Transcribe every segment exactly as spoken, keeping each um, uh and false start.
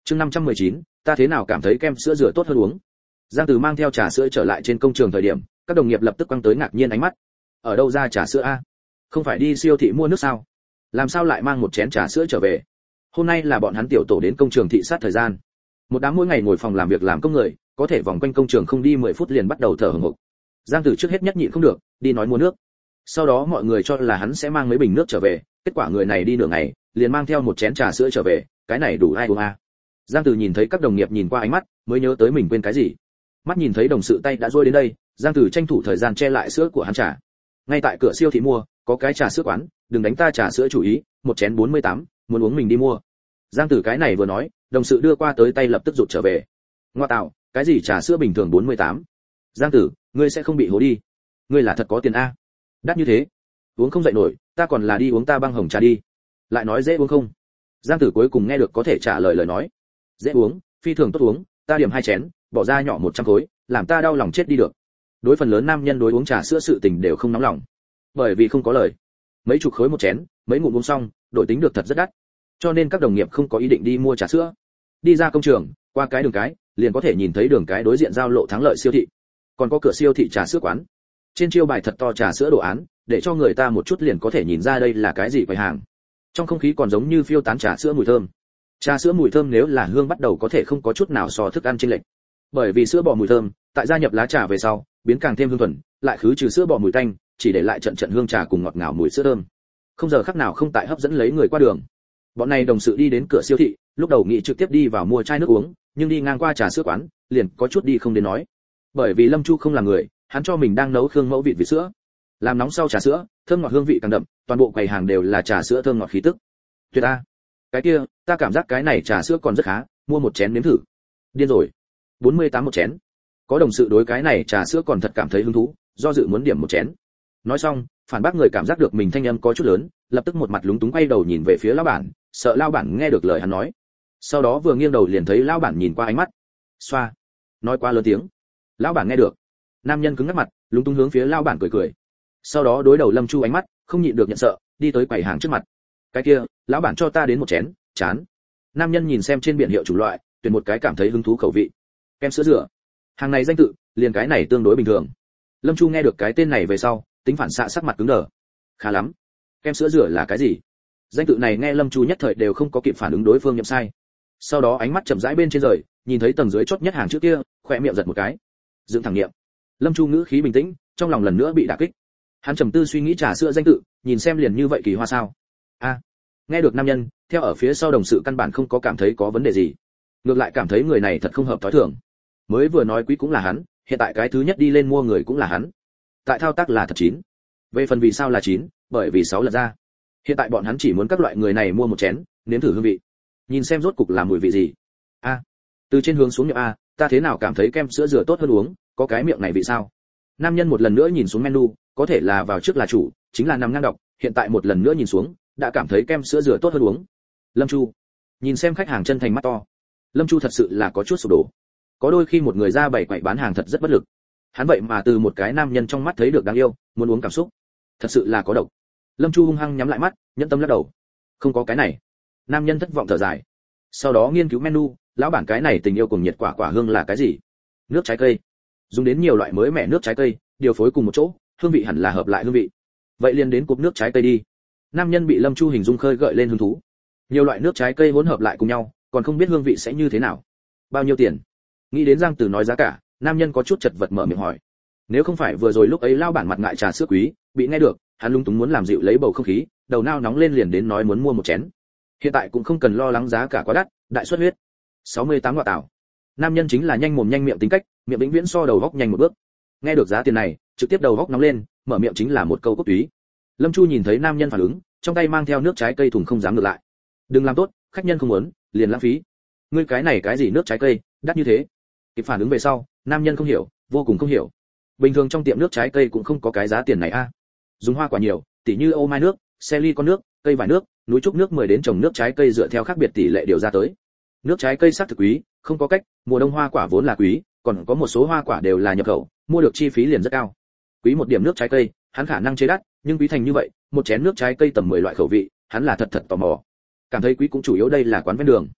Chương năm trăm mười chín, ta thế nào cảm thấy kem sữa rửa tốt hơn uống. Giang Từ mang theo trà sữa trở lại trên công trường thời điểm, các đồng nghiệp lập tức quăng tới ngạc nhiên ánh mắt. Ở đâu ra trà sữa a? Không phải đi siêu thị mua nước sao? Làm sao lại mang một chén trà sữa trở về? Hôm nay là bọn hắn tiểu tổ đến công trường thị sát thời gian. Một đám mỗi ngày ngồi phòng làm việc làm công người, có thể vòng quanh công trường không đi mười phút liền bắt đầu thở hổn hộc. Giang Tử trước hết nhất nhịn không được, đi nói mua nước. Sau đó mọi người cho là hắn sẽ mang mấy bình nước trở về, kết quả người này đi nửa ngày, liền mang theo một chén trà sữa trở về, cái này đủ ai uống a? Giang Tử nhìn thấy các đồng nghiệp nhìn qua ánh mắt, mới nhớ tới mình quên cái gì. Mắt nhìn thấy đồng sự tay đã duỗi đến đây, Giang Tử tranh thủ thời gian che lại sữa của hắn trà. Ngay tại cửa siêu thị mua, có cái trà sữa quán, đừng đánh ta trà sữa chủ ý, một chén bốn mươi tám, muốn uống mình đi mua. Giang Tử cái này vừa nói, đồng sự đưa qua tới tay lập tức rụt trở về. Ngoa tạo, cái gì trà sữa bình thường bốn mươi tám? Giang Tử, ngươi sẽ không bị hố đi. Ngươi là thật có tiền a? Đắt như thế, uống không dậy nổi, ta còn là đi uống ta băng hồng trà đi. Lại nói dễ uống không? Giang Tử cuối cùng nghe được có thể trả lời lời nói. Dễ uống, phi thường tốt uống, ta điểm hai chén, bỏ ra nhỏ một trăm khối, làm ta đau lòng chết đi được. Đối phần lớn nam nhân đối uống trà sữa sự tình đều không nóng lòng, bởi vì không có lời. Mấy chục khối một chén, mấy ngụm uống xong, đổi tính được thật rất đắt. Cho nên các đồng nghiệp không có ý định đi mua trà sữa. Đi ra công trường, qua cái đường cái, liền có thể nhìn thấy đường cái đối diện giao lộ Thắng Lợi siêu thị. Còn có cửa siêu thị trà sữa quán. Trên chiêu bài thật to trà sữa đồ án, để cho người ta một chút liền có thể nhìn ra đây là cái gì quầy hàng. Trong không khí còn giống như phiêu tán trà sữa mùi thơm. Trà sữa mùi thơm nếu là hương bắt đầu có thể không có chút nào so thức ăn chênh lệch. Bởi vì sữa bò mùi thơm, tại gia nhập lá trà về sau, biến càng thêm hương thuần, lại khứ trừ sữa bò mùi tanh, chỉ để lại trận trận hương trà cùng ngọt ngào mùi sữa thơm. Không giờ khắc nào không tại hấp dẫn lấy người qua đường. Bọn này đồng sự đi đến cửa siêu thị, lúc đầu nghĩ trực tiếp đi vào mua chai nước uống, nhưng đi ngang qua trà sữa quán, liền có chút đi không đến nói. Bởi vì Lâm Chu không là người, hắn cho mình đang nấu khương mẫu vịt vịt sữa. Làm nóng sau trà sữa, thơm ngọt hương vị càng đậm, toàn bộ quầy hàng đều là trà sữa thơm ngọt khí tức. Tuyệt a. Cái kia, ta cảm giác cái này trà sữa còn rất khá, mua một chén nếm thử. Điên rồi. bốn mươi tám một chén. Có đồng sự đối cái này trà sữa còn thật cảm thấy hứng thú, do dự muốn điểm một chén. Nói xong, phản bác người cảm giác được mình thanh âm có chút lớn, lập tức một mặt lúng túng quay đầu nhìn về phía lão bản, sợ lão bản nghe được lời hắn nói. Sau đó vừa nghiêng đầu liền thấy lão bản nhìn qua ánh mắt. Xoa. Nói quá lớn tiếng. Lão bản nghe được. Nam nhân cứng ngắc mặt, lúng túng hướng phía lão bản cười cười. Sau đó đối đầu Lâm Chu ánh mắt, không nhịn được nhận sợ, đi tới quầy hàng trước mặt. Cái kia, lão bản cho ta đến một chén, chán. Nam nhân nhìn xem trên biển hiệu chủng loại, tuyển một cái cảm thấy hứng thú khẩu vị. Kem sữa rửa. Hàng này danh tự, liền cái này tương đối bình thường. Lâm Chu nghe được cái tên này về sau, tính phản xạ sắc mặt cứng đờ. Khá lắm. Kem sữa rửa là cái gì? Danh tự này nghe Lâm Chu nhất thời đều không có kịp phản ứng đối phương nhầm sai. Sau đó ánh mắt chậm rãi bên trên rời, nhìn thấy tầng dưới chót nhất hàng trước kia, khỏe miệng giật một cái. Dựng thẳng niệm. Lâm Chu ngữ khí bình tĩnh, trong lòng lần nữa bị đả kích. Hắn trầm tư suy nghĩ trà sữa danh tự, nhìn xem liền như vậy kỳ hoa sao? A. Nghe được nam nhân, theo ở phía sau đồng sự căn bản không có cảm thấy có vấn đề gì. Ngược lại cảm thấy người này thật không hợp thói thường. Mới vừa nói quý cũng là hắn, hiện tại cái thứ nhất đi lên mua người cũng là hắn. Tại thao tác là thật chín. Về phần vì sao là chín, bởi vì sáu lật ra. Hiện tại bọn hắn chỉ muốn các loại người này mua một chén, nếm thử hương vị. Nhìn xem rốt cục là mùi vị gì. A. Từ trên hướng xuống miệng a, ta thế nào cảm thấy kem sữa rửa tốt hơn uống, có cái miệng này vị sao? Nam nhân một lần nữa nhìn xuống menu, có thể là vào trước là chủ, chính là nằm ngang đọc, hiện tại một lần nữa nhìn xuống, đã cảm thấy kem sữa rửa tốt hơn uống. Lâm Chu. Nhìn xem khách hàng chân thành mắt to. Lâm Chu thật sự là có chút sụp đổ. Có đôi khi một người ra bày quậy bán hàng thật rất bất lực. Hắn vậy mà từ một cái nam nhân trong mắt thấy được đáng yêu, muốn uống cảm xúc. Thật sự là có độc. Lâm Chu hung hăng nhắm lại mắt, nhẫn tâm lắc đầu. Không có cái này. Nam nhân thất vọng thở dài. Sau đó nghiên cứu menu, lão bản cái này tình yêu cùng nhiệt quả quả hương là cái gì? Nước trái cây. Dùng đến nhiều loại mới mẻ nước trái cây, điều phối cùng một chỗ, hương vị hẳn là hợp lại hương vị. Vậy liền đến cục nước trái cây đi. Nam nhân bị Lâm Chu hình dung khơi gợi lên hứng thú. Nhiều loại nước trái cây hỗn hợp lại cùng nhau, còn không biết hương vị sẽ như thế nào. Bao nhiêu tiền? Nghĩ đến Giang Tử nói giá cả, nam nhân có chút chật vật mở miệng hỏi. Nếu không phải vừa rồi lúc ấy lao bản mặt ngại trà sữa quý, bị nghe được, hắn lung túng muốn làm dịu lấy bầu không khí, đầu nao nóng lên liền đến nói muốn mua một chén. Hiện tại cũng không cần lo lắng giá cả quá đắt, đại xuất huyết. sáu mươi tám ngọa tảo. Nam nhân chính là nhanh mồm nhanh miệng tính cách, miệng vĩnh viễn so đầu góc nhanh một bước. Nghe được giá tiền này, trực tiếp đầu góc nóng lên, mở miệng chính là một câu cốt túy. Lâm Chu nhìn thấy nam nhân phản ứng, trong tay mang theo nước trái cây thùng không dám ngược lại. Đừng làm tốt, khách nhân không muốn, liền lãng phí. Ngươi cái này cái gì nước trái cây, đắt như thế? Kịp phản ứng về sau, nam nhân không hiểu, vô cùng không hiểu. Bình thường trong tiệm nước trái cây cũng không có cái giá tiền này a. Dùng hoa quả nhiều, tỉ như ô mai nước, celi con nước, cây vải nước, núi trúc nước mười đến trồng nước trái cây dựa theo khác biệt tỷ lệ điều ra tới. Nước trái cây sắc thực quý, không có cách, mùa đông hoa quả vốn là quý, còn có một số hoa quả đều là nhập khẩu, mua được chi phí liền rất cao. Quý một điểm nước trái cây, hắn khả năng chế đắt, nhưng quý thành như vậy, một chén nước trái cây tầm mười loại khẩu vị, hắn là thật thật tò mò. Cảm thấy quý cũng chủ yếu đây là quán ven đường.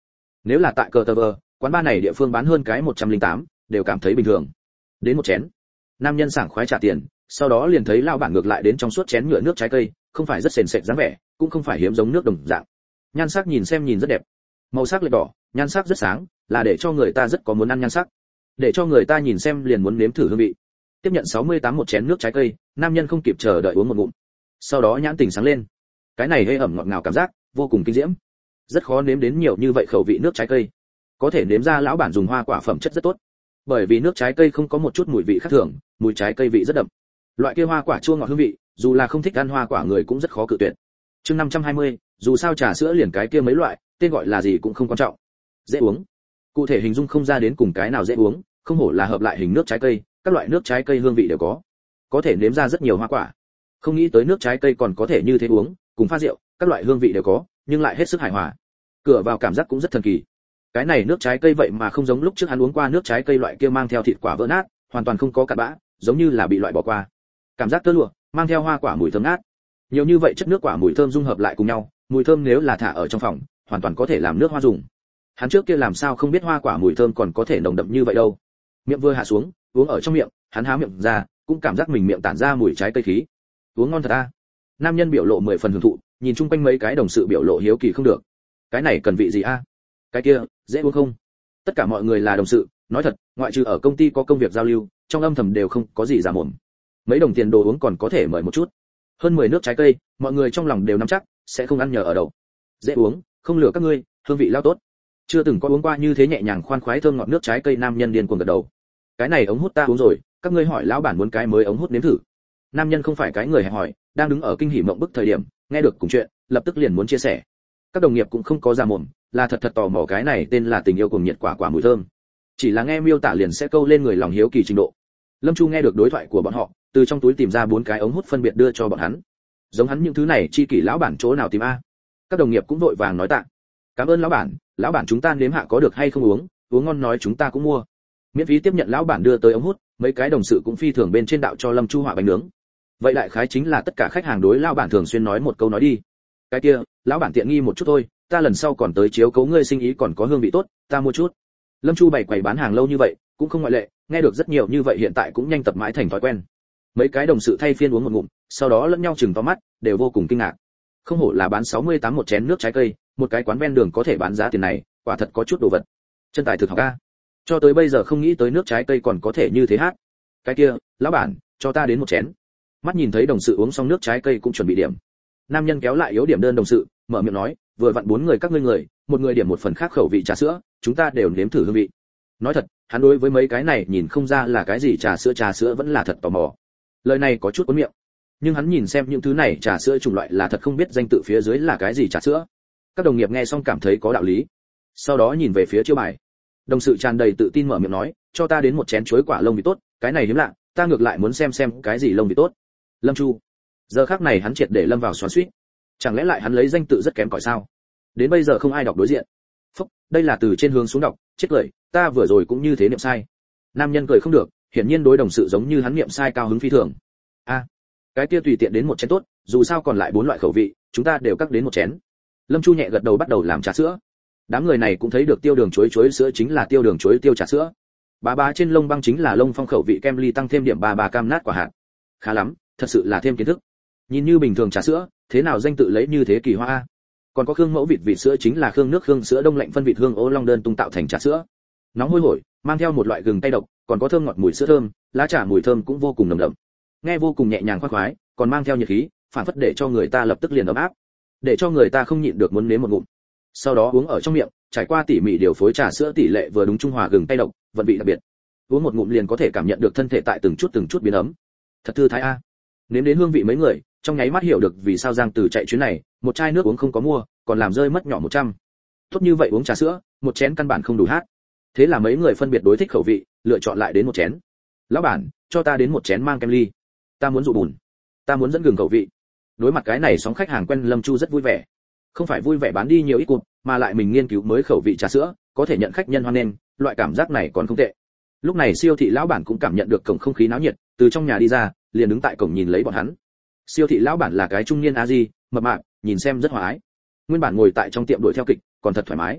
Nếu là tại cờ tờ vờ, quán bar này địa phương bán hơn cái một trăm lẻ tám, đều cảm thấy bình thường. Đến một chén. Nam nhân sảng khoái trả tiền, sau đó liền thấy lao bản ngược lại đến trong suốt chén nhựa nước trái cây, không phải rất sền sệt dáng vẻ, cũng không phải hiếm giống nước đồng dạng. Nhan sắc nhìn xem nhìn rất đẹp. Màu sắc lệch đỏ, nhan sắc rất sáng, là để cho người ta rất có muốn ăn nhan sắc. Để cho người ta nhìn xem liền muốn nếm thử hương vị. Tiếp nhận sáu mươi tám một chén nước trái cây, nam nhân không kịp chờ đợi uống một ngụm. Sau đó nhãn tình sáng lên. Cái này hơi ẩm ngọt ngào cảm giác, vô cùng kinh diễm. Rất khó nếm đến nhiều như vậy khẩu vị nước trái cây. Có thể nếm ra lão bản dùng hoa quả phẩm chất rất tốt. Bởi vì nước trái cây không có một chút mùi vị khác thường, mùi trái cây vị rất đậm. Loại kia hoa quả chua ngọt hương vị, dù là không thích ăn hoa quả người cũng rất khó cự tuyệt. Chương năm trăm hai mươi, dù sao trà sữa liền cái kia mấy loại, tên gọi là gì cũng không quan trọng. Dễ uống. Cụ thể hình dung không ra đến cùng cái nào dễ uống, không hổ là hợp lại hình nước trái cây, các loại nước trái cây hương vị đều có. Có thể nếm ra rất nhiều hoa quả. Không nghĩ tới nước trái cây còn có thể như thế uống, cùng pha rượu, các loại hương vị đều có, nhưng lại hết sức hài hòa. Cửa vào cảm giác cũng rất thần kỳ. Cái này nước trái cây vậy mà không giống lúc trước hắn uống qua nước trái cây loại kia mang theo thịt quả vỡ nát, hoàn toàn không có cặn bã, giống như là bị loại bỏ qua. Cảm giác tơ lụa, mang theo hoa quả mùi thơm ngát. Nhiều như vậy chất nước quả mùi thơm dung hợp lại cùng nhau, mùi thơm nếu là thả ở trong phòng, hoàn toàn có thể làm nước hoa dùng. Hắn trước kia làm sao không biết hoa quả mùi thơm còn có thể nồng đậm như vậy đâu. Miệng vừa hạ xuống, uống ở trong miệng, hắn há miệng ra, cũng cảm giác mình miệng tản ra mùi trái cây khí. Uống ngon thật a. Nam nhân biểu lộ mười phần hưởng thụ, nhìn chung quanh mấy cái đồng sự biểu lộ hiếu kỳ không được. Cái này cần vị gì a? Cái kia, dễ uống không? Tất cả mọi người là đồng sự, nói thật, ngoại trừ ở công ty có công việc giao lưu, trong âm thầm đều không có gì giả mồm. Mấy đồng tiền đồ uống còn có thể mời một chút. Hơn mười nước trái cây, mọi người trong lòng đều nắm chắc, sẽ không ăn nhờ ở đậu. Dễ uống, không lừa các ngươi, hương vị lao tốt. Chưa từng có uống qua như thế nhẹ nhàng khoan khoái thơm ngọt nước trái cây. Nam nhân điên cuồng gật đầu. Cái này ống hút ta uống rồi, các ngươi hỏi lão bản muốn cái mới ống hút nếm thử. Nam nhân không phải cái người hẹp hỏi, đang đứng ở kinh hỉ mộng bức thời điểm, nghe được cùng chuyện, lập tức liền muốn chia sẻ. Các đồng nghiệp cũng không có giả mồm, là thật thật tò mò cái này tên là tình yêu cùng nhiệt quả quả mùi thơm. Chỉ là nghe miêu tả liền sẽ câu lên người lòng hiếu kỳ trình độ. Lâm Chu nghe được đối thoại của bọn họ, từ trong túi tìm ra bốn cái ống hút phân biệt đưa cho bọn hắn. Giống hắn những thứ này chi kỷ lão bản chỗ nào tìm a? Các đồng nghiệp cũng vội vàng nói tạ. Cảm ơn lão bản, lão bản chúng ta nếm hạ có được hay không uống, uống ngon nói chúng ta cũng mua. Miễn phí tiếp nhận lão bản đưa tới ống hút, mấy cái đồng sự cũng phi thường bên trên đạo cho Lâm Chu họa bánh nướng. Vậy đại khái chính là tất cả khách hàng đối lão bản thường xuyên nói một câu nói đi. Cái kia, lão bản tiện nghi một chút thôi, ta lần sau còn tới chiếu cố ngươi sinh ý còn có hương vị tốt, ta mua chút. Lâm Chu bày quầy bán hàng lâu như vậy, cũng không ngoại lệ, nghe được rất nhiều như vậy hiện tại cũng nhanh tập mãi thành thói quen. Mấy cái đồng sự thay phiên uống một ngụm, sau đó lẫn nhau chừng to mắt, đều vô cùng kinh ngạc. Không hổ là bán sáu mươi tám một chén nước trái cây, một cái quán ven đường có thể bán giá tiền này, quả thật có chút đồ vật. Chân tài thực học a. Cho tới bây giờ không nghĩ tới nước trái cây còn có thể như thế hát. Cái kia, lão bản, cho ta đến một chén. Mắt nhìn thấy đồng sự uống xong nước trái cây cũng chuẩn bị điểm. Nam nhân kéo lại yếu điểm đơn đồng sự, mở miệng nói, vừa vặn bốn người các ngươi người, một người điểm một phần khác khẩu vị trà sữa, chúng ta đều nếm thử hương vị. Nói thật, hắn đối với mấy cái này nhìn không ra là cái gì trà sữa trà sữa vẫn là thật tò mò. Lời này có chút cuốn miệng, nhưng hắn nhìn xem những thứ này trà sữa chủng loại là thật không biết danh tự phía dưới là cái gì trà sữa. Các đồng nghiệp nghe xong cảm thấy có đạo lý, sau đó nhìn về phía chiêu bài. Đồng sự tràn đầy tự tin mở miệng nói, cho ta đến một chén chuối quả lông vị tốt, cái này hiếm lạ, ta ngược lại muốn xem xem cái gì lông vị tốt. Lâm Chu, giờ khắc này hắn triệt để lâm vào xoắn xuýt. Chẳng lẽ lại hắn lấy danh tự rất kém cỏi sao? Đến bây giờ không ai đọc đối diện. Phúc, đây là từ trên hướng xuống đọc, chết cười, ta vừa rồi cũng như thế niệm sai. Nam nhân cười không được, hiển nhiên đối đồng sự giống như hắn niệm sai cao hứng phi thường. A, cái kia tùy tiện đến một chén tốt, dù sao còn lại bốn loại khẩu vị, chúng ta đều cắt đến một chén. Lâm Chu nhẹ gật đầu bắt đầu làm trà sữa. Đám người này cũng thấy được tiêu đường chuối chuối sữa chính là tiêu đường chuối tiêu trà sữa. Bà bà trên lông băng chính là lông phong khẩu vị kem ly tăng thêm điểm bà bà cam nát quả hạt. Khá lắm, thật sự là thêm kiến thức. Nhìn như bình thường trà sữa, thế nào danh tự lấy như thế kỳ hoa a. Còn có khương mẫu vịt vị sữa chính là khương nước khương sữa đông lạnh phân vịt hương ô long đơn tung tạo thành trà sữa. Nóng hôi hổi, mang theo một loại gừng tay độc, còn có thơm ngọt mùi sữa thơm, lá trà mùi thơm cũng vô cùng nồng đậm. Nghe vô cùng nhẹ nhàng khoan khoái, còn mang theo nhiệt khí, phản phất để cho người ta lập tức liền ấm áp, để cho người ta không nhịn được muốn nếm một ngụm. Sau đó uống ở trong miệng, trải qua tỉ mỉ điều phối trà sữa tỷ lệ vừa đúng trung hòa gừng tay độc, vận vị đặc biệt. Uống một ngụm liền có thể cảm nhận được thân thể tại từng chút từng chút biến ấm. Thật thư thái a. Nếm đến hương vị mấy người, trong nháy mắt hiểu được vì sao Giang Từ chạy chuyến này, một chai nước uống không có mua, còn làm rơi mất nhỏ một trăm. Tốt như vậy uống trà sữa, một chén căn bản không đủ hát. Thế là mấy người phân biệt đối thích khẩu vị, lựa chọn lại đến một chén. Lão bản, cho ta đến một chén mang kem ly. Ta muốn dụ bùn. Ta muốn dẫn gừng khẩu vị. Đối mặt cái này sóng khách hàng quen, Lâm Chu rất vui vẻ. Không phải vui vẻ bán đi nhiều ít cụt, mà lại mình nghiên cứu mới khẩu vị trà sữa, có thể nhận khách nhân hoan nghênh, loại cảm giác này còn không tệ. Lúc này siêu thị lão bản cũng cảm nhận được cổng không khí náo nhiệt, từ trong nhà đi ra, liền đứng tại cổng nhìn lấy bọn hắn. Siêu thị lão bản là cái trung niên a di, mập mạp, nhìn xem rất hòa ái. Nguyên bản ngồi tại trong tiệm đuổi theo kịch, còn thật thoải mái.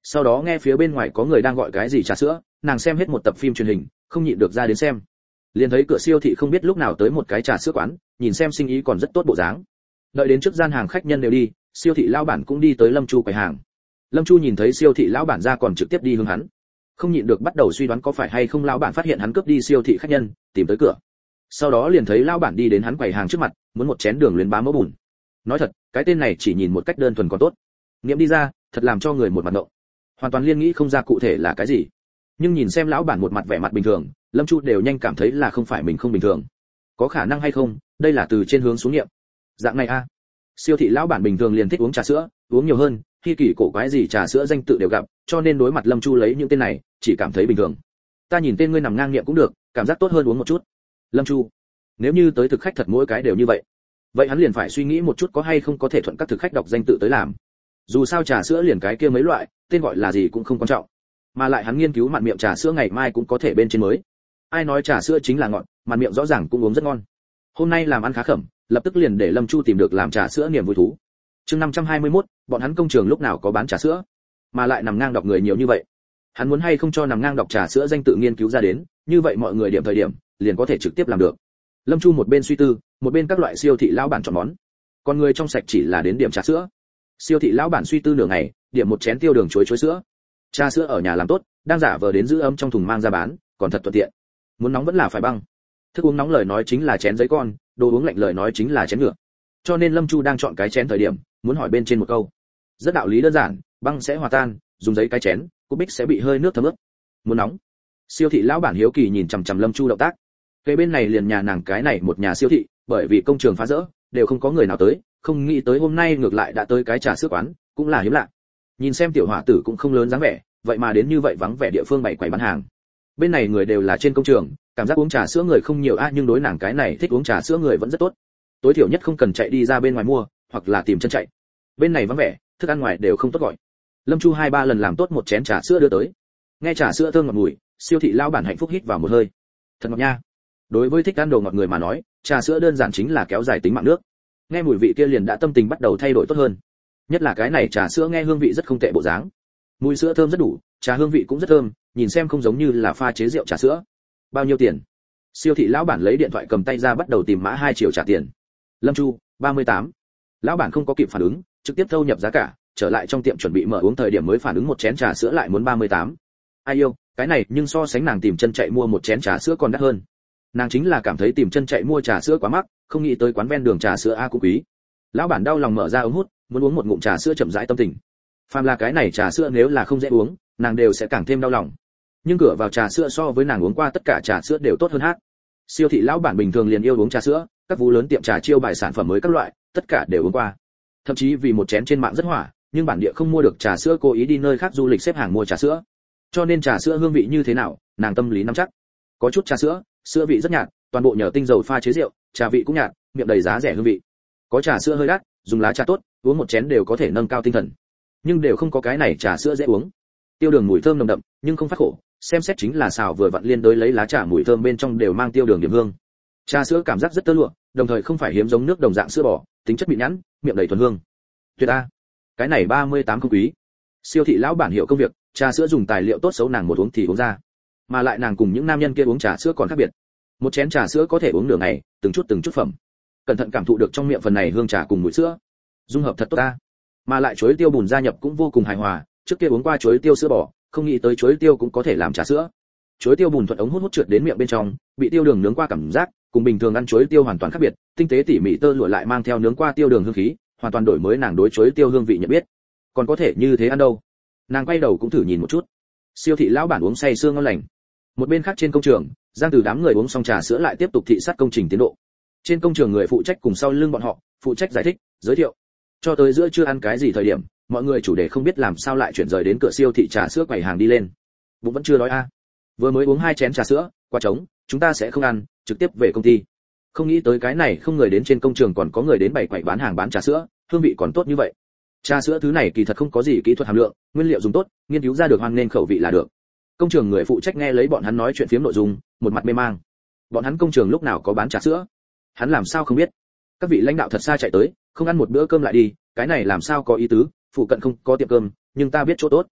Sau đó nghe phía bên ngoài có người đang gọi cái gì trà sữa, nàng xem hết một tập phim truyền hình, không nhịn được ra đến xem. Liền thấy cửa siêu thị không biết lúc nào tới một cái trà sữa quán, nhìn xem sinh ý còn rất tốt bộ dáng. Đợi đến trước gian hàng khách nhân đều đi, siêu thị lão bản cũng đi tới Lâm Chu quầy hàng. Lâm Chu nhìn thấy siêu thị lão bản ra còn trực tiếp đi hướng hắn, không nhịn được bắt đầu suy đoán có phải hay không lão bản phát hiện hắn cướp đi siêu thị khách nhân, tìm tới cửa. Sau đó liền thấy lão bản đi đến hắn quầy hàng trước mặt, muốn một chén đường luyến bá mỡ bùn. Nói thật, cái tên này chỉ nhìn một cách đơn thuần còn tốt, nghiệm đi ra, thật làm cho người một mặt ngộng. Hoàn toàn liên nghĩ không ra cụ thể là cái gì. Nhưng nhìn xem lão bản một mặt vẻ mặt bình thường, Lâm Chu đều nhanh cảm thấy là không phải mình không bình thường. Có khả năng hay không, đây là từ trên hướng xuống nghiệm. Dạng này a. Siêu thị lão bản bình thường liền thích uống trà sữa, uống nhiều hơn, khi kỳ cổ quái gì trà sữa danh tự đều gặp, cho nên đối mặt Lâm Chu lấy những tên này, chỉ cảm thấy bình thường. Ta nhìn tên ngươi nằm ngang nghiệm cũng được, cảm giác tốt hơn uống một chút. Lâm Chu, nếu như tới thực khách thật mỗi cái đều như vậy, vậy hắn liền phải suy nghĩ một chút có hay không có thể thuận các thực khách đọc danh tự tới làm. Dù sao trà sữa liền cái kia mấy loại, tên gọi là gì cũng không quan trọng. Mà lại hắn nghiên cứu mặn miệng trà sữa ngày mai cũng có thể bên trên mới. Ai nói trà sữa chính là ngọt, mặn miệng rõ ràng cũng uống rất ngon. Hôm nay làm ăn khá khẩm, lập tức liền để Lâm Chu tìm được làm trà sữa niềm vui thú. Chương năm trăm hai mươi mốt, bọn hắn công trường lúc nào có bán trà sữa, mà lại nằm ngang đọc người nhiều như vậy. Hắn muốn hay không cho nằm ngang đọc trà sữa danh tự nghiên cứu ra đến, như vậy mọi người điểm thời điểm, liền có thể trực tiếp làm được. Lâm Chu một bên suy tư, một bên các loại siêu thị lão bản chọn món. Còn người trong sạch chỉ là đến điểm trà sữa. Siêu thị lão bản suy tư nửa ngày, điểm một chén tiêu đường chuối chuối sữa. Trà sữa ở nhà làm tốt, đang giả vờ đến giữ ấm trong thùng mang ra bán, còn thật thuận tiện. Muốn nóng vẫn là phải băng. Thức uống nóng lời nói chính là chén giấy con, đồ uống lạnh lời nói chính là chén nhựa. Cho nên Lâm Chu đang chọn cái chén thời điểm, muốn hỏi bên trên một câu. Rất đạo lý đơn giản, băng sẽ hòa tan, dùng giấy cái chén, cục bích sẽ bị hơi nước thấm ướt. Muốn nóng. Siêu thị lão bản hiếu kỳ nhìn chằm chằm Lâm Chu động tác. Cây bên này liền nhà nàng cái này một nhà siêu thị, bởi vì công trường phá rỡ, đều không có người nào tới, không nghĩ tới hôm nay ngược lại đã tới cái trà sữa quán, cũng là hiếm lạ. Nhìn xem tiểu hỏa tử cũng không lớn dáng vẻ, vậy mà đến như vậy vắng vẻ địa phương bày quầy bán hàng. Bên này người đều là trên công trường, cảm giác uống trà sữa người không nhiều a, nhưng đối nàng cái này thích uống trà sữa người vẫn rất tốt. Tối thiểu nhất không cần chạy đi ra bên ngoài mua, hoặc là tìm chân chạy. Bên này vắng vẻ, thức ăn ngoài đều không tốt gọi. Lâm Chu hai ba lần làm tốt một chén trà sữa đưa tới. Nghe trà sữa thơm ngọt mùi, siêu thị lão bản hạnh phúc hít vào một hơi. Thật ngọt nha. Đối với thích ăn đồ ngọt người mà nói, trà sữa đơn giản chính là kéo dài tính mạng nước. Nghe mùi vị kia liền đã tâm tình bắt đầu thay đổi tốt hơn. Nhất là cái này trà sữa nghe hương vị rất không tệ bộ dáng. Mùi sữa thơm rất đủ, trà hương vị cũng rất thơm, nhìn xem không giống như là pha chế rượu trà sữa. Bao nhiêu tiền? Siêu thị lão bản lấy điện thoại cầm tay ra bắt đầu tìm mã hai triệu trả tiền. Lâm Chu, ba mươi tám. Lão bản không có kịp phản ứng, trực tiếp thâu nhập giá cả, trở lại trong tiệm chuẩn bị mở uống thời điểm mới phản ứng một chén trà sữa lại muốn ba mươi tám. Ai yêu, cái này nhưng so sánh nàng tìm chân chạy mua một chén trà sữa còn đắt hơn. Nàng chính là cảm thấy tìm chân chạy mua trà sữa quá mắc, không nghĩ tới quán ven đường trà sữa a cũng quý. Lão bản đau lòng mở ra ống hút, muốn uống một ngụm trà sữa chậm rãi tâm tình. Phàm là cái này trà sữa nếu là không dễ uống, nàng đều sẽ càng thêm đau lòng. Nhưng cửa vào trà sữa so với nàng uống qua tất cả trà sữa đều tốt hơn hát. Siêu thị lão bản bình thường liền yêu uống trà sữa, các vũ lớn tiệm trà chiêu bài sản phẩm mới các loại, tất cả đều uống qua. Thậm chí vì một chén trên mạng rất hỏa, nhưng bản địa không mua được trà sữa cố ý đi nơi khác du lịch xếp hàng mua trà sữa. Cho nên trà sữa hương vị như thế nào, nàng tâm lý nắm chắc. Có chút trà sữa, sữa vị rất nhạt, toàn bộ nhờ tinh dầu pha chế rượu, trà vị cũng nhạt, miệng đầy giá rẻ hương vị. Có trà sữa hơi đắt, dùng lá trà tốt, uống một chén đều có thể nâng cao tinh thần. Nhưng đều không có cái này trà sữa dễ uống. Tiêu đường mùi thơm nồng đậm, nhưng không phát khổ, xem xét chính là xào vừa vặn liên đối lấy lá trà mùi thơm bên trong đều mang tiêu đường điểm hương. Trà sữa cảm giác rất tơ lụa, đồng thời không phải hiếm giống nước đồng dạng sữa bò, tính chất mịn nhẵn, miệng đầy thuần hương. Tuyệt a. Cái này ba mươi tám không quý. Siêu thị lão bản hiểu công việc, trà sữa dùng tài liệu tốt xấu nàng một uống thì uống ra. Mà lại nàng cùng những nam nhân kia uống trà sữa còn khác biệt. Một chén trà sữa có thể uống nửa ngày, từng chút từng chút phẩm. Cẩn thận cảm thụ được trong miệng phần này hương trà cùng mùi sữa. Dung hợp thật tốt ta. Mà lại chuối tiêu bùn gia nhập cũng vô cùng hài hòa, trước kia uống qua chuối tiêu sữa bò, không nghĩ tới chuối tiêu cũng có thể làm trà sữa. Chuối tiêu bùn thuận ống hút hút trượt đến miệng bên trong, bị tiêu đường nướng qua cảm giác, cùng bình thường ăn chuối tiêu hoàn toàn khác biệt, tinh tế tỉ mỉ tơ lụa lại mang theo nướng qua tiêu đường hương khí, hoàn toàn đổi mới nàng đối chuối tiêu hương vị nhận biết. Còn có thể như thế ăn đâu? Nàng quay đầu cũng thử nhìn một chút. Siêu thị lão bản uống say sương ngon lành. Một bên khác trên công trường, Giang Từ đám người uống xong trà sữa lại tiếp tục thị sát công trình tiến độ. Trên công trường người phụ trách cùng sau lưng bọn họ, phụ trách giải thích, giới thiệu. Cho tới giữa trưa ăn cái gì thời điểm, mọi người chủ đề không biết làm sao lại chuyển rời đến cửa siêu thị trà sữa quầy hàng đi lên. Bụng vẫn chưa đói a. À. Vừa mới uống hai chén trà sữa, quả trống, chúng ta sẽ không ăn, trực tiếp về công ty. Không nghĩ tới cái này không người đến trên công trường còn có người đến bày quầy bán hàng bán trà sữa, hương vị còn tốt như vậy. Trà sữa thứ này kỳ thật không có gì kỹ thuật hàm lượng, nguyên liệu dùng tốt, nghiên cứu ra được hoan nên khẩu vị là được. Công trường người phụ trách nghe lấy bọn hắn nói chuyện phiếm nội dung, một mặt mê mang. Bọn hắn công trường lúc nào có bán trà sữa? Hắn làm sao không biết? Các vị lãnh đạo thật xa chạy tới, không ăn một bữa cơm lại đi, cái này làm sao có ý tứ, phụ cận không có tiệm cơm, nhưng ta biết chỗ tốt.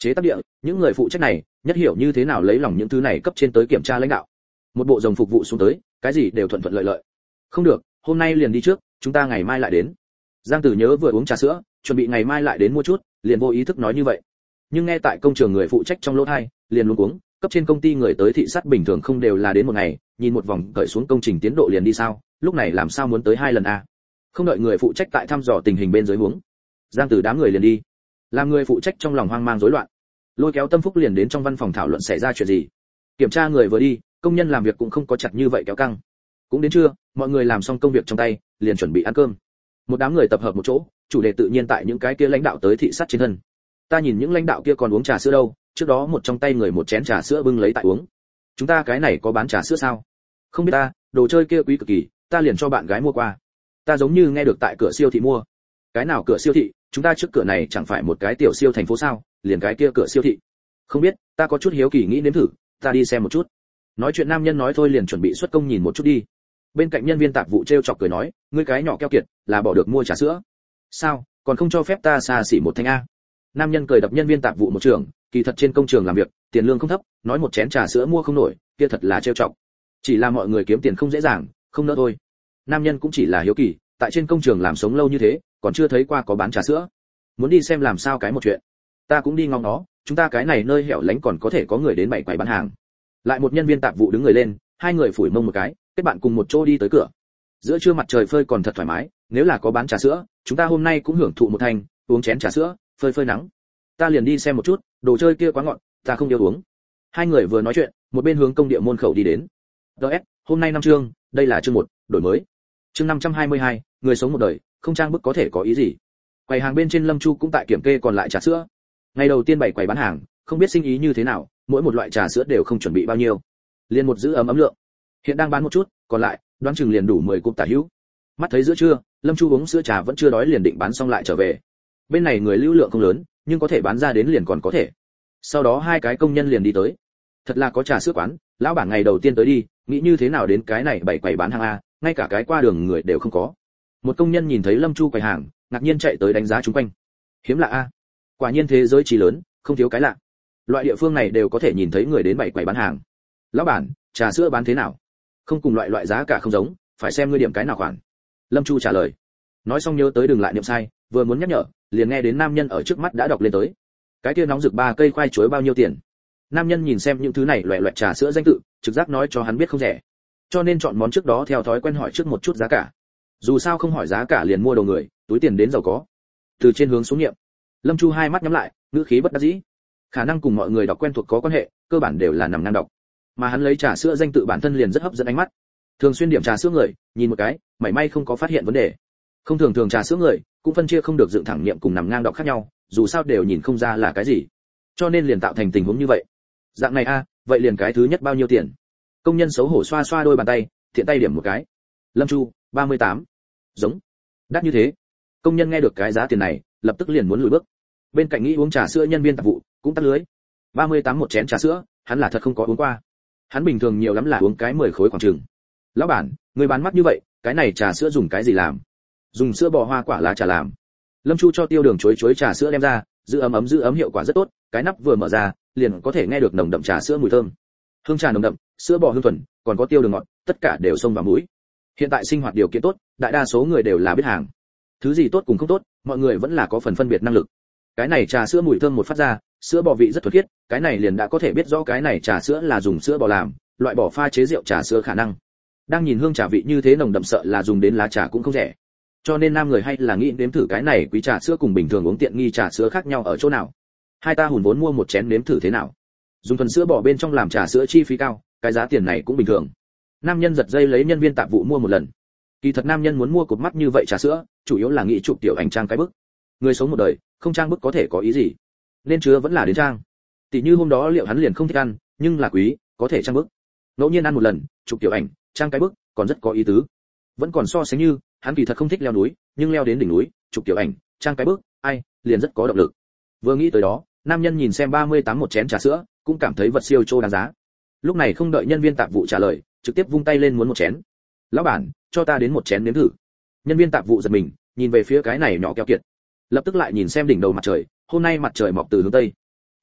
Chế tác địa, những người phụ trách này nhất hiểu như thế nào lấy lòng những thứ này cấp trên tới kiểm tra lãnh đạo. Một bộ rồng phục vụ xuống tới, cái gì đều thuận thuận lợi lợi. Không được, hôm nay liền đi trước, chúng ta ngày mai lại đến. Giang Tử nhớ vừa uống trà sữa, chuẩn bị ngày mai lại đến mua chút, liền vô ý thức nói như vậy. Nhưng nghe tại công trường người phụ trách trong lỗ tai, liền luống cuống, cấp trên công ty người tới thị sát bình thường không đều là đến một ngày, nhìn một vòng cởi xuống công trình tiến độ liền đi sao, lúc này làm sao muốn tới hai lần a? Không đợi người phụ trách tại thăm dò tình hình bên dưới huống, Giang Tử đám người liền đi. Làm người phụ trách trong lòng hoang mang rối loạn, lôi kéo Tâm Phúc liền đến trong văn phòng thảo luận xảy ra chuyện gì. Kiểm tra người vừa đi, công nhân làm việc cũng không có chặt như vậy kéo căng. Cũng đến trưa, mọi người làm xong công việc trong tay, liền chuẩn bị ăn cơm. Một đám người tập hợp một chỗ, chủ đề tự nhiên tại những cái kia lãnh đạo tới thị sát trên thân. Ta nhìn những lãnh đạo kia còn uống trà sữa đâu, trước đó một trong tay người một chén trà sữa bưng lấy tại uống. Chúng ta cái này có bán trà sữa sao? Không biết ta, đồ chơi kia quý cực kỳ, ta liền cho bạn gái mua qua. Ta giống như nghe được tại cửa siêu thị mua. Cái nào cửa siêu thị? Chúng ta trước cửa này chẳng phải một cái tiểu siêu thành phố sao, liền cái kia cửa siêu thị. Không biết, ta có chút hiếu kỳ nghĩ nếm thử, ta đi xem một chút. Nói chuyện nam nhân nói thôi liền chuẩn bị xuất công nhìn một chút đi. Bên cạnh nhân viên tạp vụ trêu chọc cười nói, ngươi cái nhỏ keo kiệt, là bỏ được mua trà sữa. Sao, còn không cho phép ta xa xỉ một thanh a? Nam nhân cười đập nhân viên tạp vụ một trường, kỳ thật trên công trường làm việc, tiền lương không thấp, nói một chén trà sữa mua không nổi, kia thật là trêu chọc. Chỉ là mọi người kiếm tiền không dễ dàng, không nỡ thôi. Nam nhân cũng chỉ là hiếu kỳ, tại trên công trường làm sống lâu như thế, còn chưa thấy qua có bán trà sữa. Muốn đi xem làm sao cái một chuyện. Ta cũng đi ngóng nó, chúng ta cái này nơi hẻo lánh còn có thể có người đến bày quầy bán hàng. Lại một nhân viên tạp vụ đứng người lên, hai người phủi mông một cái, kết bạn cùng một chỗ đi tới cửa. Giữa trưa mặt trời phơi còn thật thoải mái, nếu là có bán trà sữa, chúng ta hôm nay cũng hưởng thụ một thành, uống chén trà sữa, phơi phơi nắng. Ta liền đi xem một chút, đồ chơi kia quá ngọt, ta không yêu uống. Hai người vừa nói chuyện, một bên hướng công địa môn khẩu đi đến. đê ét, hôm nay năm chương, đây là chương một, đổi mới. Chương năm trăm hai mươi hai, người sống một đời, không trang bức có thể có ý gì. Quầy hàng bên trên Lâm Chu cũng tại kiểm kê còn lại trà sữa. Ngày đầu tiên bày quầy bán hàng, không biết sinh ý như thế nào, mỗi một loại trà sữa đều không chuẩn bị bao nhiêu, liền một giữ ấm ấm lượng. Hiện đang bán một chút, còn lại, đoán chừng liền đủ mười cúp tả hữu. Mắt thấy giữa trưa, Lâm Chu uống sữa trà vẫn chưa đói liền định bán xong lại trở về. Bên này người lưu lượng không lớn, nhưng có thể bán ra đến liền còn có thể. Sau đó hai cái công nhân liền đi tới. Thật là có trà sữa quán, lão bản ngày đầu tiên tới đi, nghĩ như thế nào đến cái này bày quầy bán hàng a, ngay cả cái qua đường người đều không có. Một công nhân nhìn thấy Lâm Chu quầy hàng, ngạc nhiên chạy tới đánh giá chúng quanh. Hiếm lạ a. Quả nhiên thế giới trí lớn, không thiếu cái lạ. Loại địa phương này đều có thể nhìn thấy người đến bày quầy bán hàng. Lão bản, trà sữa bán thế nào? Không cùng loại loại giá cả không giống, phải xem ngươi điểm cái nào khoản. Lâm Chu trả lời. Nói xong nhớ tới đừng lại niệm sai, vừa muốn nhắc nhở, liền nghe đến nam nhân ở trước mắt đã đọc lên tới. Cái kia nóng rực ba cây khoai chuối bao nhiêu tiền? Nam nhân nhìn xem những thứ này loẻ loẹt trà sữa danh tự, trực giác nói cho hắn biết không rẻ. Cho nên chọn món trước đó theo thói quen hỏi trước một chút giá cả. Dù sao không hỏi giá cả liền mua đồ người, túi tiền đến giàu có. Từ trên hướng xuống nghiệm, Lâm Chu hai mắt nhắm lại, ngữ khí bất đắc dĩ. Khả năng cùng mọi người đọc quen thuộc có quan hệ, cơ bản đều là nằm ngang đọc. Mà hắn lấy trà sữa danh tự bản thân liền rất hấp dẫn ánh mắt. Thường xuyên điểm trà sữa người, nhìn một cái, mảy may không có phát hiện vấn đề. Không thường thường trà sữa người, cũng phân chia không được dựng thẳng niệm cùng nằm ngang đọc khác nhau, dù sao đều nhìn không ra là cái gì. Cho nên liền tạo thành tình huống như vậy. Dạng này a, vậy liền cái thứ nhất bao nhiêu tiền? Công nhân xấu hổ xoa xoa đôi bàn tay, thiện tay điểm một cái. Lâm Chu, ba mươi tám. Giống. Đắt như thế. Công nhân nghe được cái giá tiền này, lập tức liền muốn lùi bước. Bên cạnh nghĩ uống trà sữa nhân viên tạp vụ cũng tắt lưới. ba mươi tám một chén trà sữa, hắn là thật không có uống qua. Hắn bình thường nhiều lắm là uống cái mười khối khoảng chừng. Lão bản, người bán mắc như vậy, cái này trà sữa dùng cái gì làm? Dùng sữa bò hoa quả lá trà làm. Lâm Chu cho tiêu đường chuối chuối trà sữa đem ra, giữ ấm ấm giữ ấm hiệu quả rất tốt, cái nắp vừa mở ra, liền có thể nghe được nồng đậm trà sữa mùi thơm. Hương trà nồng đậm, sữa bò hương thuần, còn có tiêu đường ngọt, tất cả đều xông vào mũi. Hiện tại sinh hoạt điều kiện tốt, đại đa số người đều là biết hàng. Thứ gì tốt cùng không tốt, mọi người vẫn là có phần phân biệt năng lực. Cái này trà sữa mùi thơm một phát ra, sữa bò vị rất thuần khiết, cái này liền đã có thể biết rõ cái này trà sữa là dùng sữa bò làm, loại bỏ pha chế rượu trà sữa khả năng. Đang nhìn hương trà vị như thế nồng đậm sợ là dùng đến lá trà cũng không rẻ. Cho nên nam người hay là nghĩ nếm thử cái này quý trà sữa cùng bình thường uống tiện nghi trà sữa khác nhau ở chỗ nào. Hai ta hùn vốn mua một chén nếm thử thế nào. Dùng thuần sữa bò bên trong làm trà sữa chi phí cao, cái giá tiền này cũng bình thường. Nam nhân giật dây lấy nhân viên tạp vụ mua một lần. Kỳ thật nam nhân muốn mua cột mắt như vậy trà sữa, chủ yếu là nghĩ chụp tiểu ảnh trang cái bức. Người sống một đời, không trang bức có thể có ý gì? Nên chứa vẫn là đến trang. Tỷ như hôm đó liệu hắn liền không thích ăn, nhưng là quý, có thể trang bức. Ngẫu nhiên ăn một lần, chụp tiểu ảnh, trang cái bức, còn rất có ý tứ. Vẫn còn so sánh như, hắn kỳ thật không thích leo núi, nhưng leo đến đỉnh núi, chụp tiểu ảnh, trang cái bức, ai, liền rất có động lực. Vừa nghĩ tới đó, nam nhân nhìn xem ba mươi tám một chén trà sữa, cũng cảm thấy vật siêu trô đáng giá. Lúc này không đợi nhân viên tạp vụ trả lời, trực tiếp vung tay lên muốn một chén. Lão bản, cho ta đến một chén nếm thử. Nhân viên tạp vụ giật mình, nhìn về phía cái này nhỏ keo kiệt. Lập tức lại nhìn xem đỉnh đầu mặt trời, hôm nay mặt trời mọc từ hướng tây.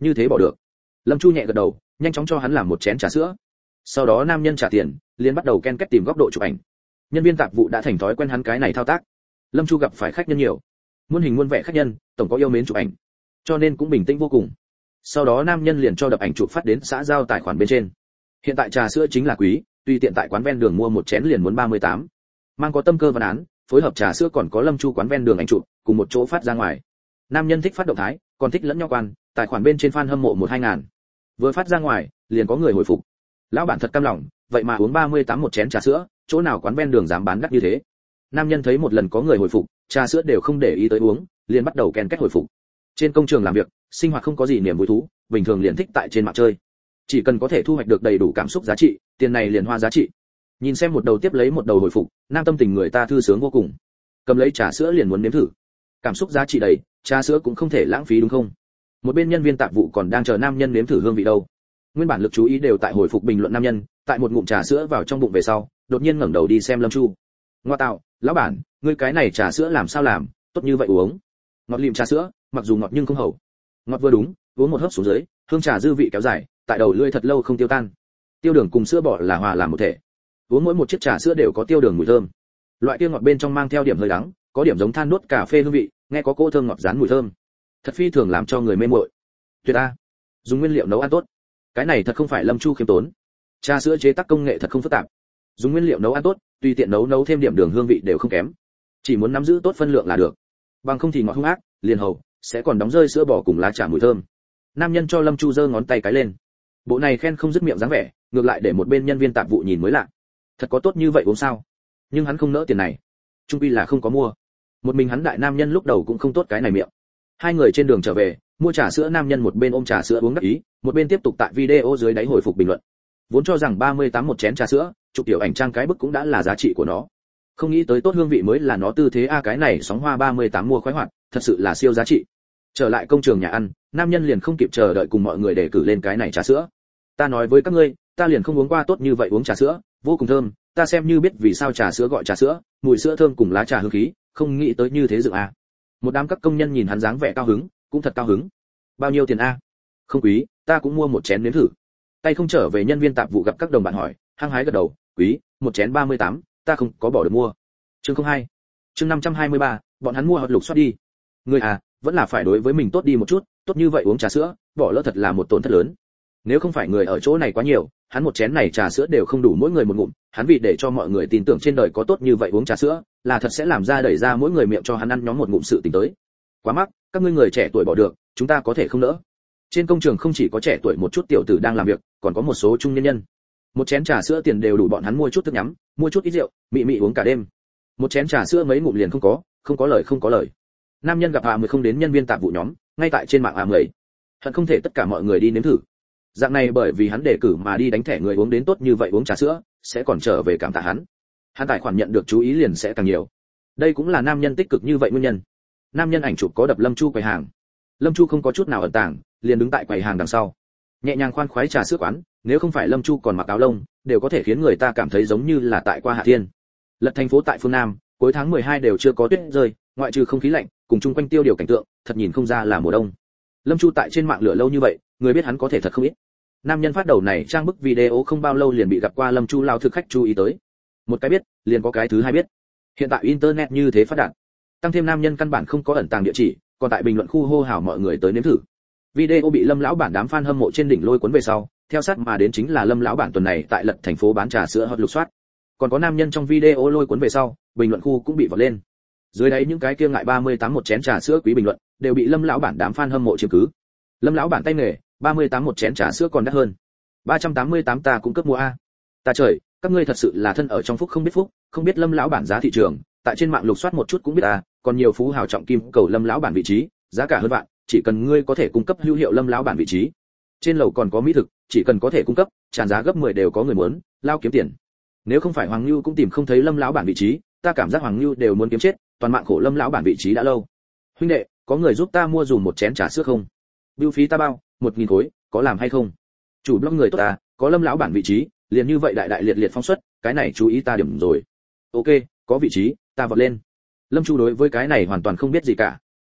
như thế bỏ được. Lâm Chu nhẹ gật đầu, nhanh chóng cho hắn làm một chén trà sữa. Sau đó nam nhân trả tiền, liền bắt đầu ken kết tìm góc độ chụp ảnh. Nhân viên tạp vụ đã thành thói quen hắn cái này thao tác. Lâm Chu gặp phải khách nhân nhiều, muôn hình muôn vẻ khách nhân, tổng có yêu mến chụp ảnh, cho nên cũng bình tĩnh vô cùng. Sau đó nam nhân liền cho đập ảnh chụp phát đến xã giao tài khoản bên trên. Hiện tại trà sữa chính là quý, tùy tiện tại quán ven đường mua một chén liền muốn ba mươi tám. Mang có tâm cơ văn án, phối hợp trà sữa còn có Lâm Chu quán ven đường ảnh chụp, cùng một chỗ phát ra ngoài. Nam nhân thích phát động thái, còn thích lẫn nhau quan, tài khoản bên trên fan hâm mộ một hai ngàn. Vừa phát ra ngoài, liền có người hồi phục. Lão bản thật cam lòng, vậy mà uống ba mươi tám một chén trà sữa, chỗ nào quán ven đường dám bán đắt như thế. Nam nhân thấy một lần có người hồi phục, trà sữa đều không để ý tới uống, liền bắt đầu ken kết hồi phục. Trên công trường làm việc, sinh hoạt không có gì niềm vui thú, bình thường liền thích tại trên mạng chơi. Chỉ cần có thể thu hoạch được đầy đủ cảm xúc giá trị, tiền này liền hoa giá trị. Nhìn xem một đầu tiếp lấy một đầu hồi phục, nam tâm tình người ta thư sướng vô cùng. Cầm lấy trà sữa liền muốn nếm thử. Cảm xúc giá trị đầy, trà sữa cũng không thể lãng phí đúng không? Một bên nhân viên tạp vụ còn đang chờ nam nhân nếm thử hương vị đâu. Nguyên bản lực chú ý đều tại hồi phục bình luận nam nhân, tại một ngụm trà sữa vào trong bụng về sau, đột nhiên ngẩng đầu đi xem Lâm Chu. Ngoa tạo, lão bản, ngươi cái này trà sữa làm sao làm, tốt như vậy uống. Ngọt lịm trà sữa, mặc dù ngọt nhưng không hậu. Ngọt vừa đúng, uống một hớp xuống dưới, hương trà dư vị kéo dài, tại đầu lưỡi thật lâu không tiêu tan. Tiêu đường cùng sữa bò là hòa làm một thể. Uống mỗi một chiếc trà sữa đều có tiêu đường mùi thơm. Loại tiêu ngọt bên trong mang theo điểm hơi đắng, có điểm giống than đốt cà phê hương vị, nghe có cỗ thơm ngọt rán mùi thơm. Thật phi thường làm cho người mê muội. Tuyệt a. Dùng nguyên liệu nấu ăn tốt. Cái này thật không phải Lâm Chu khiêm tốn. Trà sữa chế tác công nghệ thật không phức tạp. Dùng nguyên liệu nấu ăn tốt, tùy tiện nấu nấu thêm điểm đường hương vị đều không kém. Chỉ muốn nắm giữ tốt phân lượng là được. Bằng không thì ngọt hung ác, liền hầu sẽ còn đóng rơi sữa bò cùng lá trà mùi thơm. Nam nhân cho Lâm Chu giơ ngón tay cái lên. Bộ này khen không dứt miệng dáng vẻ, ngược lại để một bên nhân viên tạp vụ nhìn mới lạ. Thật có tốt như vậy uống sao? Nhưng hắn không nỡ tiền này, chung quy là không có mua. Một mình hắn đại nam nhân lúc đầu cũng không tốt cái này miệng. Hai người trên đường trở về, mua trà sữa, nam nhân một bên ôm trà sữa uống đắc ý, một bên tiếp tục tại video dưới đáy hồi phục bình luận. Vốn cho rằng ba mươi tám một chén trà sữa, chụp tiểu ảnh trang cái bức cũng đã là giá trị của nó. Không nghĩ tới tốt hương vị mới là nó tư thế a, cái này sóng hoa ba mươi tám mua khoái hoạt, thật sự là siêu giá trị. Trở lại công trường nhà ăn, nam nhân liền không kịp chờ đợi cùng mọi người để cử lên cái này trà sữa. Ta nói với các ngươi, ta liền không uống qua tốt như vậy uống trà sữa, vô cùng thơm, ta xem như biết vì sao trà sữa gọi trà sữa, mùi sữa thơm cùng lá trà hương khí, không nghĩ tới như thế dựng a. Một đám các công nhân nhìn hắn dáng vẻ cao hứng, cũng thật cao hứng. Bao nhiêu tiền a? Không quý, ta cũng mua một chén nếm thử. Tay không trở về nhân viên tạp vụ gặp các đồng bạn hỏi, hăng hái gật đầu, quý, một chén ba mươi tám, ta không có bỏ được mua. Chương không hai. Chương năm trăm hai mươi ba, bọn hắn mua hot lục soát đi. Người à, vẫn là phải đối với mình tốt đi một chút, tốt như vậy uống trà sữa, bỏ lỡ thật là một tổn thất lớn. Nếu không phải người ở chỗ này quá nhiều, hắn một chén này trà sữa đều không đủ mỗi người một ngụm, hắn vì để cho mọi người tin tưởng trên đời có tốt như vậy uống trà sữa, là thật sẽ làm ra đẩy ra mỗi người miệng cho hắn ăn nhóm một ngụm sự tình tới. Quá mắc, các ngươi người trẻ tuổi bỏ được, chúng ta có thể không nỡ. Trên công trường không chỉ có trẻ tuổi một chút tiểu tử đang làm việc, còn có một số trung niên nhân. Một chén trà sữa tiền đều đủ bọn hắn mua chút thức nhắm, mua chút ít rượu, mị mị uống cả đêm. Một chén trà sữa mấy ngụm liền không có, không có lời không có lời. Nam nhân gặp à mười không đến nhân viên tạp vụ nhóm, ngay tại trên mạng à mười. Hận không thể tất cả mọi người đi nếm thử. Dạng này bởi vì hắn đề cử mà đi đánh thẻ người uống đến tốt như vậy uống trà sữa, sẽ còn trở về cảm tạ hắn. Hắn tài khoản nhận được chú ý liền sẽ càng nhiều. Đây cũng là nam nhân tích cực như vậy nguyên nhân. Nam nhân ảnh chụp có đập Lâm Chu quầy hàng. Lâm Chu không có chút nào ẩn tàng, liền đứng tại quầy hàng đằng sau. Nhẹ nhàng khoan khoái trà sữa quán, nếu không phải Lâm Chu còn mặc áo lông, đều có thể khiến người ta cảm thấy giống như là tại qua Hạ Thiên. Lật thành phố tại phương Nam, cuối tháng mười hai đều chưa có tuyết rơi, ngoại trừ không khí lạnh, cùng chung quanh tiêu điều cảnh tượng, thật nhìn không ra là mùa đông. Lâm Chu tại trên mạng lửa lâu như vậy, người biết hắn có thể thật không ít. Nam nhân phát đầu này trang bức video không bao lâu liền bị gặp qua Lâm Chu lao thực khách chú ý tới. Một cái biết, liền có cái thứ hai biết. Hiện tại internet như thế phát đạt, tăng thêm nam nhân căn bản không có ẩn tàng địa chỉ, còn tại bình luận khu hô hào mọi người tới nếm thử. Video bị Lâm lão bản đám fan hâm mộ trên đỉnh lôi cuốn về sau, theo sát mà đến chính là Lâm lão bản tuần này tại Lật thành phố bán trà sữa hot lục soát. Còn có nam nhân trong video lôi cuốn về sau, bình luận khu cũng bị vọt lên. Dưới đấy những cái kia ngại ba mươi tám một chén trà sữa quý bình luận, đều bị Lâm lão bản đám fan hâm mộ chiếm cứ. Lâm lão bản tay nghề, ba mươi tám một chén trà sữa còn đắt hơn. ba trăm tám mươi tám ta cũng cấp mua a. Ta trời, các ngươi thật sự là thân ở trong phúc không biết phúc, không biết Lâm lão bản giá thị trường, tại trên mạng lục soát một chút cũng biết a, còn nhiều phú hào trọng kim cầu Lâm lão bản vị trí, giá cả hơn vạn, chỉ cần ngươi có thể cung cấp hữu hiệu Lâm lão bản vị trí. Trên lầu còn có mỹ thực, chỉ cần có thể cung cấp, tràn giá gấp mười đều có người muốn, lao kiếm tiền. Nếu không phải Hoàng Nưu cũng tìm không thấy Lâm lão bản vị trí, ta cảm giác Hoàng Nưu đều muốn kiếm chết, toàn mạng khổ Lâm lão bản vị trí đã lâu. Huynh đệ, có người giúp ta mua dùm một chén trà sữa không? Bưu phí ta bao, một nghìn khối, có làm hay không? Chủ blog người tốt ta, có Lâm lão bản vị trí, liền như vậy đại đại liệt liệt phong suất, cái này chú ý ta điểm rồi. Ok, có vị trí, ta vọt lên. Lâm Chu đối với cái này hoàn toàn không biết gì cả.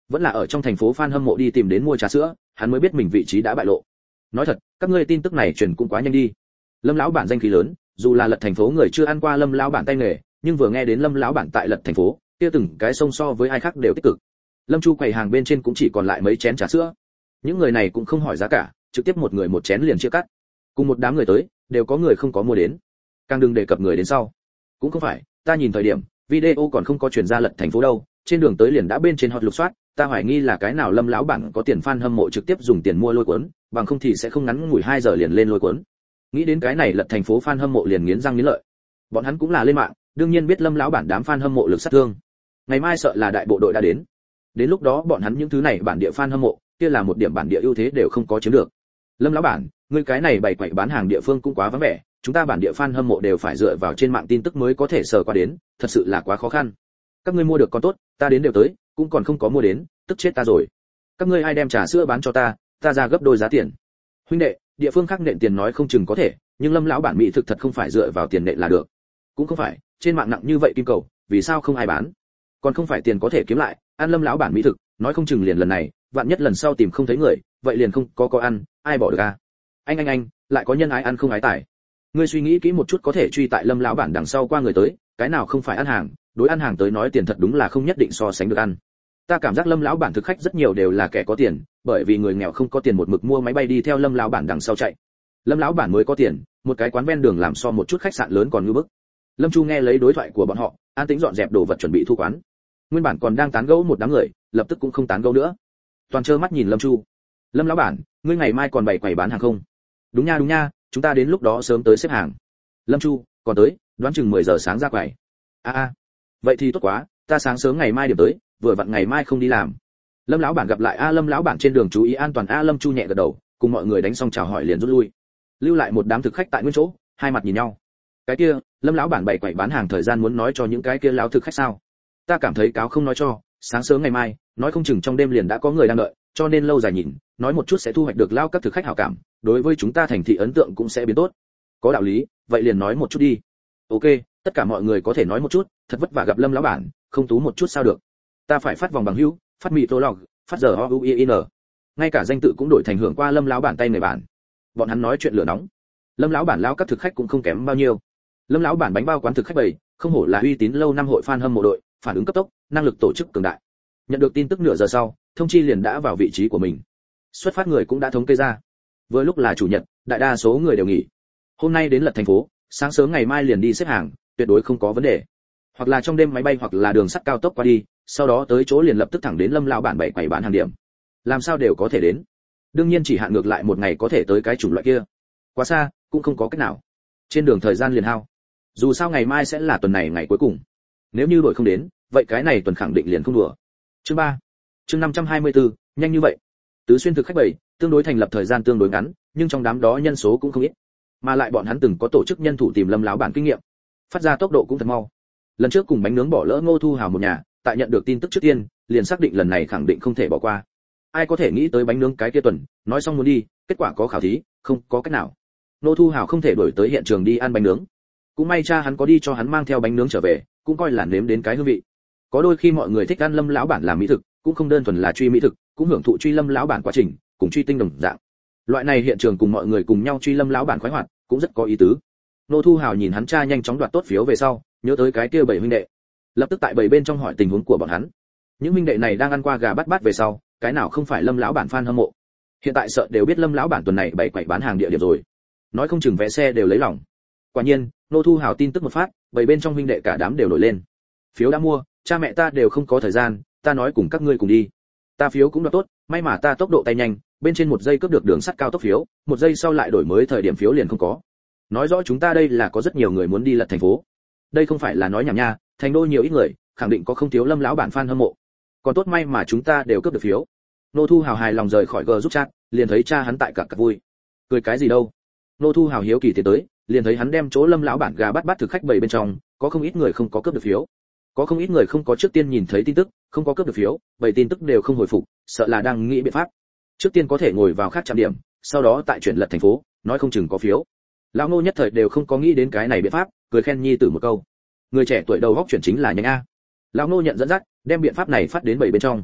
Vẫn là ở trong thành phố fan hâm mộ đi tìm đến mua trà sữa, hắn mới biết mình vị trí đã bại lộ. Nói thật, các ngươi tin tức này truyền cũng quá nhanh đi. Lâm lão bản danh khí lớn, dù là Lật thành phố người chưa ăn qua Lâm lão bản tay nghề, nhưng vừa nghe đến Lâm lão bản tại Lật thành phố, kia từng cái sông so với ai khác đều tích cực. Lâm Chu quầy hàng bên trên cũng chỉ còn lại mấy chén trà sữa. Những người này cũng không hỏi giá cả, trực tiếp một người một chén liền chia cắt. Cùng một đám người tới, đều có người không có mua đến. Càng đừng đề cập người đến sau. Cũng không phải, ta nhìn thời điểm, video còn không có truyền ra Lật thành phố đâu, trên đường tới liền đã bên trên hot lục soát, ta hoài nghi là cái nào Lâm lão bản có tiền fan hâm mộ trực tiếp dùng tiền mua lôi cuốn, bằng không thì sẽ không ngắn ngủi hai giờ liền lên lôi cuốn. Nghĩ đến cái này Lật thành phố fan hâm mộ liền nghiến răng nghiến lợi. Bọn hắn cũng là lên mạng, đương nhiên biết Lâm lão bản đám fan hâm mộ lực sát thương. Ngày mai sợ là đại bộ đội đã đến. Đến lúc đó bọn hắn những thứ này bản địa fan hâm mộ, kia là một điểm bản địa ưu thế đều không có chiếm được. Lâm lão bản, ngươi cái này bày quậy bán hàng địa phương cũng quá vắng vẻ, chúng ta bản địa fan hâm mộ đều phải dựa vào trên mạng tin tức mới có thể sờ qua đến, thật sự là quá khó khăn. Các ngươi mua được còn tốt, ta đến đều tới, cũng còn không có mua đến, tức chết ta rồi. Các ngươi ai đem trà sữa bán cho ta, ta ra gấp đôi giá tiền. Huynh đệ, địa phương khác nện tiền nói không chừng có thể, nhưng Lâm lão bản mỹ thực thật không phải dựa vào tiền nện là được. Cũng không phải, trên mạng nặng như vậy kim cầu, vì sao không ai bán? Còn không phải tiền có thể kiếm lại, ăn Lâm lão bản mỹ thực, nói không chừng liền lần này, vạn nhất lần sau tìm không thấy người, vậy liền không có có ăn, ai bỏ được à? Anh anh anh, lại có nhân ái ăn không ái tài. Ngươi suy nghĩ kỹ một chút có thể truy tại Lâm lão bản đằng sau qua người tới, cái nào không phải ăn hàng, đối ăn hàng tới nói tiền thật đúng là không nhất định so sánh được ăn. Ta cảm giác Lâm lão bản thực khách rất nhiều đều là kẻ có tiền, bởi vì người nghèo không có tiền một mực mua máy bay đi theo Lâm lão bản đằng sau chạy. Lâm lão bản mới có tiền, một cái quán ven đường làm so một chút khách sạn lớn còn ngư bức. Lâm Chu nghe lấy đối thoại của bọn họ, an tĩnh dọn dẹp đồ vật chuẩn bị thu quán. Nguyên bản còn đang tán gẫu một đám người, lập tức cũng không tán gẫu nữa. Toàn trơ mắt nhìn Lâm Chu. Lâm lão bản, ngươi ngày mai còn bày quầy bán hàng không? Đúng nha đúng nha, chúng ta đến lúc đó sớm tới xếp hàng. Lâm Chu, còn tới, đoán chừng mười giờ sáng ra quầy. A a, vậy thì tốt quá, ta sáng sớm ngày mai điểm tới, vừa vặn ngày mai không đi làm. Lâm lão bản gặp lại a Lâm lão bản trên đường chú ý an toàn a Lâm Chu nhẹ gật đầu, cùng mọi người đánh xong chào hỏi liền rút lui. Lưu lại một đám thực khách tại nguyên chỗ, hai mặt nhìn nhau. Cái kia, Lâm lão bản bày quầy bán hàng thời gian muốn nói cho những cái kia lão thực khách sao? Ta cảm thấy cáo không nói cho, sáng sớm ngày mai, nói không chừng trong đêm liền đã có người đang đợi, cho nên lâu dài nhìn, nói một chút sẽ thu hoạch được lao các thực khách hảo cảm, đối với chúng ta thành thị ấn tượng cũng sẽ biến tốt. Có đạo lý, vậy liền nói một chút đi. Ok, tất cả mọi người có thể nói một chút, thật vất vả gặp Lâm lão bản, không tú một chút sao được. Ta phải phát vòng bằng hữu, phát mị tô log, phát giờ o u i n. Ngay cả danh tự cũng đổi thành hưởng qua Lâm lão bản tay người bản. Bọn hắn nói chuyện lửa nóng. Lâm lão bản lao các thực khách cũng không kém bao nhiêu. Lâm lão bản bánh bao quán thực khách bầy, không hổ là uy tín lâu năm hội fan hâm mộ đội, phản ứng cấp tốc, năng lực tổ chức cường đại. Nhận được tin tức nửa giờ sau, thông chi liền đã vào vị trí của mình. Xuất phát người cũng đã thống kê ra. Vừa lúc là chủ nhật, đại đa số người đều nghỉ. Hôm nay đến Lật thành phố, sáng sớm ngày mai liền đi xếp hàng, tuyệt đối không có vấn đề. Hoặc là trong đêm máy bay hoặc là đường sắt cao tốc qua đi, sau đó tới chỗ liền lập tức thẳng đến Lâm lão bản bảy quầy bán hàng điểm. Làm sao đều có thể đến. Đương nhiên chỉ hạn ngược lại một ngày có thể tới cái chủng loại kia. Quá xa, cũng không có cách nào. Trên đường thời gian liền hao. Dù sao ngày mai sẽ là tuần này ngày cuối cùng. Nếu như đội không đến, vậy cái này tuần khẳng định liền không đùa. Chương ba. Chương năm trăm hai mươi tư, nhanh như vậy. Tứ xuyên thực khách bảy, tương đối thành lập thời gian tương đối ngắn, nhưng trong đám đó nhân số cũng không ít. Mà lại bọn hắn từng có tổ chức nhân thủ tìm Lâm lão bản kinh nghiệm, phát ra tốc độ cũng thật mau. Lần trước cùng bánh nướng bỏ lỡ Ngô Thu Hào một nhà, tại nhận được tin tức trước tiên, liền xác định lần này khẳng định không thể bỏ qua. Ai có thể nghĩ tới bánh nướng cái kia tuần, nói xong muốn đi, kết quả có khảo thí, không có cách nào. Ngô Thu Hào không thể đổi tới hiện trường đi ăn bánh nướng. Cũng may cha hắn có đi cho hắn mang theo bánh nướng trở về, cũng coi là nếm đến cái hương vị. Có đôi khi mọi người thích ăn Lâm lão bản làm mỹ thực, cũng không đơn thuần là truy mỹ thực, cũng hưởng thụ truy Lâm lão bản quá trình, cùng truy tinh đồng dạng. Loại này hiện trường cùng mọi người cùng nhau truy Lâm lão bản khoái hoạt, cũng rất có ý tứ. Nô Thu Hào nhìn hắn cha nhanh chóng đoạt tốt phiếu về sau, nhớ tới cái kia bảy huynh đệ, lập tức tại bảy bên trong hỏi tình huống của bọn hắn. Những huynh đệ này đang ăn qua gà bắt bát về sau, cái nào không phải Lâm lão bản fan hâm mộ. Hiện tại sợ đều biết Lâm lão bản tuần này bảy quậy bán hàng địa điểm rồi. Nói không chừng vé xe đều lấy lòng. Quả nhiên, Nô Thu Hào tin tức một phát, bảy bên trong huynh đệ cả đám đều nổi lên. Phiếu đã mua, cha mẹ ta đều không có thời gian, ta nói cùng các ngươi cùng đi. Ta phiếu cũng đoạt tốt, may mà ta tốc độ tay nhanh, bên trên một giây cướp được đường sắt cao tốc phiếu, một giây sau lại đổi mới thời điểm phiếu liền không có. Nói rõ chúng ta đây là có rất nhiều người muốn đi Lật thành phố. Đây không phải là nói nhảm nha, thành đô nhiều ít người, khẳng định có không thiếu Lâm lão bản fan hâm mộ. Còn tốt may mà chúng ta đều cướp được phiếu. Nô Thu Hào hài lòng rời khỏi gờ giúp chat, liền thấy cha hắn tại cả cặp vui. Cười cái gì đâu? Nô Thu Hào hiếu kỳ tiến tới, liền thấy hắn đem chỗ Lâm lão bản gà bắt bắt thực khách bầy bên trong, có không ít người không có cướp được phiếu. Có không ít người không có trước tiên nhìn thấy tin tức, không có cướp được phiếu, bầy tin tức đều không hồi phục, sợ là đang nghĩ biện pháp. Trước tiên có thể ngồi vào khác trạm điểm, sau đó tại chuyển Lật thành phố, nói không chừng có phiếu. Lão Ngô nhất thời đều không có nghĩ đến cái này biện pháp, cười khen nhi tử một câu. Người trẻ tuổi đầu góc chuyển chính là nhanh a. Lão Ngô nhận dẫn dắt, đem biện pháp này phát đến bảy bên trong.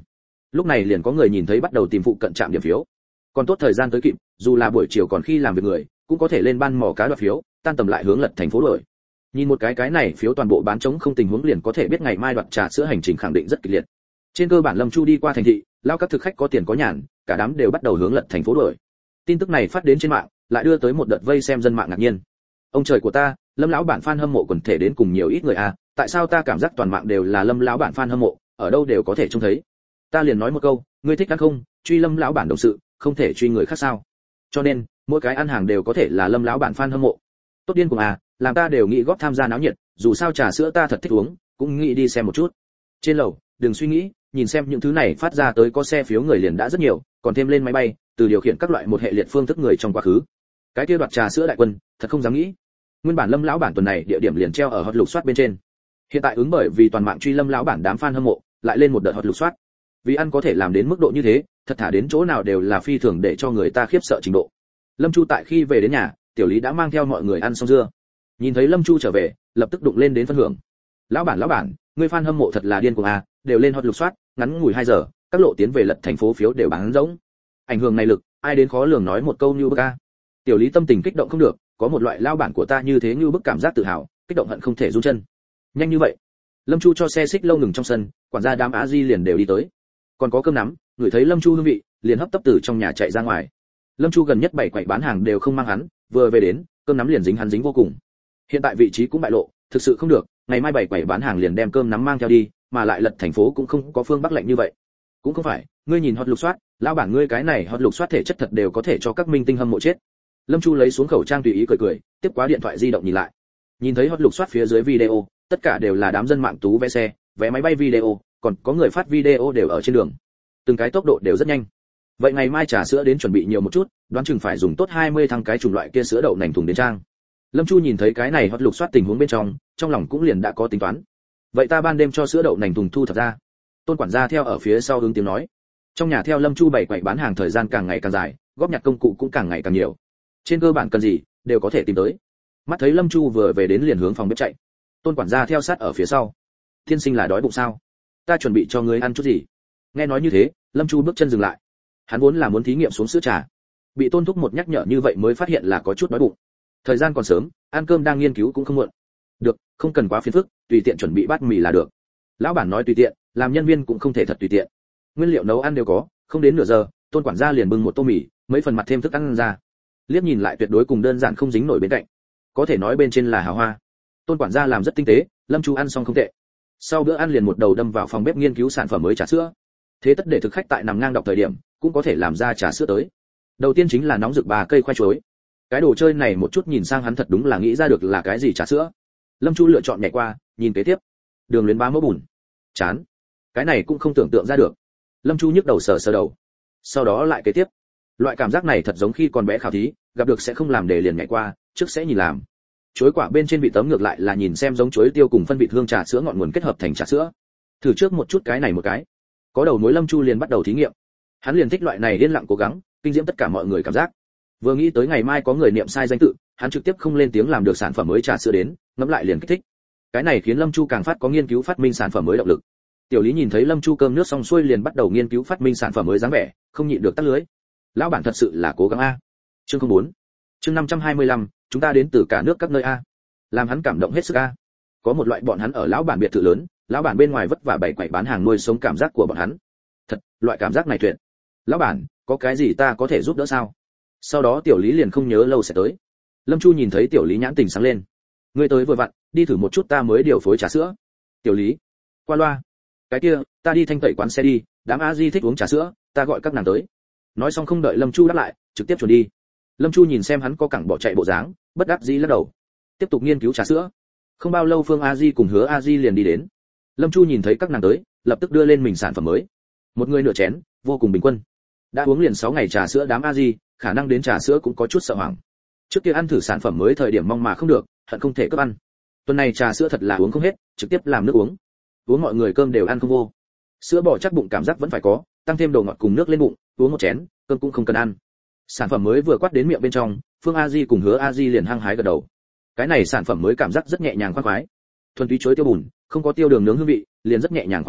Lúc này liền có người nhìn thấy bắt đầu tìm phụ cận trạm điểm phiếu. Còn tốt thời gian tới kịp, dù là buổi chiều còn khi làm việc người, cũng có thể lên ban mò cá đoạt phiếu, tan tầm lại hướng lật thành phố đổi. Nhìn một cái cái này phiếu toàn bộ bán trống không tình huống liền có thể biết ngày mai đoạt trà sữa hành trình khẳng định rất kịch liệt. Trên cơ bản Lâm Chu đi qua thành thị, lao các thực khách có tiền có nhàn, cả đám đều bắt đầu hướng lật thành phố đổi. Tin tức này phát đến trên mạng, lại đưa tới một đợt vây xem dân mạng ngạc nhiên. Ông trời của ta, Lâm lão bản fan hâm mộ quần thể đến cùng nhiều ít người à, tại sao ta cảm giác toàn mạng đều là Lâm lão bản fan hâm mộ, ở đâu đều có thể trông thấy. Ta liền nói một câu, ngươi thích ăn không, truy Lâm lão bản đồng sự, không thể truy người khác sao? Cho nên, mỗi cái ăn hàng đều có thể là Lâm lão bản fan hâm mộ. Tốt điên cùng à, làm ta đều nghĩ góp tham gia náo nhiệt, dù sao trà sữa ta thật thích uống, cũng nghĩ đi xem một chút. Trên lầu, đừng suy nghĩ, nhìn xem những thứ này phát ra tới có xe phiếu người liền đã rất nhiều, còn thêm lên máy bay, từ điều khiển các loại một hệ liệt phương thức người trong quá khứ. Cái kia đoạt trà sữa đại quân, thật không dám nghĩ. Nguyên bản Lâm lão bản tuần này địa điểm liền treo ở hot lục soát bên trên. Hiện tại ứng bởi vì toàn mạng truy Lâm lão bản đám fan hâm mộ, lại lên một đợt hot lục soát. Vì ăn có thể làm đến mức độ như thế, thật thả đến chỗ nào đều là phi thường để cho người ta khiếp sợ trình độ. Lâm Chu tại khi về đến nhà, tiểu lý đã mang theo mọi người ăn xong dưa. Nhìn thấy Lâm Chu trở về, lập tức đụng lên đến phân hưởng. Lão bản lão bản, người fan hâm mộ thật là điên cuồng à, đều lên hot lục soát, ngắn ngủi hai giờ, các lộ tiến về lật thành phố phiếu đều bán rỗng. Ảnh hưởng này lực, ai đến khó lường nói một câu như bức a. Tiểu lý tâm tình kích động không được, có một loại lao bản của ta như thế như bức cảm giác tự hào, kích động hận không thể run chân. Nhanh như vậy. Lâm Chu cho xe xích lâu ngừng trong sân, quản gia đám á di liền đều đi tới. Còn có cơm nắm, người thấy Lâm Chu hương vị, liền hấp tấp từ trong nhà chạy ra ngoài. Lâm Chu gần nhất bảy quầy bán hàng đều không mang hắn, vừa về đến, cơm nắm liền dính hắn dính vô cùng. Hiện tại vị trí cũng bại lộ, thực sự không được, ngày mai bảy quầy bán hàng liền đem cơm nắm mang theo đi, mà lại lật thành phố cũng không có phương Bắc lạnh như vậy. Cũng không phải, ngươi nhìn hot lục soát, lão bản ngươi cái này hot lục soát thể chất thật đều có thể cho các minh tinh hâm mộ chết. Lâm Chu lấy xuống khẩu trang tùy ý cười cười, tiếp quá điện thoại di động nhìn lại. Nhìn thấy hot lục soát phía dưới video, tất cả đều là đám dân mạng tú vé xe, vé máy bay video, còn có người phát video đều ở trên đường. Từng cái tốc độ đều rất nhanh. Vậy ngày mai trà sữa đến chuẩn bị nhiều một chút, đoán chừng phải dùng tốt hai mươi thằng cái chủng loại kia sữa đậu nành thùng đến trang. Lâm Chu nhìn thấy cái này hot lục soát tình huống bên trong, trong lòng cũng liền đã có tính toán. Vậy ta ban đêm cho sữa đậu nành thùng thu thập ra. Tôn quản gia theo ở phía sau hướng tiếng nói. Trong nhà theo Lâm Chu bảy quầy bán hàng thời gian càng ngày càng dài, góp nhặt công cụ cũng càng ngày càng nhiều. Trên cơ bản cần gì đều có thể tìm tới. Mắt thấy Lâm Chu vừa về đến liền hướng phòng bếp chạy. Tôn quản gia theo sát ở phía sau. Tiên sinh là đói bụng sao? Ta chuẩn bị cho ngươi ăn chút gì? Nghe nói như thế, Lâm Chu bước chân dừng lại. Hắn vốn là muốn thí nghiệm xuống sữa trà, bị Tôn thúc một nhắc nhở như vậy mới phát hiện là có chút đói bụng. Thời gian còn sớm, ăn cơm đang nghiên cứu cũng không muộn. Được, không cần quá phiền phức, tùy tiện chuẩn bị bát mì là được. Lão bản nói tùy tiện, làm nhân viên cũng không thể thật tùy tiện. Nguyên liệu nấu ăn đều có, không đến nửa giờ, Tôn quản gia liền bưng một tô mì, mấy phần mặt thêm thức ăn ra. Liếc nhìn lại tuyệt đối cùng đơn giản không dính nổi bên cạnh. Có thể nói bên trên là hào hoa. Tôn quản gia làm rất tinh tế, Lâm Chu ăn xong không tệ. Sau bữa ăn liền một đầu đâm vào phòng bếp nghiên cứu sản phẩm mới trà sữa. Thế tất để thực khách tại nằm ngang đọc thời điểm, cũng có thể làm ra trà sữa tới. Đầu tiên chính là nóng rực ba cây khoai chuối. Cái đồ chơi này một chút nhìn sang hắn thật đúng là nghĩ ra được là cái gì trà sữa. Lâm Chu lựa chọn nhảy qua, nhìn kế tiếp. Đường luyến bá mỡ bùn. Chán. Cái này cũng không tưởng tượng ra được. Lâm Chu nhức đầu sờ sờ đầu. Sau đó lại kế tiếp. Loại cảm giác này thật giống khi còn bé khảo thí, gặp được sẽ không làm để liền nhảy qua, trước sẽ nhìn làm. Chuối quả bên trên vị tấm ngược lại là nhìn xem giống chuối tiêu cùng phân vị hương trà sữa ngọn nguồn kết hợp thành trà sữa. Thử trước một chút cái này một cái. Có đầu mối Lâm Chu liền bắt đầu thí nghiệm. Hắn liền thích loại này điên lặng cố gắng, kinh diễm tất cả mọi người cảm giác. Vừa nghĩ tới ngày mai có người niệm sai danh tự, hắn trực tiếp không lên tiếng làm được sản phẩm mới trà sữa đến, ngẫm lại liền kích thích. Cái này khiến Lâm Chu càng phát có nghiên cứu phát minh sản phẩm mới động lực. Tiểu Lý nhìn thấy Lâm Chu cơm nước xong xuôi liền bắt đầu nghiên cứu phát minh sản phẩm mới dáng vẻ, không nhịn được tắt lưới. Lão bản thật sự là cố gắng a. Chương không bốn. Chương năm trăm hai mươi lăm, chúng ta đến từ cả nước các nơi a. Làm hắn cảm động hết sức a. Có một loại bọn hắn ở lão bản biệt thự lớn, lão bản bên ngoài vất vả bày quậy bán hàng nuôi sống cảm giác của bọn hắn. Thật, loại cảm giác này tuyệt. Lão bản, có cái gì ta có thể giúp đỡ sao? Sau đó Tiểu Lý liền không nhớ lâu sẽ tới. Lâm Chu nhìn thấy Tiểu Lý nhãn tình sáng lên. Ngươi tới vừa vặn, đi thử một chút ta mới điều phối trà sữa. Tiểu Lý, qua loa. Cái kia, ta đi thanh tẩy quán xe đi, đám a di thích uống trà sữa, ta gọi các nàng tới. Nói xong không đợi Lâm Chu đáp lại, trực tiếp chuẩn đi. Lâm Chu nhìn xem hắn có cẳng bỏ chạy bộ dáng, bất đắc dĩ lắc đầu. Tiếp tục nghiên cứu trà sữa. Không bao lâu Phương A Di cùng Hứa A Di liền đi đến. Lâm Chu nhìn thấy các nàng tới, lập tức đưa lên mình sản phẩm mới. Một người nửa chén, vô cùng bình quân. Đã uống liền sáu ngày trà sữa đám A Di, khả năng đến trà sữa cũng có chút sợ hoảng. Trước kia ăn thử sản phẩm mới thời điểm mong mà không được, hận không thể cướp ăn. Tuần này trà sữa thật là uống không hết, trực tiếp làm nước uống. Uống mọi người cơm đều ăn không vô. Sữa bò chắc bụng cảm giác vẫn phải có, tăng thêm đồ ngọt cùng nước lên bụng, uống một chén, cơm cũng không cần ăn. Sản phẩm mới vừa quát đến miệng bên trong, Phương A Di cùng Hứa A Di liền hăng hái gật đầu. Cái này sản phẩm mới cảm giác rất nhẹ nhàng khoan khoái. Thuần túy chuối tiêu bùn, không có tiêu đường nướng hương vị, liền rất nhẹ nhàng khoan khoái,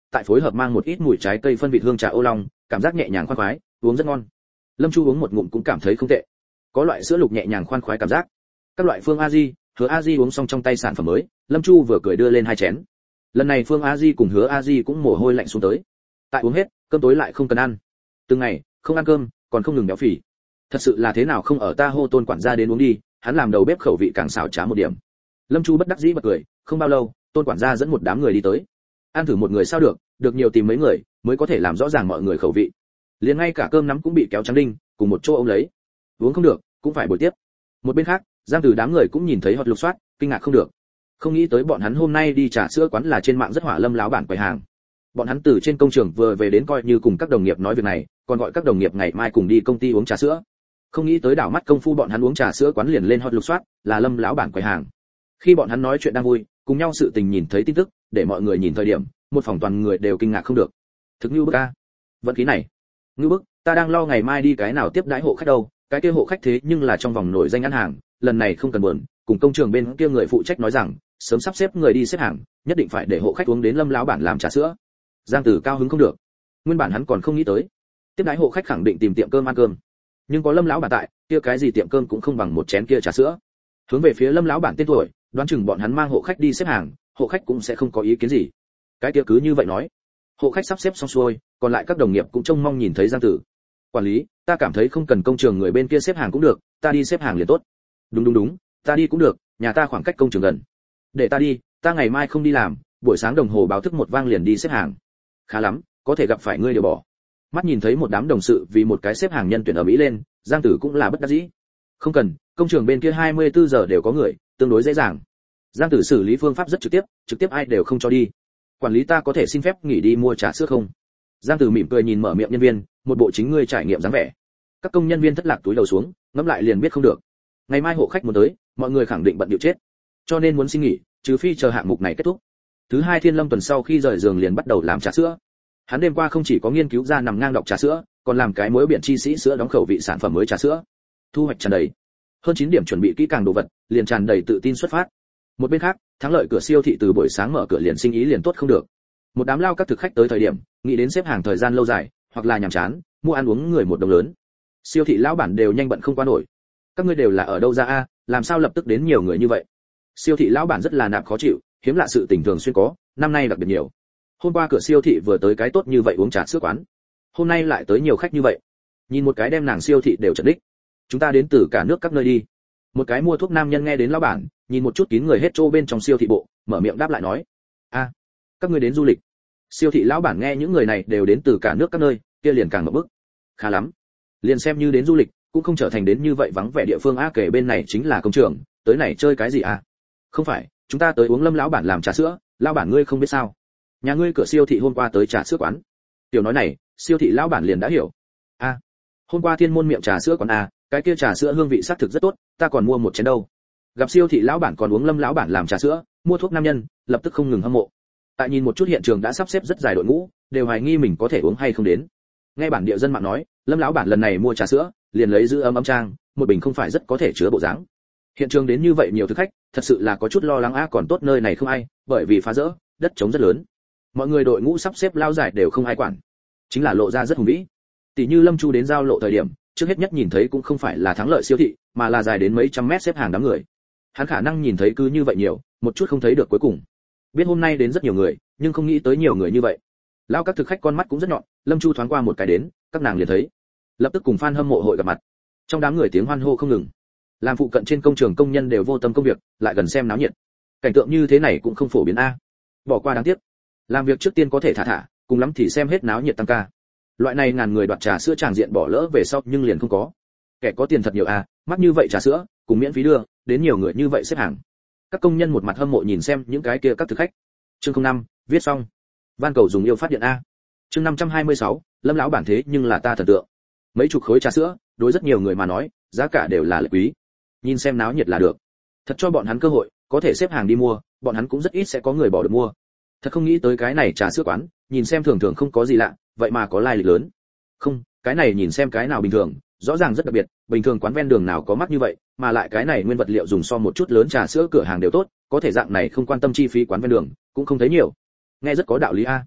tại phối hợp mang một ít mùi trái cây phân vị hương trà ô long, cảm giác nhẹ nhàng khoan khoái, uống rất ngon. Lâm Chu uống một ngụm cũng cảm thấy không tệ, có loại sữa lục nhẹ nhàng khoan khoái cảm giác. Các loại Phương A Di, Hứa A Di uống xong trong tay sản phẩm mới, Lâm Chu vừa cười đưa lên hai chén. Lần này Phương A Di cùng Hứa A Di cũng mồ hôi lạnh xuống tới. Tại uống hết, cơm tối lại không cần ăn. Từng ngày không ăn cơm, còn không ngừng béo phì. Thật sự là thế nào không ở ta hô Tôn quản gia đến uống đi, hắn làm đầu bếp khẩu vị càng xảo trá một điểm. Lâm Chu bất đắc dĩ bật cười, không bao lâu, Tôn quản gia dẫn một đám người đi tới. Ăn thử một người sao được, được nhiều tìm mấy người, mới có thể làm rõ ràng mọi người khẩu vị. Liền ngay cả cơm nắm cũng bị kéo trắng đinh, cùng một chỗ ông lấy. Uống không được, cũng phải bồi tiếp. Một bên khác, Giang Từ đám người cũng nhìn thấy hot lục soát, kinh ngạc không được. Không nghĩ tới bọn hắn hôm nay đi trà sữa quán là trên mạng rất hỏa Lâm lão bản quầy hàng. Bọn hắn từ trên công trường vừa về đến coi như cùng các đồng nghiệp nói việc này, còn gọi các đồng nghiệp ngày mai cùng đi công ty uống trà sữa. Không nghĩ tới đảo mắt công phu bọn hắn uống trà sữa quán liền lên hot lục soát, là Lâm lão bản quầy hàng. Khi bọn hắn nói chuyện đang vui, cùng nhau sự tình nhìn thấy tin tức, để mọi người nhìn thời điểm, một phòng toàn người đều kinh ngạc không được. Thực như bức a. Vận khí này. Như bức, ta đang lo ngày mai đi cái nào tiếp đãi hộ khách đâu, cái kia hộ khách thế nhưng là trong vòng nổi danh ăn hàng, lần này không cần buồn, cùng công trường bên kia người phụ trách nói rằng, sớm sắp xếp người đi xếp hàng, nhất định phải để hộ khách uống đến Lâm lão bản làm trà sữa. Giang Tử cao hứng không được. Nguyên bản hắn còn không nghĩ tới, tiếp đãi hộ khách khẳng định tìm tiệm cơm ăn cơm, nhưng có Lâm lão bản tại, kia cái gì tiệm cơm cũng không bằng một chén kia trà sữa. Hướng về phía Lâm lão bản tên tuổi, đoán chừng bọn hắn mang hộ khách đi xếp hàng, hộ khách cũng sẽ không có ý kiến gì. Cái kia cứ như vậy nói. Hộ khách sắp xếp xong xuôi, còn lại các đồng nghiệp cũng trông mong nhìn thấy Giang Tử. Quản lý, ta cảm thấy không cần công trường người bên kia xếp hàng cũng được, ta đi xếp hàng liền tốt. Đúng đúng đúng, ta đi cũng được, nhà ta khoảng cách công trường gần. Để ta đi, ta ngày mai không đi làm, buổi sáng đồng hồ báo thức một vang liền đi xếp hàng. Khá lắm, có thể gặp phải ngươi đều bỏ. Mắt nhìn thấy một đám đồng sự vì một cái xếp hàng nhân tuyển ở Mỹ lên, Giang Tử cũng là bất đắc dĩ. Không cần, công trường bên kia hai mươi bốn giờ đều có người, tương đối dễ dàng. Giang Tử xử lý phương pháp rất trực tiếp, trực tiếp ai đều không cho đi. Quản lý, ta có thể xin phép nghỉ đi mua trà sữa không? Giang Tử mỉm cười nhìn mở miệng nhân viên, một bộ chính ngươi trải nghiệm dáng vẻ. Các công nhân viên thất lạc túi đầu xuống, ngẫm lại liền biết không được. Ngày mai hộ khách muốn tới, mọi người khẳng định bận điệu chết, cho nên muốn xin nghỉ, trừ phi chờ hạng mục này kết thúc. Thứ hai Thiên Lâm tuần sau khi rời giường liền bắt đầu làm trà sữa. Hắn đêm qua không chỉ có nghiên cứu ra nằm ngang đọc trà sữa, còn làm cái muối biển chi sĩ sữa đóng khẩu vị sản phẩm mới trà sữa. Thu hoạch tràn đầy. Hơn chín điểm chuẩn bị kỹ càng đồ vật, liền tràn đầy tự tin xuất phát. Một bên khác, thắng lợi cửa siêu thị từ buổi sáng mở cửa liền sinh ý liền tốt không được. Một đám lao các thực khách tới thời điểm, nghĩ đến xếp hàng thời gian lâu dài, hoặc là nhàm chán, mua ăn uống người một đồng lớn. Siêu thị lão bản đều nhanh bận không qua nổi. Các ngươi đều là ở đâu ra a, làm sao lập tức đến nhiều người như vậy? Siêu thị lão bản rất là nạp khó chịu, hiếm lạ sự tình thường xuyên có, năm nay đặc biệt nhiều. Hôm qua cửa siêu thị vừa tới cái tốt như vậy uống trà sữa quán, hôm nay lại tới nhiều khách như vậy. Nhìn một cái đem nàng siêu thị đều chật đích. Chúng ta đến từ cả nước các nơi đi. Một cái mua thuốc nam nhân nghe đến lão bản, nhìn một chút kín người hết trô bên trong siêu thị bộ, mở miệng đáp lại nói: "A, các ngươi đến du lịch?" Siêu thị lão bản nghe những người này đều đến từ cả nước các nơi, kia liền càng ngập bức. Khá lắm, liền xem như đến du lịch, cũng không trở thành đến như vậy vắng vẻ địa phương a, kể bên này chính là công trường, tới này chơi cái gì a? Không phải, chúng ta tới uống Lâm lão bản làm trà sữa, lão bản ngươi không biết sao? Nhà ngươi cửa siêu thị hôm qua tới trà sữa quán. Tiểu nói này, siêu thị lão bản liền đã hiểu. A, hôm qua Thiên Môn miệng trà sữa quán a, cái kia trà sữa hương vị sắc thực rất tốt, ta còn mua một chén đâu. Gặp siêu thị lão bản còn uống Lâm lão bản làm trà sữa, mua thuốc nam nhân, lập tức không ngừng hâm mộ. Tại nhìn một chút hiện trường đã sắp xếp rất dài đội ngũ, đều hoài nghi mình có thể uống hay không đến. Nghe bản địa dân mạng nói, Lâm lão bản lần này mua trà sữa, liền lấy giữ ấm ấm trang, một bình không phải rất có thể chứa bộ dáng. Hiện trường đến như vậy nhiều thực khách, thật sự là có chút lo lắng a, còn tốt nơi này không ai, bởi vì phá rỡ, đất trống rất lớn. Mọi người đội ngũ sắp xếp lao dài đều không ai quản, chính là lộ ra rất hùng vĩ. Tỷ như Lâm Chu đến giao lộ thời điểm, trước hết nhất nhìn thấy cũng không phải là thắng lợi siêu thị, mà là dài đến mấy trăm mét xếp hàng đám người. Hắn khả năng nhìn thấy cứ như vậy nhiều, một chút không thấy được cuối cùng. Biết hôm nay đến rất nhiều người, nhưng không nghĩ tới nhiều người như vậy. Lao các thực khách con mắt cũng rất nhọn, Lâm Chu thoáng qua một cái đến, các nàng liền thấy, lập tức cùng fan hâm mộ hội gặp mặt. Trong đám người tiếng hoan hô không ngừng. Làm phụ cận trên công trường công nhân đều vô tâm công việc, lại gần xem náo nhiệt. Cảnh tượng như thế này cũng không phổ biến a. Bỏ qua đáng tiếc. Làm việc trước tiên có thể thả thả, cùng lắm thì xem hết náo nhiệt tăng ca. Loại này ngàn người đoạt trà sữa tràng diện bỏ lỡ về sau nhưng liền không có. Kẻ có tiền thật nhiều a, mắc như vậy trà sữa, cùng miễn phí đưa, đến nhiều người như vậy xếp hàng. Các công nhân một mặt hâm mộ nhìn xem những cái kia các thực khách. Chương không năm, viết xong. Van cầu dùng yêu phát điện a. Chương năm trăm hai mươi sáu, Lâm lão bản thế nhưng là ta thần tượng. Mấy chục khối trà sữa, đối rất nhiều người mà nói, giá cả đều là lợi quý. Nhìn xem náo nhiệt là được. Thật cho bọn hắn cơ hội, có thể xếp hàng đi mua, bọn hắn cũng rất ít sẽ có người bỏ được mua. Thật không nghĩ tới cái này trà sữa quán, nhìn xem thường thường không có gì lạ, vậy mà có lai lịch lớn. Không, cái này nhìn xem cái nào bình thường, rõ ràng rất đặc biệt, bình thường quán ven đường nào có mắc như vậy, mà lại cái này nguyên vật liệu dùng so một chút lớn trà sữa cửa hàng đều tốt, có thể dạng này không quan tâm chi phí quán ven đường, cũng không thấy nhiều. Nghe rất có đạo lý a.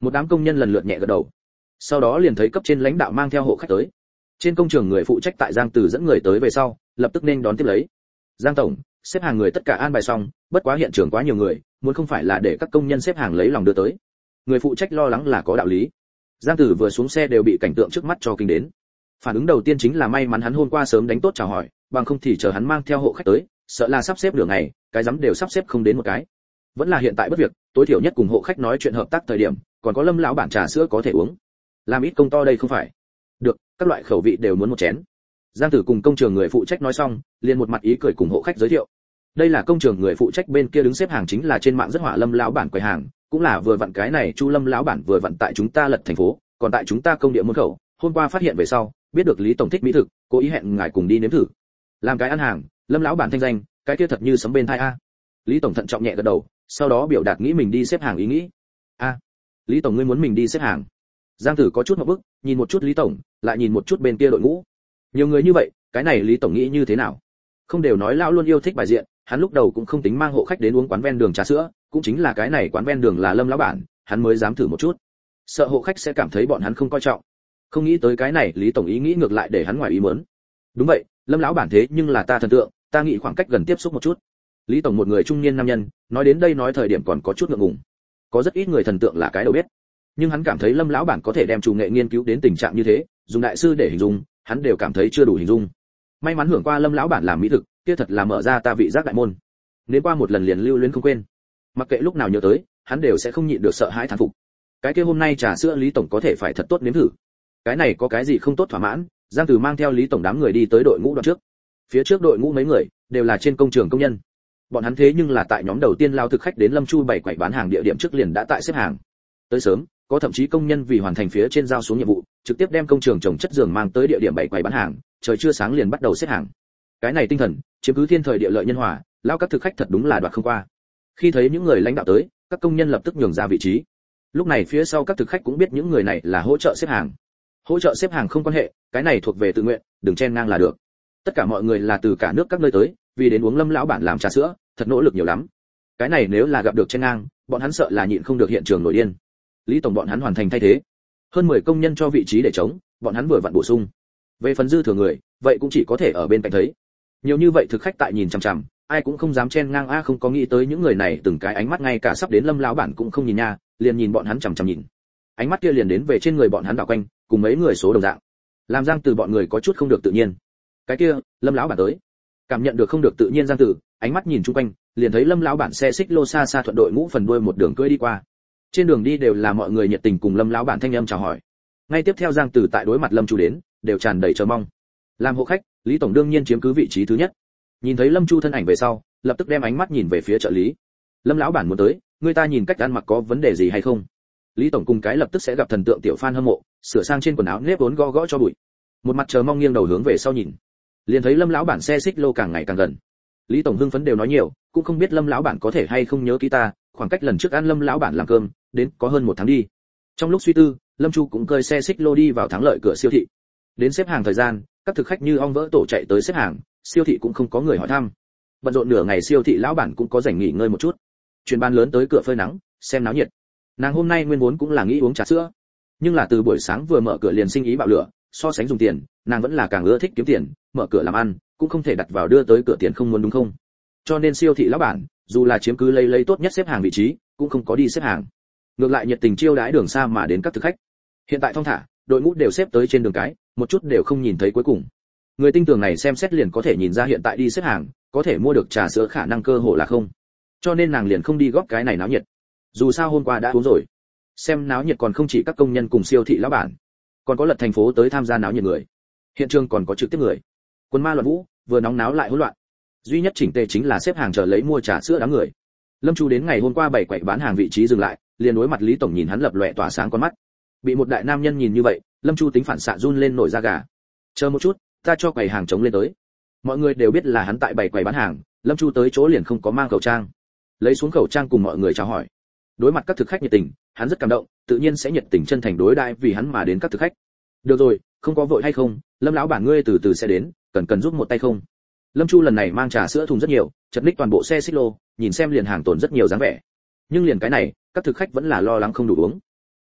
Một đám công nhân lần lượt nhẹ gật đầu. Sau đó liền thấy cấp trên lãnh đạo mang theo hộ khách tới. Trên công trường người phụ trách tại Giang Từ dẫn người tới về sau, lập tức nên đón tiếp lấy. Giang tổng, xếp hàng người tất cả an bài xong, bất quá hiện trường quá nhiều người, muốn không phải là để các công nhân xếp hàng lấy lòng đưa tới. Người phụ trách lo lắng là có đạo lý. Giang Tử vừa xuống xe đều bị cảnh tượng trước mắt cho kinh đến. Phản ứng đầu tiên chính là may mắn hắn hôm qua sớm đánh tốt chào hỏi, bằng không thì chờ hắn mang theo hộ khách tới, sợ là sắp xếp nửa ngày, cái rắm đều sắp xếp không đến một cái. Vẫn là hiện tại bất việc, tối thiểu nhất cùng hộ khách nói chuyện hợp tác thời điểm, còn có Lâm lão bản trà sữa có thể uống. Làm ít công to đây không phải. Được, các loại khẩu vị đều muốn một chén. Giang Tử cùng công trường người phụ trách nói xong, liền một mặt ý cười cùng hộ khách giới thiệu. Đây là công trường người phụ trách bên kia đứng xếp hàng chính là trên mạng rất hỏa Lâm lão bản quầy hàng, cũng là vừa vặn cái này Chu Lâm lão bản vừa vặn tại chúng ta Lật thành phố, còn tại chúng ta công địa môn khẩu, hôm qua phát hiện về sau, biết được Lý tổng thích mỹ thực, cố ý hẹn ngài cùng đi nếm thử. Làm cái ăn hàng, Lâm lão bản thanh danh, cái kia thật như sấm bên tai a. Lý tổng thận trọng nhẹ gật đầu, sau đó biểu đạt nghĩ mình đi xếp hàng ý nghĩ. A, Lý tổng ngươi muốn mình đi xếp hàng? Giang Tử có chút ngượng bức, nhìn một chút Lý tổng, lại nhìn một chút bên kia đội ngũ. Nhiều người như vậy, cái này Lý tổng nghĩ như thế nào? Không đều nói lão luôn yêu thích bài diện, hắn lúc đầu cũng không tính mang hộ khách đến uống quán ven đường trà sữa, cũng chính là cái này quán ven đường là Lâm lão bản, hắn mới dám thử một chút. Sợ hộ khách sẽ cảm thấy bọn hắn không coi trọng. Không nghĩ tới cái này Lý tổng ý nghĩ ngược lại để hắn ngoài ý muốn. Đúng vậy, Lâm lão bản thế nhưng là ta thần tượng, ta nghĩ khoảng cách gần tiếp xúc một chút. Lý tổng một người trung niên nam nhân, nói đến đây nói thời điểm còn có chút ngượng ngùng. Có rất ít người thần tượng là cái đầu biết, nhưng hắn cảm thấy Lâm lão bản có thể đem chủ nghệ nghiên cứu đến tình trạng như thế, dùng đại sư để hình dung, hắn đều cảm thấy chưa đủ hình dung. May mắn hưởng qua Lâm lão bản làm mỹ thực, kia thật là mở ra ta vị giác đại môn. Nếu qua một lần liền lưu luyến không quên. Mặc kệ lúc nào nhớ tới, hắn đều sẽ không nhịn được sợ hãi thán phục. Cái kia hôm nay trà sữa Lý tổng có thể phải thật tốt nếm thử. Cái này có cái gì không tốt thỏa mãn? Giang Từ mang theo Lý tổng đám người đi tới đội ngũ đoạn trước. Phía trước đội ngũ mấy người đều là trên công trường công nhân. Bọn hắn thế nhưng là tại nhóm đầu tiên lao thực khách đến Lâm Chu bảy quầy bán hàng địa điểm trước liền đã tại xếp hàng. Tới sớm, có thậm chí công nhân vì hoàn thành phía trên giao xuống nhiệm vụ, trực tiếp đem công trường trồng chất giường mang tới địa điểm bảy quầy bán hàng, trời chưa sáng liền bắt đầu xếp hàng. Cái này tinh thần, chiếm cứ thiên thời địa lợi nhân hòa, lao các thực khách thật đúng là đoạt không qua. Khi thấy những người lãnh đạo tới, các công nhân lập tức nhường ra vị trí. Lúc này phía sau các thực khách cũng biết những người này là hỗ trợ xếp hàng. Hỗ trợ xếp hàng không quan hệ, cái này thuộc về tự nguyện, đừng chen ngang là được. Tất cả mọi người là từ cả nước các nơi tới, vì đến uống Lâm lão bản làm trà sữa, thật nỗ lực nhiều lắm. Cái này nếu là gặp được chen ngang, bọn hắn sợ là nhịn không được hiện trường nổi điên. Lý tổng bọn hắn hoàn thành thay thế. Hơn mười công nhân cho vị trí để trống, bọn hắn vừa vặn bổ sung. Về phần dư thừa người, vậy cũng chỉ có thể ở bên cạnh thấy. Nhiều như vậy thực khách tại nhìn chằm chằm, ai cũng không dám chen ngang a, không có nghĩ tới những người này từng cái ánh mắt ngay cả sắp đến Lâm lão bản cũng không nhìn nha, liền nhìn bọn hắn chằm chằm nhìn. Ánh mắt kia liền đến về trên người bọn hắn đảo quanh, cùng mấy người số đồng dạng. Làm Giang Từ bọn người có chút không được tự nhiên. Cái kia, Lâm lão bản tới. Cảm nhận được không được tự nhiên Giang Từ, ánh mắt nhìn chung quanh, liền thấy Lâm lão bản xe xích lô xa xa thuận đội ngũ phần đuôi một đường cưỡi đi qua. Trên đường đi đều là mọi người nhiệt tình cùng Lâm lão bản thanh âm chào hỏi. Ngay tiếp theo Giang Từ tại đối mặt Lâm Chu đến, đều tràn đầy chờ mong. Làm hộ khách, Lý tổng đương nhiên chiếm cứ vị trí thứ nhất. Nhìn thấy Lâm Chu thân ảnh về sau, lập tức đem ánh mắt nhìn về phía trợ lý. Lâm lão bản muốn tới, người ta nhìn cách ăn mặc có vấn đề gì hay không? Lý tổng cùng cái lập tức sẽ gặp thần tượng tiểu fan hâm mộ, sửa sang trên quần áo nếp vốn gõ gõ cho bụi. Một mặt chờ mong nghiêng đầu hướng về sau nhìn. Liền thấy Lâm lão bản xe xích lô càng ngày càng gần. Lý tổng hưng phấn đều nói nhiều, cũng không biết Lâm lão bản có thể hay không nhớ kỹ ta, khoảng cách lần trước ăn Lâm lão bản làm cơm, đến có hơn một tháng đi. Trong lúc suy tư, Lâm Chu cũng cơi xe xích lô đi vào thắng lợi cửa siêu thị. Đến xếp hàng thời gian, các thực khách như ong vỡ tổ chạy tới xếp hàng, siêu thị cũng không có người hỏi thăm. Bận rộn nửa ngày siêu thị lão bản cũng có rảnh nghỉ ngơi một chút. Truyền ban lớn tới cửa phơi nắng, xem náo nhiệt. Nàng hôm nay nguyên vốn cũng là nghĩ uống trà sữa, nhưng là từ buổi sáng vừa mở cửa liền sinh ý bạo lửa, so sánh dùng tiền, nàng vẫn là càng ưa thích kiếm tiền, mở cửa làm ăn, cũng không thể đặt vào đưa tới cửa tiền không muốn đúng không? Cho nên siêu thị lão bản, dù là chiếm cứ lấy lấy tốt nhất xếp hàng vị trí, cũng không có đi xếp hàng. Ngược lại nhiệt tình chiêu đãi đường xa mà đến các thực khách. Hiện tại thong thả, đội ngũ đều xếp tới trên đường cái, một chút đều không nhìn thấy cuối cùng. Người tinh tường này xem xét liền có thể nhìn ra hiện tại đi xếp hàng, có thể mua được trà sữa khả năng cơ hồ là không. Cho nên nàng liền không đi góp cái này náo nhiệt. Dù sao hôm qua đã uống rồi. Xem náo nhiệt còn không chỉ các công nhân cùng siêu thị lão bản, còn có Lật thành phố tới tham gia náo nhiệt người. Hiện trường còn có trực tiếp người. Quân ma loạn vũ, vừa nóng náo lại hỗn loạn. Duy nhất chỉnh tề chính là xếp hàng chờ lấy mua trà sữa đám người. Lâm Chu đến ngày hôm qua bảy quậy bán hàng vị trí dừng lại, liền đối mặt Lý tổng nhìn hắn lập lòe tỏa sáng con mắt. Bị một đại nam nhân nhìn như vậy, Lâm Chu tính phản xạ run lên nổi da gà. Chờ một chút, ta cho quầy hàng chống lên tới. Mọi người đều biết là hắn tại bảy quầy bán hàng, Lâm Chu tới chỗ liền không có mang khẩu trang. Lấy xuống khẩu trang cùng mọi người chào hỏi. Đối mặt các thực khách nhiệt tình, hắn rất cảm động, tự nhiên sẽ nhiệt tình chân thành đối đãi vì hắn mà đến các thực khách. Được rồi, không có vội hay không, Lâm lão bản ngươi từ từ sẽ đến, cần cần giúp một tay không? Lâm Chu lần này mang trà sữa thùng rất nhiều, chật ních toàn bộ xe xích lô, nhìn xem liền hàng tồn rất nhiều dáng vẻ. Nhưng liền cái này, các thực khách vẫn là lo lắng không đủ uống.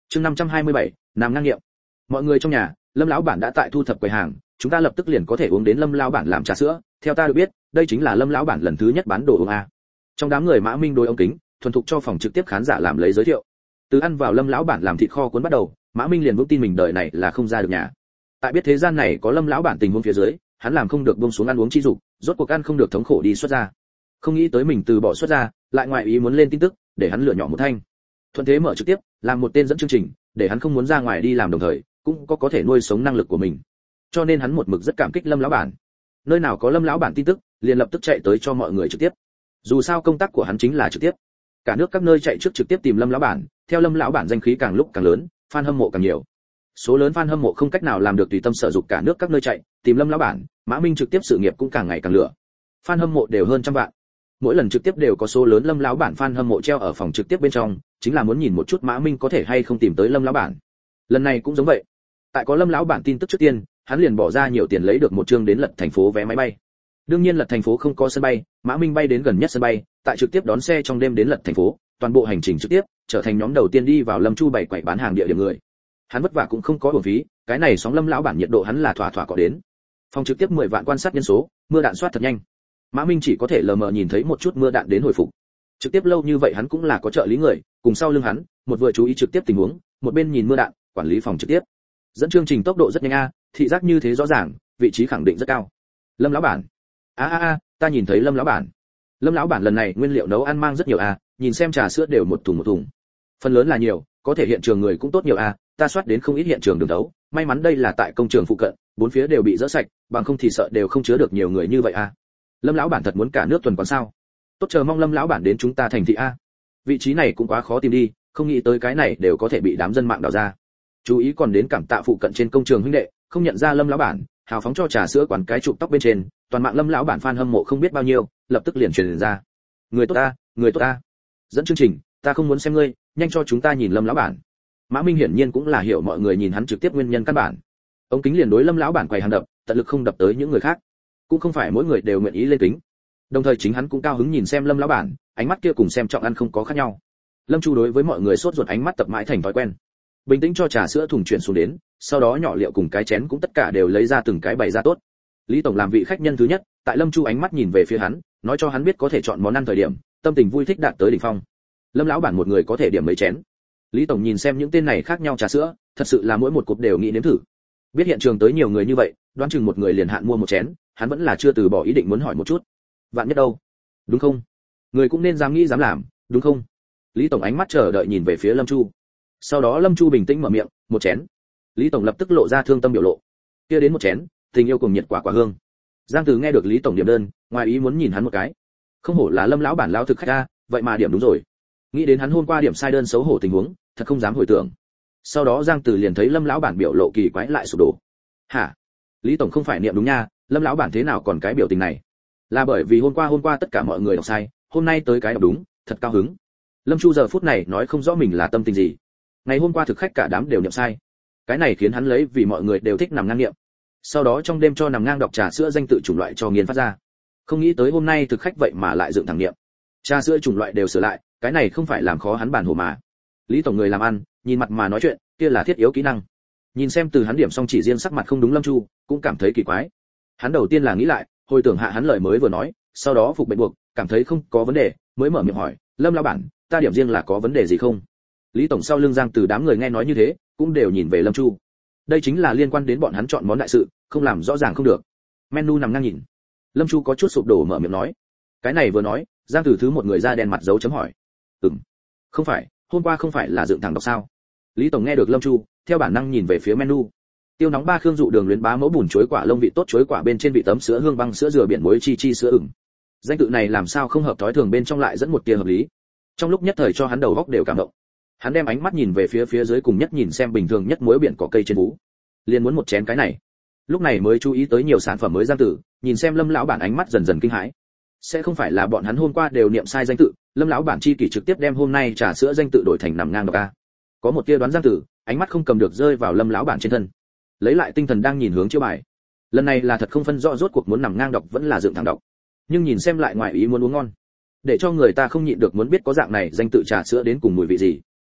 Chương năm trăm hai mươi bảy, Nam ngang nghiệm. Mọi người trong nhà, Lâm lão bản đã tại thu thập quầy hàng, chúng ta lập tức liền có thể uống đến Lâm lão bản làm trà sữa, theo ta được biết, đây chính là Lâm lão bản lần thứ nhất bán đồ uống a. Trong đám người Mã Minh đối ống kính, thuần thục cho phòng trực tiếp khán giả làm lấy giới thiệu. Từ ăn vào Lâm lão bản làm thịt kho cuốn bắt đầu, Mã Minh liền vững tin mình đời này là không ra được nhà. Tại biết thế gian này có Lâm lão bản tình huống phía dưới, hắn làm không được buông xuống ăn uống chi dục, rốt cuộc ăn không được thống khổ đi xuất ra. Không nghĩ tới mình từ bỏ xuất ra, lại ngoại ý muốn lên tin tức, để hắn lựa nhỏ một thanh. Thuận thế mở trực tiếp, làm một tên dẫn chương trình, để hắn không muốn ra ngoài đi làm đồng thời, cũng có có thể nuôi sống năng lực của mình. Cho nên hắn một mực rất cảm kích Lâm lão bản. Nơi nào có Lâm lão bản tin tức, liền lập tức chạy tới cho mọi người trực tiếp. Dù sao công tác của hắn chính là trực tiếp. Cả nước các nơi chạy trước trực tiếp tìm Lâm lão bản, theo Lâm lão bản danh khí càng lúc càng lớn, fan hâm mộ càng nhiều. Số lớn fan hâm mộ không cách nào làm được tùy tâm sở dục cả nước các nơi chạy, tìm Lâm lão bản, Mã Minh trực tiếp sự nghiệp cũng càng ngày càng lửa. Fan hâm mộ đều hơn trăm vạn. Mỗi lần trực tiếp đều có số lớn Lâm lão bản fan hâm mộ treo ở phòng trực tiếp bên trong, chính là muốn nhìn một chút Mã Minh có thể hay không tìm tới Lâm lão bản. Lần này cũng giống vậy. Tại có Lâm lão bản tin tức trước tiên, hắn liền bỏ ra nhiều tiền lấy được một chương đến Lật thành phố vé máy bay. Đương nhiên Lật thành phố không có sân bay, Mã Minh bay đến gần nhất sân bay, tại trực tiếp đón xe trong đêm đến Lật thành phố, toàn bộ hành trình trực tiếp, trở thành nhóm đầu tiên đi vào Lâm Chu bảy quầy bán hàng địa điểm người. Hắn vất vả cũng không có uổng phí, cái này sóng Lâm lão bản nhiệt độ hắn là thỏa thỏa có đến. Phòng trực tiếp mười vạn quan sát nhân số, mưa đạn soát thật nhanh. Mã Minh chỉ có thể lờ mờ nhìn thấy một chút mưa đạn đến hồi phục. Trực tiếp lâu như vậy hắn cũng là có trợ lý người, cùng sau lưng hắn, một vừa chú ý trực tiếp tình huống, một bên nhìn mưa đạn, quản lý phòng trực tiếp. Dẫn chương trình tốc độ rất nhanh a, thị giác như thế rõ ràng, vị trí khẳng định rất cao. Lâm lão bản. A a a, ta nhìn thấy Lâm lão bản. Lâm lão bản lần này nguyên liệu nấu ăn mang rất nhiều a, nhìn xem trà sữa đều một thùng một thùng. Phần lớn là nhiều, có thể hiện trường người cũng tốt nhiều a, ta soát đến không ít hiện trường đường đấu, may mắn đây là tại công trường phụ cận, bốn phía đều bị dỡ sạch, bằng không thì sợ đều không chứa được nhiều người như vậy a. Lâm lão bản thật muốn cả nước tuần quán sao? Tốt chờ mong Lâm lão bản đến chúng ta thành thị a. Vị trí này cũng quá khó tìm đi, không nghĩ tới cái này đều có thể bị đám dân mạng đào ra. Chú ý còn đến cảm tạ phụ cận trên công trường huynh đệ, không nhận ra Lâm lão bản, hào phóng cho trà sữa quán cái chụp tóc bên trên, toàn mạng Lâm lão bản fan hâm mộ không biết bao nhiêu, lập tức liền truyền ra. Người tốt ta, người tốt ta. Dẫn chương trình, ta không muốn xem ngươi, nhanh cho chúng ta nhìn Lâm lão bản. Mã Minh hiển nhiên cũng là hiểu mọi người nhìn hắn trực tiếp nguyên nhân căn bản. Ống kính liền đối Lâm lão bản quầy hàng đập, tận lực không đập tới những người khác. Cũng không phải mỗi người đều nguyện ý lên kính. Đồng thời chính hắn cũng cao hứng nhìn xem Lâm lão bản, ánh mắt kia cùng xem trọng ăn không có khác nhau. Lâm Chu đối với mọi người sốt ruột ánh mắt tập mãi thành thói quen. Bình tĩnh cho trà sữa thùng chuyển xuống đến, sau đó nhỏ liệu cùng cái chén cũng tất cả đều lấy ra từng cái bày ra tốt. Lý tổng làm vị khách nhân thứ nhất, tại Lâm Chu ánh mắt nhìn về phía hắn, nói cho hắn biết có thể chọn món ăn thời điểm, tâm tình vui thích đạt tới đỉnh phong. Lâm lão bản một người có thể điểm mấy chén. Lý tổng nhìn xem những tên này khác nhau trà sữa, thật sự là mỗi một cục đều nghĩ nếm thử. Biết hiện trường tới nhiều người như vậy, đoán chừng một người liền hạn mua một chén, hắn vẫn là chưa từ bỏ ý định muốn hỏi một chút. Vạn nhất đâu? Đúng không? Người cũng nên dám nghĩ dám làm, đúng không? Lý tổng ánh mắt chờ đợi nhìn về phía Lâm Chu. Sau đó Lâm Chu bình tĩnh mở miệng, một chén. Lý tổng lập tức lộ ra thương tâm biểu lộ. Kia đến một chén, tình yêu cùng nhiệt quả quả hương. Giang Từ nghe được Lý tổng điểm đơn, ngoài ý muốn nhìn hắn một cái. Không hổ là Lâm lão bản lão thực khách a, vậy mà điểm đúng rồi. Nghĩ đến hắn hôm qua điểm sai đơn xấu hổ tình huống, thật không dám hồi tưởng. Sau đó Giang Từ liền thấy Lâm lão bản biểu lộ kỳ quái lại sụp đổ. Hả? Lý tổng không phải niệm đúng nha, Lâm lão bản thế nào còn cái biểu tình này? Là bởi vì hôm qua hôm qua tất cả mọi người đọc sai, hôm nay tới cái đọc đúng, thật cao hứng. Lâm Chu giờ phút này nói không rõ mình là tâm tình gì. Ngày hôm qua thực khách cả đám đều niệm sai. Cái này khiến hắn lấy vì mọi người đều thích nằm ngang niệm. Sau đó trong đêm cho nằm ngang đọc trà sữa danh tự chủng loại cho nghiền phát ra. Không nghĩ tới hôm nay thực khách vậy mà lại dựng thẳng niệm. Trà sữa chủng loại đều sửa lại, cái này không phải làm khó hắn bản hồ mà. Lý tổng người làm ăn, nhìn mặt mà nói chuyện, kia là thiết yếu kỹ năng. Nhìn xem từ hắn điểm xong chỉ riêng sắc mặt không đúng Lâm Chu, cũng cảm thấy kỳ quái. Hắn đầu tiên là nghĩ lại, hồi tưởng hạ hắn lời mới vừa nói, sau đó phục bệnh buộc, cảm thấy không có vấn đề, mới mở miệng hỏi, Lâm lão bản, ta điểm riêng là có vấn đề gì không? Lý tổng sau lưng Giang Từ đám người nghe nói như thế, cũng đều nhìn về Lâm Chu. Đây chính là liên quan đến bọn hắn chọn món đại sự, không làm rõ ràng không được. Menu nằm ngang nhìn. Lâm Chu có chút sụp đổ mở miệng nói. Cái này vừa nói, Giang Từ thứ một người ra đen mặt dấu chấm hỏi. Ừm. Không phải, hôm qua không phải là dựng thẳng đọc sao? Lý tổng nghe được Lâm Chu, theo bản năng nhìn về phía menu. Tiêu nóng ba khương dụ đường luyến bá mẫu bùn chuối quả lông vị tốt chuối quả bên trên vị tấm sữa hương băng sữa dừa biển muối chi chi sữa ửng. Danh tự này làm sao không hợp thói thường bên trong lại dẫn một tia hợp lý. Trong lúc nhất thời cho hắn đầu góc đều cảm động. Hắn đem ánh mắt nhìn về phía phía dưới cùng nhất nhìn xem bình thường nhất muối biển cỏ cây trên vú. Liền muốn một chén cái này. Lúc này mới chú ý tới nhiều sản phẩm mới Giang Tử, nhìn xem Lâm lão bản ánh mắt dần dần kinh hãi. Sẽ không phải là bọn hắn hôm qua đều niệm sai danh tự, Lâm lão bản chi kỷ trực tiếp đem hôm nay trà sữa danh tự đổi thành nằm ngang đọc a. Có một tia đoán Giang Tử, ánh mắt không cầm được rơi vào Lâm lão bản trên thân. Lấy lại tinh thần đang nhìn hướng chiếu bài. Lần này là thật không phân rõ rốt cuộc muốn nằm ngang đọc vẫn là dựng thẳng đọc. Nhưng nhìn xem lại ngoài ý muốn uống ngon, để cho người ta không nhịn được muốn biết có dạng này danh tự trà sữa đến cùng mùi vị gì.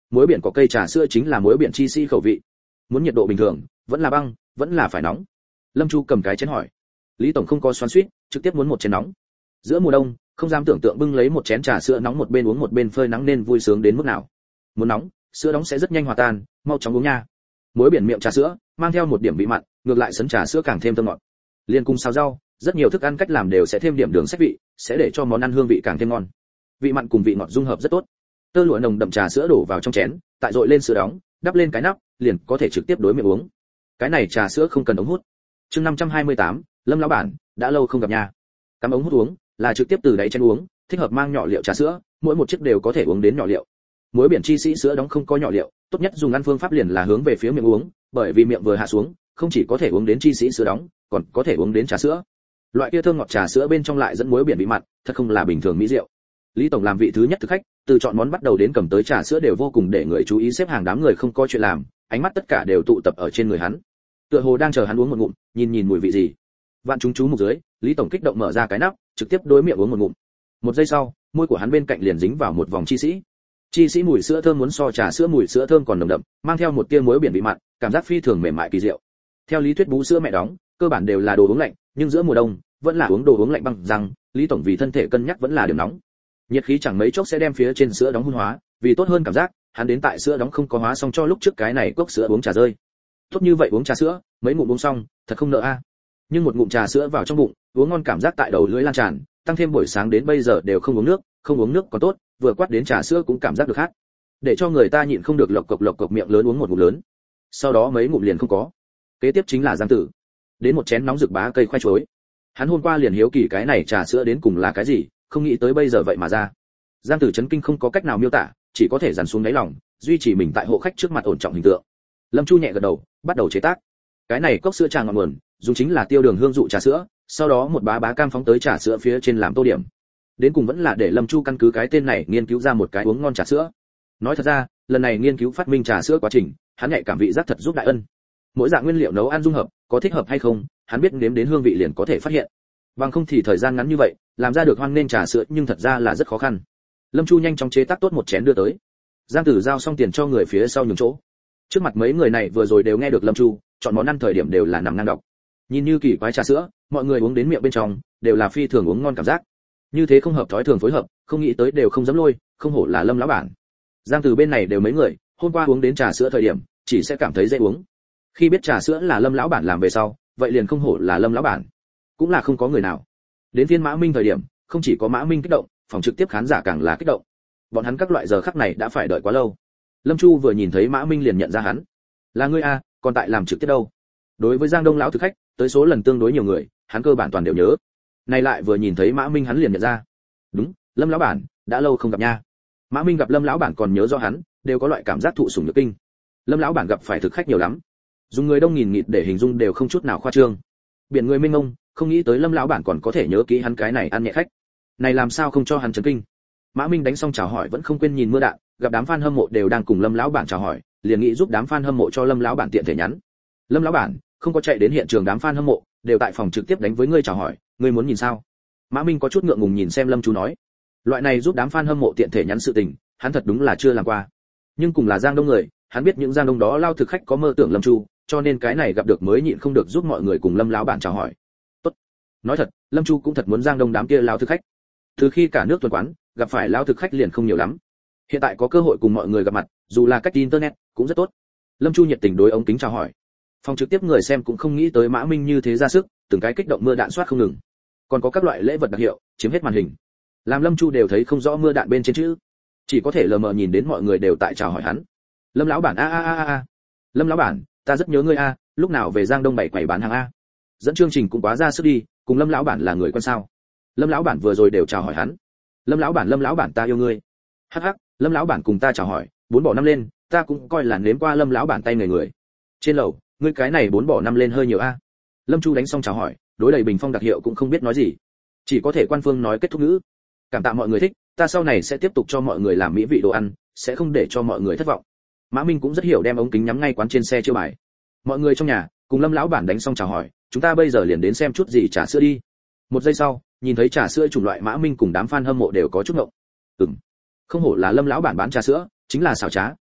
Muối biển có cây trà sữa chính là muối biển chi sĩ khẩu vị. Muốn nhiệt độ bình thường, vẫn là băng, vẫn là phải nóng? Lâm Chu cầm cái chén hỏi. Lý tổng không có xoắn xuýt, trực tiếp muốn một chén nóng. Giữa mùa đông, không dám tưởng tượng bưng lấy một chén trà sữa nóng một bên uống một bên phơi nắng nên vui sướng đến mức nào. Muốn nóng, sữa nóng sẽ rất nhanh hòa tan, mau chóng uống nha. Muối biển miệng trà sữa, mang theo một điểm vị mặn, ngược lại sấn trà sữa càng thêm thơm ngọt. Liên cùng xào rau, rất nhiều thức ăn cách làm đều sẽ thêm điểm đường sách vị, sẽ để cho món ăn hương vị càng thêm ngon. Vị mặn cùng vị ngọt dung hợp rất tốt. Tơ lụa nồng đậm trà sữa đổ vào trong chén, tại dội lên sữa đóng, đắp lên cái nắp, liền có thể trực tiếp đối miệng uống. Cái này trà sữa không cần ống hút. Chương năm trăm hai mươi tám, Lâm lão bản, đã lâu không gặp nha. Cắm ống hút uống, là trực tiếp từ đáy chén uống, thích hợp mang nhỏ liệu trà sữa, mỗi một chiếc đều có thể uống đến nhỏ liệu. Muối biển chi sĩ sữa đóng không có nhỏ liệu, tốt nhất dùng ăn phương pháp liền là hướng về phía miệng uống, bởi vì miệng vừa hạ xuống, không chỉ có thể uống đến chi sĩ sữa đóng, còn có thể uống đến trà sữa. Loại kia thơm ngọt trà sữa bên trong lại dẫn muối biển bị mặn, thật không là bình thường mỹ rượu. Lý tổng làm vị thứ nhất thực khách, từ chọn món bắt đầu đến cầm tới trà sữa đều vô cùng để người chú ý, xếp hàng đám người không có chuyện làm, ánh mắt tất cả đều tụ tập ở trên người hắn. Tựa hồ đang chờ hắn uống một ngụm, nhìn nhìn mùi vị gì. Vạn chúng chú mục dưới, Lý tổng kích động mở ra cái nắp, trực tiếp đối miệng uống một ngụm. Một giây sau, môi của hắn bên cạnh liền dính vào một vòng chi sĩ. Chi sĩ mùi sữa thơm muốn so trà sữa mùi sữa thơm còn nồng đậm, mang theo một tia muối biển bị mặn, cảm giác phi thường mềm mại kỳ diệu. Theo lý thuyết bú sữa mẹ đóng, cơ bản đều là đồ uống lạnh, nhưng giữa mùa đông, vẫn là uống đồ uống lạnh bằng rằng, Lý tổng vì thân thể cân nhắc vẫn là điểm nóng. Nhiệt khí chẳng mấy chốc sẽ đem phía trên sữa đóng hun hóa, vì tốt hơn cảm giác, hắn đến tại sữa đóng không có hóa xong cho lúc trước cái này cốc sữa uống trà rơi. Tốt như vậy uống trà sữa, mấy ngụm uống xong, thật không nợ a. Nhưng một ngụm trà sữa vào trong bụng, uống ngon cảm giác tại đầu lưỡi lan tràn, tăng thêm buổi sáng đến bây giờ đều không uống nước, không uống nước còn tốt, vừa quát đến trà sữa cũng cảm giác được khác. Để cho người ta nhịn không được lộc cộc lộc cộc miệng lớn uống một ngụm lớn. Sau đó mấy ngụm liền không có. Kế tiếp chính là Giang Tử. Đến một chén nóng rực bá cây khoai chuối. Hắn hôm qua liền hiếu kỳ cái này trà sữa đến cùng là cái gì, không nghĩ tới bây giờ vậy mà ra. Giang Tử chấn kinh không có cách nào miêu tả, chỉ có thể dằn xuống đáy lòng, duy trì mình tại hộ khách trước mặt ổn trọng hình tượng. Lâm Chu nhẹ gật đầu, bắt đầu chế tác. Cái này cốc sữa trà ngọn nguồn, dùng chính là tiêu đường hương dụ trà sữa, sau đó một bá bá cam phóng tới trà sữa phía trên làm tô điểm. Đến cùng vẫn là để Lâm Chu căn cứ cái tên này nghiên cứu ra một cái uống ngon trà sữa. Nói thật ra, lần này nghiên cứu phát minh trà sữa quá trình, hắn nhạy cảm vị giác thật giúp đại ân. Mỗi dạng nguyên liệu nấu ăn dung hợp, có thích hợp hay không, hắn biết nếm đến hương vị liền có thể phát hiện. Bằng không thì thời gian ngắn như vậy, làm ra được hoan nên trà sữa nhưng thật ra là rất khó khăn. Lâm Chu nhanh chóng chế tác tốt một chén đưa tới. Giang Tử giao xong tiền cho người phía sau nhường chỗ. Trước mặt mấy người này vừa rồi đều nghe được Lâm Chu chọn món ăn thời điểm đều là nằm ngang đọc. Nhìn như kỳ quái trà sữa, mọi người uống đến miệng bên trong đều là phi thường uống ngon cảm giác. Như thế không hợp thói thường phối hợp, không nghĩ tới đều không dám lôi, không hổ là Lâm lão bản. Giang Tử bên này đều mấy người, hôm qua uống đến trà sữa thời điểm, chỉ sẽ cảm thấy dễ uống. Khi biết trà sữa là Lâm lão bản làm về sau, vậy liền không hổ là Lâm lão bản. Cũng là không có người nào. Đến phiên Mã Minh thời điểm, không chỉ có Mã Minh kích động, phòng trực tiếp khán giả càng là kích động. Bọn hắn các loại giờ khắc này đã phải đợi quá lâu. Lâm Chu vừa nhìn thấy Mã Minh liền nhận ra hắn. Là ngươi a, còn tại làm trực tiếp đâu? Đối với Giang Đông lão thực khách, tới số lần tương đối nhiều người, hắn cơ bản toàn đều nhớ. Này lại vừa nhìn thấy Mã Minh hắn liền nhận ra. Đúng, Lâm lão bản, đã lâu không gặp nha. Mã Minh gặp Lâm lão bản còn nhớ rõ hắn, đều có loại cảm giác thụ sủng nhược kinh. Lâm lão bản gặp phải thực khách nhiều lắm, dùng người đông nghìn nghịt để hình dung đều không chút nào khoa trương. Biển người mênh mông, không nghĩ tới Lâm lão bản còn có thể nhớ kỹ hắn cái này ăn nhẹ khách. Này làm sao không cho hắn chấn kinh. Mã Minh đánh xong chào hỏi vẫn không quên nhìn mưa đạn, gặp đám fan hâm mộ đều đang cùng Lâm lão bản chào hỏi, liền nghĩ giúp đám fan hâm mộ cho Lâm lão bản tiện thể nhắn. Lâm lão bản, không có chạy đến hiện trường, đám fan hâm mộ đều tại phòng trực tiếp đánh với ngươi chào hỏi, ngươi muốn nhìn sao? Mã Minh có chút ngượng ngùng nhìn xem Lâm Chu nói. Loại này giúp đám fan hâm mộ tiện thể nhắn sự tình, hắn thật đúng là chưa làm qua. Nhưng cùng là Giang Đông người, hắn biết những Giang Đông đó lao thực khách có mơ tưởng Lâm Chu, cho nên cái này gặp được mới nhịn không được giúp mọi người cùng Lâm lão bản chào hỏi. Tốt. Nói thật, Lâm Chu cũng thật muốn Giang Đông đám kia lao thực khách. Từ khi cả nước tuần quán, gặp phải lao thực khách liền không nhiều lắm. Hiện tại có cơ hội cùng mọi người gặp mặt, dù là cách internet, cũng rất tốt. Lâm Chu nhiệt tình đối ống kính chào hỏi. Phòng trực tiếp người xem cũng không nghĩ tới Mã Minh như thế ra sức, từng cái kích động mưa đạn soát không ngừng. Còn có các loại lễ vật đặc hiệu, chiếm hết màn hình. Làm Lâm Chu đều thấy không rõ mưa đạn bên trên chữ, chỉ có thể lờ mờ nhìn đến mọi người đều tại chào hỏi hắn. Lâm lão bản a a a a. Lâm lão bản, ta rất nhớ ngươi a, lúc nào về Giang Đông bảy quầy bán hàng a. Dẫn chương trình cũng quá ra sức đi, cùng Lâm lão bản là người quen sao? Lâm lão bản vừa rồi đều chào hỏi hắn. Lâm lão bản, Lâm lão bản ta yêu ngươi. Hắc hắc, Lâm lão bản cùng ta chào hỏi, bốn bỏ năm lên, ta cũng coi là nếm qua Lâm lão bản tay người người. Trên lầu, ngươi cái này bốn bỏ năm lên hơi nhiều a. Lâm Chu đánh xong chào hỏi, đối đầy bình phong đặc hiệu cũng không biết nói gì, chỉ có thể quan phương nói kết thúc ngữ. Cảm tạ mọi người thích, ta sau này sẽ tiếp tục cho mọi người làm mỹ vị đồ ăn, sẽ không để cho mọi người thất vọng. Mã Minh cũng rất hiểu, đem ống kính nhắm ngay quán trên xe chiêu bài. Mọi người trong nhà cùng Lâm lão bản đánh xong chào hỏi, chúng ta bây giờ liền đến xem chút gì trà sữa đi. Một giây sau, nhìn thấy trà sữa chủng loại, Mã Minh cùng đám fan hâm mộ đều có chút ngộng. Ừm, không hổ là Lâm lão bản bán trà sữa, chính là xảo trá,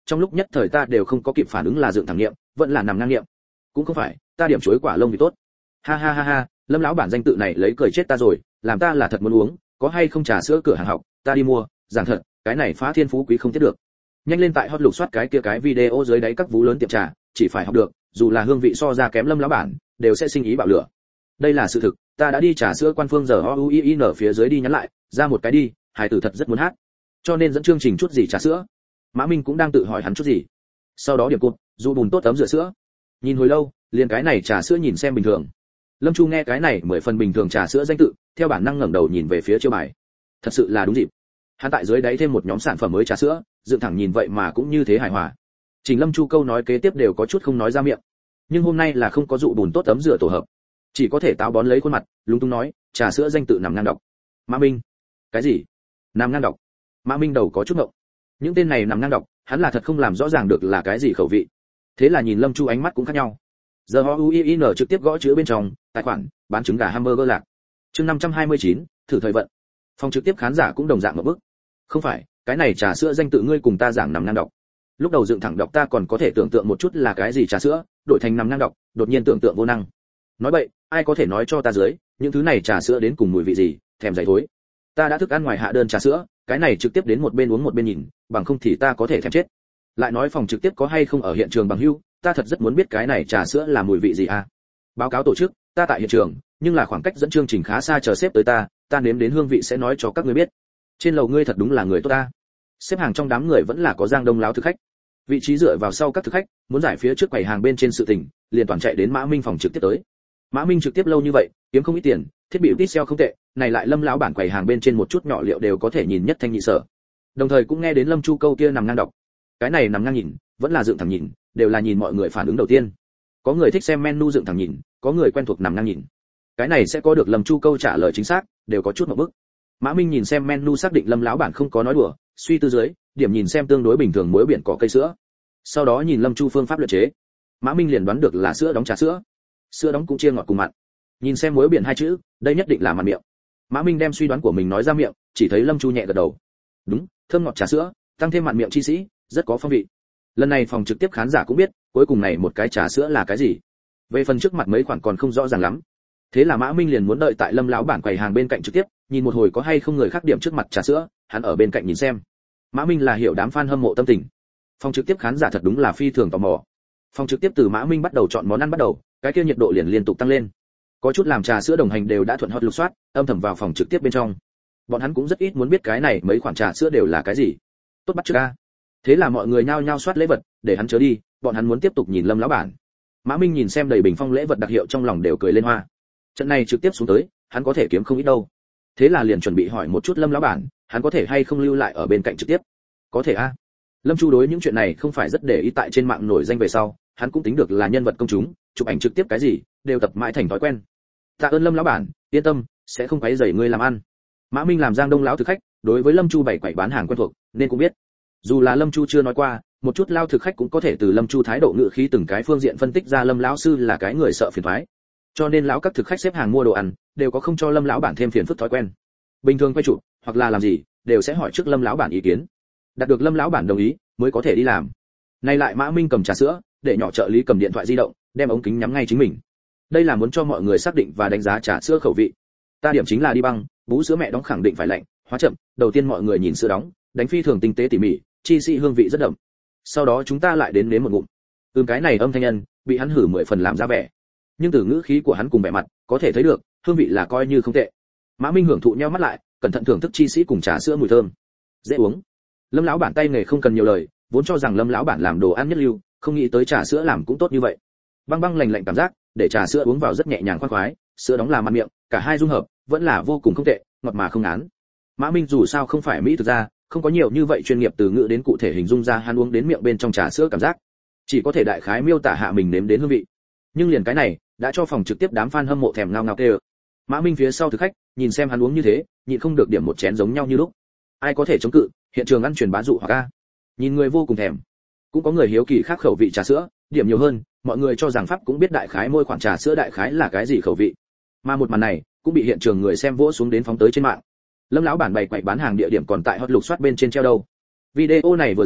trong lúc nhất thời ta đều không có kịp phản ứng là dựng thẳng niệm vẫn là nằm ngang niệm. Cũng không phải, ta điểm chuối quả lông thì tốt. Ha ha ha ha, Lâm lão bản danh tự này lấy cười chết ta rồi, làm ta là thật muốn uống, có hay không trà sữa cửa hàng học, ta đi mua, giảng thật, cái này phá thiên phú quý không thiết được. Nhanh lên tại hot lục soát cái kia cái video dưới đáy các vú lớn tiệm trà, chỉ phải học được, dù là hương vị so ra kém Lâm lão bản, đều sẽ sinh ý bạo lửa. Đây là sự thực, ta đã đi trà sữa quan phương giờ o u i n phía dưới đi nhắn lại, ra một cái đi, hài tử thật rất muốn hát. Cho nên dẫn chương trình chút gì trà sữa. Mã Minh cũng đang tự hỏi hắn chút gì. Sau đó điểm cụt, dù bùn tốt tấm rửa sữa. Nhìn hồi lâu, liền cái này trà sữa nhìn xem bình thường. Lâm Chu nghe cái này mười phần bình thường trà sữa danh tự, theo bản năng ngẩng đầu nhìn về phía chiêu bài. Thật sự là đúng dịp. Hắn tại dưới đáy thêm một nhóm sản phẩm mới trà sữa, dựng thẳng nhìn vậy mà cũng như thế hài hòa. Trình Lâm Chu câu nói kế tiếp đều có chút không nói ra miệng. Nhưng hôm nay là không có dụ bùn tốt tấm rửa tổ hợp, chỉ có thể táo bón lấy khuôn mặt, lúng túng nói, trà sữa danh tự nằm ngang đọc. Mã Minh, cái gì? Nằm ngang đọc? Mã Minh đầu có chút ngộng. Những tên này nằm ngang đọc, hắn là thật không làm rõ ràng được là cái gì khẩu vị. Thế là nhìn Lâm Chu ánh mắt cũng khác nhau. Giờ o u i n trực tiếp gõ chữ bên trong, tài khoản, bán trứng gà hamburger lạc. Chương năm trăm hai mươi chín, thử thời vận. Phòng trực tiếp khán giả cũng đồng dạng một bước. Không phải, cái này trà sữa danh tự ngươi cùng ta giảng nằm ngang đọc. Lúc đầu dựng thẳng đọc ta còn có thể tưởng tượng một chút là cái gì trà sữa, đổi thành nằm ngang đọc, đột nhiên tưởng tượng vô năng. Nói vậy, ai có thể nói cho ta dưới, những thứ này trà sữa đến cùng mùi vị gì, thèm dày thối. Ta đã thức ăn ngoài hạ đơn trà sữa, cái này trực tiếp đến một bên uống một bên nhìn, bằng không thì ta có thể thèm chết. Lại nói phòng trực tiếp có hay không ở hiện trường bằng hữu, ta thật rất muốn biết cái này trà sữa là mùi vị gì à. Báo cáo tổ chức, ta tại hiện trường, nhưng là khoảng cách dẫn chương trình khá xa, chờ xếp tới ta, ta nếm đến hương vị sẽ nói cho các ngươi biết. Trên lầu ngươi thật đúng là người tốt ta. Xếp hàng trong đám người vẫn là có Giang Đông láo thực khách. Vị trí dựa vào sau các thực khách, muốn giải phía trước quầy hàng bên trên sự tình, liền toàn chạy đến Mã Minh phòng trực tiếp tới. Mã Minh trực tiếp lâu như vậy, kiếm không ít tiền, thiết bị tít xeo không tệ, này lại Lâm lão bản quầy hàng bên trên một chút nhỏ liệu đều có thể nhìn nhất thanh nhị sở. Đồng thời cũng nghe đến Lâm Chu câu kia nằm ngang đọc. Cái này nằm ngang nhìn, vẫn là dựng thẳng nhìn, đều là nhìn mọi người phản ứng đầu tiên. Có người thích xem menu dựng thẳng nhìn, có người quen thuộc nằm ngang nhìn. Cái này sẽ có được Lâm Chu câu trả lời chính xác, đều có chút một bức. Mã Minh nhìn xem menu xác định Lâm lão bản không có nói đùa, suy tư dưới, điểm nhìn xem tương đối bình thường muối biển có cây sữa. Sau đó nhìn Lâm Chu phương pháp luyện chế. Mã Minh liền đoán được là sữa đóng trà sữa. Sữa đóng cũng chia ngọt cùng mặn. Nhìn xem muối biển hai chữ, đây nhất định là mặn miệng. Mã Minh đem suy đoán của mình nói ra miệng, chỉ thấy Lâm Chu nhẹ gật đầu. Đúng, thơm ngọt trà sữa, tăng thêm mặn miệng chi sĩ, rất có phong vị. Lần này phòng trực tiếp khán giả cũng biết, cuối cùng này một cái trà sữa là cái gì. Về phần trước mặt mấy khoản còn không rõ ràng lắm. Thế là Mã Minh liền muốn đợi tại Lâm lão bản quầy hàng bên cạnh trực tiếp, nhìn một hồi có hay không người khác điểm trước mặt trà sữa, hắn ở bên cạnh nhìn xem. Mã Minh là hiểu đám fan hâm mộ tâm tình. Phòng trực tiếp khán giả thật đúng là phi thường tò mò. Phòng trực tiếp từ Mã Minh bắt đầu chọn món ăn bắt đầu, cái kia nhiệt độ liền liên tục tăng lên. Có chút làm trà sữa đồng hành đều đã thuận hot lục soát, âm thầm vào phòng trực tiếp bên trong. Bọn hắn cũng rất ít muốn biết cái này mấy khoản trà sữa đều là cái gì. Tốt bắt chước a. Thế là mọi người nhao nhao soát lễ vật, để hắn chớ đi, bọn hắn muốn tiếp tục nhìn Lâm lão bản. Mã Minh nhìn xem đầy bình phong lễ vật đặc hiệu trong lòng đều cười lên hoa. Trận này trực tiếp xuống tới, hắn có thể kiếm không ít đâu. Thế là liền chuẩn bị hỏi một chút Lâm lão bản, hắn có thể hay không lưu lại ở bên cạnh trực tiếp. Có thể a. Lâm Chu đối những chuyện này không phải rất để ý, tại trên mạng nổi danh về sau, hắn cũng tính được là nhân vật công chúng, chụp ảnh trực tiếp cái gì, đều tập mãi thành thói quen. Tạ ơn Lâm lão bản, yên tâm, sẽ không quấy rầy ngươi làm ăn. Mã Minh làm Giang Đông lão thực khách, đối với Lâm Chu bày quầy bán hàng quen thuộc, nên cũng biết. Dù là Lâm Chu chưa nói qua, một chút lao thực khách cũng có thể từ Lâm Chu thái độ ngữ khí từng cái phương diện phân tích ra Lâm lão sư là cái người sợ phiền toái. Cho nên lão các thực khách xếp hàng mua đồ ăn, đều có không cho Lâm lão bản thêm phiền phức thói quen. Bình thường quay chụp, hoặc là làm gì, đều sẽ hỏi trước Lâm lão bản ý kiến. Đạt được Lâm lão bản đồng ý, mới có thể đi làm. Nay lại Mã Minh cầm trà sữa, để nhỏ trợ lý cầm điện thoại di động, đem ống kính nhắm ngay chính mình. Đây là muốn cho mọi người xác định và đánh giá trà sữa khẩu vị. Ta điểm chính là đi băng, bú sữa mẹ đóng khẳng định phải lạnh, hóa chậm, đầu tiên mọi người nhìn sữa đóng, đánh phi thường tinh tế tỉ mỉ, chi sĩ hương vị rất đậm. Sau đó chúng ta lại đến nếm một ngụm. Ừm, cái này âm thanh nhân, bị hắn hử mười phần làm ra vẻ. Nhưng từ ngữ khí của hắn cùng vẻ mặt, có thể thấy được, hương vị là coi như không tệ. Mã Minh hưởng thụ nheo mắt lại, cẩn thận thưởng thức chi sĩ cùng trà sữa mùi thơm. Dễ uống. Lâm lão bản tay nghề không cần nhiều lời, vốn cho rằng Lâm lão bản làm đồ ăn nhất lưu, không nghĩ tới trà sữa làm cũng tốt như vậy. Băng băng lành lạnh cảm giác, để trà sữa uống vào rất nhẹ nhàng khoan khoái, sữa đóng làm mặn miệng, cả hai dung hợp, vẫn là vô cùng không tệ, ngọt mà không ngán. Mã Minh dù sao không phải Mỹ thực ra, không có nhiều như vậy chuyên nghiệp từ ngữ đến cụ thể hình dung ra hắn uống đến miệng bên trong trà sữa cảm giác, chỉ có thể đại khái miêu tả hạ mình nếm đến hương vị. Nhưng liền cái này, đã cho phòng trực tiếp đám fan hâm mộ thèm ngao ngao kêu. Mã Minh phía sau thực khách, nhìn xem hắn uống như thế, nhịn không được điểm một chén giống nhau như lúc. Ai có thể chống cự, hiện trường ăn truyền bá dụ hoặc a. Nhìn người vô cùng thèm. Cũng có người hiếu kỳ khác khẩu vị trà sữa, điểm nhiều hơn, mọi người cho rằng pháp cũng biết đại khái môi khoản trà sữa đại khái là cái gì khẩu vị. Mà một màn này, cũng bị hiện trường người xem vỗ xuống đến phóng tới trên mạng. Lâm lão bản bày quậy bán hàng địa điểm còn tại hot lục soát bên trên treo đâu. Video này vừa ra,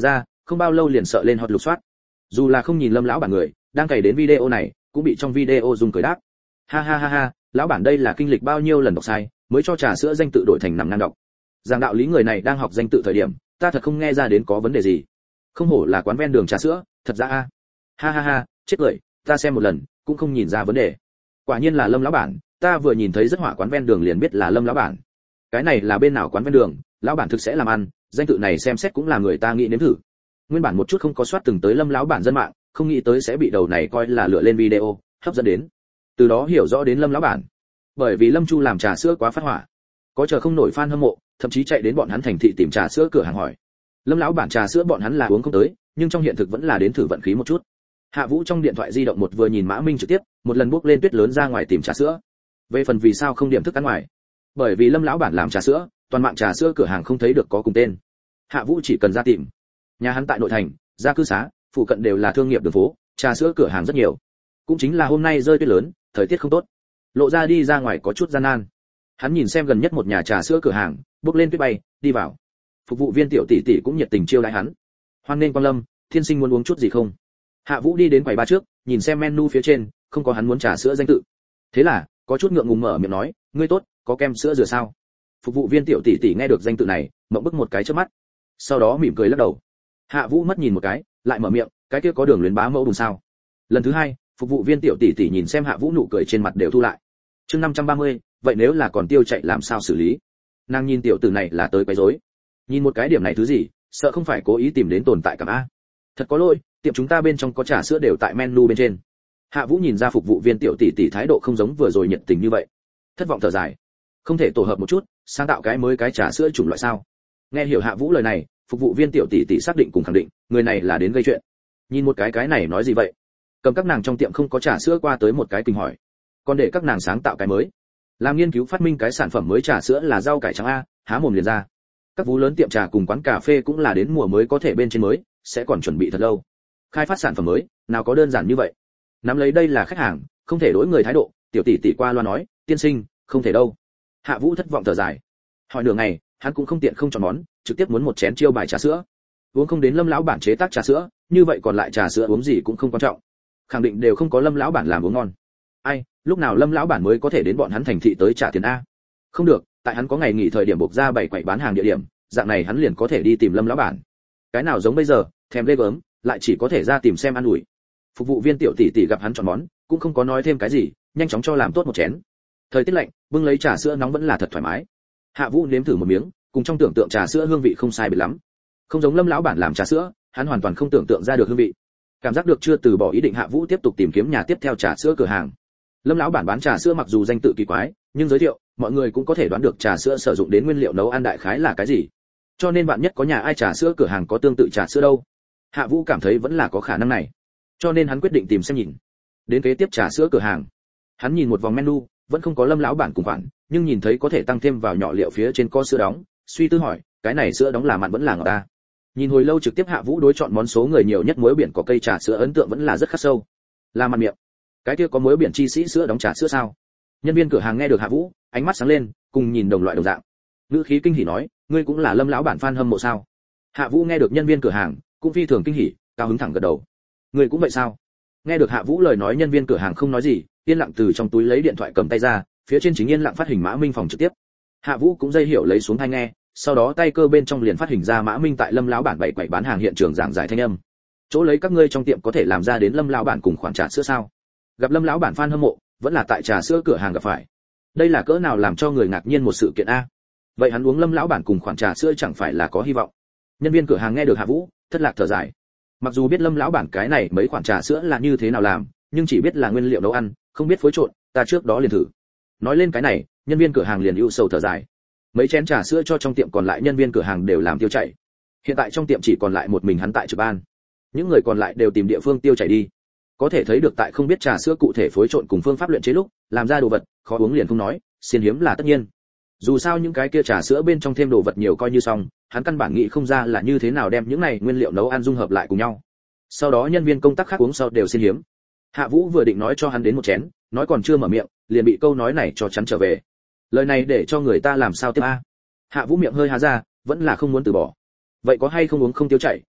không bao lâu liền sợ lên hot lục soát. Dù là không nhìn Lâm lão bản người, đang cày đến video này, cũng bị trong video dùng cười đáp. Ha ha ha ha, lão bản đây là kinh lịch bao nhiêu lần đọc sai, mới cho trà sữa danh tự đổi thành nằm ngang đọc. Giảng đạo lý người này đang học danh tự thời điểm, ta thật không nghe ra đến có vấn đề gì. Không hổ là quán ven đường trà sữa, thật ra a. Ha ha ha, chết cười, ta xem một lần, cũng không nhìn ra vấn đề. Quả nhiên là Lâm lão bản, ta vừa nhìn thấy rất hỏa quán ven đường liền biết là Lâm lão bản. Cái này là bên nào quán ven đường, lão bản thực sẽ làm ăn, danh tự này xem xét cũng là người ta nghĩ nếm thử. Nguyên bản một chút không có soát từng tới Lâm lão bản dân mạng, không nghĩ tới sẽ bị đầu này coi là lựa lên video, hấp dẫn đến. Từ đó hiểu rõ đến Lâm lão bản. Bởi vì Lâm Chu làm trà sữa quá phát hỏa, có chờ không nổi fan hâm mộ, thậm chí chạy đến bọn hắn thành thị tìm trà sữa cửa hàng hỏi. Lâm lão bản trà sữa bọn hắn là uống không tới, nhưng trong hiện thực vẫn là đến thử vận khí một chút. Hạ Vũ trong điện thoại di động một vừa nhìn Mã Minh trực tiếp, một lần bước lên tuyết lớn ra ngoài tìm trà sữa. Về phần vì sao không điểm thức ăn ngoài, bởi vì Lâm lão bản làm trà sữa, toàn mạng trà sữa cửa hàng không thấy được có cùng tên. Hạ Vũ chỉ cần ra tìm. Nhà hắn tại nội thành, gia cư xá, phụ cận đều là thương nghiệp đường phố, trà sữa cửa hàng rất nhiều. Cũng chính là hôm nay rơi tuyết lớn, thời tiết không tốt, lộ ra đi ra ngoài có chút gian nan. Hắn nhìn xem gần nhất một nhà trà sữa cửa hàng, bước lên tuyết bay, đi vào. Phục vụ viên tiểu tỷ tỷ cũng nhiệt tình chiêu đãi hắn. Hoan nghênh Quang Lâm, thiên sinh muốn uống chút gì không? Hạ Vũ đi đến quầy ba trước, nhìn xem menu phía trên, không có hắn muốn trà sữa danh tự. Thế là, có chút ngượng ngùng mở miệng nói, ngươi tốt, có kem sữa dừa sao? Phục vụ viên tiểu tỷ tỷ nghe được danh tự này, mộng bức một cái trước mắt, sau đó mỉm cười lắc đầu. Hạ Vũ mất nhìn một cái, lại mở miệng, cái kia có đường luyến bá mẫu đùng sao? Lần thứ hai, phục vụ viên tiểu tỷ tỷ nhìn xem Hạ Vũ nụ cười trên mặt đều thu lại. Chương năm trăm ba mươi, vậy nếu là còn tiêu chạy làm sao xử lý? Nàng nhìn tiểu tử này là tới quấy rối. Nhìn một cái điểm này thứ gì, sợ không phải cố ý tìm đến tồn tại cảm a. Thật có lỗi, tiệm chúng ta bên trong có trà sữa đều tại menu bên trên. Hạ Vũ nhìn ra phục vụ viên tiểu tỷ tỷ thái độ không giống vừa rồi nhiệt tình như vậy, thất vọng thở dài. Không thể tổ hợp một chút, sáng tạo cái mới cái trà sữa chủng loại sao? Nghe hiểu Hạ Vũ lời này, phục vụ viên tiểu tỷ tỷ xác định cùng khẳng định, người này là đến gây chuyện. Nhìn một cái cái này nói gì vậy? Cầm các nàng trong tiệm không có trà sữa qua tới một cái kinh hỏi, còn để các nàng sáng tạo cái mới, làm nghiên cứu phát minh cái sản phẩm mới trà sữa là rau cải trắng a, há mồm liền ra. Các vú lớn tiệm trà cùng quán cà phê cũng là đến mùa mới có thể bên trên mới, sẽ còn chuẩn bị thật lâu. Khai phát sản phẩm mới, nào có đơn giản như vậy. Nắm lấy đây là khách hàng, không thể đổi người thái độ, tiểu tỷ tỷ qua loa nói, tiên sinh, không thể đâu. Hạ Vũ thất vọng thở dài. Hỏi nửa ngày, hắn cũng không tiện không chọn món, trực tiếp muốn một chén chiêu bài trà sữa. Uống không đến Lâm lão bản chế tác trà sữa, như vậy còn lại trà sữa uống gì cũng không quan trọng. Khẳng định đều không có Lâm lão bản làm uống ngon. Ai, lúc nào Lâm lão bản mới có thể đến bọn hắn thành thị tới trả tiền a? Không được, tại hắn có ngày nghỉ thời điểm buộc ra bảy quầy bán hàng địa điểm, dạng này hắn liền có thể đi tìm Lâm lão bản. Cái nào giống bây giờ, thèm ghê gớm, lại chỉ có thể ra tìm xem ăn ủi. Phục vụ viên tiểu tỷ tỷ gặp hắn chọn món, cũng không có nói thêm cái gì, nhanh chóng cho làm tốt một chén. Thời tiết lạnh, bưng lấy trà sữa nóng vẫn là thật thoải mái. Hạ Vũ nếm thử một miếng, cùng trong tưởng tượng trà sữa hương vị không sai biệt lắm. Không giống Lâm lão bản làm trà sữa, hắn hoàn toàn không tưởng tượng ra được hương vị. Cảm giác được chưa từ bỏ ý định, Hạ Vũ tiếp tục tìm kiếm nhà tiếp theo trà sữa cửa hàng. Lâm lão bản bán trà sữa mặc dù danh tự kỳ quái, nhưng giới thiệu, mọi người cũng có thể đoán được trà sữa sử dụng đến nguyên liệu nấu ăn đại khái là cái gì. Cho nên bạn nhất có nhà ai trà sữa cửa hàng có tương tự trà sữa đâu. Hạ Vũ cảm thấy vẫn là có khả năng này. Cho nên hắn quyết định tìm xem nhìn. Đến kế tiếp trà sữa cửa hàng. Hắn nhìn một vòng menu, vẫn không có Lâm lão bản cùng khoản, nhưng nhìn thấy có thể tăng thêm vào nhỏ liệu phía trên có sữa đóng, suy tư hỏi, cái này sữa đóng là mặn vẫn là ngọt ta. Nhìn hồi lâu trực tiếp Hạ Vũ đối chọn món số người nhiều nhất muối biển có cây trà sữa ấn tượng vẫn là rất khắc sâu. Là mặn miệng. Cái kia có muối biển chi sĩ sữa đóng trà sữa sao? Nhân viên cửa hàng nghe được Hạ Vũ, ánh mắt sáng lên, cùng nhìn đồng loại đồng dạng. Ngữ khí kinh hỉ nói, ngươi cũng là Lâm lão bản fan hâm mộ sao? Hạ Vũ nghe được nhân viên cửa hàng, cũng phi thường kinh hỉ, cao hứng thẳng gật đầu. Ngươi cũng vậy sao? Nghe được Hạ Vũ lời nói, nhân viên cửa hàng không nói gì, yên lặng từ trong túi lấy điện thoại cầm tay ra, phía trên chính yên lặng phát hình Mã Minh phòng trực tiếp. Hạ Vũ cũng dây hiểu lấy xuống tai nghe, sau đó tay cơ bên trong liền phát hình ra Mã Minh tại Lâm lão bản bảy quầy bán hàng hiện trường giảng giải thanh âm. Chỗ lấy các ngươi trong tiệm có thể làm ra đến Lâm lão bản cùng khoản trà sữa sao? Gặp Lâm lão bản fan hâm mộ, vẫn là tại trà sữa cửa hàng gặp phải. Đây là cỡ nào làm cho người ngạc nhiên một sự kiện a. Vậy hắn uống Lâm lão bản cùng khoản trà sữa chẳng phải là có hy vọng. Nhân viên cửa hàng nghe được Hạ Vũ, thất lạc thở dài. Mặc dù biết Lâm lão bản cái này mấy khoản trà sữa là như thế nào làm, nhưng chỉ biết là nguyên liệu nấu ăn, không biết phối trộn, ta trước đó liền thử. Nói lên cái này, nhân viên cửa hàng liền ưu sầu thở dài. Mấy chén trà sữa cho trong tiệm còn lại nhân viên cửa hàng đều làm tiêu chảy. Hiện tại trong tiệm chỉ còn lại một mình hắn tại trực ban. Những người còn lại đều tìm địa phương tiêu chảy đi. Có thể thấy được tại không biết trà sữa cụ thể phối trộn cùng phương pháp luyện chế lúc, làm ra đồ vật, khó uống liền không nói, xiên hiếm là tất nhiên. Dù sao những cái kia trà sữa bên trong thêm đồ vật nhiều coi như xong, hắn căn bản nghĩ không ra là như thế nào đem những này nguyên liệu nấu ăn dung hợp lại cùng nhau. Sau đó nhân viên công tác khác uống sau đều xiên hiếm. Hạ Vũ vừa định nói cho hắn đến một chén, nói còn chưa mở miệng, liền bị câu nói này cho chắn trở về. Lời này để cho người ta làm sao tiếp a? Hạ Vũ miệng hơi há ra, vẫn là không muốn từ bỏ. Vậy có hay không uống không tiêu chảy,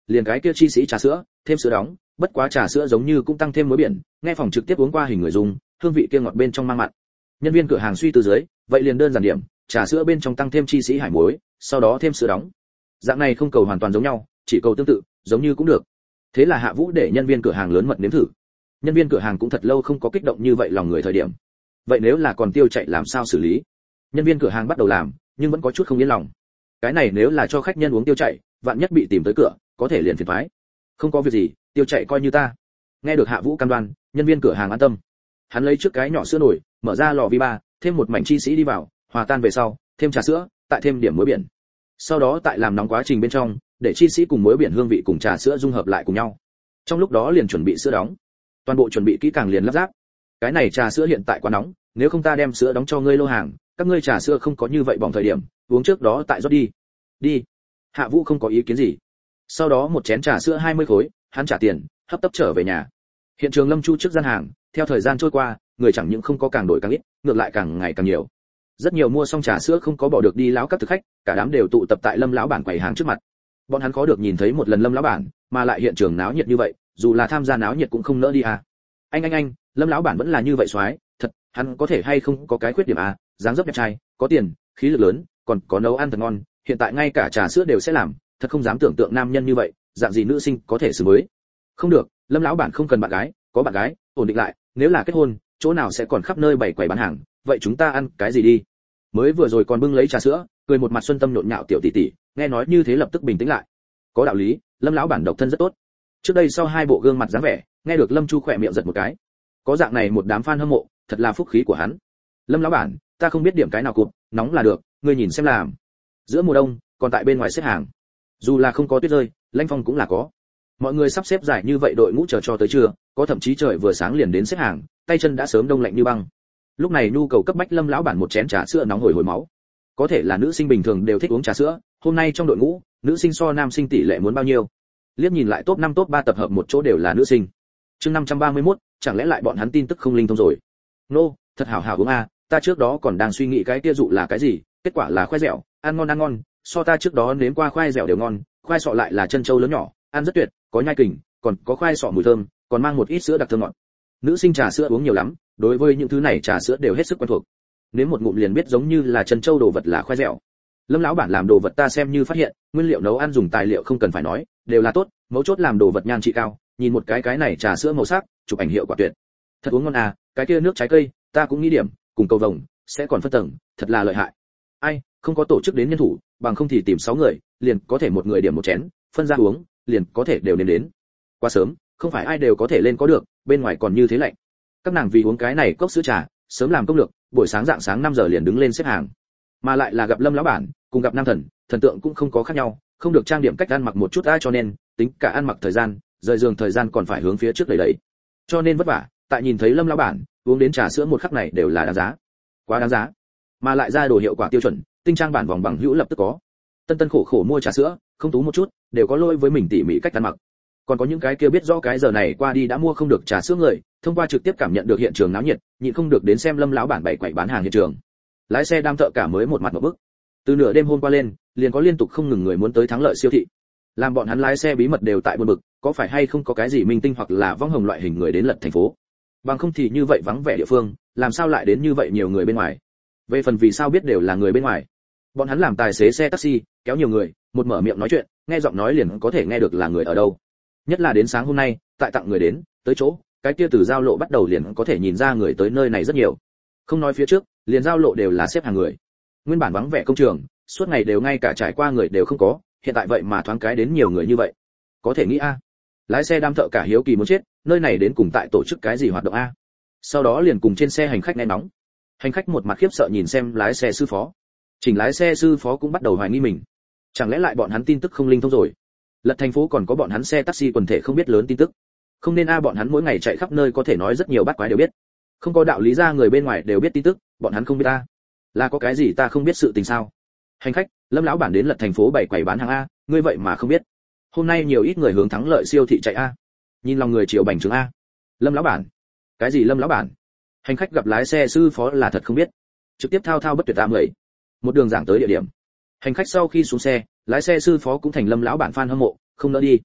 liền cái kia chi sĩ trà sữa thêm sữa đóng, bất quá trà sữa giống như cũng tăng thêm muối biển, nghe phòng trực tiếp uống qua hình người dùng, hương vị kia ngọt bên trong mang mặn. Nhân viên cửa hàng suy tư dưới, vậy liền đơn giản điểm, trà sữa bên trong tăng thêm chi sĩ hải muối, sau đó thêm sữa đóng. Dạng này không cầu hoàn toàn giống nhau, chỉ cầu tương tự, giống như cũng được. Thế là Hạ Vũ để nhân viên cửa hàng lớn mật nếm thử. Nhân viên cửa hàng cũng thật lâu không có kích động như vậy lòng người thời điểm. Vậy nếu là còn tiêu chạy làm sao xử lý? Nhân viên cửa hàng bắt đầu làm, nhưng vẫn có chút không yên lòng. Cái này nếu là cho khách nhân uống tiêu chạy, vạn nhất bị tìm tới cửa, có thể liền phiền toái. Không có việc gì, tiêu chạy coi như ta. Nghe được Hạ Vũ cam đoan, nhân viên cửa hàng an tâm. Hắn lấy trước cái nhỏ sữa nồi, mở ra lò vi ba, thêm một mảnh chi sĩ đi vào, hòa tan về sau, thêm trà sữa, tại thêm điểm muối biển. Sau đó tại làm nóng quá trình bên trong, để chi sĩ cùng muối biển hương vị cùng trà sữa dung hợp lại cùng nhau. Trong lúc đó liền chuẩn bị sữa đóng. Toàn bộ chuẩn bị kỹ càng liền lắp ráp. Cái này trà sữa hiện tại quá nóng, nếu không ta đem sữa đóng cho ngươi lô hàng, các ngươi trà sữa không có như vậy bỏng thời điểm, uống trước đó tại rót đi. Đi. Hạ Vũ không có ý kiến gì. Sau đó một chén trà sữa hai mươi khối, hắn trả tiền, hấp tấp trở về nhà. Hiện trường Lâm Chu trước gian hàng, theo thời gian trôi qua, người chẳng những không có càng đổi càng ít, ngược lại càng ngày càng nhiều. Rất nhiều mua xong trà sữa không có bỏ được đi lão các thực khách, cả đám đều tụ tập tại Lâm lão bản quầy hàng trước mặt. Bọn hắn khó được nhìn thấy một lần Lâm lão bản, mà lại hiện trường náo nhiệt như vậy, dù là tham gia náo nhiệt cũng không nỡ đi à. Anh anh anh, Lâm lão bản vẫn là như vậy soái, thật, hắn có thể hay không có cái khuyết điểm à, dáng dấp đẹp trai, có tiền, khí lực lớn, còn có nấu ăn thật ngon, hiện tại ngay cả trà sữa đều sẽ làm, thật không dám tưởng tượng nam nhân như vậy, dạng gì nữ sinh có thể xử mới. Không được, Lâm lão bản không cần bạn gái, có bạn gái, ổn định lại, nếu là kết hôn, chỗ nào sẽ còn khắp nơi bày quầy bán hàng, vậy chúng ta ăn cái gì đi? Mới vừa rồi còn bưng lấy trà sữa, cười một mặt xuân tâm nhộn nhạo tiểu tỷ tỷ, nghe nói như thế lập tức bình tĩnh lại. Có đạo lý, Lâm lão bản độc thân rất tốt. Trước đây sau hai bộ gương mặt dáng vẻ, nghe được Lâm Chu khỏe miệng giật một cái. Có dạng này một đám fan hâm mộ, thật là phúc khí của hắn. Lâm lão bản, ta không biết điểm cái nào cụp, nóng là được, ngươi nhìn xem làm. Giữa mùa đông, còn tại bên ngoài xếp hàng. Dù là không có tuyết rơi, lãnh phong cũng là có. Mọi người sắp xếp dài như vậy đội ngũ chờ cho tới trưa, có thậm chí trời vừa sáng liền đến xếp hàng, tay chân đã sớm đông lạnh như băng. Lúc này nhu cầu cấp bách Lâm lão bản một chén trà sữa nóng hổi hồi máu. Có thể là nữ sinh bình thường đều thích uống trà sữa, hôm nay trong đội ngũ, nữ sinh so nam sinh tỷ lệ muốn bao nhiêu? Liếc nhìn lại top năm top ba tập hợp một chỗ đều là nữ sinh. Chương năm trăm ba mươi mốt, chẳng lẽ lại bọn hắn tin tức không linh thông rồi? Nô, no, thật hảo hảo uống a, ta trước đó còn đang suy nghĩ cái kia dụ là cái gì, kết quả là khoai dẻo, ăn ngon ăn ngon, so ta trước đó nếm qua khoai dẻo đều ngon, khoai sọ lại là chân châu lớn nhỏ, ăn rất tuyệt, có nhai kình, còn có khoai sọ mùi thơm, còn mang một ít sữa đặc thơm ngọt. Nữ sinh trà sữa uống nhiều lắm, đối với những thứ này trà sữa đều hết sức quen thuộc. Nếm một ngụm liền biết giống như là chân châu đồ vật là khoai dẻo. Lâm lão bản làm đồ vật ta xem như phát hiện, nguyên liệu nấu ăn dùng tài liệu không cần phải nói, đều là tốt, mấu chốt làm đồ vật nhan trị cao, nhìn một cái cái này trà sữa màu sắc, chụp ảnh hiệu quả tuyệt. Thật uống ngon à, cái kia nước trái cây, ta cũng nghĩ điểm, cùng cầu vồng, sẽ còn phân tầng, thật là lợi hại. Ai, không có tổ chức đến nhân thủ, bằng không thì tìm sáu người, liền có thể một người điểm một chén, phân ra uống, liền có thể đều đến đến. Quá sớm, không phải ai đều có thể lên có được, bên ngoài còn như thế lạnh. Các nàng vì uống cái này cốc sữa trà, sớm làm công lược, buổi sáng dạng sáng năm giờ liền đứng lên xếp hàng. Mà lại là gặp Lâm lão bản, cùng gặp nam thần, thần tượng cũng không có khác nhau, không được trang điểm cách ăn mặc một chút ai cho nên, tính cả ăn mặc thời gian, rời giường thời gian còn phải hướng phía trước đẩy đẩy. Cho nên vất vả, tại nhìn thấy Lâm lão bản, uống đến trà sữa một khắc này đều là đáng giá. Quá đáng giá. Mà lại ra đồ hiệu quả tiêu chuẩn, tinh trang bản vòng bằng hữu lập tức có. Tân tân khổ khổ mua trà sữa, không tú một chút, đều có lỗi với mình tỉ mỉ cách ăn mặc. Còn có những cái kia biết rõ cái giờ này qua đi đã mua không được trà sữa người, thông qua trực tiếp cảm nhận được hiện trường náo nhiệt, nhịn không được đến xem Lâm lão bản bày quậy bán hàng hiện trường. Lái xe đam thợ cả mới một mặt một bức. Từ nửa đêm hôm qua lên, liền có liên tục không ngừng người muốn tới thắng lợi siêu thị. Làm bọn hắn lái xe bí mật đều tại buồn bực, có phải hay không có cái gì minh tinh hoặc là vong hồng loại hình người đến lật thành phố. Bằng không thì như vậy vắng vẻ địa phương, làm sao lại đến như vậy nhiều người bên ngoài. Về phần vì sao biết đều là người bên ngoài. Bọn hắn làm tài xế xe taxi, kéo nhiều người, một mở miệng nói chuyện, nghe giọng nói liền có thể nghe được là người ở đâu. Nhất là đến sáng hôm nay, tại tặng người đến, tới chỗ, cái kia từ giao lộ bắt đầu liền có thể nhìn ra người tới nơi này rất nhiều. Không nói phía trước, liền giao lộ đều là xếp hàng người. Nguyên bản vắng vẻ công trường, suốt ngày đều ngay cả trải qua người đều không có, hiện tại vậy mà thoáng cái đến nhiều người như vậy. Có thể nghĩ a. Lái xe đam thợ cả hiếu kỳ muốn chết, nơi này đến cùng tại tổ chức cái gì hoạt động a. Sau đó liền cùng trên xe hành khách nghe nóng. Hành khách một mặt khiếp sợ nhìn xem lái xe sư phó. Chỉnh lái xe sư phó cũng bắt đầu hoài nghi mình. Chẳng lẽ lại bọn hắn tin tức không linh thông rồi? Lật thành phố còn có bọn hắn xe taxi quần thể không biết lớn tin tức. Không nên a bọn hắn mỗi ngày chạy khắp nơi có thể nói rất nhiều bắt quái đều biết. Không có đạo lý ra người bên ngoài đều biết tin tức, bọn hắn không biết ta. Là có cái gì ta không biết sự tình sao? Hành khách, Lâm lão bản đến Lật thành phố bày quầy bán hàng a, ngươi vậy mà không biết. Hôm nay nhiều ít người hướng thắng lợi siêu thị chạy a. Nhìn lòng người chiều bành trướng a. Lâm lão bản? Cái gì Lâm lão bản? Hành khách gặp lái xe sư phó là thật không biết. Trực tiếp thao thao bất tuyệt ta mười. Một đường giảng tới địa điểm. Hành khách sau khi xuống xe, lái xe sư phó cũng thành Lâm lão bản fan hâm mộ, không nỡ đi.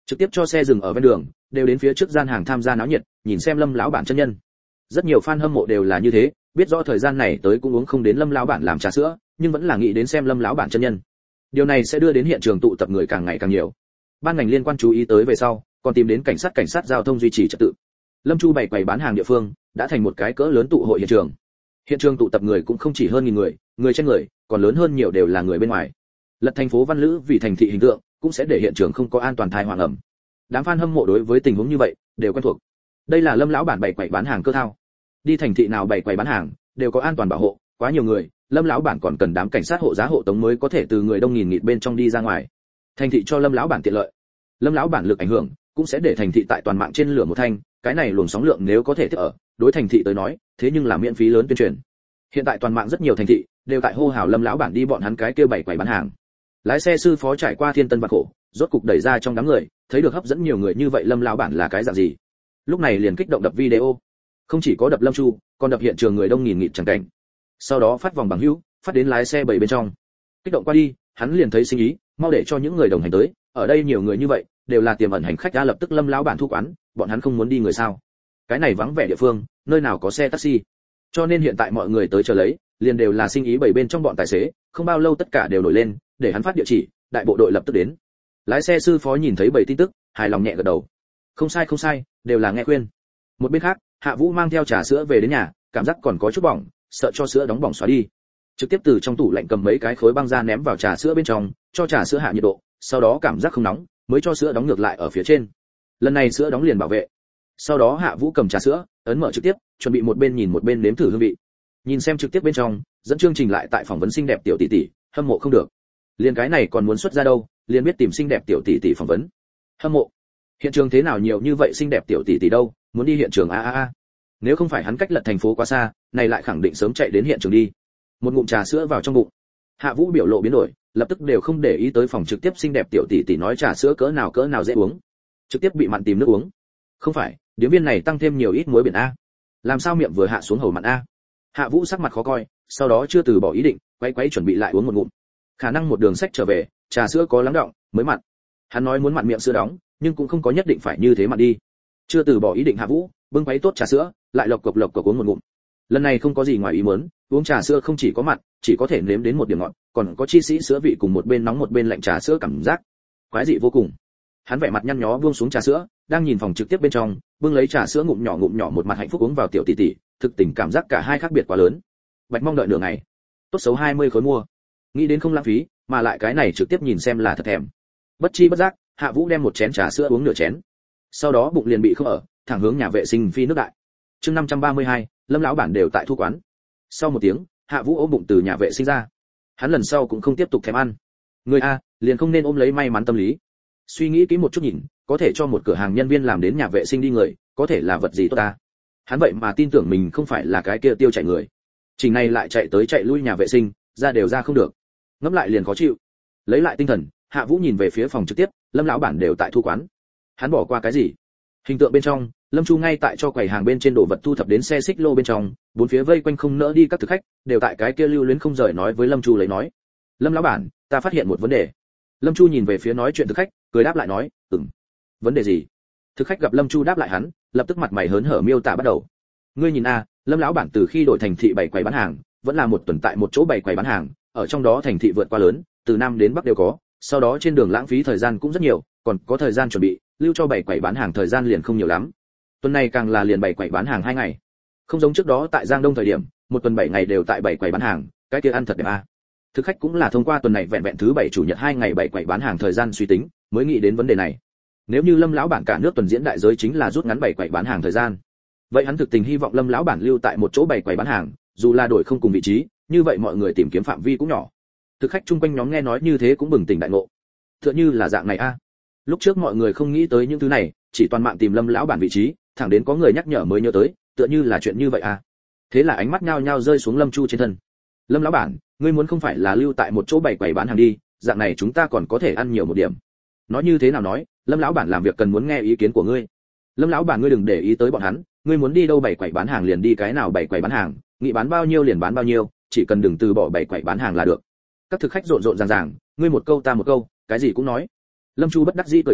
trực tiếp cho xe dừng ở ven đường, đều đến phía trước gian hàng tham gia náo nhiệt, nhìn xem Lâm lão bản chân nhân. Rất nhiều fan hâm mộ đều là như thế, biết rõ thời gian này tới cũng uống không đến Lâm lão bản làm trà sữa, nhưng vẫn là nghĩ đến xem Lâm lão bản chân nhân. Điều này sẽ đưa đến hiện trường tụ tập người càng ngày càng nhiều. Ban ngành liên quan chú ý tới về sau, còn tìm đến cảnh sát cảnh sát giao thông duy trì trật tự. Lâm Chu bày quầy bán hàng địa phương đã thành một cái cỡ lớn tụ hội hiện trường. Hiện trường tụ tập người cũng không chỉ hơn nghìn người, người trên người, còn lớn hơn nhiều đều là người bên ngoài. Lật thành phố Văn Lữ vì thành thị hình tượng, cũng sẽ để hiện trường không có an toàn thai hoàng ẩm. Đám fan hâm mộ đối với tình huống như vậy đều quen thuộc. Đây là Lâm lão bản bày quầy bán hàng cơ thao. Đi thành thị nào bày quầy bán hàng đều có an toàn bảo hộ, quá nhiều người, Lâm lão bản còn cần đám cảnh sát hộ giá hộ tống mới có thể từ người đông nghìn nghịt bên trong đi ra ngoài. Thành thị cho Lâm lão bản tiện lợi. Lâm lão bản lực ảnh hưởng cũng sẽ để thành thị tại toàn mạng trên lửa một thanh, cái này luồng sóng lượng nếu có thể tiếp ở, đối thành thị tới nói, thế nhưng là miễn phí lớn tuyên truyền. Hiện tại toàn mạng rất nhiều thành thị đều tại hô hào Lâm lão bản đi bọn hắn cái kia bày quầy bán hàng. Lái xe sư phó trải qua thiên tân vạn khổ, rốt cục đẩy ra trong đám người, thấy được hấp dẫn nhiều người như vậy Lâm lão bản là cái dạng gì. Lúc này liền kích động đập video, không chỉ có đập Lâm Chu, còn đập hiện trường người đông nghìn nghịt chẳng cảnh. Sau đó phát vòng bằng hữu, phát đến lái xe bảy bên trong. Kích động qua đi, hắn liền thấy sinh ý, mau để cho những người đồng hành tới, ở đây nhiều người như vậy, đều là tiềm ẩn hành khách, đã lập tức Lâm lão bản thu quán, bọn hắn không muốn đi người sao? Cái này vắng vẻ địa phương, nơi nào có xe taxi. Cho nên hiện tại mọi người tới chờ lấy, liền đều là sinh ý bảy bên trong bọn tài xế, không bao lâu tất cả đều nổi lên, để hắn phát địa chỉ, đại bộ đội lập tức đến. Lái xe sư phó nhìn thấy bảy tin tức, hài lòng nhẹ gật đầu. Không sai không sai, đều là nghe khuyên. Một bên khác, Hạ Vũ mang theo trà sữa về đến nhà, cảm giác còn có chút bỏng, sợ cho sữa đóng bỏng xóa đi. Trực tiếp từ trong tủ lạnh cầm mấy cái khối băng ra ném vào trà sữa bên trong, cho trà sữa hạ nhiệt độ, sau đó cảm giác không nóng, mới cho sữa đóng ngược lại ở phía trên. Lần này sữa đóng liền bảo vệ. Sau đó Hạ Vũ cầm trà sữa, ấn mở trực tiếp, chuẩn bị một bên nhìn một bên nếm thử hương vị. Nhìn xem trực tiếp bên trong, dẫn chương trình lại tại phỏng vấn xinh đẹp tiểu tỷ tỷ, hâm mộ không được. Liên cái này còn muốn xuất ra đâu, liền biết tìm xinh đẹp tiểu tỷ tỷ phỏng vấn. Hâm mộ. Hiện trường thế nào nhiều như vậy xinh đẹp tiểu tỷ tỷ đâu, muốn đi hiện trường a a a. Nếu không phải hắn cách Lật thành phố quá xa, này lại khẳng định sớm chạy đến hiện trường đi. Một ngụm trà sữa vào trong bụng. Hạ Vũ biểu lộ biến đổi, lập tức đều không để ý tới phòng trực tiếp xinh đẹp tiểu tỷ tỷ nói trà sữa cỡ nào cỡ nào dễ uống. Trực tiếp bị mặn tìm nước uống. Không phải, điếm viên này tăng thêm nhiều ít muối biển a. Làm sao miệng vừa hạ xuống hầu mặn a. Hạ Vũ sắc mặt khó coi, sau đó chưa từ bỏ ý định, quay quay chuẩn bị lại uống một ngụm. Khả năng một đường sách trở về, trà sữa có lắng đọng, mới mặn. Hắn nói muốn mặn miệng sữa đóng, nhưng cũng không có nhất định phải như thế mà đi. Chưa từ bỏ ý định Hạ Vũ, bưng quấy tốt trà sữa, lại lộc cộc lộc cộc uống một ngụm. Lần này không có gì ngoài ý muốn, uống trà sữa không chỉ có mặn, chỉ có thể nếm đến một điểm ngọt, còn có chi sĩ sữa vị cùng một bên nóng một bên lạnh trà sữa cảm giác quái dị vô cùng. Hắn vẻ mặt nhăn nhó buông xuống trà sữa, đang nhìn phòng trực tiếp bên trong, bưng lấy trà sữa ngụm nhỏ ngụm nhỏ một mặt hạnh phúc uống vào tiểu tỷ tỷ, thực tình cảm giác cả hai khác biệt quá lớn. Bạch mong đợi nửa ngày, tốt xấu hai mươi khối mua, nghĩ đến không lãng phí, mà lại cái này trực tiếp nhìn xem là thật thèm. Bất chi bất giác, Hạ Vũ đem một chén trà sữa uống nửa chén, sau đó bụng liền bị không ở, thẳng hướng nhà vệ sinh phi nước đại. Chương năm trăm ba mươi hai, Lâm lão bản đều tại thu quán. Sau một tiếng, Hạ Vũ ôm bụng từ nhà vệ sinh ra. Hắn lần sau cũng không tiếp tục thèm ăn. Người a, liền không nên ôm lấy may mắn tâm lý. Suy nghĩ kỹ một chút nhìn, có thể cho một cửa hàng nhân viên làm đến nhà vệ sinh đi người, có thể là vật gì tốt ta. Hắn vậy mà tin tưởng mình không phải là cái kia tiêu chạy người. Trình này lại chạy tới chạy lui nhà vệ sinh, ra đều ra không được. Ngẫm lại liền khó chịu. Lấy lại tinh thần, Hạ Vũ nhìn về phía phòng trực tiếp, Lâm lão bản đều tại thu quán. Hắn bỏ qua cái gì? Hình tượng bên trong, Lâm Chu ngay tại cho quầy hàng bên trên đồ vật thu thập đến xe xích lô bên trong, bốn phía vây quanh không nỡ đi các thực khách, đều tại cái kia lưu luyến không rời nói với Lâm Chu lấy nói. Lâm lão bản, ta phát hiện một vấn đề. Lâm Chu nhìn về phía nói chuyện thực khách, cười đáp lại nói, ừm. Vấn đề gì? Thực khách gặp Lâm Chu đáp lại hắn, lập tức mặt mày hớn hở miêu tả bắt đầu. Ngươi nhìn a, Lâm lão bản từ khi đổi thành thị bảy quầy bán hàng, vẫn là một tuần tại một chỗ bảy quầy bán hàng, ở trong đó thành thị vượt qua lớn, từ nam đến bắc đều có, sau đó trên đường lãng phí thời gian cũng rất nhiều, còn có thời gian chuẩn bị, lưu cho bảy quầy bán hàng thời gian liền không nhiều lắm. Tuần này càng là liền bảy quầy bán hàng hai ngày. Không giống trước đó tại Giang Đông thời điểm, một tuần bảy ngày đều tại bảy quầy bán hàng, cái kia ăn thật đẹp a. Thực khách cũng là thông qua tuần này vẹn vẹn thứ bảy chủ nhật hai ngày bảy quầy bán hàng thời gian suy tính, mới nghĩ đến vấn đề này. Nếu như Lâm lão bản cả nước tuần diễn đại giới chính là rút ngắn bảy quầy bán hàng thời gian, vậy hắn thực tình hy vọng Lâm lão bản lưu tại một chỗ bảy quầy bán hàng, dù là đổi không cùng vị trí, như vậy mọi người tìm kiếm phạm vi cũng nhỏ. Thực khách chung quanh nhóm nghe nói như thế cũng bừng tỉnh đại ngộ. Tựa như là dạng này a. Lúc trước mọi người không nghĩ tới những thứ này, chỉ toàn mạng tìm Lâm lão bản vị trí, thẳng đến có người nhắc nhở mới nhớ tới, tựa như là chuyện như vậy a. Thế là ánh mắt nhao nhao rơi xuống Lâm Chu trên thân. Lâm lão bản, ngươi muốn không phải là lưu tại một chỗ bảy quầy bán hàng đi, dạng này chúng ta còn có thể ăn nhiều một điểm. Nói như thế nào nói, Lâm lão bản làm việc cần muốn nghe ý kiến của ngươi. Lâm lão bản ngươi đừng để ý tới bọn hắn, ngươi muốn đi đâu bảy quầy bán hàng liền đi cái nào bảy quầy bán hàng, nghĩ bán bao nhiêu liền bán bao nhiêu, chỉ cần đừng từ bỏ bảy quầy bán hàng là được. Các thực khách rộn rộn ràng ràng, ngươi một câu ta một câu, cái gì cũng nói. Lâm Chu bất đắc dĩ cười cười,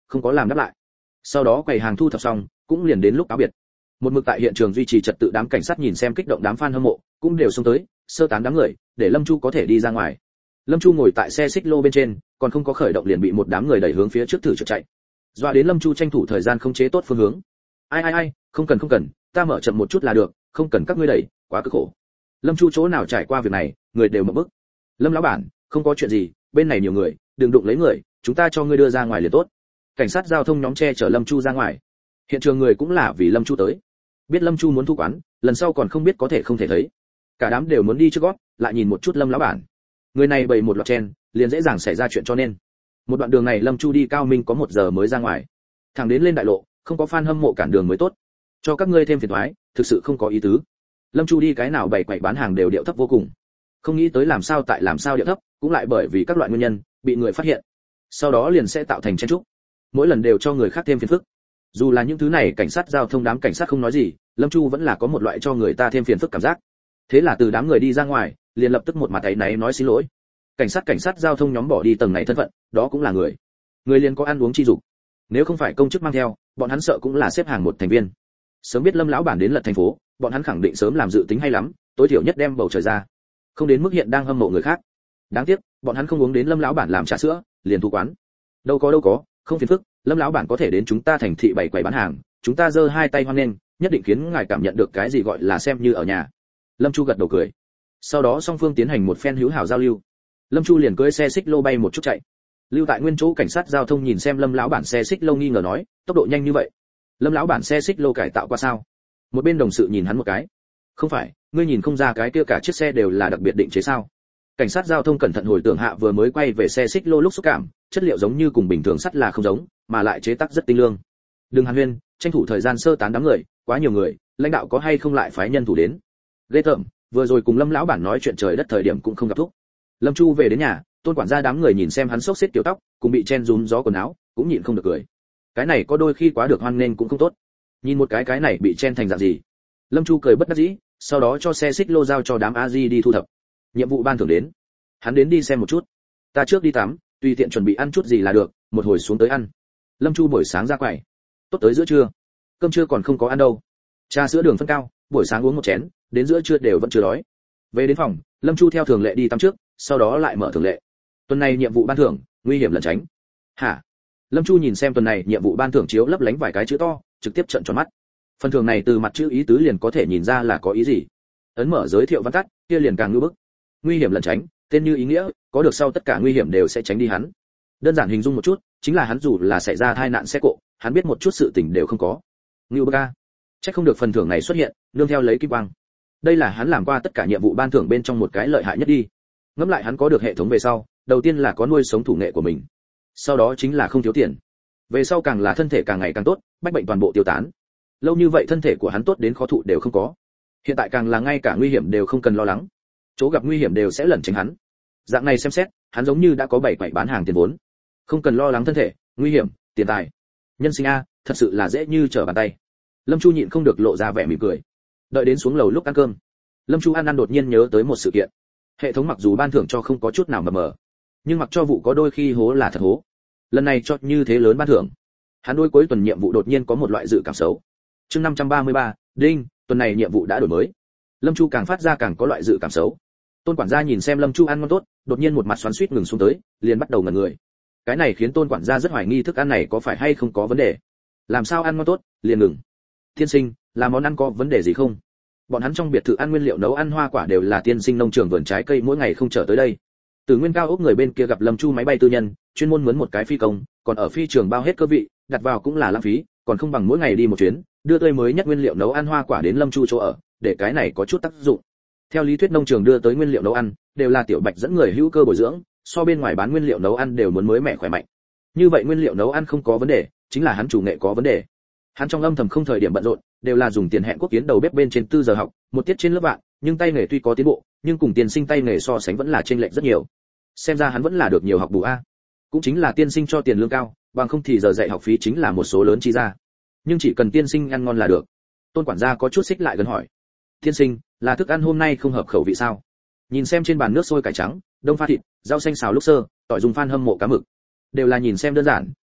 không có làm đáp lại. Sau đó quầy hàng thu thập xong, cũng liền đến lúc cáo biệt. Một mực tại hiện trường duy trì trật tự đám cảnh sát nhìn xem kích động đám fan hâm mộ, cũng đều xông tới, sơ tán đám người, để Lâm Chu có thể đi ra ngoài. Lâm Chu ngồi tại xe xích lô bên trên, còn không có khởi động liền bị một đám người đẩy hướng phía trước thử trượt chạy. Doa đến Lâm Chu tranh thủ thời gian khống chế tốt phương hướng. Ai ai ai, không cần không cần, ta mở chậm một chút là được, không cần các ngươi đẩy, quá cực khổ. Lâm Chu chỗ nào trải qua việc này, người đều mở bức. Lâm lão bản, không có chuyện gì, bên này nhiều người, đừng đụng lấy người, chúng ta cho ngươi đưa ra ngoài liền tốt. Cảnh sát giao thông nhóm che chở Lâm Chu ra ngoài. Hiện trường người cũng là vì Lâm Chu tới. Biết Lâm Chu muốn thu quán, lần sau còn không biết có thể không thể thấy. Cả đám đều muốn đi trước gót, lại nhìn một chút Lâm lão bản. Người này bày một loạt chen, liền dễ dàng xảy ra chuyện cho nên. Một đoạn đường này Lâm Chu đi cao minh có một giờ mới ra ngoài. Thẳng đến lên đại lộ, không có fan hâm mộ cản đường mới tốt. Cho các ngươi thêm phiền toái, thực sự không có ý tứ. Lâm Chu đi cái nào bày quậy bán hàng đều điệu thấp vô cùng. Không nghĩ tới làm sao tại làm sao điệu thấp, cũng lại bởi vì các loại nguyên nhân, bị người phát hiện. Sau đó liền sẽ tạo thành chen chúc. Mỗi lần đều cho người khác thêm phiền phức. Dù là những thứ này cảnh sát giao thông đám cảnh sát không nói gì, Lâm Chu vẫn là có một loại cho người ta thêm phiền phức cảm giác. Thế là từ đám người đi ra ngoài, liền lập tức một mặt áy náy nói xin lỗi. Cảnh sát cảnh sát giao thông nhóm bỏ đi tầng này thân phận, đó cũng là người. Người liền có ăn uống chi dục. Nếu không phải công chức mang theo, bọn hắn sợ cũng là xếp hàng một thành viên. Sớm biết Lâm lão bản đến lật thành phố, bọn hắn khẳng định sớm làm dự tính hay lắm, tối thiểu nhất đem bầu trời ra. Không đến mức hiện đang hâm mộ người khác. Đáng tiếc, bọn hắn không uống đến Lâm lão bản làm trà sữa, liền thu quán. Đâu có đâu có, không phiền phức, Lâm lão bản có thể đến chúng ta thành thị bảy quầy bán hàng, chúng ta giơ hai tay hoan nghênh, nhất định khiến ngài cảm nhận được cái gì gọi là xem như ở nhà. Lâm Chu gật đầu cười. Sau đó song phương tiến hành một phen hữu hảo giao lưu. Lâm Chu liền cưỡi xe xích lô bay một chút chạy. Lưu tại nguyên chỗ cảnh sát giao thông nhìn xem Lâm lão bản xe xích lô nghi ngờ nói, tốc độ nhanh như vậy. Lâm lão bản xe xích lô cải tạo qua sao? Một bên đồng sự nhìn hắn một cái. Không phải, ngươi nhìn không ra cái kia cả chiếc xe đều là đặc biệt định chế sao? Cảnh sát giao thông cẩn thận hồi tưởng hạ vừa mới quay về xe xích lô lúc xúc cảm, chất liệu giống như cùng bình thường sắt là không giống, mà lại chế tác rất tinh lương. Đừng hàn huyên, tranh thủ thời gian sơ tán đám người, quá nhiều người, lãnh đạo có hay không lại phái nhân thủ đến. Ghê tởm, vừa rồi cùng Lâm lão bản nói chuyện trời đất thời điểm cũng không gặp thúc. Lâm Chu về đến nhà, Tôn quản gia đám người nhìn xem hắn xốc xếp tiểu tóc, cùng bị chen rúm gió quần áo, cũng nhịn không được cười. Cái này có đôi khi quá được hoan nghênh cũng không tốt. Nhìn một cái cái này bị chen thành dạng gì. Lâm Chu cười bất đắc dĩ, sau đó cho xe xích lô giao cho đám a di đi thu thập. Nhiệm vụ ban thưởng đến. Hắn đến đi xem một chút. Ta trước đi tắm, tùy tiện chuẩn bị ăn chút gì là được, một hồi xuống tới ăn. Lâm Chu buổi sáng ra quầy. Tốt tới giữa trưa. Cơm trưa còn không có ăn đâu. Trà sữa đường phân cao, buổi sáng uống một chén, đến giữa trưa đều vẫn chưa đói. Về đến phòng, Lâm Chu theo thường lệ đi tắm trước, sau đó lại mở thường lệ. Tuần này nhiệm vụ ban thưởng, nguy hiểm lẩn tránh. Hả? Lâm Chu nhìn xem tuần này nhiệm vụ ban thưởng chiếu lấp lánh vài cái chữ to, trực tiếp trợn tròn mắt. Phần thưởng này từ mặt chữ ý tứ liền có thể nhìn ra là có ý gì. Ấn mở giới thiệu văn tắt, kia liền càng ngư bức. Nguy hiểm lẩn tránh, tên như ý nghĩa, có được sau tất cả nguy hiểm đều sẽ tránh đi hắn. Đơn giản hình dung một chút, chính là hắn dù là xảy ra tai nạn xe cộ, hắn biết một chút sự tình đều không có. Ngưu bức a. Chắc không được phần thưởng này xuất hiện, nương theo lấy kim quang. Đây là hắn làm qua tất cả nhiệm vụ ban thưởng bên trong một cái lợi hại nhất đi. Ngẫm lại hắn có được hệ thống về sau, đầu tiên là có nuôi sống thủ nghệ của mình, sau đó chính là không thiếu tiền, về sau càng là thân thể càng ngày càng tốt, bách bệnh toàn bộ tiêu tán. Lâu như vậy thân thể của hắn tốt đến khó thụ đều không có, hiện tại càng là ngay cả nguy hiểm đều không cần lo lắng, chỗ gặp nguy hiểm đều sẽ lẩn tránh hắn. Dạng này xem xét, hắn giống như đã có bảy quầy bán hàng tiền vốn, không cần lo lắng thân thể, nguy hiểm, tiền tài. Nhân sinh a, thật sự là dễ như trở bàn tay. Lâm Chu nhịn không được lộ ra vẻ mỉm cười. Đợi đến xuống lầu lúc ăn cơm, Lâm Chu ăn ăn đột nhiên nhớ tới một sự kiện. Hệ thống mặc dù ban thưởng cho không có chút nào mờ mờ, nhưng mặc cho vụ có đôi khi hố là thật hố. Lần này cho như thế lớn ban thưởng, hắn đôi cuối tuần nhiệm vụ đột nhiên có một loại dự cảm xấu. Chương năm trăm ba mươi ba, đinh, tuần này nhiệm vụ đã đổi mới. Lâm Chu càng phát ra càng có loại dự cảm xấu. Tôn quản gia nhìn xem Lâm Chu ăn ngon tốt, đột nhiên một mặt xoắn xuýt ngừng xuống tới, liền bắt đầu ngẩn người. Cái này khiến Tôn quản gia rất hoài nghi thức ăn này có phải hay không có vấn đề. Làm sao ăn ngon tốt, liền ngừng. Tiên sinh, là món ăn có vấn đề gì không? Bọn hắn trong biệt thự ăn nguyên liệu nấu ăn hoa quả đều là tiên sinh nông trường vườn trái cây mỗi ngày không trở tới đây. Từ nguyên cao ốc người bên kia gặp Lâm Chu máy bay tư nhân, chuyên môn mướn một cái phi công, còn ở phi trường bao hết cơ vị, đặt vào cũng là lãng phí, còn không bằng mỗi ngày đi một chuyến, đưa tươi mới nhất nguyên liệu nấu ăn hoa quả đến Lâm Chu chỗ ở, để cái này có chút tác dụng. Theo lý thuyết nông trường đưa tới nguyên liệu nấu ăn, đều là tiểu Bạch dẫn người hữu cơ bồi dưỡng, so bên ngoài bán nguyên liệu nấu ăn đều muốn mới mẻ khỏe mạnh. Như vậy nguyên liệu nấu ăn không có vấn đề, chính là hắn chủ nghệ có vấn đề. Hắn trong âm thầm không thời điểm bận rộn, đều là dùng tiền hẹn quốc kiến đầu bếp bên trên tư giờ học, một tiết trên lớp vạn, nhưng tay nghề tuy có tiến bộ, nhưng cùng tiền sinh tay nghề so sánh vẫn là chênh lệch rất nhiều. Xem ra hắn vẫn là được nhiều học bù a. Cũng chính là tiên sinh cho tiền lương cao, bằng không thì giờ dạy học phí chính là một số lớn chi ra. Nhưng chỉ cần tiên sinh ăn ngon là được. Tôn quản gia có chút xích lại gần hỏi. Tiên sinh, là thức ăn hôm nay không hợp khẩu vị sao? Nhìn xem trên bàn nước sôi cải trắng, đông pha thịt, rau xanh xào lúc sơ, tỏi dùng phan hâm mộ cá mực. Đều là nhìn xem đơn giản,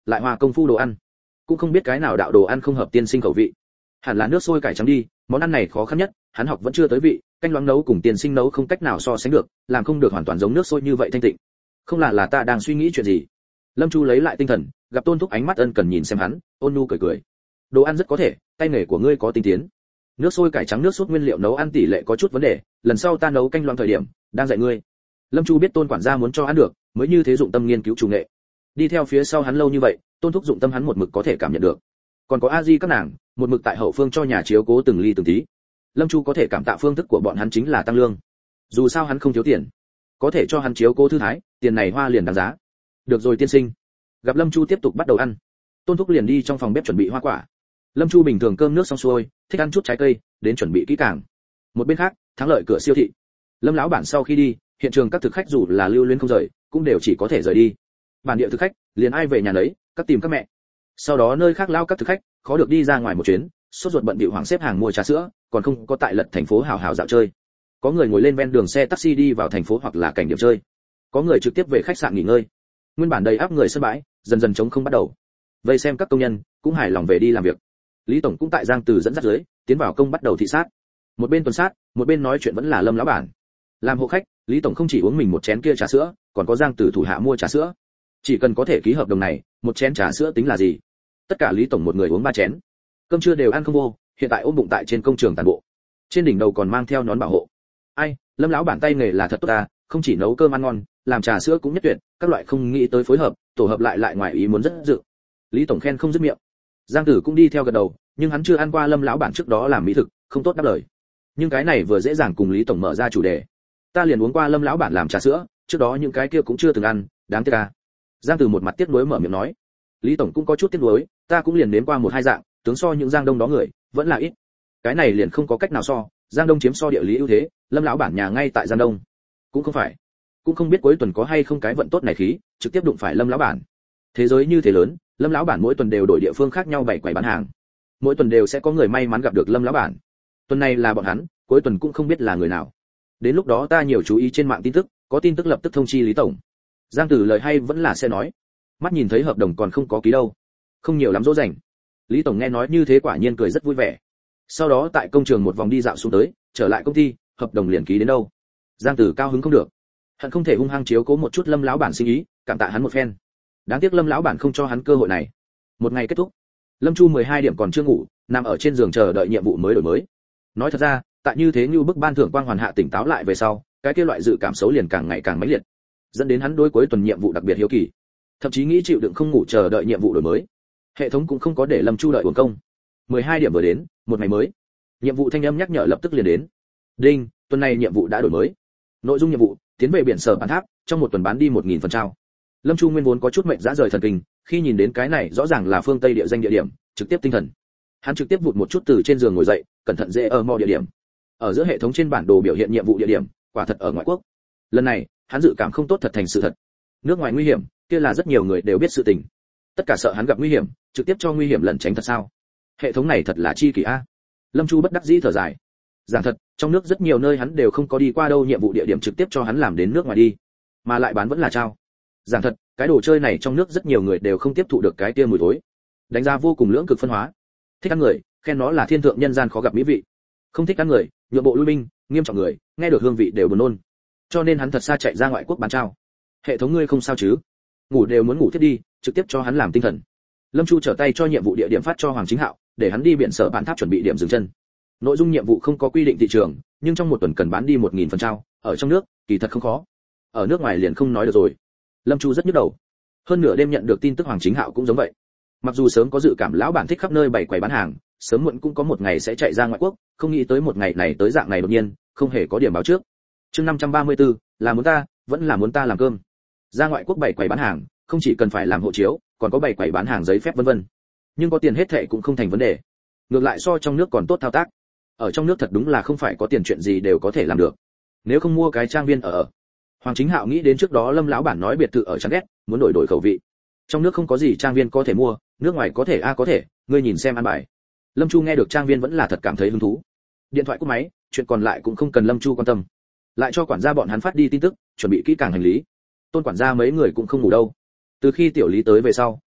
lại hoa công phu đồ ăn, cũng không biết cái nào đạo đồ ăn không hợp tiên sinh khẩu vị. Hẳn là nước sôi cải trắng đi, món ăn này khó khăn nhất, hắn học vẫn chưa tới vị, canh loãng nấu cùng tiên sinh nấu không cách nào so sánh được, làm không được hoàn toàn giống nước sôi như vậy thanh tịnh. Không là là ta đang suy nghĩ chuyện gì. Lâm Chu lấy lại tinh thần, gặp Tôn Thúc ánh mắt ân cần nhìn xem hắn, ôn nhu cười cười. Đồ ăn rất có thể, tay nghề của ngươi có tinh tiến. Nước sôi cải trắng nước sốt nguyên liệu nấu ăn tỷ lệ có chút vấn đề, lần sau ta nấu canh loãng thời điểm, đang dạy ngươi. Lâm Chu biết Tôn quản gia muốn cho ăn được, mới như thế dụng tâm nghiên cứu chủ nghệ. Đi theo phía sau hắn lâu như vậy, Tôn Thúc dụng tâm hắn một mực có thể cảm nhận được. Còn có A Di các nàng, một mực tại hậu phương cho nhà chiếu cố từng ly từng tí. Lâm Chu có thể cảm tạ phương thức của bọn hắn chính là tăng lương. Dù sao hắn không thiếu tiền, có thể cho hắn chiếu cố thư thái, tiền này hoa liền đáng giá. Được rồi tiên sinh. Gặp Lâm Chu tiếp tục bắt đầu ăn, Tôn Thúc liền đi trong phòng bếp chuẩn bị hoa quả. Lâm Chu bình thường cơm nước xong xuôi, thích ăn chút trái cây, đến chuẩn bị kỹ càng. Một bên khác, thắng lợi cửa siêu thị. Lâm lão bản sau khi đi, hiện trường các thực khách dù là lưu luyến không rời, cũng đều chỉ có thể rời đi. Bản địa thực khách, liền ai về nhà nấy, các tìm các mẹ. Sau đó nơi khác lao các thực khách, khó được đi ra ngoài một chuyến, sốt ruột bận bịu hoảng xếp hàng mua trà sữa, còn không có tại lật thành phố hào hào dạo chơi. Có người ngồi lên ven đường xe taxi đi vào thành phố hoặc là cảnh điểm chơi. Có người trực tiếp về khách sạn nghỉ ngơi. Nguyên bản đầy áp người sân bãi, dần dần trống không bắt đầu. Vây xem các công nhân cũng hài lòng về đi làm việc. Lý tổng cũng tại Giang Từ dẫn dắt dưới, tiến vào công bắt đầu thị sát. Một bên tuần sát, một bên nói chuyện vẫn là Lâm lão bản. Làm hộ khách, Lý tổng không chỉ uống mình một chén kia trà sữa, còn có Giang Từ thủ hạ mua trà sữa. Chỉ cần có thể ký hợp đồng này, một chén trà sữa tính là gì? Tất cả Lý tổng một người uống ba chén. Cơm trưa đều ăn không vô, hiện tại ôm bụng tại trên công trường tàn bộ. Trên đỉnh đầu còn mang theo nón bảo hộ. Ai, Lâm lão bản tay nghề là thật tốt ta, không chỉ nấu cơm ăn ngon, làm trà sữa cũng nhất tuyệt, các loại không nghĩ tới phối hợp, tổ hợp lại lại ngoài ý muốn rất dự. Lý tổng khen không dứt miệng. Giang Tử cũng đi theo gật đầu, nhưng hắn chưa ăn qua Lâm lão bản trước đó làm mỹ thực, không tốt đáp lời. Nhưng cái này vừa dễ dàng cùng Lý tổng mở ra chủ đề. Ta liền uống qua Lâm lão bản làm trà sữa, trước đó những cái kia cũng chưa từng ăn, đáng tiếc à. Giang Tử một mặt tiếc nuối mở miệng nói. Lý tổng cũng có chút tiếc nuối, ta cũng liền nếm qua một hai dạng, tướng so những Giang Đông đó người, vẫn là ít. Cái này liền không có cách nào so, Giang Đông chiếm so địa lý ưu thế, Lâm lão bản nhà ngay tại Giang Đông. Cũng không phải, cũng không biết cuối tuần có hay không cái vận tốt này khí, trực tiếp đụng phải Lâm lão bản. Thế giới như thế lớn, Lâm lão bản mỗi tuần đều đổi địa phương khác nhau bày quầy bán hàng. Mỗi tuần đều sẽ có người may mắn gặp được Lâm lão bản. Tuần này là bọn hắn, cuối tuần cũng không biết là người nào. Đến lúc đó ta nhiều chú ý trên mạng tin tức, có tin tức lập tức thông chi Lý tổng. Giang Tử lời hay vẫn là sẽ nói. Mắt nhìn thấy hợp đồng còn không có ký đâu, không nhiều lắm dỗ dành. Lý tổng nghe nói như thế quả nhiên cười rất vui vẻ. Sau đó tại công trường một vòng đi dạo xuống tới, trở lại công ty, hợp đồng liền ký đến đâu. Giang Tử cao hứng không được, hận không thể hung hăng chiếu cố một chút Lâm lão bản sinh ý, cảm tạ hắn một phen. Đáng tiếc Lâm lão bản không cho hắn cơ hội này. Một ngày kết thúc, Lâm Chu mười hai điểm còn chưa ngủ, nằm ở trên giường chờ đợi nhiệm vụ mới đổi mới. Nói thật ra, tại như thế như bức ban thưởng quang hoàn hạ tỉnh táo lại về sau, cái kia loại dự cảm xấu liền càng ngày càng mãnh liệt, dẫn đến hắn đối cuối tuần nhiệm vụ đặc biệt hiếu kỳ, thậm chí nghĩ chịu đựng không ngủ chờ đợi nhiệm vụ đổi mới. Hệ thống cũng không có để Lâm Chu đợi uổng công. mười hai điểm vừa đến, một ngày mới. Nhiệm vụ thanh âm nhắc nhở lập tức liền đến. Đinh, tuần này nhiệm vụ đã đổi mới. Nội dung nhiệm vụ: tiến về biển Sở Bản Tháp, trong một tuần bán đi một nghìn phần trao. Lâm Chu nguyên vốn có chút mệnh dã rời thần kinh, khi nhìn đến cái này rõ ràng là phương Tây địa danh địa điểm, trực tiếp tinh thần. Hắn trực tiếp vụt một chút từ trên giường ngồi dậy, cẩn thận dễ ở mò địa điểm. Ở giữa hệ thống trên bản đồ biểu hiện nhiệm vụ địa điểm, quả thật ở ngoại quốc. Lần này, hắn dự cảm không tốt thật thành sự thật. Nước ngoài nguy hiểm, kia là rất nhiều người đều biết sự tình. Tất cả sợ hắn gặp nguy hiểm, trực tiếp cho nguy hiểm lẩn tránh thật sao? Hệ thống này thật là chi kỳ a. Lâm Chu bất đắc dĩ thở dài. Giảng thật, trong nước rất nhiều nơi hắn đều không có đi qua đâu, nhiệm vụ địa điểm trực tiếp cho hắn làm đến nước ngoài đi, mà lại bán vẫn là trao. Giảng thật, cái đồ chơi này trong nước rất nhiều người đều không tiếp thụ được cái tia mùi thối. Đánh giá vô cùng lưỡng cực phân hóa. Thích ăn người, khen nó là thiên thượng nhân gian khó gặp mỹ vị. Không thích ăn người, nhượng bộ lui binh, nghiêm trọng người, nghe được hương vị đều buồn nôn. Cho nên hắn thật xa chạy ra ngoại quốc bán trao. Hệ thống ngươi không sao chứ? Ngủ đều muốn ngủ tiếp đi, trực tiếp cho hắn làm tinh thần. Lâm Chu trở tay cho nhiệm vụ địa điểm phát cho Hoàng Chính Hạo, để hắn đi biển Sở Bản Tháp chuẩn bị điểm dừng chân. Nội dung nhiệm vụ không có quy định thị trường, nhưng trong một tuần cần bán đi một nghìn phần trao, ở trong nước, kỳ thật không khó. Ở nước ngoài liền không nói được rồi. Lâm Chu rất nhức đầu. Hơn nửa đêm nhận được tin tức Hoàng Chính Hạo cũng giống vậy. Mặc dù sớm có dự cảm lão bản thích khắp nơi bày quầy bán hàng, sớm muộn cũng có một ngày sẽ chạy ra ngoại quốc, không nghĩ tới một ngày này tới dạng này đột nhiên, không hề có điểm báo trước. Chương năm trăm ba mươi tư, là muốn ta, vẫn là muốn ta làm cơm. Ra ngoại quốc bày quầy bán hàng, không chỉ cần phải làm hộ chiếu, còn có bày quầy bán hàng giấy phép vân vân. Nhưng có tiền hết thệ cũng không thành vấn đề. Ngược lại so trong nước còn tốt thao tác. Ở trong nước thật đúng là không phải có tiền chuyện gì đều có thể làm được. Nếu không mua cái trang viên ở ở. Hoàng Chính Hạo nghĩ đến trước đó Lâm lão bản nói biệt thự ở chán ghét, muốn đổi đổi khẩu vị. Trong nước không có gì trang viên có thể mua, nước ngoài có thể a à có thể, ngươi nhìn xem ăn bài. Lâm Chu nghe được trang viên vẫn là thật cảm thấy hứng thú. Điện thoại cúp máy, chuyện còn lại cũng không cần Lâm Chu quan tâm. Lại cho quản gia bọn hắn phát đi tin tức, chuẩn bị kỹ càng hành lý. Tôn quản gia mấy người cũng không ngủ đâu. Từ khi tiểu Lý tới về sau,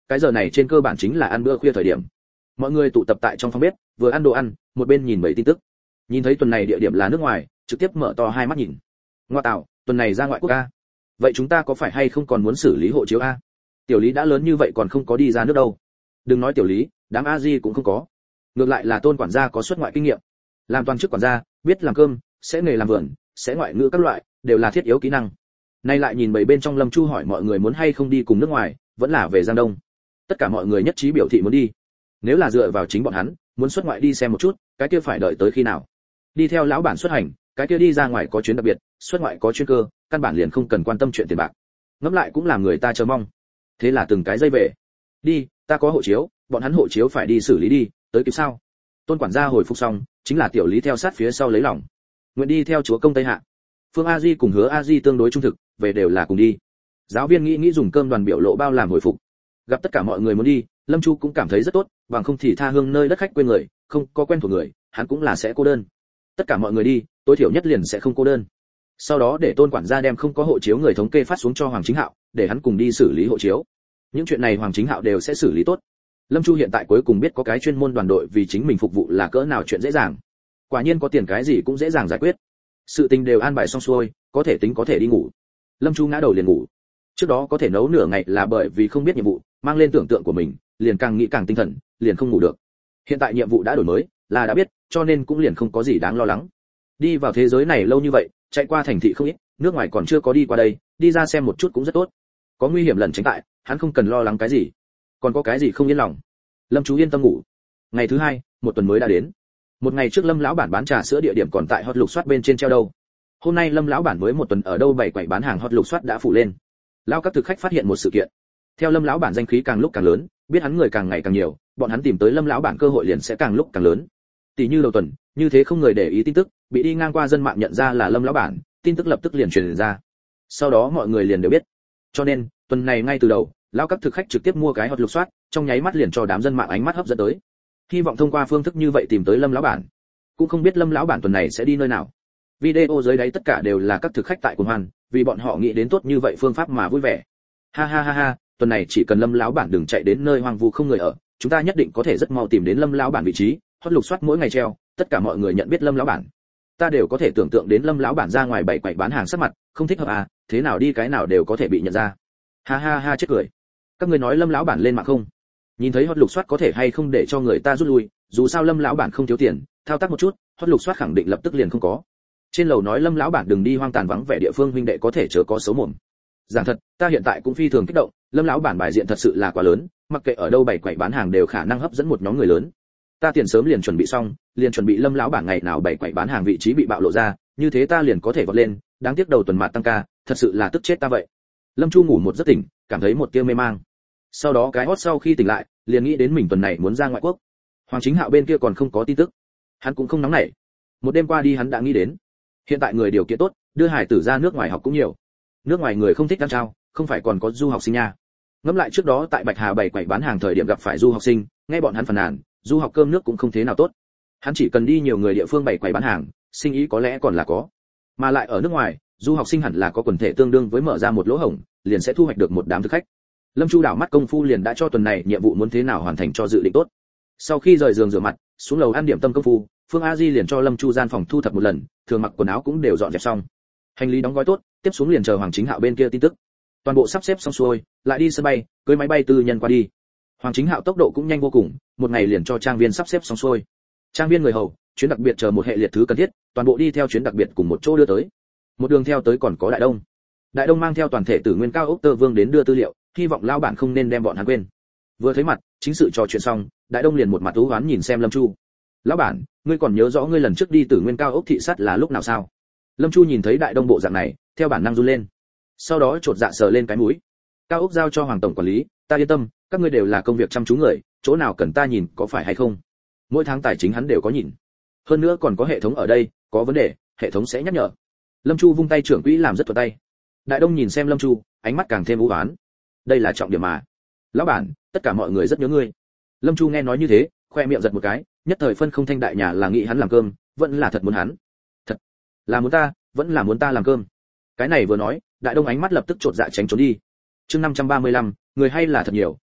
cái giờ này trên cơ bản chính là ăn bữa khuya thời điểm. Mọi người tụ tập tại trong phòng bếp, vừa ăn đồ ăn, một bên nhìn mấy tin tức. Nhìn thấy tuần này địa điểm là nước ngoài, trực tiếp mở to hai mắt nhìn. Ngoa tạo, tuần này ra ngoại quốc a. Vậy chúng ta có phải hay không còn muốn xử lý hộ chiếu a? Tiểu Lý đã lớn như vậy còn không có đi ra nước đâu. Đừng nói Tiểu Lý, đám a di cũng không có. Ngược lại là Tôn quản gia có xuất ngoại kinh nghiệm. Làm toàn chức quản gia, biết làm cơm, sẽ nghề làm vườn, sẽ ngoại ngữ các loại, đều là thiết yếu kỹ năng. Nay lại nhìn bảy bên trong Lâm Chu hỏi mọi người muốn hay không đi cùng nước ngoài, vẫn là về Giang Đông. Tất cả mọi người nhất trí biểu thị muốn đi. Nếu là dựa vào chính bọn hắn, muốn xuất ngoại đi xem một chút, cái kia phải đợi tới khi nào? Đi theo lão bản xuất hành, cái kia đi ra ngoài có chuyến đặc biệt, xuất ngoại có chuyên cơ, căn bản liền không cần quan tâm chuyện tiền bạc. Ngẫm lại cũng làm người ta chờ mong. Thế là từng cái dây về. Đi, ta có hộ chiếu, bọn hắn hộ chiếu phải đi xử lý đi, tới kịp sao? Tôn quản gia hồi phục xong, chính là Tiểu Lý theo sát phía sau lấy lòng. Nguyện đi theo chúa công Tây Hạ. Phương A Di cùng Hứa A Di tương đối trung thực, về đều là cùng đi. Giáo viên nghĩ nghĩ dùng cơm đoàn biểu lộ bao làm hồi phục. Gặp tất cả mọi người muốn đi, Lâm Chu cũng cảm thấy rất tốt, bằng không thì tha hương nơi đất khách quê người, không có quen thuộc người, hắn cũng là sẽ cô đơn. Tất cả mọi người đi, tối thiểu nhất liền sẽ không cô đơn. Sau đó để Tôn quản gia đem không có hộ chiếu người thống kê phát xuống cho Hoàng Chính Hạo, để hắn cùng đi xử lý hộ chiếu. Những chuyện này Hoàng Chính Hạo đều sẽ xử lý tốt. Lâm Chu hiện tại cuối cùng biết có cái chuyên môn đoàn đội vì chính mình phục vụ là cỡ nào chuyện dễ dàng. Quả nhiên có tiền cái gì cũng dễ dàng giải quyết. Sự tình đều an bài xong xuôi, có thể tính có thể đi ngủ. Lâm Chu ngã đầu liền ngủ. Trước đó có thể nấu nửa ngày là bởi vì không biết nhiệm vụ, mang lên tưởng tượng của mình, liền càng nghĩ càng tinh thần, liền không ngủ được. Hiện tại nhiệm vụ đã đổi mới, là đã biết, cho nên cũng liền không có gì đáng lo lắng. Đi vào thế giới này lâu như vậy, chạy qua thành thị không ít, nước ngoài còn chưa có đi qua đây, đi ra xem một chút cũng rất tốt. Có nguy hiểm lần tránh tại, hắn không cần lo lắng cái gì. Còn có cái gì không yên lòng. Lâm Chú yên tâm ngủ. Ngày thứ hai, một tuần mới đã đến. Một ngày trước Lâm lão bản bán trà sữa địa điểm còn tại hot lục soát bên trên treo đâu. Hôm nay Lâm lão bản mới một tuần ở đâu bày quầy bán hàng hot lục soát đã phủ lên. Lão các thực khách phát hiện một sự kiện. Theo Lâm lão bản danh khí càng lúc càng lớn, biết hắn người càng ngày càng nhiều, bọn hắn tìm tới Lâm lão bản cơ hội liền sẽ càng lúc càng lớn. Tỷ như đầu tuần, như thế không người để ý tin tức, bị đi ngang qua dân mạng nhận ra là Lâm lão bản, tin tức lập tức liền truyền ra. Sau đó mọi người liền đều biết. Cho nên, tuần này ngay từ đầu, lão các thực khách trực tiếp mua cái hot lục soát, trong nháy mắt liền cho đám dân mạng ánh mắt hấp dẫn tới. Hy vọng thông qua phương thức như vậy tìm tới Lâm lão bản. Cũng không biết Lâm lão bản tuần này sẽ đi nơi nào. Video dưới đáy tất cả đều là các thực khách tại Cuồng Hoan, vì bọn họ nghĩ đến tốt như vậy phương pháp mà vui vẻ. Ha ha ha ha, tuần này chỉ cần Lâm lão bản đừng chạy đến nơi hoang vu không người ở, chúng ta nhất định có thể rất mau tìm đến Lâm lão bản vị trí. Hot lục soát mỗi ngày treo, tất cả mọi người nhận biết Lâm lão bản. Ta đều có thể tưởng tượng đến Lâm lão bản ra ngoài bày quầy bán hàng sắc mặt, không thích hợp à, thế nào đi cái nào đều có thể bị nhận ra. Ha ha ha chết cười. Các người nói Lâm lão bản lên mạng không? Nhìn thấy hot lục soát có thể hay không để cho người ta rút lui, dù sao Lâm lão bản không thiếu tiền, thao tác một chút, hot lục soát khẳng định lập tức liền không có. Trên lầu nói Lâm lão bản đừng đi hoang tàn vắng vẻ địa phương huynh đệ có thể chớ có xấu mồm. Giảng thật, ta hiện tại cũng phi thường kích động, Lâm lão bản bài diện thật sự là quá lớn, mặc kệ ở đâu bày quầy bán hàng đều khả năng hấp dẫn một nhóm người lớn. Ta tiền sớm liền chuẩn bị xong, liền chuẩn bị Lâm lão bản ngày nào bày quầy bán hàng vị trí bị bạo lộ ra, như thế ta liền có thể vọt lên, đáng tiếc đầu tuần mạt tăng ca, thật sự là tức chết ta vậy. Lâm Chu ngủ một giấc tỉnh, cảm thấy một tia mê mang. Sau đó cái hốt sau khi tỉnh lại, liền nghĩ đến mình tuần này muốn ra ngoại quốc. Hoàng Chính Hạo bên kia còn không có tin tức, hắn cũng không nóng nảy. Một đêm qua đi hắn đã nghĩ đến, hiện tại người điều kiện tốt, đưa hải tử ra nước ngoài học cũng nhiều. Nước ngoài người không thích ăn trao, không phải còn có du học sinh nha. Ngẫm lại trước đó tại Bạch Hà bày quầy bán hàng thời điểm gặp phải du học sinh, nghe bọn hắn phàn nàn, du học cơm nước cũng không thế nào tốt. Hắn chỉ cần đi nhiều người địa phương bày quầy bán hàng, sinh ý có lẽ còn là có. Mà lại ở nước ngoài, du học sinh hẳn là có quần thể tương đương với mở ra một lỗ hổng, liền sẽ thu hoạch được một đám thực khách. Lâm Chu đảo mắt công phu liền đã cho tuần này nhiệm vụ muốn thế nào hoàn thành cho dự định tốt. Sau khi rời giường rửa mặt, xuống lầu ăn điểm tâm công phu, Phương A Di liền cho Lâm Chu gian phòng thu thập một lần, thường mặc quần áo cũng đều dọn dẹp xong. Hành lý đóng gói tốt, tiếp xuống liền chờ Hoàng Chính Hạo bên kia tin tức. Toàn bộ sắp xếp xong xuôi, lại đi sân bay, cưới máy bay tư nhân qua đi. Hoàng Chính Hạo tốc độ cũng nhanh vô cùng, một ngày liền cho trang viên sắp xếp xong xuôi. Trang viên người hầu, chuyến đặc biệt chờ một hệ liệt thứ cần thiết, toàn bộ đi theo chuyến đặc biệt cùng một chỗ đưa tới. Một đường theo tới còn có Đại Đông. Đại Đông mang theo toàn thể Tử Nguyên Cao ốc Tơ Vương đến đưa tư liệu, hy vọng lao bản không nên đem bọn hắn quên. Vừa thấy mặt, chính sự trò chuyện xong, Đại Đông liền một mặt u hoán nhìn xem Lâm Chu. "Lão bản, ngươi còn nhớ rõ ngươi lần trước đi Tử Nguyên Cao ốc thị sát là lúc nào sao?" Lâm Chu nhìn thấy Đại Đông bộ dạng này, theo bản năng run lên. Sau đó chột dạ sờ lên cái mũi. "Cao ốc giao cho Hoàng tổng quản lý, ta yên tâm, các ngươi đều là công việc chăm chú người, chỗ nào cần ta nhìn có phải hay không? Mỗi tháng tài chính hắn đều có nhìn. Hơn nữa còn có hệ thống ở đây, có vấn đề, hệ thống sẽ nhắc nhở." Lâm Chu vung tay trưởng quỹ làm rất thuận tay. Đại Đông nhìn xem Lâm Chu, ánh mắt càng thêm u uất. Đây là trọng điểm mà. "Lão bản, tất cả mọi người rất nhớ ngươi." Lâm Chu nghe nói như thế, khoe miệng giật một cái, nhất thời phân không thanh đại nhà là nghĩ hắn làm cơm, vẫn là thật muốn hắn. Thật là muốn ta, vẫn là muốn ta làm cơm. Cái này vừa nói, Đại Đông ánh mắt lập tức trột dạ tránh trốn đi. Chương năm trăm ba mươi lăm, người hay là thật nhiều,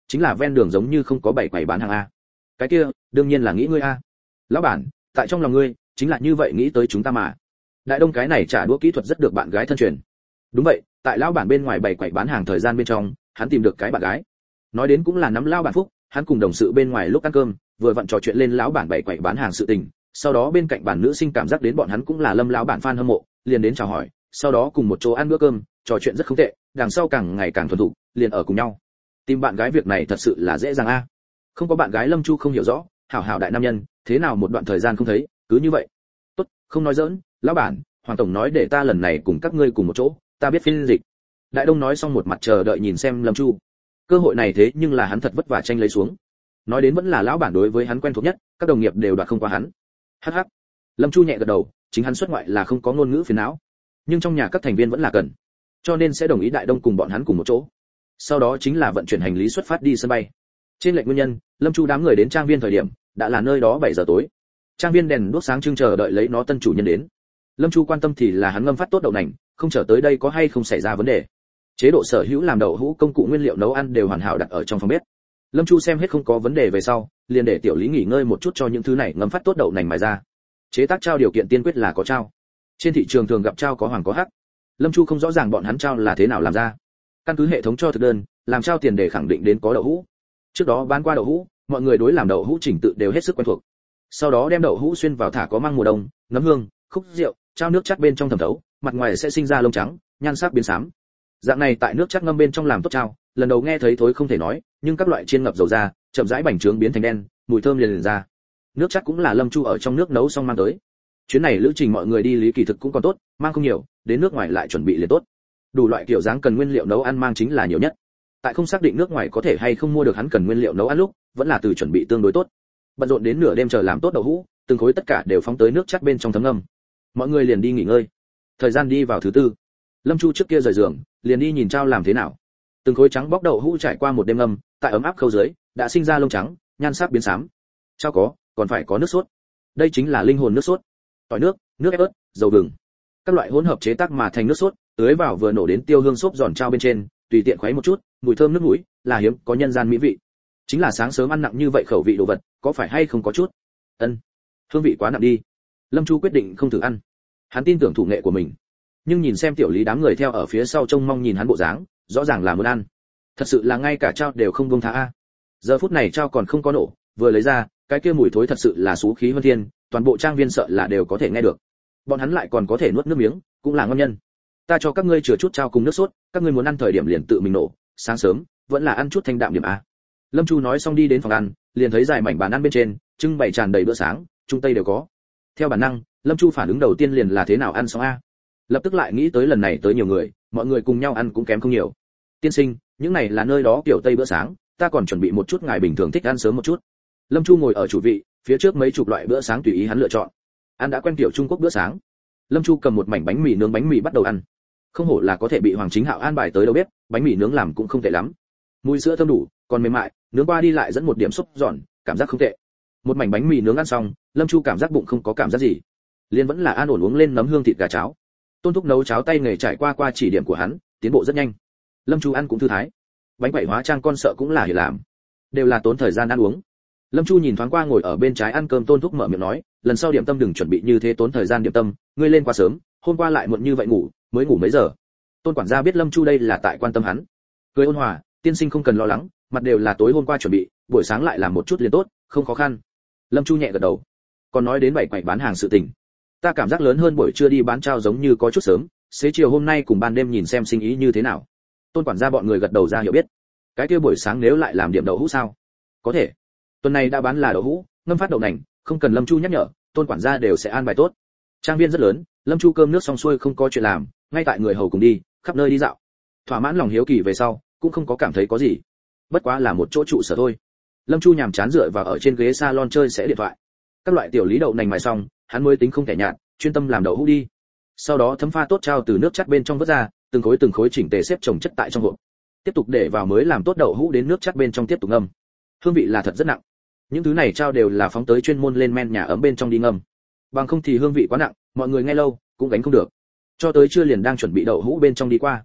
chính là ven đường giống như không có bảy quầy bán hàng a. Cái kia đương nhiên là nghĩ ngươi a. Lão bản, tại trong lòng ngươi chính là như vậy nghĩ tới chúng ta mà. Đại Đông cái này trả đũa kỹ thuật rất được bạn gái thân truyền. Đúng vậy, tại lão bản bên ngoài bảy quầy bán hàng thời gian bên trong, hắn tìm được cái bạn gái. Nói đến cũng là nắm lão bản phúc, hắn cùng đồng sự bên ngoài lúc ăn cơm, vừa vặn trò chuyện lên lão bản bảy quầy bán hàng sự tình, sau đó bên cạnh bản nữ sinh cảm giác đến bọn hắn cũng là Lâm lão bản fan hâm mộ, liền đến chào hỏi, sau đó cùng một chỗ ăn bữa cơm, trò chuyện rất không tệ, đằng sau càng ngày càng thuần thục, liền ở cùng nhau. Tìm bạn gái việc này thật sự là dễ dàng a. Không có bạn gái Lâm Chu không hiểu rõ, hảo hảo đại nam nhân, thế nào một đoạn thời gian không thấy, cứ như vậy. Tốt, không nói giỡn, lão bản, Hoàng tổng nói để ta lần này cùng các ngươi cùng một chỗ, ta biết phiên dịch. Đại Đông nói xong một mặt chờ đợi nhìn xem Lâm Chu. Cơ hội này thế nhưng là hắn thật vất vả tranh lấy xuống. Nói đến vẫn là lão bản đối với hắn quen thuộc nhất, các đồng nghiệp đều đoạt không qua hắn. Hắc hắc. Lâm Chu nhẹ gật đầu, chính hắn xuất ngoại là không có ngôn ngữ phiền não, nhưng trong nhà các thành viên vẫn là cần, cho nên sẽ đồng ý Đại Đông cùng bọn hắn cùng một chỗ. Sau đó chính là vận chuyển hành lý xuất phát đi sân bay. Trên lệnh nguyên nhân, Lâm Chu đám người đến trang viên thời điểm, đã là nơi đó bảy giờ tối. Trang viên đèn đuốc sáng trưng chờ đợi lấy nó tân chủ nhân đến. Lâm Chu quan tâm thì là hắn ngâm phát tốt đậu nành, không chờ tới đây có hay không xảy ra vấn đề. Chế độ sở hữu làm đậu hũ công cụ nguyên liệu nấu ăn đều hoàn hảo đặt ở trong phòng bếp. Lâm Chu xem hết không có vấn đề về sau, liền để tiểu lý nghỉ ngơi một chút cho những thứ này ngâm phát tốt đậu nành mài ra. Chế tác trao điều kiện tiên quyết là có trao. Trên thị trường thường gặp trao có hoàng có hắc. Lâm Chu không rõ ràng bọn hắn trao là thế nào làm ra. Căn cứ hệ thống cho thực đơn, làm trao tiền để khẳng định đến có đậu hũ. Trước đó bán qua đậu hũ, mọi người đối làm đậu hũ chỉnh tự đều hết sức quen thuộc. Sau đó đem đậu hũ xuyên vào thả có măng mùa đông, nấm hương, khúc rượu, trao nước chắc bên trong thẩm thấu, mặt ngoài sẽ sinh ra lông trắng, nhan sắc biến xám. Dạng này tại nước chắc ngâm bên trong làm tốt trao, lần đầu nghe thấy thối không thể nói, nhưng các loại chiên ngập dầu ra, chậm rãi bành trướng biến thành đen, mùi thơm liền liền ra. Nước chắc cũng là Lâm Chu ở trong nước nấu xong mang tới. Chuyến này lữ trình mọi người đi lý kỳ thực cũng còn tốt, mang không nhiều, đến nước ngoài lại chuẩn bị liền tốt. Đủ loại kiểu dáng cần nguyên liệu nấu ăn mang chính là nhiều nhất. Tại không xác định nước ngoài có thể hay không mua được hắn cần nguyên liệu nấu ăn lúc, vẫn là từ chuẩn bị tương đối tốt. Bận rộn đến nửa đêm chờ làm tốt đậu hũ, từng khối tất cả đều phóng tới nước chắc bên trong thấm ngâm. Mọi người liền đi nghỉ ngơi. Thời gian đi vào thứ tư. Lâm Chu trước kia rời giường, liền đi nhìn trao làm thế nào. Từng khối trắng bóc đậu hũ trải qua một đêm ngâm, tại ấm áp khâu dưới, đã sinh ra lông trắng, nhan sắc biến xám. Trao có, còn phải có nước sốt. Đây chính là linh hồn nước sốt. Tỏi nước, nước ép ớt, dầu gừng, các loại hỗn hợp chế tác mà thành nước sốt, tưới vào vừa nổ đến tiêu hương xốp giòn trao bên trên, tùy tiện khuấy một chút, mùi thơm nước mũi, là hiếm có nhân gian mỹ vị. Chính là sáng sớm ăn nặng như vậy khẩu vị đồ vật, có phải hay không có chút? Ân, hương vị quá nặng đi. Lâm Chu quyết định không thử ăn. Hắn tin tưởng thủ nghệ của mình, nhưng nhìn xem tiểu lý đám người theo ở phía sau trông mong nhìn hắn bộ dáng, rõ ràng là muốn ăn. Thật sự là ngay cả trao đều không buông tha a. Giờ phút này trao còn không có nổ, vừa lấy ra, cái kia mùi thối thật sự là xú khí vân thiên, toàn bộ trang viên sợ là đều có thể nghe được. Bọn hắn lại còn có thể nuốt nước miếng, cũng là ngon nhân. Ta cho các ngươi chừa chút trao cùng nước sốt, các ngươi muốn ăn thời điểm liền tự mình nổ, sáng sớm vẫn là ăn chút thanh đạm điểm a. Lâm Chu nói xong đi đến phòng ăn, liền thấy dài mảnh bàn ăn bên trên, trưng bày tràn đầy bữa sáng, trung tây đều có. Theo bản năng, Lâm Chu phản ứng đầu tiên liền là thế nào ăn xong a. Lập tức lại nghĩ tới lần này tới nhiều người, mọi người cùng nhau ăn cũng kém không nhiều. Tiên sinh, những này là nơi đó kiểu tây bữa sáng, ta còn chuẩn bị một chút ngài bình thường thích ăn sớm một chút. Lâm Chu ngồi ở chủ vị, phía trước mấy chục loại bữa sáng tùy ý hắn lựa chọn. Ăn đã quen tiểu Trung Quốc bữa sáng. Lâm Chu cầm một mảnh bánh mì nướng bánh mì bắt đầu ăn. Không hổ là có thể bị Hoàng Chính Hạo an bài tới đầu bếp, bánh mì nướng làm cũng không tệ lắm. Mùi sữa thơm đủ, còn mềm mại, nướng qua đi lại dẫn một điểm xúc giòn, cảm giác không tệ. Một mảnh bánh mì nướng ăn xong, Lâm Chu cảm giác bụng không có cảm giác gì, liền vẫn là an ổn uống lên nấm hương thịt gà cháo. Tôn Thúc nấu cháo tay nghề trải qua qua chỉ điểm của hắn, tiến bộ rất nhanh. Lâm Chu ăn cũng thư thái. Bánh quẩy hóa trang con sợ cũng là hiểu làm, đều là tốn thời gian ăn uống. Lâm Chu nhìn thoáng qua ngồi ở bên trái ăn cơm Tôn Thúc mở miệng nói, lần sau điểm tâm đừng chuẩn bị như thế tốn thời gian điểm tâm, ngươi lên quá sớm, hôm qua lại muộn như vậy ngủ, mới ngủ mấy giờ. Tôn quản gia biết Lâm Chu đây là tại quan tâm hắn, cười ôn hòa, tiên sinh không cần lo lắng, mặt đều là tối hôm qua chuẩn bị, buổi sáng lại làm một chút liền tốt, không khó khăn. Lâm Chu nhẹ gật đầu. Còn nói đến bảy quầy bán hàng sự tình, ta cảm giác lớn hơn buổi trưa đi bán trao giống như có chút sớm, xế chiều hôm nay cùng ban đêm nhìn xem sinh ý như thế nào. Tôn quản gia bọn người gật đầu ra hiểu biết. Cái kia buổi sáng nếu lại làm điểm đậu hũ sao? Có thể. Tuần này đã bán là đậu hũ, ngâm phát đậu nành, không cần Lâm Chu nhắc nhở, Tôn quản gia đều sẽ an bài tốt. Trang viên rất lớn, Lâm Chu cơm nước xong xuôi không có chuyện làm, ngay tại người hầu cùng đi, khắp nơi đi dạo. Thỏa mãn lòng hiếu kỳ về sau, cũng không có cảm thấy có gì. Bất quá là một chỗ trụ sở thôi. Lâm Chu nhàm chán dựa vào ở trên ghế salon chơi sẽ điện thoại. Các loại tiểu lý đậu nành mài xong, hắn mới tính không thể nhạt, chuyên tâm làm đậu hũ đi. Sau đó thấm pha tốt trao từ nước chắc bên trong vớt ra, từng khối từng khối chỉnh tề xếp chồng chất tại trong hộp. Tiếp tục để vào mới làm tốt đậu hũ đến nước chắc bên trong tiếp tục ngâm. Hương vị là thật rất nặng. Những thứ này trao đều là phóng tới chuyên môn lên men nhà ấm bên trong đi ngâm. Bằng không thì hương vị quá nặng, mọi người nghe lâu cũng gánh không được. Cho tới trưa liền đang chuẩn bị đậu hũ bên trong đi qua.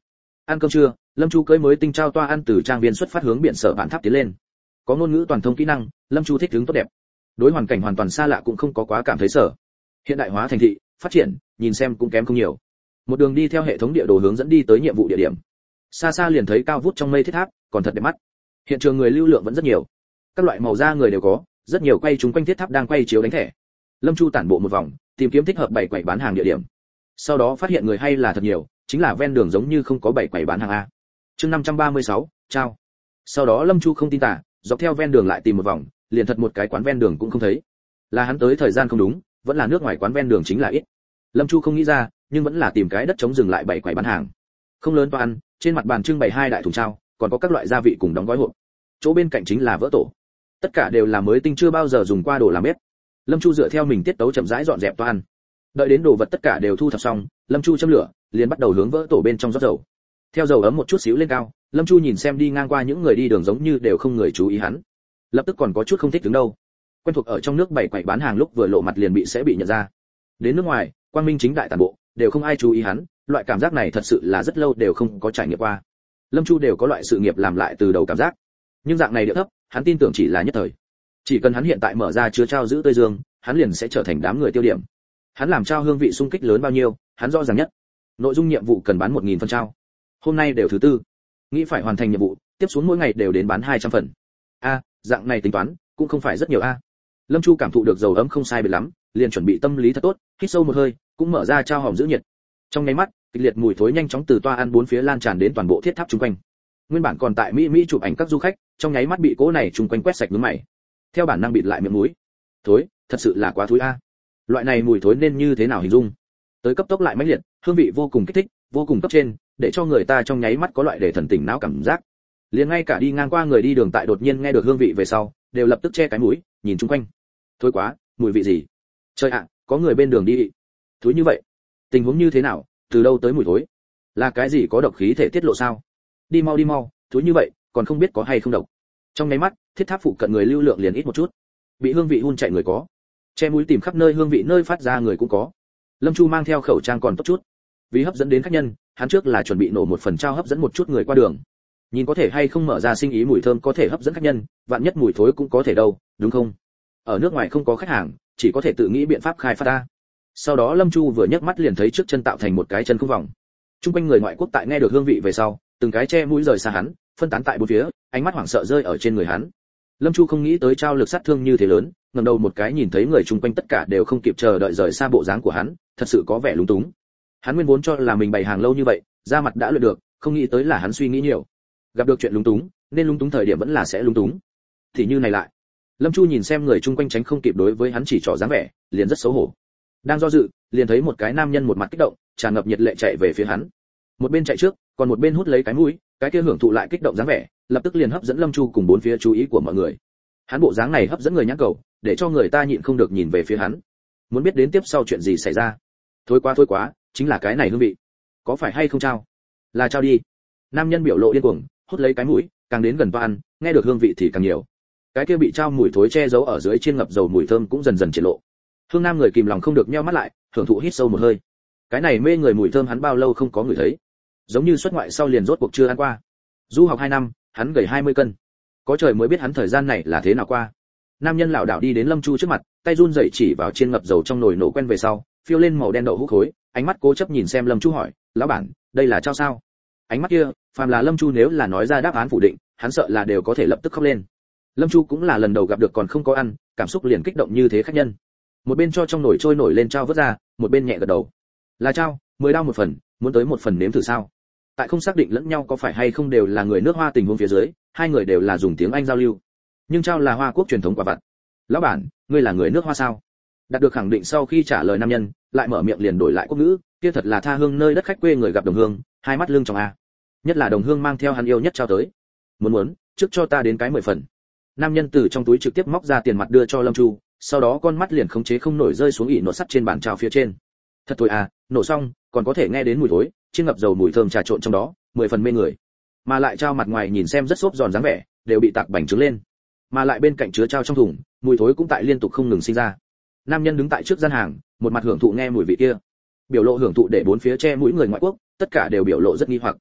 Ăn cơm trưa, Lâm Chu cưỡi mới tinh trao toa ăn từ trang viên xuất phát hướng biển Sở Vạn Tháp tiến lên. Có ngôn ngữ toàn thông kỹ năng, Lâm Chu thích ứng tốt đẹp. Đối hoàn cảnh hoàn toàn xa lạ cũng không có quá cảm thấy sợ. Hiện đại hóa thành thị, phát triển, nhìn xem cũng kém không nhiều. Một đường đi theo hệ thống địa đồ hướng dẫn đi tới nhiệm vụ địa điểm. Xa xa liền thấy cao vút trong mây thiết tháp, còn thật đẹp mắt. Hiện trường người lưu lượng vẫn rất nhiều. Các loại màu da người đều có, rất nhiều quay chúng quanh thiết tháp đang quay chiếu đánh thẻ. Lâm Chu tản bộ một vòng, tìm kiếm thích hợp bảy quầy bán hàng địa điểm. Sau đó phát hiện người hay là thật nhiều, chính là ven đường giống như không có bảy quầy bán hàng a. Chương năm trăm ba mươi sáu, trao. Sau đó Lâm Chu không tin tả, dọc theo ven đường lại tìm một vòng, liền thật một cái quán ven đường cũng không thấy. Là hắn tới thời gian không đúng, vẫn là nước ngoài quán ven đường chính là ít. Lâm Chu không nghĩ ra, nhưng vẫn là tìm cái đất trống dừng lại bảy quầy bán hàng. Không lớn to ăn, trên mặt bàn trưng bày hai đại thùng trao, còn có các loại gia vị cùng đóng gói hộp. Chỗ bên cạnh chính là vỡ tổ. Tất cả đều là mới tinh chưa bao giờ dùng qua đồ làm bếp. Lâm Chu dựa theo mình tiết tấu chậm rãi dọn dẹp toan. Đợi đến đồ vật tất cả đều thu thập xong, Lâm Chu châm lửa, liền bắt đầu hướng vỡ tổ bên trong rót dầu. Theo dầu ấm một chút xíu lên cao, Lâm Chu nhìn xem đi ngang qua những người đi đường giống như đều không người chú ý hắn. Lập tức còn có chút không thích đứng đâu. Quen thuộc ở trong nước bảy quầy bán hàng lúc vừa lộ mặt liền bị sẽ bị nhận ra. Đến nước ngoài, quang minh chính đại toàn bộ, đều không ai chú ý hắn, loại cảm giác này thật sự là rất lâu đều không có trải nghiệm qua. Lâm Chu đều có loại sự nghiệp làm lại từ đầu cảm giác. Nhưng dạng này địa thấp, hắn tin tưởng chỉ là nhất thời. Chỉ cần hắn hiện tại mở ra chứa trao giữ tươi dương, hắn liền sẽ trở thành đám người tiêu điểm. Hắn làm trao hương vị sung kích lớn bao nhiêu, hắn rõ ràng nhất. Nội dung nhiệm vụ cần bán một nghìn phần trao. Hôm nay đều thứ tư, nghĩ phải hoàn thành nhiệm vụ, tiếp xuống mỗi ngày đều đến bán hai trăm phần. A, dạng này tính toán, cũng không phải rất nhiều a. Lâm Chu cảm thụ được dầu ấm không sai biệt lắm, liền chuẩn bị tâm lý thật tốt, hít sâu một hơi, cũng mở ra trao hòm giữ nhiệt. Trong nháy mắt, kịch liệt mùi thối nhanh chóng từ toa ăn bốn phía lan tràn đến toàn bộ thiết tháp xung quanh. Nguyên bản còn tại Mỹ Mỹ chụp ảnh các du khách, trong nháy mắt bị cỗ này xung quanh quét sạch nhướng mày. Theo bản năng bịt lại miệng mũi. Thối, thật sự là quá thối a. Loại này mùi thối nên như thế nào hình dung? Tới cấp tốc lại mãnh liệt, hương vị vô cùng kích thích, vô cùng cấp trên, để cho người ta trong nháy mắt có loại để thần tỉnh não cảm giác. Liền ngay cả đi ngang qua người đi đường tại đột nhiên nghe được hương vị về sau, đều lập tức che cái mũi, nhìn xung quanh. Thối quá, mùi vị gì? Trời ạ, có người bên đường đi. Thối như vậy, tình huống như thế nào, từ đâu tới mùi thối? Là cái gì có độc khí thể tiết lộ sao? Đi mau đi mau, thối như vậy, còn không biết có hay không độc. Trong nháy mắt, thiết tháp phụ cận người lưu lượng liền ít một chút. Bị hương vị hun chạy người có, che mũi tìm khắp nơi hương vị nơi phát ra người cũng có. Lâm Chu mang theo khẩu trang còn tốt chút. Vì hấp dẫn đến khách nhân, hắn trước là chuẩn bị nổ một phần trao hấp dẫn một chút người qua đường. Nhìn có thể hay không mở ra sinh ý mùi thơm có thể hấp dẫn khách nhân, vạn nhất mùi thối cũng có thể đâu, đúng không? Ở nước ngoài không có khách hàng, chỉ có thể tự nghĩ biện pháp khai phát ra. Sau đó Lâm Chu vừa nhấc mắt liền thấy trước chân tạo thành một cái chân không vòng. Trung quanh người ngoại quốc tại nghe được hương vị về sau, từng cái che mũi rời xa hắn, phân tán tại bốn phía, ánh mắt hoảng sợ rơi ở trên người hắn. Lâm Chu không nghĩ tới trao lực sát thương như thế lớn, ngẩng đầu một cái nhìn thấy người chung quanh tất cả đều không kịp chờ đợi rời xa bộ dáng của hắn, thật sự có vẻ lúng túng. Hắn nguyên vốn cho là mình bày hàng lâu như vậy, da mặt đã luyện được, không nghĩ tới là hắn suy nghĩ nhiều. Gặp được chuyện lúng túng, nên lúng túng thời điểm vẫn là sẽ lúng túng. Thì như này lại. Lâm Chu nhìn xem người chung quanh tránh không kịp đối với hắn chỉ trỏ dáng vẻ, liền rất xấu hổ. Đang do dự, liền thấy một cái nam nhân một mặt kích động, tràn ngập nhiệt lệ chạy về phía hắn. Một bên chạy trước, còn một bên hút lấy cái mũi, cái kia hưởng thụ lại kích động dáng vẻ, lập tức liền hấp dẫn Lâm Chu cùng bốn phía chú ý của mọi người. Hắn bộ dáng này hấp dẫn người nhãn cầu, để cho người ta nhịn không được nhìn về phía hắn. Muốn biết đến tiếp sau chuyện gì xảy ra. Thôi quá thôi quá, chính là cái này hương vị. Có phải hay không trao? Là trao đi. Nam nhân biểu lộ điên cuồng, hút lấy cái mũi, càng đến gần toan, nghe được hương vị thì càng nhiều. Cái kia bị trao mùi thối che giấu ở dưới chiên ngập dầu mùi thơm cũng dần dần triển lộ. Hương Nam người kìm lòng không được nheo mắt lại, hưởng thụ hít sâu một hơi. Cái này mê người mùi thơm hắn bao lâu không có người thấy. Giống như xuất ngoại sau liền rốt cuộc chưa ăn qua. Du học hai năm, hắn gầy hai mươi cân. Có trời mới biết hắn thời gian này là thế nào qua. Nam nhân lảo đảo đi đến Lâm Chu trước mặt, tay run rẩy chỉ vào chiên ngập dầu trong nồi nổ quen về sau, phiêu lên màu đen đậu hũ khối, ánh mắt cố chấp nhìn xem Lâm Chu hỏi, "Lão bản, đây là trao sao?" Ánh mắt kia, phàm là Lâm Chu nếu là nói ra đáp án phủ định, hắn sợ là đều có thể lập tức khóc lên. Lâm Chu cũng là lần đầu gặp được còn không có ăn, cảm xúc liền kích động như thế khách nhân. Một bên cho trong nồi trôi nổi lên trao vớt ra, một bên nhẹ gật đầu. "Là trao, mười đao một phần, muốn tới một phần nếm thử sao?" Tại không xác định lẫn nhau có phải hay không đều là người nước Hoa tình huống phía dưới, hai người đều là dùng tiếng Anh giao lưu. Nhưng trao là Hoa quốc truyền thống quả vật. "Lão bản, ngươi là người nước Hoa sao?" Đạt được khẳng định sau khi trả lời nam nhân, lại mở miệng liền đổi lại quốc ngữ, kia thật là tha hương nơi đất khách quê người gặp đồng hương, hai mắt lưng trong a. Nhất là đồng hương mang theo hắn yêu nhất trao tới. "Muốn muốn, trước cho ta đến cái mười phần." Nam nhân từ trong túi trực tiếp móc ra tiền mặt đưa cho Lâm Chu, sau đó con mắt liền khống chế không nổi rơi xuống ỉ nổ sắt trên bàn trao phía trên. Thật thôi à, nổ xong, còn có thể nghe đến mùi thối, chiên ngập dầu mùi thơm trà trộn trong đó, mười phần mê người. Mà lại trao mặt ngoài nhìn xem rất xốp giòn dáng vẻ, đều bị tạc bành trướng lên. Mà lại bên cạnh chứa trao trong thùng, mùi thối cũng tại liên tục không ngừng sinh ra. Nam nhân đứng tại trước gian hàng, một mặt hưởng thụ nghe mùi vị kia. Biểu lộ hưởng thụ để bốn phía che mũi người ngoại quốc, tất cả đều biểu lộ rất nghi hoặc.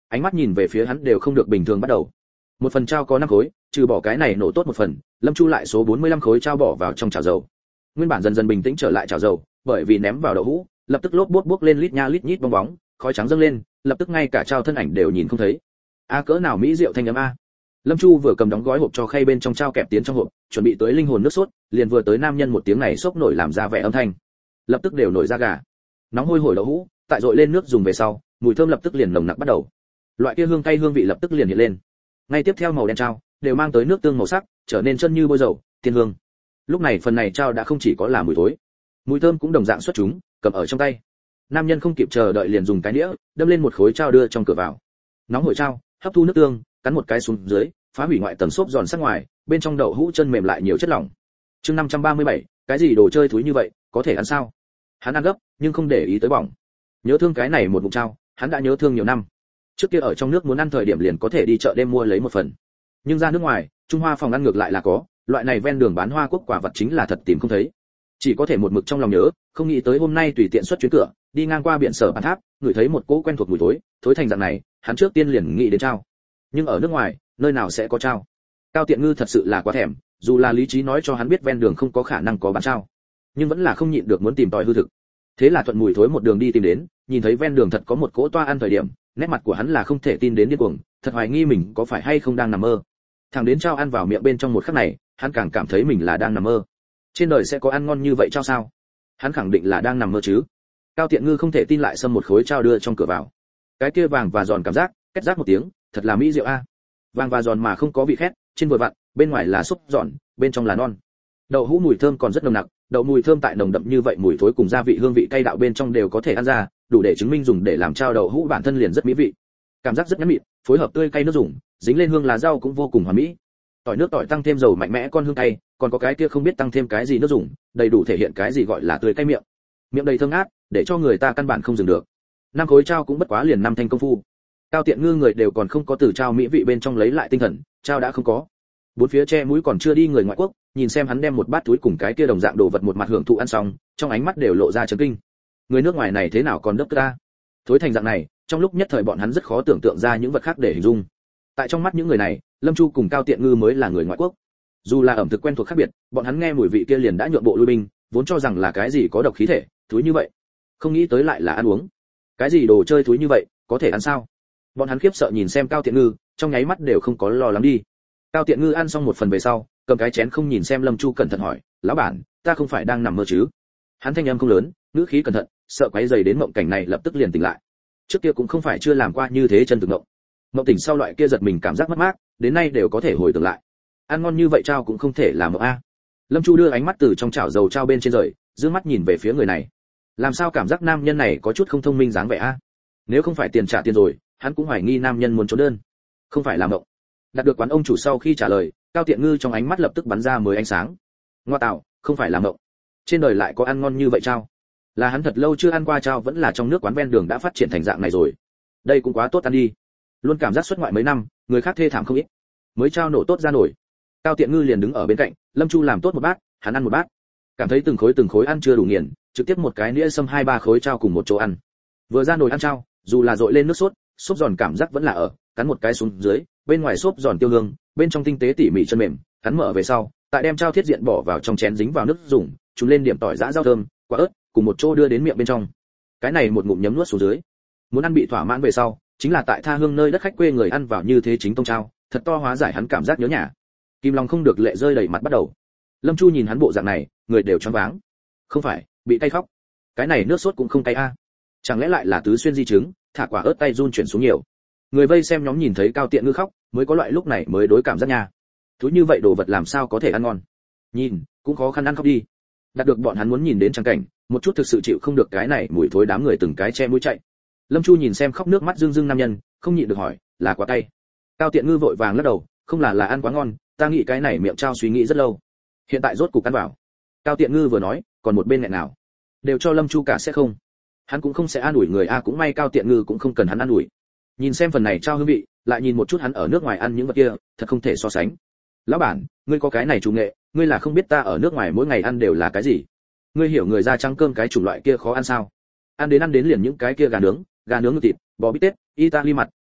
ánh mắt nhìn về phía hắn đều không được bình thường bắt đầu. Một phần trao có năm khối, trừ bỏ cái này nổ tốt một phần, Lâm Chu lại số bốn mươi lăm khối trao bỏ vào trong chảo dầu. Nguyên bản dần dần bình tĩnh trở lại chảo dầu, bởi vì ném vào đậu hũ, lập tức lốp bốt bốc lên lít nha lít nhít bong bóng, khói trắng dâng lên, lập tức ngay cả trao thân ảnh đều nhìn không thấy. A cỡ nào mỹ diệu thanh âm a. Lâm Chu vừa cầm đóng gói hộp cho khay bên trong trao kẹp tiến trong hộp, chuẩn bị tới linh hồn nước sốt, liền vừa tới nam nhân một tiếng này sốc nổi làm ra vẻ âm thanh. Lập tức đều nổi da gà. Nóng hôi hổi đậu hũ, tại dội lên nước dùng về sau, mùi thơm lập tức liền nồng nặc bắt đầu. Loại kia hương cay hương vị lập tức liền hiện lên. Ngay tiếp theo màu đen trao, đều mang tới nước tương màu sắc, trở nên chân như bôi dầu, tiên hương. Lúc này phần này trao đã không chỉ có là mùi thối, mùi thơm cũng đồng dạng xuất chúng, cầm ở trong tay. Nam nhân không kịp chờ đợi liền dùng cái đĩa, đâm lên một khối trao đưa trong cửa vào. Nóng hổi trao, hấp thu nước tương, cắn một cái xuống dưới, phá hủy ngoại tầng xốp giòn sắc ngoài, bên trong đậu hũ chân mềm lại nhiều chất lỏng. Chương năm trăm ba mươi bảy, cái gì đồ chơi thúi như vậy, có thể ăn sao? Hắn ăn gấp, nhưng không để ý tới bỏng. Nhớ thương cái này một ngụm trao, hắn đã nhớ thương nhiều năm. Trước kia ở trong nước muốn ăn thời điểm liền có thể đi chợ đêm mua lấy một phần. Nhưng ra nước ngoài, Trung Hoa phòng ăn ngược lại là có, loại này ven đường bán hoa quốc quả vật chính là thật tìm không thấy. Chỉ có thể một mực trong lòng nhớ, không nghĩ tới hôm nay tùy tiện xuất chuyến cửa, đi ngang qua biển Sở Bàn Tháp, ngửi thấy một cỗ quen thuộc mùi thối, thối thành dạng này, hắn trước tiên liền nghĩ đến trao. Nhưng ở nước ngoài, nơi nào sẽ có trao? Cao Tiện Ngư thật sự là quá thèm, dù là lý trí nói cho hắn biết ven đường không có khả năng có bán trao, nhưng vẫn là không nhịn được muốn tìm tòi hư thực. Thế là thuận mùi thối một đường đi tìm đến, nhìn thấy ven đường thật có một cỗ toa ăn thời điểm, nét mặt của hắn là không thể tin đến điên cuồng, thật hoài nghi mình có phải hay không đang nằm mơ. Thằng đến trao ăn vào miệng bên trong một khắc này, hắn càng cảm thấy mình là đang nằm mơ. Trên đời sẽ có ăn ngon như vậy trao sao? Hắn khẳng định là đang nằm mơ chứ. Cao Tiện Ngư không thể tin lại xâm một khối trao đưa trong cửa vào. Cái kia vàng và giòn cảm giác, két rác một tiếng, thật là mỹ diệu a. Vàng và giòn mà không có vị khét, trên vừa vặn, bên ngoài là xúc giòn, bên trong là non. Đậu hũ mùi thơm còn rất nồng nặc, đậu mùi thơm tại nồng đậm như vậy mùi thối cùng gia vị hương vị cay đạo bên trong đều có thể ăn ra, đủ để chứng minh dùng để làm trao đậu hũ bản thân liền rất mỹ vị. Cảm giác rất nhẵn mịn, phối hợp tươi cay nước dùng, dính lên hương lá rau cũng vô cùng hoàn mỹ. Tỏi nước tỏi tăng thêm dầu mạnh mẽ con hương cay, còn có cái kia không biết tăng thêm cái gì nước dùng, đầy đủ thể hiện cái gì gọi là tươi cay miệng. Miệng đầy thơm ngát, để cho người ta căn bản không dừng được. Năm khối trao cũng bất quá liền năm thanh công phu. Cao Tiện Ngư người đều còn không có từ trao mỹ vị bên trong lấy lại tinh thần, trao đã không có. Bốn phía che mũi còn chưa đi người ngoại quốc, nhìn xem hắn đem một bát túi cùng cái kia đồng dạng đồ vật một mặt hưởng thụ ăn xong, trong ánh mắt đều lộ ra chấn kinh. Người nước ngoài này thế nào còn đớp ta? Thối thành dạng này, trong lúc nhất thời bọn hắn rất khó tưởng tượng ra những vật khác để hình dung. Tại trong mắt những người này, Lâm Chu cùng Cao Tiện Ngư mới là người ngoại quốc. Dù là ẩm thực quen thuộc khác biệt, bọn hắn nghe mùi vị kia liền đã nhượng bộ lui binh, vốn cho rằng là cái gì có độc khí thể, thúi như vậy. Không nghĩ tới lại là ăn uống. Cái gì đồ chơi thúi như vậy, có thể ăn sao? Bọn hắn khiếp sợ nhìn xem Cao Tiện Ngư, trong nháy mắt đều không có lo lắng đi. Cao Tiện Ngư ăn xong một phần về sau, cầm cái chén không nhìn xem Lâm Chu cẩn thận hỏi, lão bản, ta không phải đang nằm mơ chứ? Hắn thanh âm không lớn, ngữ khí cẩn thận, sợ quấy rầy đến mộng cảnh này lập tức liền tỉnh lại. Trước kia cũng không phải chưa làm qua như thế chân thực mộng. Mộng tỉnh sau loại kia giật mình cảm giác mất mát, đến nay đều có thể hồi tưởng lại. Ăn ngon như vậy trao cũng không thể làm mộng a. Lâm Chu đưa ánh mắt từ trong chảo dầu trao bên trên rời, dương mắt nhìn về phía người này. Làm sao cảm giác nam nhân này có chút không thông minh dáng vẻ a? Nếu không phải tiền trả tiền rồi, hắn cũng hoài nghi nam nhân muốn trốn đơn. Không phải là mộng. Đạt được quán ông chủ sau khi trả lời, Cao Tiện Ngư trong ánh mắt lập tức bắn ra mới ánh sáng. Ngoa tạo, không phải là mộng. Trên đời lại có ăn ngon như vậy trao? Là hắn thật lâu chưa ăn qua trao vẫn là trong nước quán ven đường đã phát triển thành dạng này rồi. Đây cũng quá tốt ăn đi. Luôn cảm giác xuất ngoại mấy năm, người khác thê thảm không ít. Mới trao nổ tốt ra nổi. Cao Tiện Ngư liền đứng ở bên cạnh, Lâm Chu làm tốt một bát, hắn ăn một bát. Cảm thấy từng khối từng khối ăn chưa đủ nghiền, trực tiếp một cái nĩa xâm hai ba khối trao cùng một chỗ ăn. Vừa ra nồi ăn trao, dù là dội lên nước sốt, xốp giòn cảm giác vẫn là ở, cắn một cái xuống dưới, bên ngoài xốp giòn tiêu hương, bên trong tinh tế tỉ mỉ chân mềm, cắn mở về sau, tại đem trao thiết diện bỏ vào trong chén dính vào nước dùng, chúng lên điểm tỏi giã rau thơm, quả ớt, cùng một chỗ đưa đến miệng bên trong. Cái này một ngụm nhấm nuốt xuống dưới. Muốn ăn bị thỏa mãn về sau, chính là tại tha hương nơi đất khách quê người ăn vào như thế chính tông trao, thật to hóa giải hắn cảm giác nhớ nhà. Kim Long không được lệ rơi đầy mặt bắt đầu. Lâm Chu nhìn hắn bộ dạng này, người đều choáng váng. Không phải, bị cay khóc. Cái này nước sốt cũng không cay a. Chẳng lẽ lại là tứ xuyên di chứng, thả quả ớt tay run chuyển xuống nhiều. Người vây xem nhóm nhìn thấy Cao Tiện Ngư khóc, mới có loại lúc này mới đối cảm giác nha. Thú như vậy đồ vật làm sao có thể ăn ngon. Nhìn, cũng khó khăn ăn khóc đi. Đạt được bọn hắn muốn nhìn đến trang cảnh, một chút thực sự chịu không được cái này mùi thối đám người từng cái che mũi chạy. Lâm Chu nhìn xem khóc nước mắt rưng rưng nam nhân, không nhịn được hỏi, là quá cay. Cao Tiện Ngư vội vàng lắc đầu, không là là ăn quá ngon, ta nghĩ cái này miệng trao suy nghĩ rất lâu. Hiện tại rốt cục ăn vào. Cao Tiện Ngư vừa nói, còn một bên nghẹn nào. Đều cho Lâm Chu cả sẽ không. Hắn cũng không sẽ an ủi người a, cũng may Cao Tiện Ngư cũng không cần hắn an ủi. Nhìn xem phần này trao hương vị, lại nhìn một chút hắn ở nước ngoài ăn những vật kia, thật không thể so sánh. Lão bản, ngươi có cái này chủ nghệ, ngươi là không biết ta ở nước ngoài mỗi ngày ăn đều là cái gì. Ngươi hiểu người da trắng cơm cái chủng loại kia khó ăn sao? Ăn đến ăn đến liền những cái kia gà nướng, gà nướng ngực thịt, bò bít tết, italy mặt,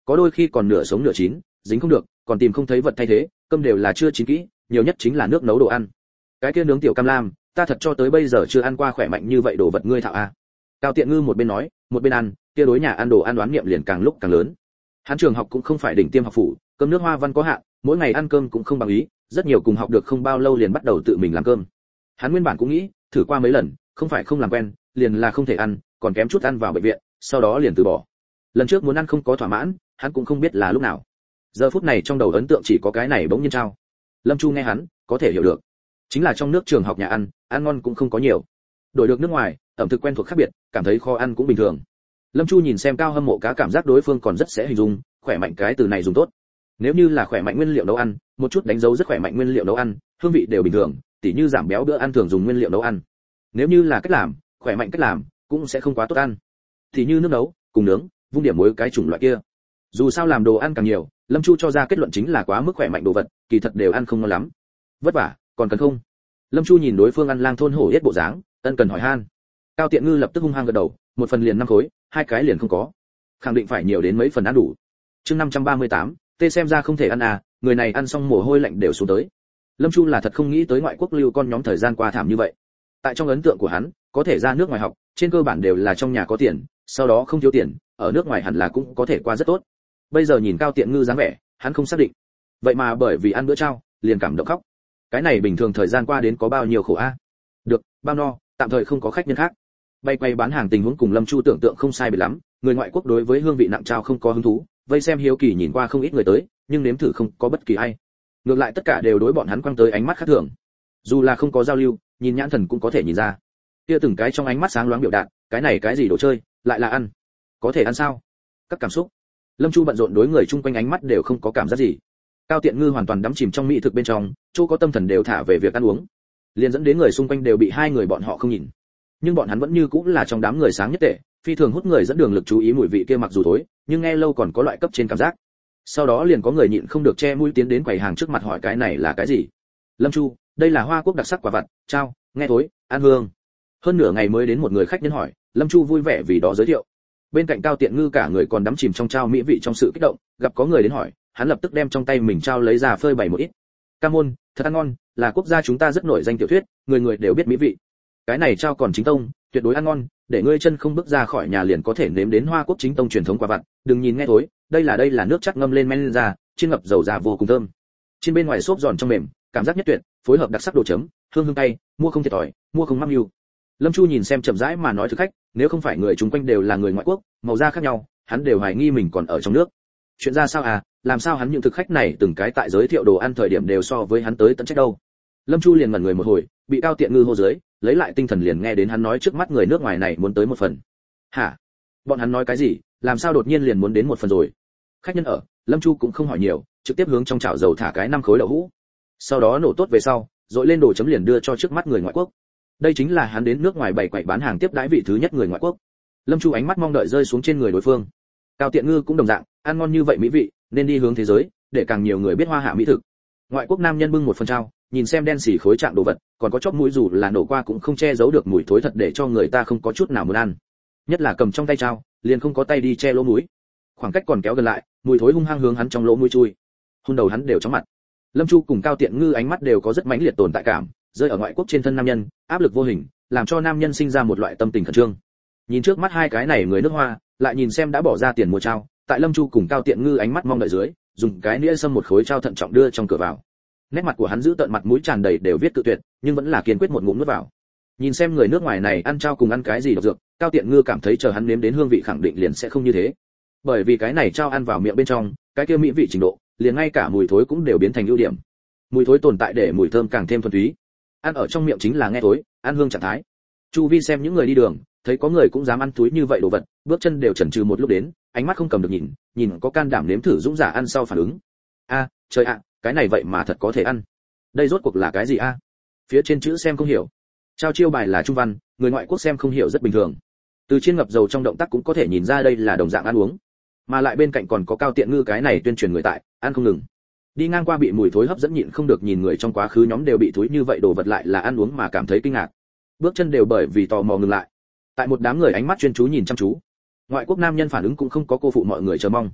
có đôi khi còn nửa sống nửa chín, dính không được, còn tìm không thấy vật thay thế, cơm đều là chưa chín kỹ, nhiều nhất chính là nước nấu đồ ăn. Cái kia nướng tiểu cam lam, ta thật cho tới bây giờ chưa ăn qua khỏe mạnh như vậy đồ vật ngươi thạo a. Cao Tiện Ngư một bên nói, một bên ăn, kia đối nhà ăn đồ ăn đoán niệm liền càng lúc càng lớn. Hắn trường học cũng không phải đỉnh tiêm học phủ, cơm nước hoa văn có hạn, mỗi ngày ăn cơm cũng không bằng ý, rất nhiều cùng học được không bao lâu liền bắt đầu tự mình làm cơm. Hắn nguyên bản cũng nghĩ, thử qua mấy lần, không phải không làm quen, liền là không thể ăn, còn kém chút ăn vào bệnh viện, sau đó liền từ bỏ. Lần trước muốn ăn không có thỏa mãn, hắn cũng không biết là lúc nào. Giờ phút này trong đầu ấn tượng chỉ có cái này bỗng nhiên trao. Lâm Chu nghe hắn, có thể hiểu được. Chính là trong nước trường học nhà ăn, ăn ngon cũng không có nhiều. Đổi được nước ngoài, ẩm thực quen thuộc khác biệt, cảm thấy khó ăn cũng bình thường. Lâm Chu nhìn xem Cao Hâm Mộ cá cảm giác đối phương còn rất sẽ hình dung, khỏe mạnh cái từ này dùng tốt. Nếu như là khỏe mạnh nguyên liệu nấu ăn, một chút đánh dấu rất khỏe mạnh nguyên liệu nấu ăn, hương vị đều bình thường, tỉ như giảm béo bữa ăn thường dùng nguyên liệu nấu ăn. Nếu như là cách làm, khỏe mạnh cách làm, cũng sẽ không quá tốt ăn. Tỉ như nước nấu, cùng nướng, vung điểm muối cái chủng loại kia. Dù sao làm đồ ăn càng nhiều, Lâm Chu cho ra kết luận chính là quá mức khỏe mạnh đồ vật, kỳ thật đều ăn không ngon lắm. Vất vả, còn cần không? Lâm Chu nhìn đối phương ăn lang thôn hổ yết bộ dáng, ân cần hỏi han. Cao Tiện Ngư lập tức hung hăng gật đầu, một phần liền năm khối, hai cái liền không có. Khẳng định phải nhiều đến mấy phần ăn đủ. Chương năm trăm ba mươi tám, tê xem ra không thể ăn à, người này ăn xong mồ hôi lạnh đều xuống tới. Lâm Chu là thật không nghĩ tới ngoại quốc lưu con nhóm thời gian qua thảm như vậy. Tại trong ấn tượng của hắn, có thể ra nước ngoài học, trên cơ bản đều là trong nhà có tiền, sau đó không thiếu tiền, ở nước ngoài hẳn là cũng có thể qua rất tốt. Bây giờ nhìn Cao Tiện Ngư dáng vẻ, hắn không xác định. Vậy mà bởi vì ăn bữa trao, liền cảm động khóc. Cái này bình thường thời gian qua đến có bao nhiêu khổ a? Được, bao no, tạm thời không có khách nhân khác. Bay quay bán hàng tình huống cùng Lâm Chu tưởng tượng không sai biệt lắm, người ngoại quốc đối với hương vị nặng trao không có hứng thú, vây xem hiếu kỳ nhìn qua không ít người tới, nhưng nếm thử không có bất kỳ ai. Ngược lại tất cả đều đối bọn hắn quăng tới ánh mắt khác thường. Dù là không có giao lưu, nhìn nhãn thần cũng có thể nhìn ra. Kia từng cái trong ánh mắt sáng loáng biểu đạt, cái này cái gì đồ chơi, lại là ăn. Có thể ăn sao? Các cảm xúc. Lâm Chu bận rộn đối người chung quanh ánh mắt đều không có cảm giác gì. Cao Tiện Ngư hoàn toàn đắm chìm trong mỹ thực bên trong, chỗ có tâm thần đều thả về việc ăn uống, liền dẫn đến người xung quanh đều bị hai người bọn họ không nhìn. Nhưng bọn hắn vẫn như cũng là trong đám người sáng nhất tệ, phi thường hút người dẫn đường lực chú ý mùi vị kia mặc dù thối, nhưng nghe lâu còn có loại cấp trên cảm giác. Sau đó liền có người nhịn không được che mũi tiến đến quầy hàng trước mặt hỏi cái này là cái gì. Lâm Chu, đây là Hoa Quốc đặc sắc quả vặt, trao, nghe thối, ăn hương. Hơn nửa ngày mới đến một người khách nhân hỏi, Lâm Chu vui vẻ vì đó giới thiệu. Bên cạnh Cao Tiện Ngư cả người còn đắm chìm trong trao mỹ vị trong sự kích động, gặp có người đến hỏi, hắn lập tức đem trong tay mình trao lấy ra phơi bày một ít. Ca môn, thật ăn ngon, là quốc gia chúng ta rất nổi danh tiểu thuyết, người người đều biết mỹ vị. Cái này trao còn chính tông, tuyệt đối ăn ngon, để ngươi chân không bước ra khỏi nhà liền có thể nếm đến Hoa Quốc chính tông truyền thống quả vặt, đừng nhìn nghe thối, đây là đây là nước chắc ngâm lên men lên ra, chiên ngập dầu già vô cùng thơm. Trên bên ngoài xốp giòn trong mềm, cảm giác nhất tuyệt, phối hợp đặc sắc đồ chấm, hương hương tay, mua không thiệt thòi, mua không mắc mưu. Lâm Chu nhìn xem chậm rãi mà nói thực khách, nếu không phải người chúng quanh đều là người ngoại quốc, màu da khác nhau, hắn đều hoài nghi mình còn ở trong nước. Chuyện ra sao à, làm sao hắn những thực khách này từng cái tại giới thiệu đồ ăn thời điểm đều so với hắn tới tận trách đâu. Lâm Chu liền ngẩn người một hồi, bị Cao Tiện Ngư hô dưới, lấy lại tinh thần liền nghe đến hắn nói trước mắt người nước ngoài này muốn tới một phần. Hả? Bọn hắn nói cái gì, làm sao đột nhiên liền muốn đến một phần rồi? Khách nhân ở, Lâm Chu cũng không hỏi nhiều, trực tiếp hướng trong chảo dầu thả cái năm khối đậu hũ. Sau đó nổ tốt về sau, dội lên đồ chấm liền đưa cho trước mắt người ngoại quốc. Đây chính là hắn đến nước ngoài bày quậy bán hàng tiếp đãi vị thứ nhất người ngoại quốc. Lâm Chu ánh mắt mong đợi rơi xuống trên người đối phương. Cao Tiện Ngư cũng đồng dạng, ăn ngon như vậy mỹ vị, nên đi hướng thế giới, để càng nhiều người biết hoa hạ mỹ thực. Ngoại quốc nam nhân bưng một phần trao, nhìn xem đen xỉ khối trạng đồ vật, còn có chóp mũi dù là nổ qua cũng không che giấu được mùi thối thật để cho người ta không có chút nào muốn ăn. Nhất là cầm trong tay trao, liền không có tay đi che lỗ mũi. Khoảng cách còn kéo gần lại, mùi thối hung hăng hướng hắn trong lỗ mũi chui. Hôn đầu hắn đều chóng mặt. Lâm Chu cùng Cao Tiện Ngư ánh mắt đều có rất mãnh liệt tồn tại cảm, rơi ở ngoại quốc trên thân nam nhân, áp lực vô hình, làm cho nam nhân sinh ra một loại tâm tình khẩn trương. Nhìn trước mắt hai cái này người nước Hoa, lại nhìn xem đã bỏ ra tiền mua trao, tại Lâm Chu cùng Cao Tiện Ngư ánh mắt mong đợi dưới, dùng cái nĩa xâm một khối trao thận trọng đưa trong cửa vào. Nét mặt của hắn giữ tận mặt mũi tràn đầy đều viết tự tuyệt, nhưng vẫn là kiên quyết một ngụm nuốt vào. Nhìn xem người nước ngoài này ăn trao cùng ăn cái gì độc dược, Cao Tiện Ngư cảm thấy chờ hắn nếm đến hương vị khẳng định liền sẽ không như thế. Bởi vì cái này trao ăn vào miệng bên trong, cái kia mỹ vị trình độ, liền ngay cả mùi thối cũng đều biến thành ưu điểm. Mùi thối tồn tại để mùi thơm càng thêm thuần túy. Ăn ở trong miệng chính là nghe thối, ăn hương trạng thái. Chu vi xem những người đi đường, thấy có người cũng dám ăn túi như vậy đồ vật, bước chân đều chần chừ một lúc đến, ánh mắt không cầm được nhìn, nhìn có can đảm nếm thử dũng giả ăn sau phản ứng. A, trời ạ, cái này vậy mà thật có thể ăn. Đây rốt cuộc là cái gì a? Phía trên chữ xem không hiểu. Trao chiêu bài là trung văn, người ngoại quốc xem không hiểu rất bình thường. Từ chiên ngập dầu trong động tác cũng có thể nhìn ra đây là đồng dạng ăn uống, mà lại bên cạnh còn có Cao Tiện Ngư cái này tuyên truyền người tại, ăn không ngừng. Đi ngang qua bị mùi thối hấp dẫn nhịn không được nhìn người trong quá khứ nhóm đều bị thối như vậy đồ vật lại là ăn uống mà cảm thấy kinh ngạc. Bước chân đều bởi vì tò mò ngừng lại. Tại một đám người ánh mắt chuyên chú nhìn chăm chú, ngoại quốc nam nhân phản ứng cũng không có cô phụ mọi người chờ mong.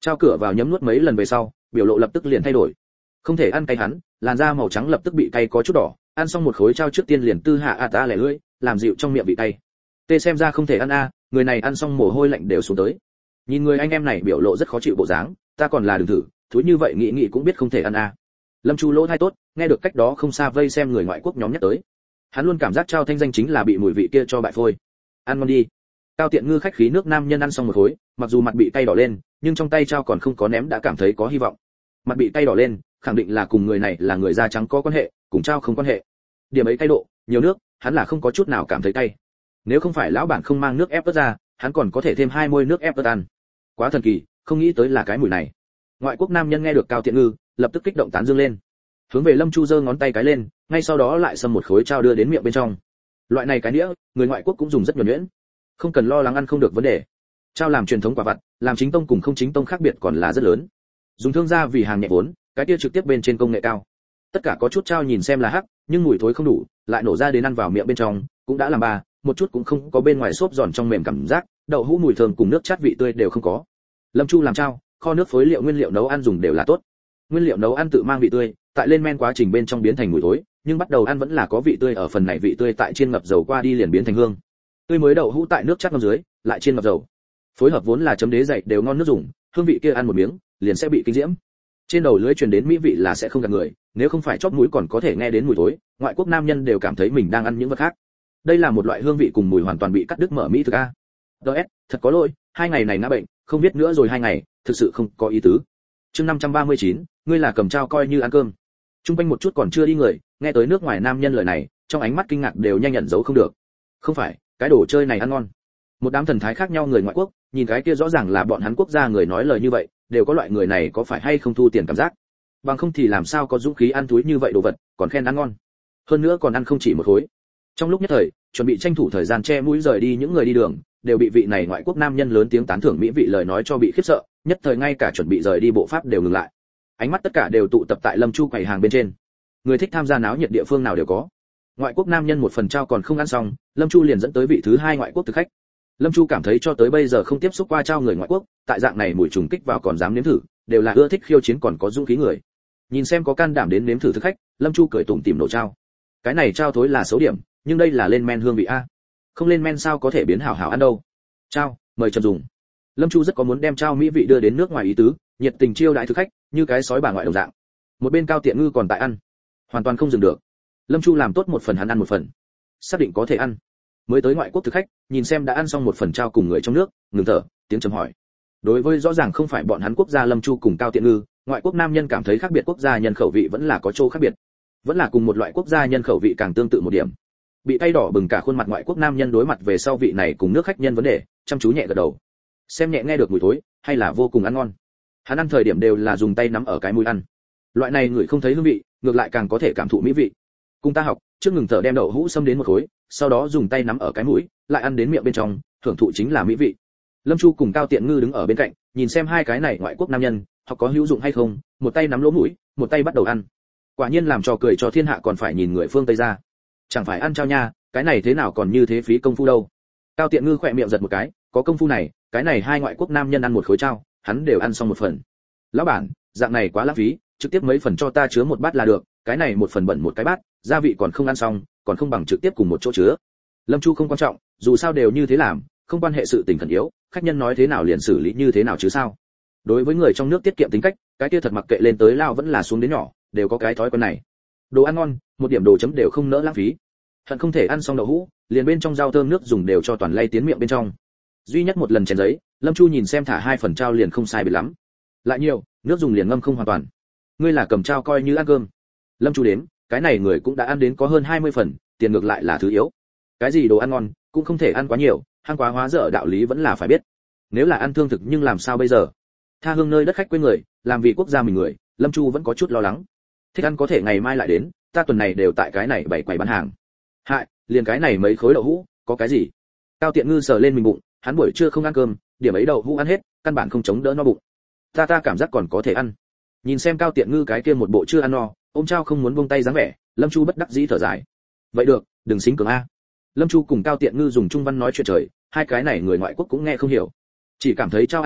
Trao cửa vào nhấm nuốt mấy lần về sau, biểu lộ lập tức liền thay đổi. Không thể ăn cay hắn, làn da màu trắng lập tức bị cay có chút đỏ, ăn xong một khối trao trước tiên liền tư hạ a ta lẻ lưỡi, làm dịu trong miệng vị cay. Tê xem ra không thể ăn a, người này ăn xong mồ hôi lạnh đều xuống tới. Nhìn người anh em này biểu lộ rất khó chịu bộ dáng, ta còn là đừng thử, thúi như vậy nghĩ nghĩ cũng biết không thể ăn a. Lâm Chu lỗ tai tốt, nghe được cách đó không xa vây xem người ngoại quốc nhóm nhắc tới. Hắn luôn cảm giác Trao thanh danh chính là bị mùi vị kia cho bại phôi. Ăn ngon đi. Cao Tiện Ngư khách khí nước nam nhân ăn xong một khối, mặc dù mặt bị cay đỏ lên, nhưng trong tay Trao còn không có ném đã cảm thấy có hy vọng. Mặt bị cay đỏ lên, khẳng định là cùng người này là người da trắng có quan hệ, cùng Trao không quan hệ. Điểm ấy cay độ, nhiều nước, hắn là không có chút nào cảm thấy cay. Nếu không phải lão bản không mang nước ép ớt ra, hắn còn có thể thêm hai muôi nước ép ớt ăn. Quá thần kỳ, không nghĩ tới là cái mùi này. Ngoại quốc nam nhân nghe được Cao Tiện Ngư, lập tức kích động tán dương lên. Hướng về Lâm Chu giơ ngón tay cái lên, ngay sau đó lại xâm một khối Trao đưa đến miệng bên trong. Loại này cái đĩa, người ngoại quốc cũng dùng rất nhuần nhuyễn, không cần lo lắng ăn không được vấn đề. Trao làm truyền thống quả vặt, làm chính tông cùng không chính tông khác biệt còn là rất lớn. Dùng thương gia vì hàng nhẹ vốn, cái kia trực tiếp bên trên công nghệ cao. Tất cả có chút Trao nhìn xem là hắc, nhưng mùi thối không đủ, lại nổ ra đến ăn vào miệng bên trong, cũng đã làm ba, một chút cũng không có bên ngoài xốp giòn trong mềm cảm giác, đậu hũ mùi thơm cùng nước chát vị tươi đều không có. Lâm Chu làm Trao, kho nước phối liệu nguyên liệu nấu ăn dùng đều là tốt. Nguyên liệu nấu ăn tự mang vị tươi, tại lên men quá trình bên trong biến thành mùi thối, nhưng bắt đầu ăn vẫn là có vị tươi, ở phần này vị tươi tại chiên ngập dầu qua đi liền biến thành hương. Tươi mới đậu hũ tại nước chát ngâm dưới, lại chiên ngập dầu. Phối hợp vốn là chấm đế dày đều ngon nước dùng, hương vị kia ăn một miếng, liền sẽ bị kinh diễm. Trên đầu lưỡi truyền đến mỹ vị là sẽ không gạt người, nếu không phải chóp mũi còn có thể nghe đến mùi thối, ngoại quốc nam nhân đều cảm thấy mình đang ăn những vật khác. Đây là một loại hương vị cùng mùi hoàn toàn bị cắt đứt mở mỹ thực a. ds thật có lỗi, hai ngày này ngã bệnh, không biết nữa rồi hai ngày, thực sự không có ý tứ. Chương năm trăm ba mươi chín, ngươi là cầm Trao coi như ăn cơm. Trung quanh một chút còn chưa đi người, nghe tới nước ngoài nam nhân lời này, trong ánh mắt kinh ngạc đều nhanh nhận dấu không được. Không phải, cái đồ chơi này ăn ngon. Một đám thần thái khác nhau người ngoại quốc, nhìn cái kia rõ ràng là bọn hắn quốc gia người nói lời như vậy, đều có loại người này có phải hay không thu tiền cảm giác. Bằng không thì làm sao có dũng khí ăn túi như vậy đồ vật, còn khen ăn ngon. Hơn nữa còn ăn không chỉ một khối. Trong lúc nhất thời, chuẩn bị tranh thủ thời gian che mũi rời đi những người đi đường, đều bị vị này ngoại quốc nam nhân lớn tiếng tán thưởng mỹ vị lời nói cho bị khiếp sợ, nhất thời ngay cả chuẩn bị rời đi bộ pháp đều ngừng lại. Ánh mắt tất cả đều tụ tập tại Lâm Chu quầy hàng bên trên. Người thích tham gia náo nhiệt địa phương nào đều có. Ngoại quốc nam nhân một phần Trao còn không ăn xong, Lâm Chu liền dẫn tới vị thứ hai ngoại quốc thực khách. Lâm Chu cảm thấy cho tới bây giờ không tiếp xúc qua Trao người ngoại quốc, tại dạng này mùi trùng kích vào còn dám nếm thử, đều là ưa thích khiêu chiến còn có dũng khí người. Nhìn xem có can đảm đến nếm thử thực khách, Lâm Chu cười tủm tỉm nổ Trao. Cái này Trao thối là xấu điểm, nhưng đây là lên men hương vị a. Không lên men sao có thể biến hảo hảo ăn đâu. Trao, mời chậm dùng. Lâm Chu rất có muốn đem Trao mỹ vị đưa đến nước ngoài ý tứ, nhiệt tình chiêu đãi thực khách, như cái sói bà ngoại đồng dạng. Một bên Cao Tiện Ngư còn tại ăn, hoàn toàn không dừng được. Lâm Chu làm tốt một phần hắn ăn một phần, xác định có thể ăn. Mới tới ngoại quốc thực khách, nhìn xem đã ăn xong một phần Trao cùng người trong nước, ngừng thở, tiếng trầm hỏi. Đối với rõ ràng không phải bọn hắn quốc gia Lâm Chu cùng Cao Tiện Ngư, ngoại quốc nam nhân cảm thấy khác biệt quốc gia nhân khẩu vị vẫn là có chỗ khác biệt, vẫn là cùng một loại quốc gia nhân khẩu vị càng tương tự một điểm. Bị tay đỏ bừng cả khuôn mặt ngoại quốc nam nhân đối mặt về sau vị này cùng nước khách nhân vấn đề, chăm chú nhẹ gật đầu. Xem nhẹ nghe được mùi thối, hay là vô cùng ăn ngon. Hắn ăn thời điểm đều là dùng tay nắm ở cái mũi ăn. Loại này người không thấy hương vị, ngược lại càng có thể cảm thụ mỹ vị. Cùng ta học, trước ngừng thở đem đậu hũ xâm đến một khối, sau đó dùng tay nắm ở cái mũi, lại ăn đến miệng bên trong, thưởng thụ chính là mỹ vị. Lâm Chu cùng Cao Tiện Ngư đứng ở bên cạnh, nhìn xem hai cái này ngoại quốc nam nhân, học có hữu dụng hay không, một tay nắm lỗ mũi, một tay bắt đầu ăn. Quả nhiên làm trò cười cho thiên hạ còn phải nhìn người phương Tây ra. Chẳng phải ăn Trao nha, cái này thế nào còn như thế phí công phu đâu. Cao Tiện Ngư khỏe miệng giật một cái, có công phu này, cái này hai ngoại quốc nam nhân ăn một khối Trao, hắn đều ăn xong một phần. Lão bản, dạng này quá lãng phí, trực tiếp mấy phần cho ta chứa một bát là được, cái này một phần bẩn một cái bát, gia vị còn không ăn xong, còn không bằng trực tiếp cùng một chỗ chứa. Lâm Chu không quan trọng, dù sao đều như thế làm, không quan hệ sự tình khẩn yếu, khách nhân nói thế nào liền xử lý như thế nào chứ sao. Đối với người trong nước tiết kiệm tính cách, cái kia thật mặc kệ lên tới lao vẫn là xuống đến nhỏ, đều có cái thói quen này. Đồ ăn ngon, một điểm đồ chấm đều không nỡ lãng phí. Hận không thể ăn xong đậu hũ, liền bên trong rau thơm nước dùng đều cho toàn lay tiến miệng bên trong. Duy nhất một lần chén giấy, Lâm Chu nhìn xem thả hai phần Trao liền không sai biệt lắm. Lại nhiều, nước dùng liền ngâm không hoàn toàn. Ngươi là cầm Trao coi như ăn cơm. Lâm Chu đếm, cái này người cũng đã ăn đến có hơn hai mươi phần, tiền ngược lại là thứ yếu. Cái gì đồ ăn ngon, cũng không thể ăn quá nhiều, hang quá hóa dở đạo lý vẫn là phải biết. Nếu là ăn thương thực nhưng làm sao bây giờ? Tha hương nơi đất khách quê người, làm vì quốc gia mình người, Lâm Chu vẫn có chút lo lắng. Thích ăn có thể ngày mai lại đến, ta tuần này đều tại cái này bày quầy bán hàng. Hại, liền cái này mấy khối đậu hũ, có cái gì? Cao Tiện Ngư sờ lên mình bụng, hắn buổi trưa không ăn cơm, điểm ấy đậu hũ ăn hết, căn bản không chống đỡ no bụng. Ta ta cảm giác còn có thể ăn. Nhìn xem Cao Tiện Ngư cái kia một bộ chưa ăn no, ôm Trao không muốn buông tay dáng vẻ, Lâm Chu bất đắc dĩ thở dài. Vậy được, đừng xính cường a. Lâm Chu cùng Cao Tiện Ngư dùng trung văn nói chuyện trời, hai cái này người ngoại quốc cũng nghe không hiểu, chỉ cảm thấy Trao ăn ngon,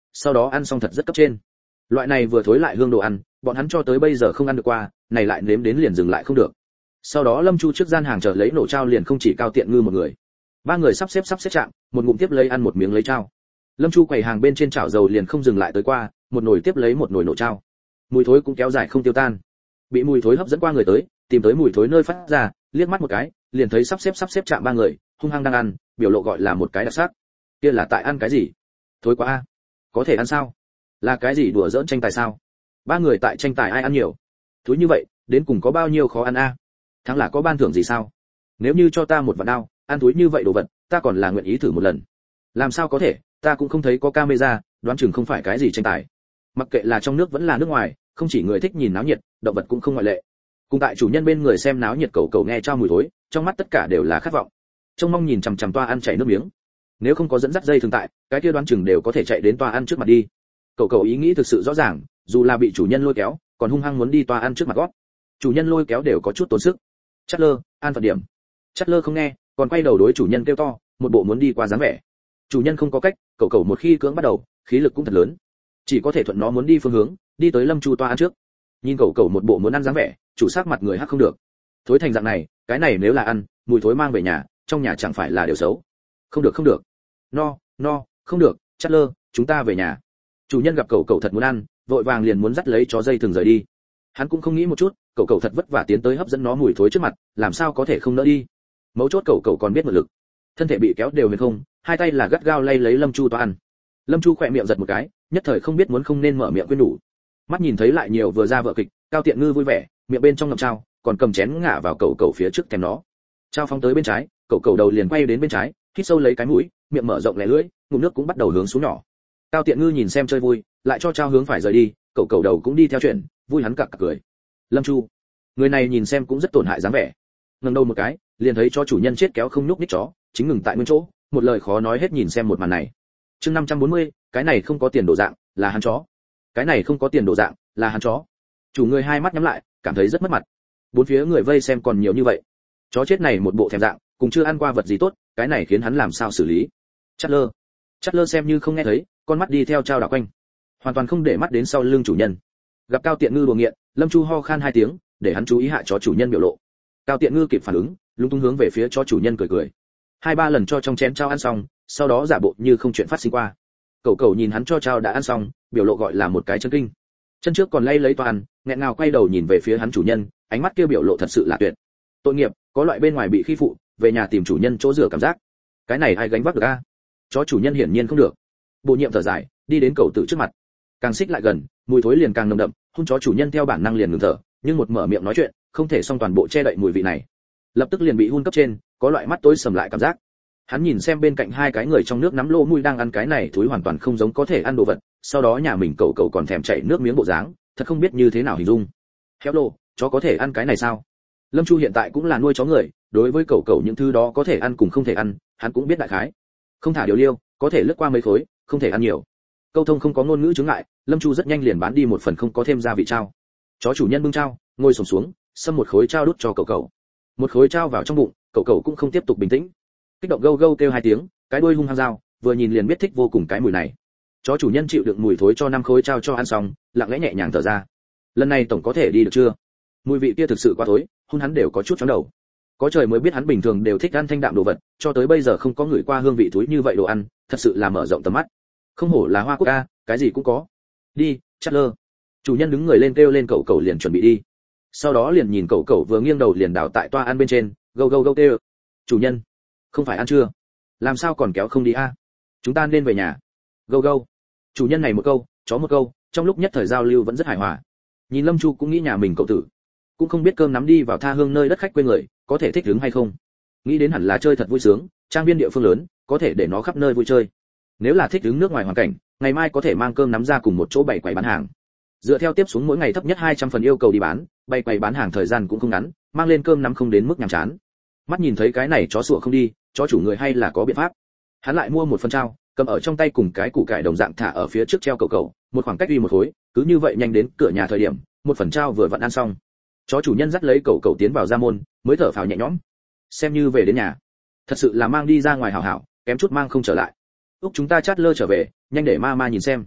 sau đó ăn xong thật rất cấp trên. Loại này vừa thối lại hương đồ ăn, bọn hắn cho tới bây giờ không ăn được qua, này lại nếm đến liền dừng lại không được. Sau đó Lâm Chu trước gian hàng chờ lấy nổ trao liền không chỉ Cao Tiện Ngư một người. Ba người sắp xếp sắp xếp chạm, một ngụm tiếp lấy ăn một miếng lấy trao. Lâm Chu quầy hàng bên trên chảo dầu liền không dừng lại tới qua, một nồi tiếp lấy một nồi nổ trao. Mùi thối cũng kéo dài không tiêu tan. Bị mùi thối hấp dẫn qua người tới, tìm tới mùi thối nơi phát ra, liếc mắt một cái, liền thấy sắp xếp sắp xếp chạm ba người, hung hăng đang ăn, biểu lộ gọi là một cái đặc sắc. Kia là tại ăn cái gì? Thối quá a. Có thể ăn sao? Là cái gì đùa giỡn tranh tài sao? Ba người tại tranh tài ai ăn nhiều? Thúi như vậy, đến cùng có bao nhiêu khó ăn a? Thắng là có ban thưởng gì sao? Nếu như cho ta một vạn đao, ăn thúi như vậy đồ vật, ta còn là nguyện ý thử một lần. Làm sao có thể, ta cũng không thấy có camera, đoán chừng không phải cái gì tranh tài. Mặc kệ là trong nước vẫn là nước ngoài, không chỉ người thích nhìn náo nhiệt, động vật cũng không ngoại lệ. Cùng tại chủ nhân bên người xem náo nhiệt cầu cầu nghe trao mùi thối, trong mắt tất cả đều là khát vọng. Trông mong nhìn chằm chằm toa ăn chảy nước miếng. Nếu không có dẫn dắt dây thường tại, cái kia đoán chừng đều có thể chạy đến toa ăn trước mặt đi. Cầu cầu ý nghĩ thực sự rõ ràng, dù là bị chủ nhân lôi kéo, còn hung hăng muốn đi toa ăn trước mặt gót. Chủ nhân lôi kéo đều có chút tốn sức. Chát lơ, an phận điểm. Chát lơ không nghe, còn quay đầu đối chủ nhân kêu to, một bộ muốn đi qua dáng vẻ. Chủ nhân không có cách, cầu cầu một khi cưỡng bắt đầu, khí lực cũng thật lớn, chỉ có thể thuận nó muốn đi phương hướng, đi tới Lâm Chu toa ăn trước. Nhìn cầu cầu một bộ muốn ăn dáng vẻ, chủ sắc mặt người hắc không được. Thối thành dạng này, cái này nếu là ăn, mùi thối mang về nhà, trong nhà chẳng phải là điều xấu. Không được không được. No, no, không được, Chát lơ, chúng ta về nhà. Chủ nhân gặp cầu cầu thật muốn ăn, vội vàng liền muốn dắt lấy chó dây thường rời đi. Hắn cũng không nghĩ một chút, cầu cầu thật vất vả tiến tới hấp dẫn nó mùi thối trước mặt, làm sao có thể không nỡ đi. Mấu chốt cầu cầu còn biết một lực, thân thể bị kéo đều huyền không, hai tay là gắt gao lay lấy Lâm Chu toa ăn. Lâm Chu khỏe miệng giật một cái, nhất thời không biết muốn không nên mở miệng khuyên đủ. Mắt nhìn thấy lại nhiều vừa ra vợ kịch, Cao Tiện Ngư vui vẻ, miệng bên trong ngậm trao, còn cầm chén ngả vào cầu cầu phía trước thèm nó. Trao phóng tới bên trái, cầu cầu đầu liền quay đến bên trái, hít sâu lấy cái mũi, miệng mở rộng lẻ lưỡi, ngụm nước cũng bắt đầu hướng xuống nhỏ. Cao Tiện Ngư nhìn xem chơi vui, lại cho trao hướng phải rời đi, cầu cầu đầu cũng đi theo chuyện, vui hắn cặc cặc cười. Lâm Chu, người này nhìn xem cũng rất tổn hại dáng vẻ. Ngẩng đầu một cái, liền thấy cho chủ nhân chết kéo không nhúc nhích chó, chính ngừng tại nguyên chỗ, một lời khó nói hết nhìn xem một màn này. Chương năm trăm bốn mươi, cái này không có tiền đồ dạng, là hắn chó. Cái này không có tiền đồ dạng, là hắn chó. Chủ người hai mắt nhắm lại, cảm thấy rất mất mặt. Bốn phía người vây xem còn nhiều như vậy. Chó chết này một bộ thèm dạng, cùng chưa ăn qua vật gì tốt, cái này khiến hắn làm sao xử lý? Chát lơ. Chát lơ xem như không nghe thấy, con mắt đi theo trao đảo quanh, hoàn toàn không để mắt đến sau lưng chủ nhân. Gặp Cao Tiện Ngư đùa nghiện, Lâm Chu ho khan hai tiếng, để hắn chú ý hạ chó chủ nhân biểu lộ. Cao Tiện Ngư kịp phản ứng, lúng túng hướng về phía chó chủ nhân cười cười. Hai ba lần cho trong chén trao ăn xong, sau đó giả bộ như không chuyện phát sinh qua. Cầu cầu nhìn hắn cho trao đã ăn xong, biểu lộ gọi là một cái chân kinh. Chân trước còn lay lấy toàn, nghẹn ngào quay đầu nhìn về phía hắn chủ nhân, ánh mắt kia biểu lộ thật sự là tuyệt. Tội nghiệp, có loại bên ngoài bị khi phụ, về nhà tìm chủ nhân chỗ rửa cảm giác. Cái này ai gánh vác được a? Chó chủ nhân hiển nhiên không được. Bộ nhiệm thở dài, đi đến cầu tự trước mặt. Càng xích lại gần, mùi thối liền càng nồng đậm, hôn chó chủ nhân theo bản năng liền ngừng thở, nhưng một mở miệng nói chuyện, không thể xong toàn bộ che đậy mùi vị này. Lập tức liền bị hun cấp trên, có loại mắt tối sầm lại cảm giác. Hắn nhìn xem bên cạnh hai cái người trong nước nắm lỗ mũi đang ăn cái này thối hoàn toàn không giống có thể ăn đồ vật, sau đó nhà mình cầu cầu còn thèm chảy nước miếng bộ dáng, thật không biết như thế nào hình dung. Héo lô, chó có thể ăn cái này sao? Lâm Chu hiện tại cũng là nuôi chó người, đối với cầu cầu những thứ đó có thể ăn cùng không thể ăn, hắn cũng biết đại khái. Không thả điều liêu, có thể lướt qua mấy khối, không thể ăn nhiều. Câu thông không có ngôn ngữ chướng ngại, Lâm Chu rất nhanh liền bán đi một phần không có thêm gia vị trao. Chó chủ nhân bưng trao, ngồi xổm xuống, xâm một khối trao đút cho cầu cầu. Một khối trao vào trong bụng, cầu cầu cũng không tiếp tục bình tĩnh. Kích động gâu gâu kêu hai tiếng, cái đuôi hung hăng dao, vừa nhìn liền biết thích vô cùng cái mùi này. Chó chủ nhân chịu đựng mùi thối cho năm khối trao cho ăn xong, lặng lẽ nhẹ nhàng thở ra. Lần này tổng có thể đi được chưa? Mùi vị kia thực sự quá thối, hôn hắn đều có chút chóng đầu. Có trời mới biết hắn bình thường đều thích ăn thanh đạm đồ vật, cho tới bây giờ không có người qua hương vị thối như vậy đồ ăn, thật sự là mở rộng tầm mắt. Không hổ là Hoa Quốc a, cái gì cũng có. Đi, Chát lơ. Chủ nhân đứng người lên kêu lên cậu cậu liền chuẩn bị đi. Sau đó liền nhìn cậu cậu vừa nghiêng đầu liền đảo tại toa ăn bên trên, gâu gâu gâu kêu. Chủ nhân, không phải ăn chưa? Làm sao còn kéo không đi a? Chúng ta nên về nhà. Gâu gâu. Chủ nhân này một câu, chó một câu, trong lúc nhất thời giao lưu vẫn rất hài hòa. Nhìn Lâm Chu cũng nghĩ nhà mình cậu tử, cũng không biết cơm nắm đi vào tha hương nơi đất khách quê người, có thể thích ứng hay không. Nghĩ đến hẳn là chơi thật vui sướng, trang viên địa phương lớn, có thể để nó khắp nơi vui chơi. Nếu là thích ứng nước ngoài hoàn cảnh, ngày mai có thể mang cơm nắm ra cùng một chỗ bày quầy bán hàng. Dựa theo tiếp xuống mỗi ngày thấp nhất hai trăm phần yêu cầu đi bán, bày quầy bán hàng thời gian cũng không ngắn, mang lên cơm nắm không đến mức nhàm chán. Mắt nhìn thấy cái này chó sủa không đi, chó chủ người hay là có biện pháp. Hắn lại mua một phần trao, cầm ở trong tay cùng cái củ cải đồng dạng thả ở phía trước treo cầu cầu, một khoảng cách uy một khối, cứ như vậy nhanh đến cửa nhà thời điểm, một phần trao vừa vặn ăn xong. Chó chủ nhân dắt lấy cầu cầu tiến vào ra môn, mới thở phào nhẹ nhõm. Xem như về đến nhà. Thật sự là mang đi ra ngoài hảo hảo, kém chút mang không trở lại. Úc chúng ta Chát lơ trở về, nhanh để ma ma nhìn xem,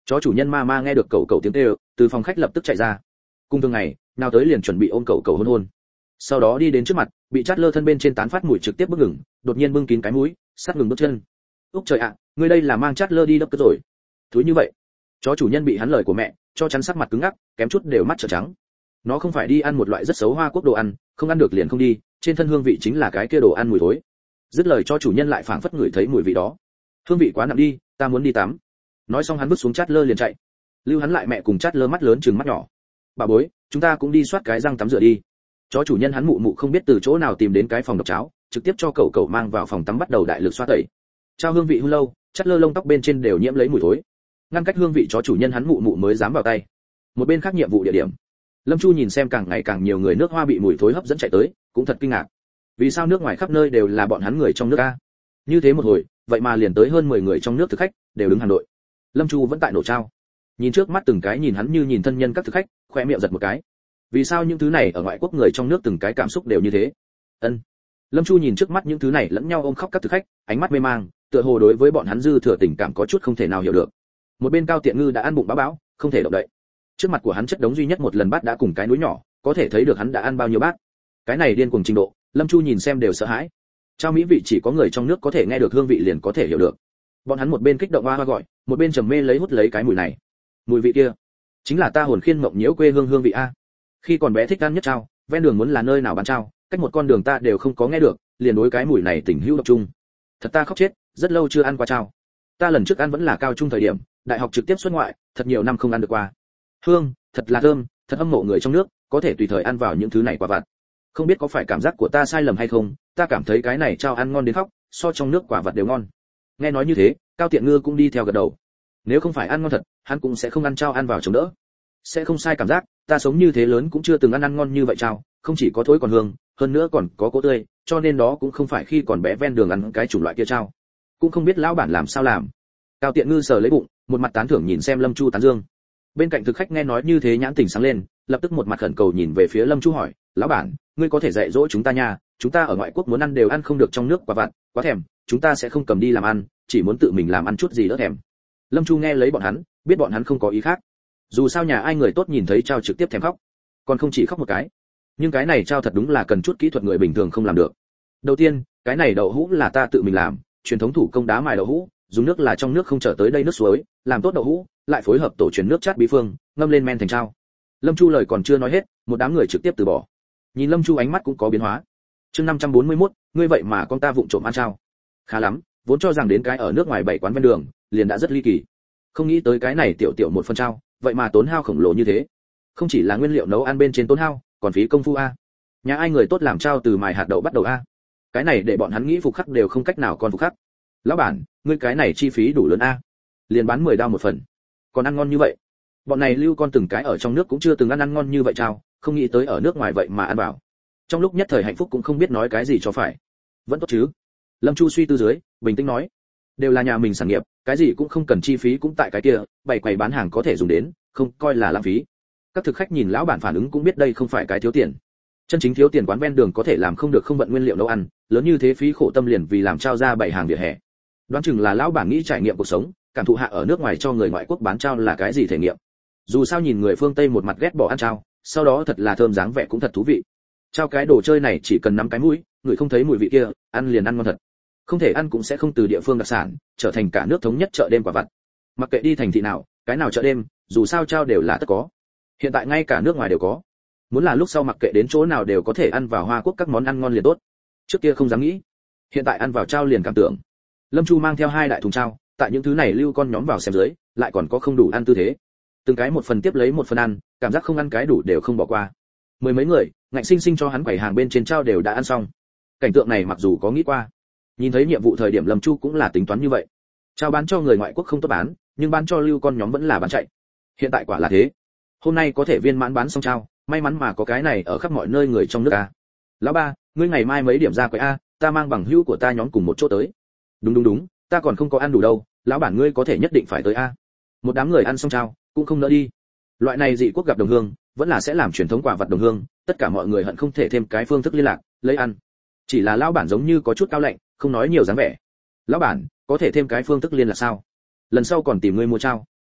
Chó chủ nhân ma ma nghe được cậu cậu tiếng kêu, từ phòng khách lập tức chạy ra. Cùng thường ngày, nào tới liền chuẩn bị ôm cậu cậu hôn hôn. Sau đó đi đến trước mặt, bị chát lơ thân bên trên tán phát mùi trực tiếp bước ngừng, đột nhiên bưng kín cái mũi, sát ngừng bước chân. Úc trời ạ, ngươi đây là mang chát lơ đi đắp cơ rồi. Thúi như vậy. Chó chủ nhân bị hắn lời của mẹ cho chắn sắc mặt cứng ngắc, kém chút đều mắt trợn trắng. Nó không phải đi ăn một loại rất xấu Hoa Quốc đồ ăn, không ăn được liền không đi, trên thân hương vị chính là cái kia đồ ăn mùi thối. Dứt lời cho chủ nhân lại phảng phất ngửi thấy mùi vị đó. Hương vị quá nặng đi, ta muốn đi tắm. Nói xong hắn bước xuống chát lơ liền chạy. Lưu hắn lại mẹ cùng chát lơ mắt lớn trừng mắt nhỏ. Bà bối, chúng ta cũng đi soát cái răng tắm rửa đi. Chó chủ nhân hắn mụ mụ không biết từ chỗ nào tìm đến cái phòng độc cháo, trực tiếp cho cậu cậu mang vào phòng tắm bắt đầu đại lực xoa tẩy. Trao hương vị hương lâu, chát lơ lông tóc bên trên đều nhiễm lấy mùi thối. Ngăn cách hương vị chó chủ nhân hắn mụ mụ mới dám vào tay. Một bên khác nhiệm vụ địa điểm, Lâm Chu nhìn xem càng ngày càng nhiều người nước Hoa bị mùi thối hấp dẫn chạy tới, cũng thật kinh ngạc. Vì sao nước ngoài khắp nơi đều là bọn hắn người trong nước a? Như thế một hồi, vậy mà liền tới hơn mười người trong nước thực khách, đều đứng hàng đội. Lâm Chu vẫn tại nổ trao. Nhìn trước mắt từng cái nhìn hắn như nhìn thân nhân các thực khách, khoe miệng giật một cái. Vì sao những thứ này ở ngoại quốc người trong nước từng cái cảm xúc đều như thế? Ân. Lâm Chu nhìn trước mắt những thứ này lẫn nhau ôm khóc các thực khách, ánh mắt mê mang, tựa hồ đối với bọn hắn dư thừa tình cảm có chút không thể nào hiểu được. Một bên Cao Tiện Ngư đã ăn bụng báo báo, không thể động đậy. Trước mặt của hắn chất đống duy nhất một lần bát đã cùng cái núi nhỏ, có thể thấy được hắn đã ăn bao nhiêu bát. Cái này điên cuồng trình độ, Lâm Chu nhìn xem đều sợ hãi. Trao mỹ vị chỉ có người trong nước có thể nghe được hương vị liền có thể hiểu được. Bọn hắn một bên kích động hoa hoa gọi, một bên trầm mê lấy hút lấy cái mùi này. Mùi vị kia, chính là ta hồn khiên mộng nhiễu quê hương hương vị a. Khi còn bé thích ăn nhất trao, ven đường muốn là nơi nào bán trao, cách một con đường ta đều không có nghe được, liền đối cái mùi này tình hữu độc chung. Thật ta khóc chết, rất lâu chưa ăn qua trao. Ta lần trước ăn vẫn là cao trung thời điểm, đại học trực tiếp xuất ngoại, thật nhiều năm không ăn được qua. Hương, thật là thơm, thật hâm mộ người trong nước, có thể tùy thời ăn vào những thứ này quả vặt. Không biết có phải cảm giác của ta sai lầm hay không, ta cảm thấy cái này trao ăn ngon đến khóc, so trong nước quả vật đều ngon. Nghe nói như thế, Cao Tiện Ngư cũng đi theo gật đầu. Nếu không phải ăn ngon thật, hắn cũng sẽ không ăn trao ăn vào chống đỡ. Sẽ không sai cảm giác, ta sống như thế lớn cũng chưa từng ăn ăn ngon như vậy trao, không chỉ có thối còn hương, hơn nữa còn có cỗ tươi, cho nên đó cũng không phải khi còn bé ven đường ăn cái chủng loại kia trao. Cũng không biết lão bản làm sao làm. Cao Tiện Ngư sờ lấy bụng, một mặt tán thưởng nhìn xem Lâm Chu tán dương. Bên cạnh thực khách nghe nói như thế nhãn tỉnh sáng lên, lập tức một mặt khẩn cầu nhìn về phía Lâm Chu hỏi, lão bản, ngươi có thể dạy dỗ chúng ta nha, chúng ta ở ngoại quốc muốn ăn đều ăn không được trong nước quả vặt, quá thèm, chúng ta sẽ không cầm đi làm ăn, chỉ muốn tự mình làm ăn chút gì đỡ thèm. Lâm Chu nghe lấy bọn hắn, biết bọn hắn không có ý khác. Dù sao nhà ai người tốt nhìn thấy trao trực tiếp thèm khóc, còn không chỉ khóc một cái. Nhưng cái này trao thật đúng là cần chút kỹ thuật người bình thường không làm được. Đầu tiên, cái này đậu hũ là ta tự mình làm, truyền thống thủ công đá mài đậu hũ, dùng nước là trong nước không trở tới đây nước suối, làm tốt đậu hũ, lại phối hợp tổ truyền nước chát bí phương, ngâm lên men thành trao. Lâm Chu lời còn chưa nói hết, một đám người trực tiếp từ bỏ. Nhìn Lâm Chu ánh mắt cũng có biến hóa. Chương năm trăm bốn mươi mốt, ngươi vậy mà con ta vụng trộm ăn trao. Khá lắm, vốn cho rằng đến cái ở nước ngoài bảy quán ven đường, liền đã rất ly kỳ. Không nghĩ tới cái này tiểu tiểu một phần trao, vậy mà tốn hao khổng lồ như thế. Không chỉ là nguyên liệu nấu ăn bên trên tốn hao, còn phí công phu a. Nhà ai người tốt làm trao từ mài hạt đậu bắt đầu a. Cái này để bọn hắn nghĩ phục khắc đều không cách nào còn phục khắc. Lão bản, ngươi cái này chi phí đủ lớn a. Liền bán mười đao một phần. Còn ăn ngon như vậy. Bọn này lưu con từng cái ở trong nước cũng chưa từng ăn ăn ngon như vậy trao, không nghĩ tới ở nước ngoài vậy mà ăn vào. Trong lúc nhất thời hạnh phúc cũng không biết nói cái gì cho phải. Vẫn tốt chứ? Lâm Chu suy tư dưới, bình tĩnh nói, đều là nhà mình sản nghiệp, cái gì cũng không cần chi phí cũng tại cái kia, bày quầy bán hàng có thể dùng đến, không coi là lãng phí. Các thực khách nhìn lão bản phản ứng cũng biết đây không phải cái thiếu tiền. Chân chính thiếu tiền quán ven đường có thể làm không được không vận nguyên liệu nấu ăn, lớn như thế phí khổ tâm liền vì làm trao ra bày hàng vỉa hè. Đoán chừng là lão bản nghĩ trải nghiệm cuộc sống, cảm thụ hạ ở nước ngoài cho người ngoại quốc bán trao là cái gì thể nghiệm. Dù sao nhìn người phương Tây một mặt ghét bỏ ăn trao, sau đó thật là thơm dáng vẻ cũng thật thú vị. Trao cái đồ chơi này chỉ cần nắm cái mũi, người không thấy mùi vị kia, ăn liền ăn ngon thật. Không thể ăn cũng sẽ không từ địa phương đặc sản, trở thành cả nước thống nhất chợ đêm quả vặt. Mặc kệ đi thành thị nào, cái nào chợ đêm, dù sao trao đều là tất có. Hiện tại ngay cả nước ngoài đều có. Muốn là lúc sau mặc kệ đến chỗ nào đều có thể ăn vào Hoa Quốc các món ăn ngon liền tốt. Trước kia không dám nghĩ, hiện tại ăn vào trao liền cảm tưởng. Lâm Chu mang theo hai đại thùng trao, tại những thứ này lưu con nhóm vào xem dưới, lại còn có không đủ ăn tư thế. Từng cái một phần tiếp lấy một phần ăn, cảm giác không ăn cái đủ đều không bỏ qua. Mười mấy người, ngạnh sinh sinh cho hắn quầy hàng bên trên trao đều đã ăn xong. Cảnh tượng này mặc dù có nghĩ qua, nhìn thấy nhiệm vụ thời điểm Lâm Chu cũng là tính toán như vậy. Trao bán cho người ngoại quốc không tốt bán, nhưng bán cho lưu con nhóm vẫn là bán chạy. Hiện tại quả là thế. Hôm nay có thể viên mãn bán xong trao, may mắn mà có cái này ở khắp mọi nơi người trong nước a. Lão ba, ngươi ngày mai mấy điểm ra quầy a, ta mang bằng hữu của ta nhóm cùng một chỗ tới. Đúng đúng đúng, ta còn không có ăn đủ đâu, lão bản ngươi có thể nhất định phải tới a. Một đám người ăn xong trao, cũng không nỡ đi. Loại này dị quốc gặp đồng hương, vẫn là sẽ làm truyền thống quả vật đồng hương, tất cả mọi người hận không thể thêm cái phương thức liên lạc, lấy ăn. Chỉ là lão bản giống như có chút cao lạnh, không nói nhiều dáng vẻ. Lão bản, có thể thêm cái phương thức liên lạc sao? Lần sau còn tìm ngươi mua trao.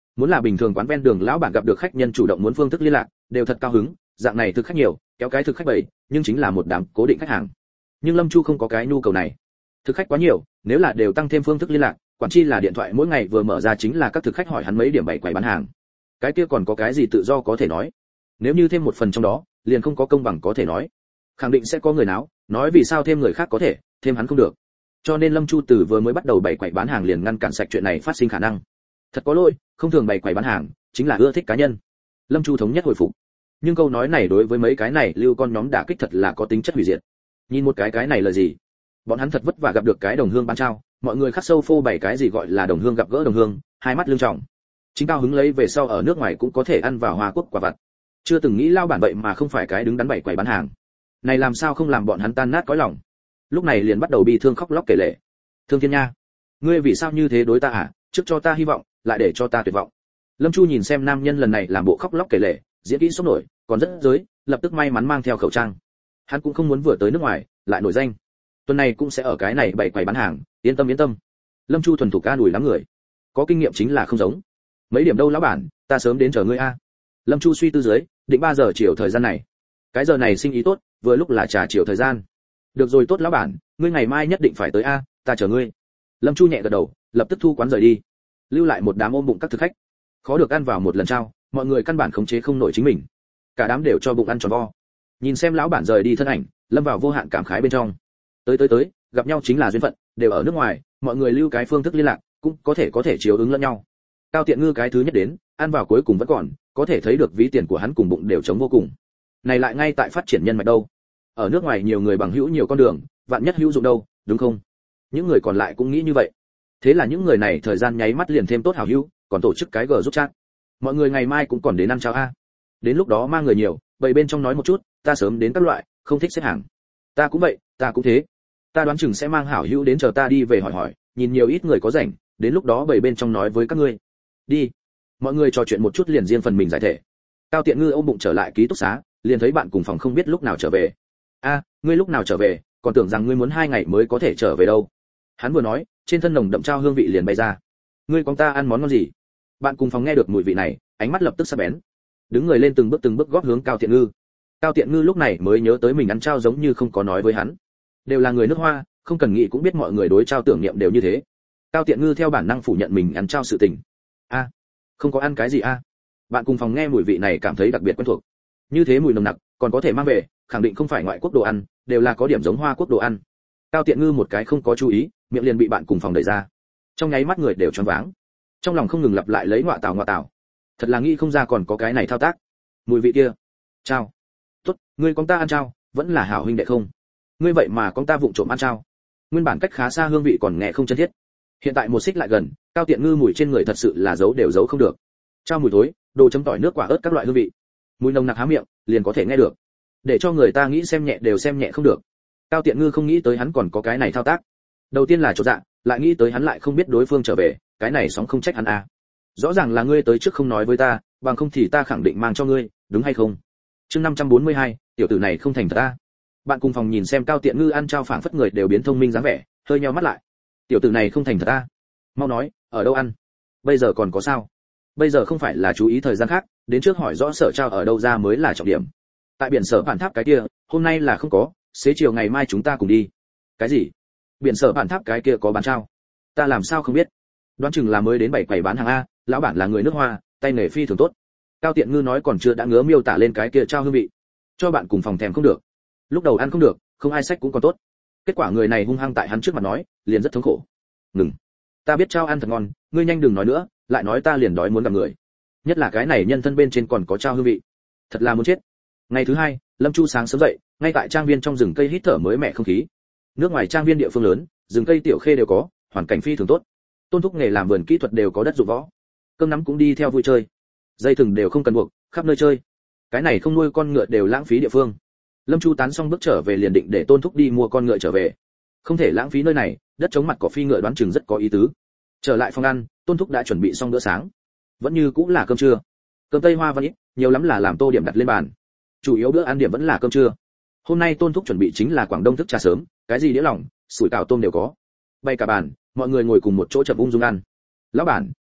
Muốn là bình thường quán ven đường lão bản gặp được khách nhân chủ động muốn phương thức liên lạc, đều thật cao hứng, dạng này thực khách nhiều, kéo cái thực khách bảy, nhưng chính là một đám cố định khách hàng. Nhưng Lâm Chu không có cái nhu cầu này. Thực khách quá nhiều, nếu là đều tăng thêm phương thức liên lạc, quản chi là điện thoại mỗi ngày vừa mở ra chính là các thực khách hỏi hắn mấy điểm bảy quầy bán hàng. Cái kia còn có cái gì tự do có thể nói? Nếu như thêm một phần trong đó, liền không có công bằng có thể nói. Khẳng định sẽ có người náo, nói vì sao thêm người khác có thể, thêm hắn không được. Cho nên Lâm Chu từ vừa mới bắt đầu bảy quầy bán hàng liền ngăn cản sạch chuyện này phát sinh khả năng. Thật có lỗi, không thường bảy quầy bán hàng, chính là ưa thích cá nhân. Lâm Chu thống nhất hồi phục. Nhưng câu nói này đối với mấy cái này lưu con nhóm đả kích thật là có tính chất hủy diệt. Nhìn một cái cái này là gì? Bọn hắn thật vất vả gặp được cái đồng hương bán trao, mọi người khắc sâu phô bày cái gì gọi là đồng hương gặp gỡ đồng hương, hai mắt lương trọng. Chính cao hứng lấy về sau ở nước ngoài cũng có thể ăn vào Hoa Quốc quả vặt. Chưa từng nghĩ lao bản vậy mà không phải cái đứng đắn bảy quầy bán hàng. Này làm sao không làm bọn hắn tan nát cõi lòng. Lúc này liền bắt đầu bi thương khóc lóc kể lể. Thương Thiên Nha, ngươi vì sao như thế đối ta à, trước cho ta hy vọng, lại để cho ta tuyệt vọng. Lâm Chu nhìn xem nam nhân lần này làm bộ khóc lóc kể lể, diễn kỹ sốc nổi, còn rất giới, lập tức may mắn mang theo khẩu trang. Hắn cũng không muốn vừa tới nước ngoài, lại nổi danh. Tuần này cũng sẽ ở cái này bảy quầy bán hàng, yên tâm yên tâm. Lâm Chu thuần thục ca đuổi lắm người. Có kinh nghiệm chính là không giống. Mấy điểm đâu lão bản, ta sớm đến chờ ngươi a. Lâm Chu suy tư dưới, định ba giờ chiều thời gian này. Cái giờ này sinh ý tốt, vừa lúc là trà chiều thời gian. Được rồi tốt lão bản, ngươi ngày mai nhất định phải tới a, ta chờ ngươi. Lâm Chu nhẹ gật đầu, lập tức thu quán rời đi. Lưu lại một đám ôm bụng các thực khách. Khó được ăn vào một lần trao, mọi người căn bản khống chế không nổi chính mình. Cả đám đều cho bụng ăn tròn vo. Nhìn xem lão bản rời đi thân ảnh, lâm vào vô hạn cảm khái bên trong. Tới tới tới, gặp nhau chính là duyên phận, đều ở nước ngoài, mọi người lưu cái phương thức liên lạc, cũng có thể có thể chiếu ứng lẫn nhau. Cao Tiện Ngư cái thứ nhất đến, ăn vào cuối cùng vẫn còn, có thể thấy được ví tiền của hắn cùng bụng đều trống vô cùng. Này lại ngay tại phát triển nhân mạch đâu. Ở nước ngoài nhiều người bằng hữu nhiều con đường, vạn nhất hữu dụng đâu, đúng không? Những người còn lại cũng nghĩ như vậy. Thế là những người này thời gian nháy mắt liền thêm tốt hảo hữu, còn tổ chức cái gờ giúp chat. Mọi người ngày mai cũng còn đến ăn cháo a. Đến lúc đó mang người nhiều, bầy bên trong nói một chút, ta sớm đến các loại, không thích xếp hàng. Ta cũng vậy, ta cũng thế. Ta đoán chừng sẽ mang hảo hữu đến chờ ta đi về hỏi hỏi, nhìn nhiều ít người có rảnh, đến lúc đó bầy bên trong nói với các ngươi. Đi. Mọi người trò chuyện một chút liền riêng phần mình giải thể. Cao Tiện Ngư ôm bụng trở lại ký túc xá, liền thấy bạn cùng phòng không biết lúc nào trở về. A, ngươi lúc nào trở về, còn tưởng rằng ngươi muốn hai ngày mới có thể trở về đâu. Hắn vừa nói, trên thân nồng đậm trao hương vị liền bay ra. Ngươi con ta ăn món ngon gì? Bạn cùng phòng nghe được mùi vị này, ánh mắt lập tức sắc bén. Đứng người lên từng bước từng bước góp hướng Cao Tiện Ngư. Cao Tiện Ngư lúc này mới nhớ tới mình ăn trao giống như không có nói với hắn. Đều là người nước Hoa, không cần nghĩ cũng biết mọi người đối trao tưởng niệm đều như thế. Cao Tiện Ngư theo bản năng phủ nhận mình ăn trao sự tình. A, không có ăn cái gì a? Bạn cùng phòng nghe mùi vị này cảm thấy đặc biệt quen thuộc. Như thế mùi nồng nặc, còn có thể mang về, khẳng định không phải ngoại quốc đồ ăn, đều là có điểm giống Hoa Quốc đồ ăn. Cao Tiện Ngư một cái không có chú ý, miệng liền bị bạn cùng phòng đẩy ra. Trong nháy mắt người đều choáng váng. Trong lòng không ngừng lặp lại lấy ngọa tảo ngọa tảo. Thật là nghĩ không ra còn có cái này thao tác. Mùi vị kia. Chao. Tốt, ngươi con ta ăn chao, vẫn là hảo huynh đệ không? Ngươi vậy mà con ta vụng trộm ăn chao. Nguyên bản cách khá xa hương vị còn nghe không chân thiết. Hiện tại một xích lại gần, Cao Tiện Ngư mùi trên người thật sự là giấu đều giấu không được. Chao mùi thối, đồ chấm tỏi nước quả ớt các loại hương vị. Mùi nồng nặc há miệng, liền có thể nghe được. Để cho người ta nghĩ xem nhẹ đều xem nhẹ không được. Cao Tiện Ngư không nghĩ tới hắn còn có cái này thao tác. Đầu tiên là chột dạ, lại nghĩ tới hắn lại không biết đối phương trở về, cái này sóng không trách hắn à. Rõ ràng là ngươi tới trước không nói với ta, bằng không thì ta khẳng định mang cho ngươi, đúng hay không? Chương năm trăm bốn mươi hai, tiểu tử này không thành thật ta. Bạn cùng phòng nhìn xem Cao Tiện Ngư ăn trao phảng phất người đều biến thông minh dáng vẻ, hơi nheo mắt lại. Tiểu tử này không thành thật ta. Mau nói, ở đâu ăn? Bây giờ còn có sao? Bây giờ không phải là chú ý thời gian khác, đến trước hỏi rõ sở trao ở đâu ra mới là trọng điểm. Tại biển sở bản tháp cái kia, hôm nay là không có, xế chiều ngày mai chúng ta cùng đi. Cái gì? Biển sở bản tháp cái kia có bán trao? Ta làm sao không biết? Đoán chừng là mới đến bảy quầy bán hàng a, lão bản là người nước Hoa, tay nghề phi thường tốt. Cao Tiện Ngư nói còn chưa đã ngứa miêu tả lên cái kia trao hương vị. Cho bạn cùng phòng thèm không được. Lúc đầu ăn không được, không ai sách cũng còn tốt. Kết quả người này hung hăng tại hắn trước mặt nói, liền rất thống khổ. Ngừng. Ta biết trao ăn thật ngon, ngươi nhanh đừng nói nữa, lại nói ta liền đói muốn gặp người. Nhất là cái này nhân thân bên trên còn có trao hương vị. Thật là muốn chết. Ngày thứ hai, Lâm Chu sáng sớm dậy, ngay tại trang viên trong rừng cây hít thở mới mẻ không khí. Nước ngoài trang viên địa phương lớn, rừng cây tiểu khê đều có, hoàn cảnh phi thường tốt. Tôn thúc nghề làm vườn kỹ thuật đều có đất dụng võ. Cơm nắm cũng đi theo vui chơi. Dây thừng đều không cần buộc, khắp nơi chơi. Cái này không nuôi con ngựa đều lãng phí địa phương. Lâm Chu tán xong bước trở về liền định để Tôn thúc đi mua con ngựa trở về. Không thể lãng phí nơi này, đất chống mặt cỏ phi ngựa đoán chừng rất có ý tứ. Trở lại phòng ăn, Tôn thúc đã chuẩn bị xong bữa sáng. Vẫn như cũng là cơm trưa. Cơm tây hoa văn ít, nhiều lắm là làm tô điểm đặt lên bàn. Chủ yếu bữa ăn điểm vẫn là cơm trưa. Hôm nay Tôn thúc chuẩn bị chính là Quảng Đông thức trà sớm, cái gì đĩa lỏng, sủi cảo tôm đều có. Bay cả bàn, mọi người ngồi cùng một chỗ chậm ung dung ăn. Lão bản,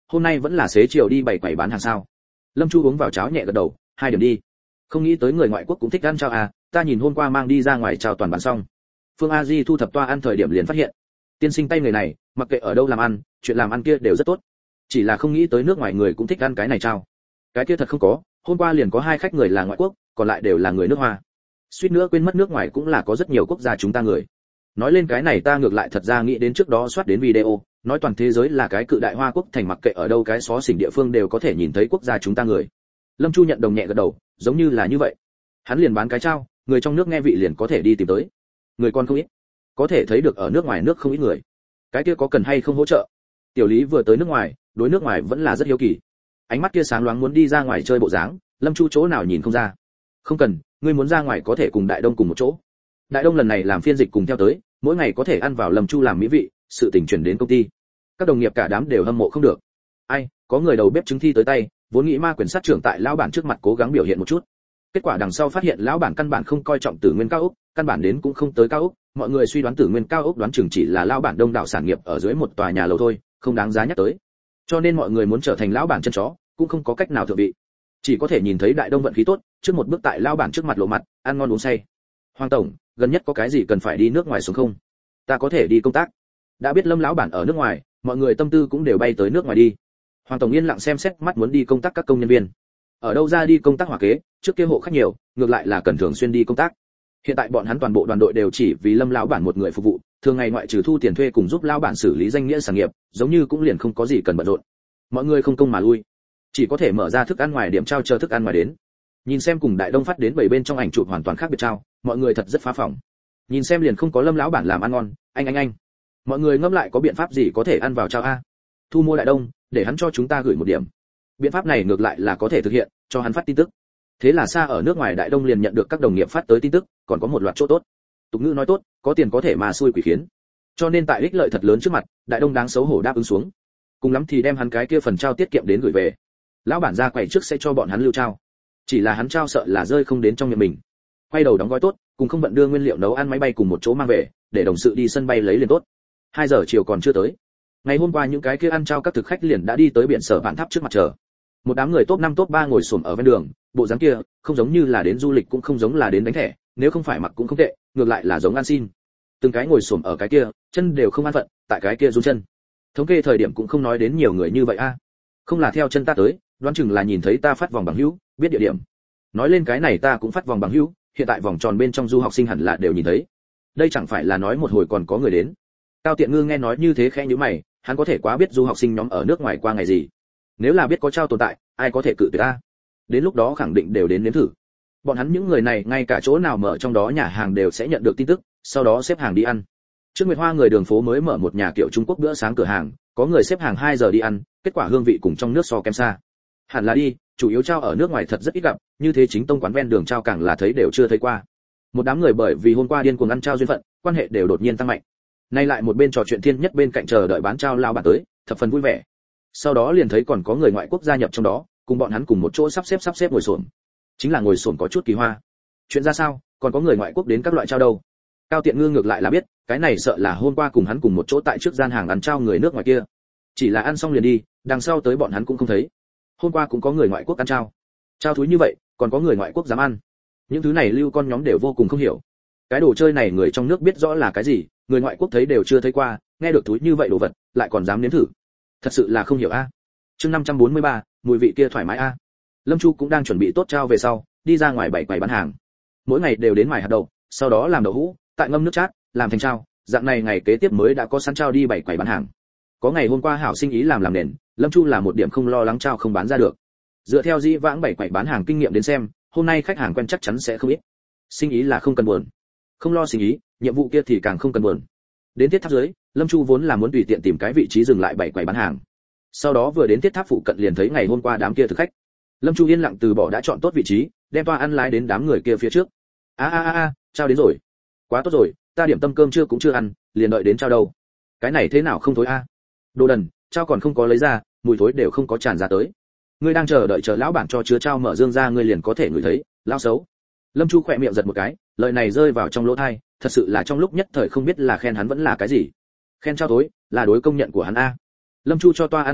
hôm nay vẫn là xế chiều đi bảy quầy bán hàng sao? Lâm Chu uống vào cháo nhẹ gật đầu, hai điểm đi. Không nghĩ tới người ngoại quốc cũng thích ăn cháo à, ta nhìn hôm qua mang đi ra ngoài cháo toàn bán xong. Phương A Di thu thập toa ăn thời điểm liền phát hiện, tiên sinh tay người này, mặc kệ ở đâu làm ăn, chuyện làm ăn kia đều rất tốt. Chỉ là không nghĩ tới nước ngoài người cũng thích ăn cái này cháo. Cái kia thật không có, hôm qua liền có hai khách người là ngoại quốc, còn lại đều là người nước Hoa. Suýt nữa quên mất nước ngoài cũng là có rất nhiều quốc gia chúng ta người. Nói lên cái này ta ngược lại thật ra nghĩ đến trước đó soát đến video, nói toàn thế giới là cái cự đại Hoa quốc thành, mặc kệ ở đâu cái xó xỉnh địa phương đều có thể nhìn thấy quốc gia chúng ta người. Lâm Chu nhận đồng nhẹ gật đầu, giống như là như vậy. Hắn liền bán cái chao, người trong nước nghe vị liền có thể đi tìm tới. Người còn không ít, có thể thấy được ở nước ngoài nước không ít người. Cái kia có cần hay không hỗ trợ? Tiểu Lý vừa tới nước ngoài, đối nước ngoài vẫn là rất hiếu kỳ. Ánh mắt kia sáng loáng muốn đi ra ngoài chơi bộ dáng, Lâm Chu chỗ nào nhìn không ra. Không cần, ngươi muốn ra ngoài có thể cùng Đại Đông cùng một chỗ. Đại Đông lần này làm phiên dịch cùng theo tới, mỗi ngày có thể ăn vào Lâm Chu làm mỹ vị, sự tình chuyển đến công ty. Các đồng nghiệp cả đám đều hâm mộ không được. Ai, có người đầu bếp chứng thi tới tay, vốn nghĩ ma quyền sát trưởng tại lão bản trước mặt cố gắng biểu hiện một chút. Kết quả đằng sau phát hiện lão bản căn bản không coi trọng Tử Nguyên cao ốc, căn bản đến cũng không tới cao ốc, mọi người suy đoán Tử Nguyên cao ốc đoán chừng chỉ là lão bản đông đảo sản nghiệp ở dưới một tòa nhà lầu thôi, không đáng giá nhắc tới. Cho nên mọi người muốn trở thành lão bản chân chó, cũng không có cách nào thượng vị. Chỉ có thể nhìn thấy Đại Đông vận khí tốt, trước một bước tại lão bản trước mặt lộ mặt, ăn ngon uống say. Hoàng tổng, gần nhất có cái gì cần phải đi nước ngoài xuống không? Ta có thể đi công tác. Đã biết Lâm lão bản ở nước ngoài, mọi người tâm tư cũng đều bay tới nước ngoài đi. Hoàng tổng yên lặng xem xét mắt muốn đi công tác các công nhân viên. Ở đâu ra đi công tác hỏa kế, trước kia hộ khách nhiều, ngược lại là cần thường xuyên đi công tác. Hiện tại bọn hắn toàn bộ đoàn đội đều chỉ vì Lâm lão bản một người phục vụ, thường ngày ngoại trừ thu tiền thuê cùng giúp lão bản xử lý danh nghĩa sản nghiệp, giống như cũng liền không có gì cần bận rộn. Mọi người không công mà lui, chỉ có thể mở ra thức ăn ngoài điểm trao chờ thức ăn ngoài đến. Nhìn xem cùng Đại Đông phát đến bảy bên trong ảnh chụp hoàn toàn khác biệt trao, mọi người thật rất phá phỏng. Nhìn xem liền không có Lâm lão bản làm ăn ngon, anh anh anh. Mọi người ngẫm lại có biện pháp gì có thể ăn vào trao a? Thu mua Đại Đông, để hắn cho chúng ta gửi một điểm. Biện pháp này ngược lại là có thể thực hiện, cho hắn phát tin tức. Thế là xa ở nước ngoài Đại Đông liền nhận được các đồng nghiệp phát tới tin tức, còn có một loạt chỗ tốt. Tục ngữ nói tốt, có tiền có thể mà xui quỷ khiến. Cho nên tại ích lợi thật lớn trước mặt, Đại Đông đáng xấu hổ đáp ứng xuống. Cùng lắm thì đem hắn cái kia phần trao tiết kiệm đến gửi về. Lão bản ra quầy trước sẽ cho bọn hắn lưu trao. Chỉ là hắn trao sợ là rơi không đến trong miệng mình. Quay đầu đóng gói tốt, cùng không bận đưa nguyên liệu nấu ăn máy bay cùng một chỗ mang về, để đồng sự đi sân bay lấy liền tốt. Hai giờ chiều còn chưa tới. Ngày hôm qua những cái kia ăn trao các thực khách liền đã đi tới biển Sở Vạn Tháp trước mặt chờ. Một đám người top năm top ba ngồi xổm ở ven đường, bộ dáng kia, không giống như là đến du lịch cũng không giống là đến đánh thẻ, nếu không phải mặc cũng không tệ, ngược lại là giống ăn xin. Từng cái ngồi xổm ở cái kia, chân đều không an phận, tại cái kia run chân. Thống kê thời điểm cũng không nói đến nhiều người như vậy a. Không là theo chân ta tới, đoán chừng là nhìn thấy ta phát vòng bằng hữu, biết địa điểm. Nói lên cái này ta cũng phát vòng bằng hữu, hiện tại vòng tròn bên trong du học sinh hẳn là đều nhìn thấy. Đây chẳng phải là nói một hồi còn có người đến. Cao Tiện Ngư nghe nói như thế khẽ nhíu mày, hắn có thể quá biết du học sinh nhóm ở nước ngoài qua ngày gì. Nếu là biết có trao tồn tại, ai có thể cự tuyệt ta? Đến lúc đó khẳng định đều đến nếm thử. Bọn hắn những người này ngay cả chỗ nào mở trong đó nhà hàng đều sẽ nhận được tin tức, sau đó xếp hàng đi ăn. Trước Nguyệt Hoa người đường phố mới mở một nhà kiểu Trung Quốc bữa sáng cửa hàng, có người xếp hàng hai giờ đi ăn, kết quả hương vị cùng trong nước so kém xa. Hẳn là đi, chủ yếu trao ở nước ngoài thật rất ít gặp, như thế chính tông quán ven đường trao càng là thấy đều chưa thấy qua. Một đám người bởi vì hôm qua điên cuồng ăn trao duyên phận, quan hệ đều đột nhiên tăng mạnh. Nay lại một bên trò chuyện thiên nhất bên cạnh chờ đợi bán trao lao bản tới, thập phần vui vẻ. Sau đó liền thấy còn có người ngoại quốc gia nhập trong đó, cùng bọn hắn cùng một chỗ sắp xếp sắp xếp ngồi xổm. Chính là ngồi xổm có chút kỳ hoa. Chuyện ra sao, còn có người ngoại quốc đến các loại trao đâu? Cao Tiện Ngư ngược lại là biết, cái này sợ là hôm qua cùng hắn cùng một chỗ tại trước gian hàng ăn trao người nước ngoài kia. Chỉ là ăn xong liền đi, đằng sau tới bọn hắn cũng không thấy. Hôm qua cũng có người ngoại quốc ăn trao. Trao thúi như vậy, còn có người ngoại quốc dám ăn. Những thứ này lưu con nhóm đều vô cùng không hiểu. Cái đồ chơi này người trong nước biết rõ là cái gì, người ngoại quốc thấy đều chưa thấy qua, nghe được thúi như vậy đồ vật, lại còn dám nếm thử. Thật sự là không hiểu a. Chương năm trăm bốn mươi ba, mùi vị kia thoải mái a. Lâm Chu cũng đang chuẩn bị tốt trao về sau, đi ra ngoài bảy quầy bán hàng. Mỗi ngày đều đến mài hạt đậu, sau đó làm đậu hũ, tại ngâm nước chát, làm thành trao, dạng này ngày kế tiếp mới đã có sẵn trao đi bảy quầy bán hàng. Có ngày hôm qua hảo sinh ý làm làm nền, Lâm Chu là một điểm không lo lắng trao không bán ra được. Dựa theo dĩ vãng bảy quầy bán hàng kinh nghiệm đến xem, hôm nay khách hàng quen chắc chắn sẽ không ít. Sinh ý là không cần buồn. Không lo sinh ý, nhiệm vụ kia thì càng không cần buồn. Đến thiết tháp dưới, Lâm Chu vốn là muốn tùy tiện tìm cái vị trí dừng lại bảy quầy bán hàng. Sau đó vừa đến thiết tháp phụ cận liền thấy ngày hôm qua đám kia thực khách. Lâm Chu yên lặng từ bỏ đã chọn tốt vị trí, đem toa ăn lái đến đám người kia phía trước. A a a a, trao đến rồi. Quá tốt rồi, ta điểm tâm cơm trưa cũng chưa ăn, liền đợi đến trao đâu. Cái này thế nào không thối a? Đồ đần, trao còn không có lấy ra, mùi thối đều không có tràn ra tới. Ngươi đang chờ đợi chờ lão bản cho chứa trao mở dương ra ngươi liền có thể ngửi thấy, lão xấu. Lâm Chu khỏe miệng giật một cái, lời này rơi vào trong lỗ tai, thật sự là trong lúc nhất thời không biết là khen hắn vẫn là cái gì. Khen trao thối, là đối công nhận của hắn a. Lâm Chu cho toa ăn ngừng tốt,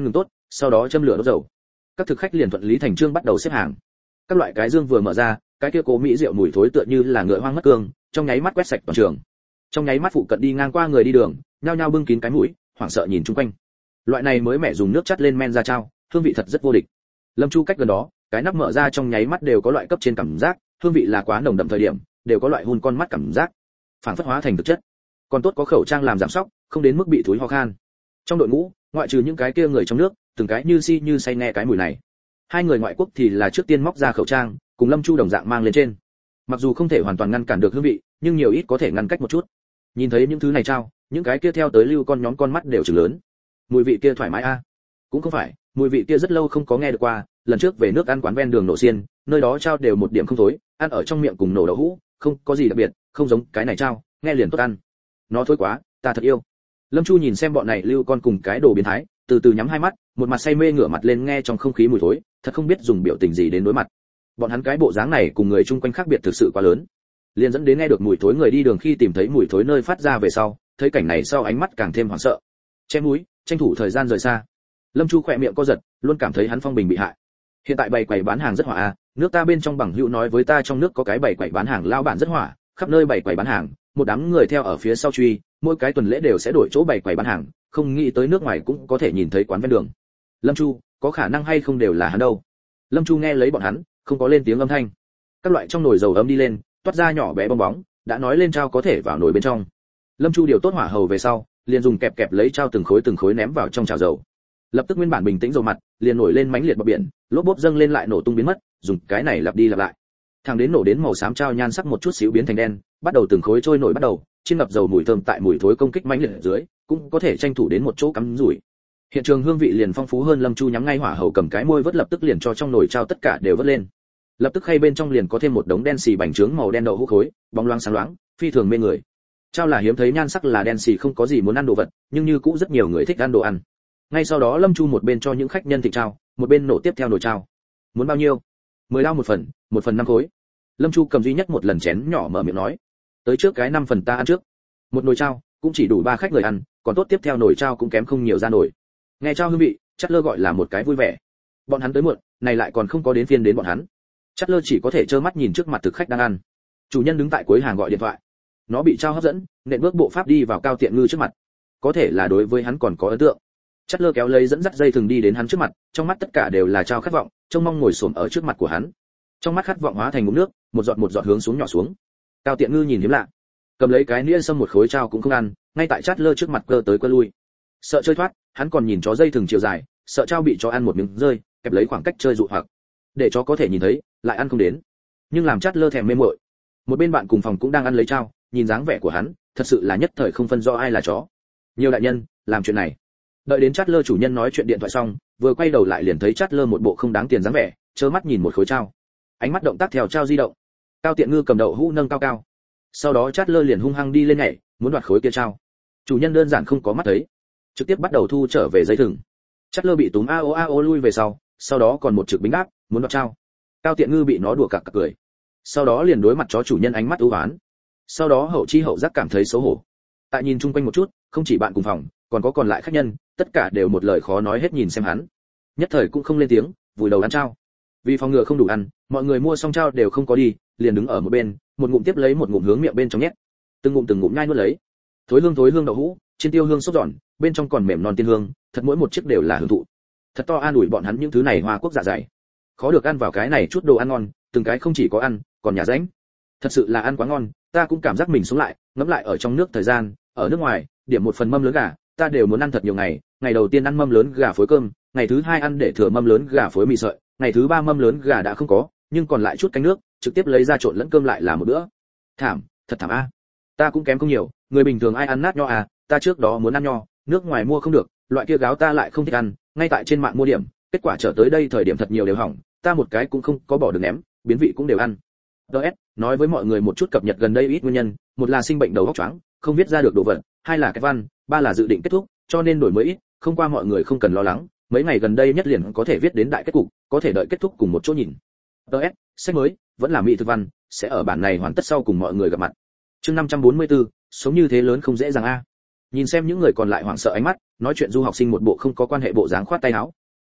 sau đó châm lửa đốt dầu. Các thực khách liền thuận lý thành chương bắt đầu xếp hàng. Các loại cái dương vừa mở ra, cái kia cố mỹ rượu mùi thối tựa như là ngựa hoang mất cương, trong nháy mắt quét sạch toàn trường. Trong nháy mắt phụ cận đi ngang qua người đi đường, nhao nhao bưng kín cái mũi, hoảng sợ nhìn chung quanh. Loại này mới mẻ dùng nước chắt lên men ra trao, hương vị thật rất vô địch. Lâm Chu cách gần đó, cái nắp mở ra trong nháy mắt đều có loại cấp trên cảm giác, hương vị là quá nồng đậm thời điểm, đều có loại hun con mắt cảm giác, phản phất hóa thành thực chất. Còn tốt có khẩu trang làm giảm sóc, không đến mức bị thúi ho khan. Trong đội ngũ, ngoại trừ những cái kia người trong nước, từng cái như si như say nghe cái mùi này. Hai người ngoại quốc thì là trước tiên móc ra khẩu trang, cùng Lâm Chu đồng dạng mang lên trên. Mặc dù không thể hoàn toàn ngăn cản được hương vị, nhưng nhiều ít có thể ngăn cách một chút. Nhìn thấy những thứ này trao, những cái kia theo tới lưu con nhóm con mắt đều trừng lớn. Mùi vị kia thoải mái a. À? Cũng không phải, mùi vị kia rất lâu không có nghe được qua, lần trước về nước ăn quán ven đường nổ xiên, nơi đó trao đều một điểm không thối, ăn ở trong miệng cùng nổ đậu hũ, không có gì đặc biệt, không giống cái này trao, nghe liền tốt ăn. Nó thối quá, ta thật yêu. Lâm Chu nhìn xem bọn này lưu con cùng cái đồ biến thái, từ từ nhắm hai mắt, một mặt say mê ngửa mặt lên nghe trong không khí mùi thối, thật không biết dùng biểu tình gì đến đối mặt. Bọn hắn cái bộ dáng này cùng người chung quanh khác biệt thực sự quá lớn, liền dẫn đến nghe được mùi thối người đi đường khi tìm thấy mùi thối nơi phát ra về sau, thấy cảnh này sau ánh mắt càng thêm hoảng sợ. Che mũi, tranh thủ thời gian rời xa. Lâm Chu khỏe miệng co giật, luôn cảm thấy hắn phong bình bị hại. Hiện tại bày quầy bán hàng rất hỏa a, nước ta bên trong bằng hữu nói với ta trong nước có cái bày quầy bán hàng lao bản rất hỏa, khắp nơi bày quầy bán hàng, một đám người theo ở phía sau truy, mỗi cái tuần lễ đều sẽ đổi chỗ bày quầy bán hàng, không nghĩ tới nước ngoài cũng có thể nhìn thấy quán ven đường. Lâm Chu, có khả năng hay không đều là hắn đâu. Lâm Chu nghe lấy bọn hắn, không có lên tiếng âm thanh. Các loại trong nồi dầu ấm đi lên, toát ra nhỏ bé bong bóng, đã nói lên trao có thể vào nồi bên trong. Lâm Chu điều tốt hỏa hầu về sau, liền dùng kẹp kẹp lấy trao từng khối từng khối ném vào trong chảo dầu. Lập tức nguyên bản bình tĩnh dầu mặt, liền nổi lên mãnh liệt bọt biển, lốp bốp dâng lên lại nổ tung biến mất, dùng cái này lặp đi lặp lại. Thẳng đến nổ đến màu xám trao nhan sắc một chút xíu biến thành đen, bắt đầu từng khối trôi nổi bắt đầu, trên ngập dầu mùi thơm tại mùi thối công kích mãnh liệt ở dưới, cũng có thể tranh thủ đến một chỗ cắm rủi. Hiện trường hương vị liền phong phú hơn. Lâm Chu nhắm ngay hỏa hầu cầm cái môi vớt lập tức liền cho trong nồi trao tất cả đều vớt lên. Lập tức khay bên trong liền có thêm một đống đen xì bánh trứng màu đen đậu hũ khối, bóng loáng sáng loáng, phi thường mê người. Trao là hiếm thấy nhan sắc là đen xì không có gì muốn ăn đồ vật, nhưng như cũng rất nhiều người thích ăn đồ ăn. Ngay sau đó Lâm Chu một bên cho những khách nhân thịt trao, một bên nổ tiếp theo nồi trao. Muốn bao nhiêu? Mười lao một phần, một phần năm khối. Lâm Chu cầm duy nhất một lần chén nhỏ mở miệng nói. Tới trước cái năm phần ta ăn trước. Một nồi trao cũng chỉ đủ ba khách người ăn, còn tốt tiếp theo nồi trao cũng kém không nhiều ra nồi. Nghe trao hương vị, Chát Lơ gọi là một cái vui vẻ. Bọn hắn tới muộn, này lại còn không có đến phiên đến bọn hắn. Chát Lơ chỉ có thể trơ mắt nhìn trước mặt thực khách đang ăn. Chủ nhân đứng tại cuối hàng gọi điện thoại. Nó bị trao hấp dẫn, nện bước bộ pháp đi vào Cao Tiện Ngư trước mặt. Có thể là đối với hắn còn có ấn tượng. Chát Lơ kéo lấy dẫn dắt dây thừng đi đến hắn trước mặt, trong mắt tất cả đều là trao khát vọng, trông mong ngồi xổm ở trước mặt của hắn. Trong mắt khát vọng hóa thành ngụm nước, một giọt một giọt hướng xuống nhỏ xuống. Cao Tiện Ngư nhìn hiếm lạ, cầm lấy cái nĩa xâm một khối trao cũng không ăn, ngay tại Chát Lơ trước mặt cơ tới cơ lui. Sợ chơi thoát, hắn còn nhìn chó dây thừng chiều dài, sợ trao bị chó ăn một miếng rơi, kẹp lấy khoảng cách chơi dụ hoặc, để chó có thể nhìn thấy, lại ăn không đến. Nhưng làm Chát Lơ thèm mê mội. Một bên bạn cùng phòng cũng đang ăn lấy trao, nhìn dáng vẻ của hắn, thật sự là nhất thời không phân rõ ai là chó. Nhiều đại nhân, làm chuyện này. Đợi đến Chát Lơ chủ nhân nói chuyện điện thoại xong, vừa quay đầu lại liền thấy Chát Lơ một bộ không đáng tiền dáng vẻ, trơ mắt nhìn một khối trao. Ánh mắt động tác theo trao di động. Cao Tiện Ngư cầm đậu hũ nâng cao cao. Sau đó Chát Lơ liền hung hăng đi lên nhảy, muốn đoạt khối kia trao. Chủ nhân đơn giản không có mắt thấy, trực tiếp bắt đầu thu trở về dây thừng. Chát Lơ bị túm a o a o lui về sau, sau đó còn một trực bính đáp, muốn đoạt trao. Cao Tiện Ngư bị nó đùa cặc cặc cười. Sau đó liền đối mặt chó chủ nhân ánh mắt u ám. Sau đó hậu chi hậu giác cảm thấy xấu hổ. Tại nhìn chung quanh một chút, không chỉ bạn cùng phòng, còn có còn lại khách nhân, tất cả đều một lời khó nói hết nhìn xem hắn. Nhất thời cũng không lên tiếng, vùi đầu ăn trao. Vì phòng ngừa không đủ ăn, mọi người mua xong trao đều không có đi, liền đứng ở một bên, một ngụm tiếp lấy một ngụm hướng miệng bên trong nhét. Từng ngụm từng ngụm nhai nuốt lấy. Thối hương thối hương đậu hũ, trên tiêu hương xốp giòn, bên trong còn mềm non tiên hương, thật mỗi một chiếc đều là hưởng thụ. Thật to an ủi bọn hắn những thứ này hoa quốc dạ dày. Khó được ăn vào cái này chút đồ ăn ngon, từng cái không chỉ có ăn, còn nhà ránh. Thật sự là ăn quá ngon, ta cũng cảm giác mình sống lại, ngẫm lại ở trong nước thời gian, ở nước ngoài, điểm một phần mâm lớn gà, ta đều muốn ăn thật nhiều ngày, ngày đầu tiên ăn mâm lớn gà phối cơm, ngày thứ hai ăn để thừa mâm lớn gà phối mì sợi, ngày thứ ba mâm lớn gà đã không có, nhưng còn lại chút canh nước, trực tiếp lấy ra trộn lẫn cơm lại là một bữa. Thảm, thật thảm a. Ta cũng kém không nhiều, người bình thường ai ăn nát nho à, ta trước đó muốn ăn nho, nước ngoài mua không được, loại kia gáo ta lại không thích ăn, ngay tại trên mạng mua điểm, kết quả trở tới đây thời điểm thật nhiều đều hỏng, ta một cái cũng không có bỏ được ném, biến vị cũng đều ăn. đê ét nói với mọi người một chút cập nhật gần đây ít nguyên nhân, một là sinh bệnh đầu óc choáng, không viết ra được đồ vật, hai là cái văn, ba là dự định kết thúc, cho nên đổi mới ít, không qua mọi người không cần lo lắng, mấy ngày gần đây nhất liền có thể viết đến đại kết cục, có thể đợi kết thúc cùng một chỗ nhìn. đê ét sách mới vẫn là mỹ thực văn, sẽ ở bản này hoàn tất sau cùng mọi người gặp mặt. Chương năm trăm bốn mươi tư, sống như thế lớn không dễ dàng a. Nhìn xem những người còn lại hoảng sợ ánh mắt, nói chuyện du học sinh một bộ không có quan hệ bộ dáng khoát tay áo.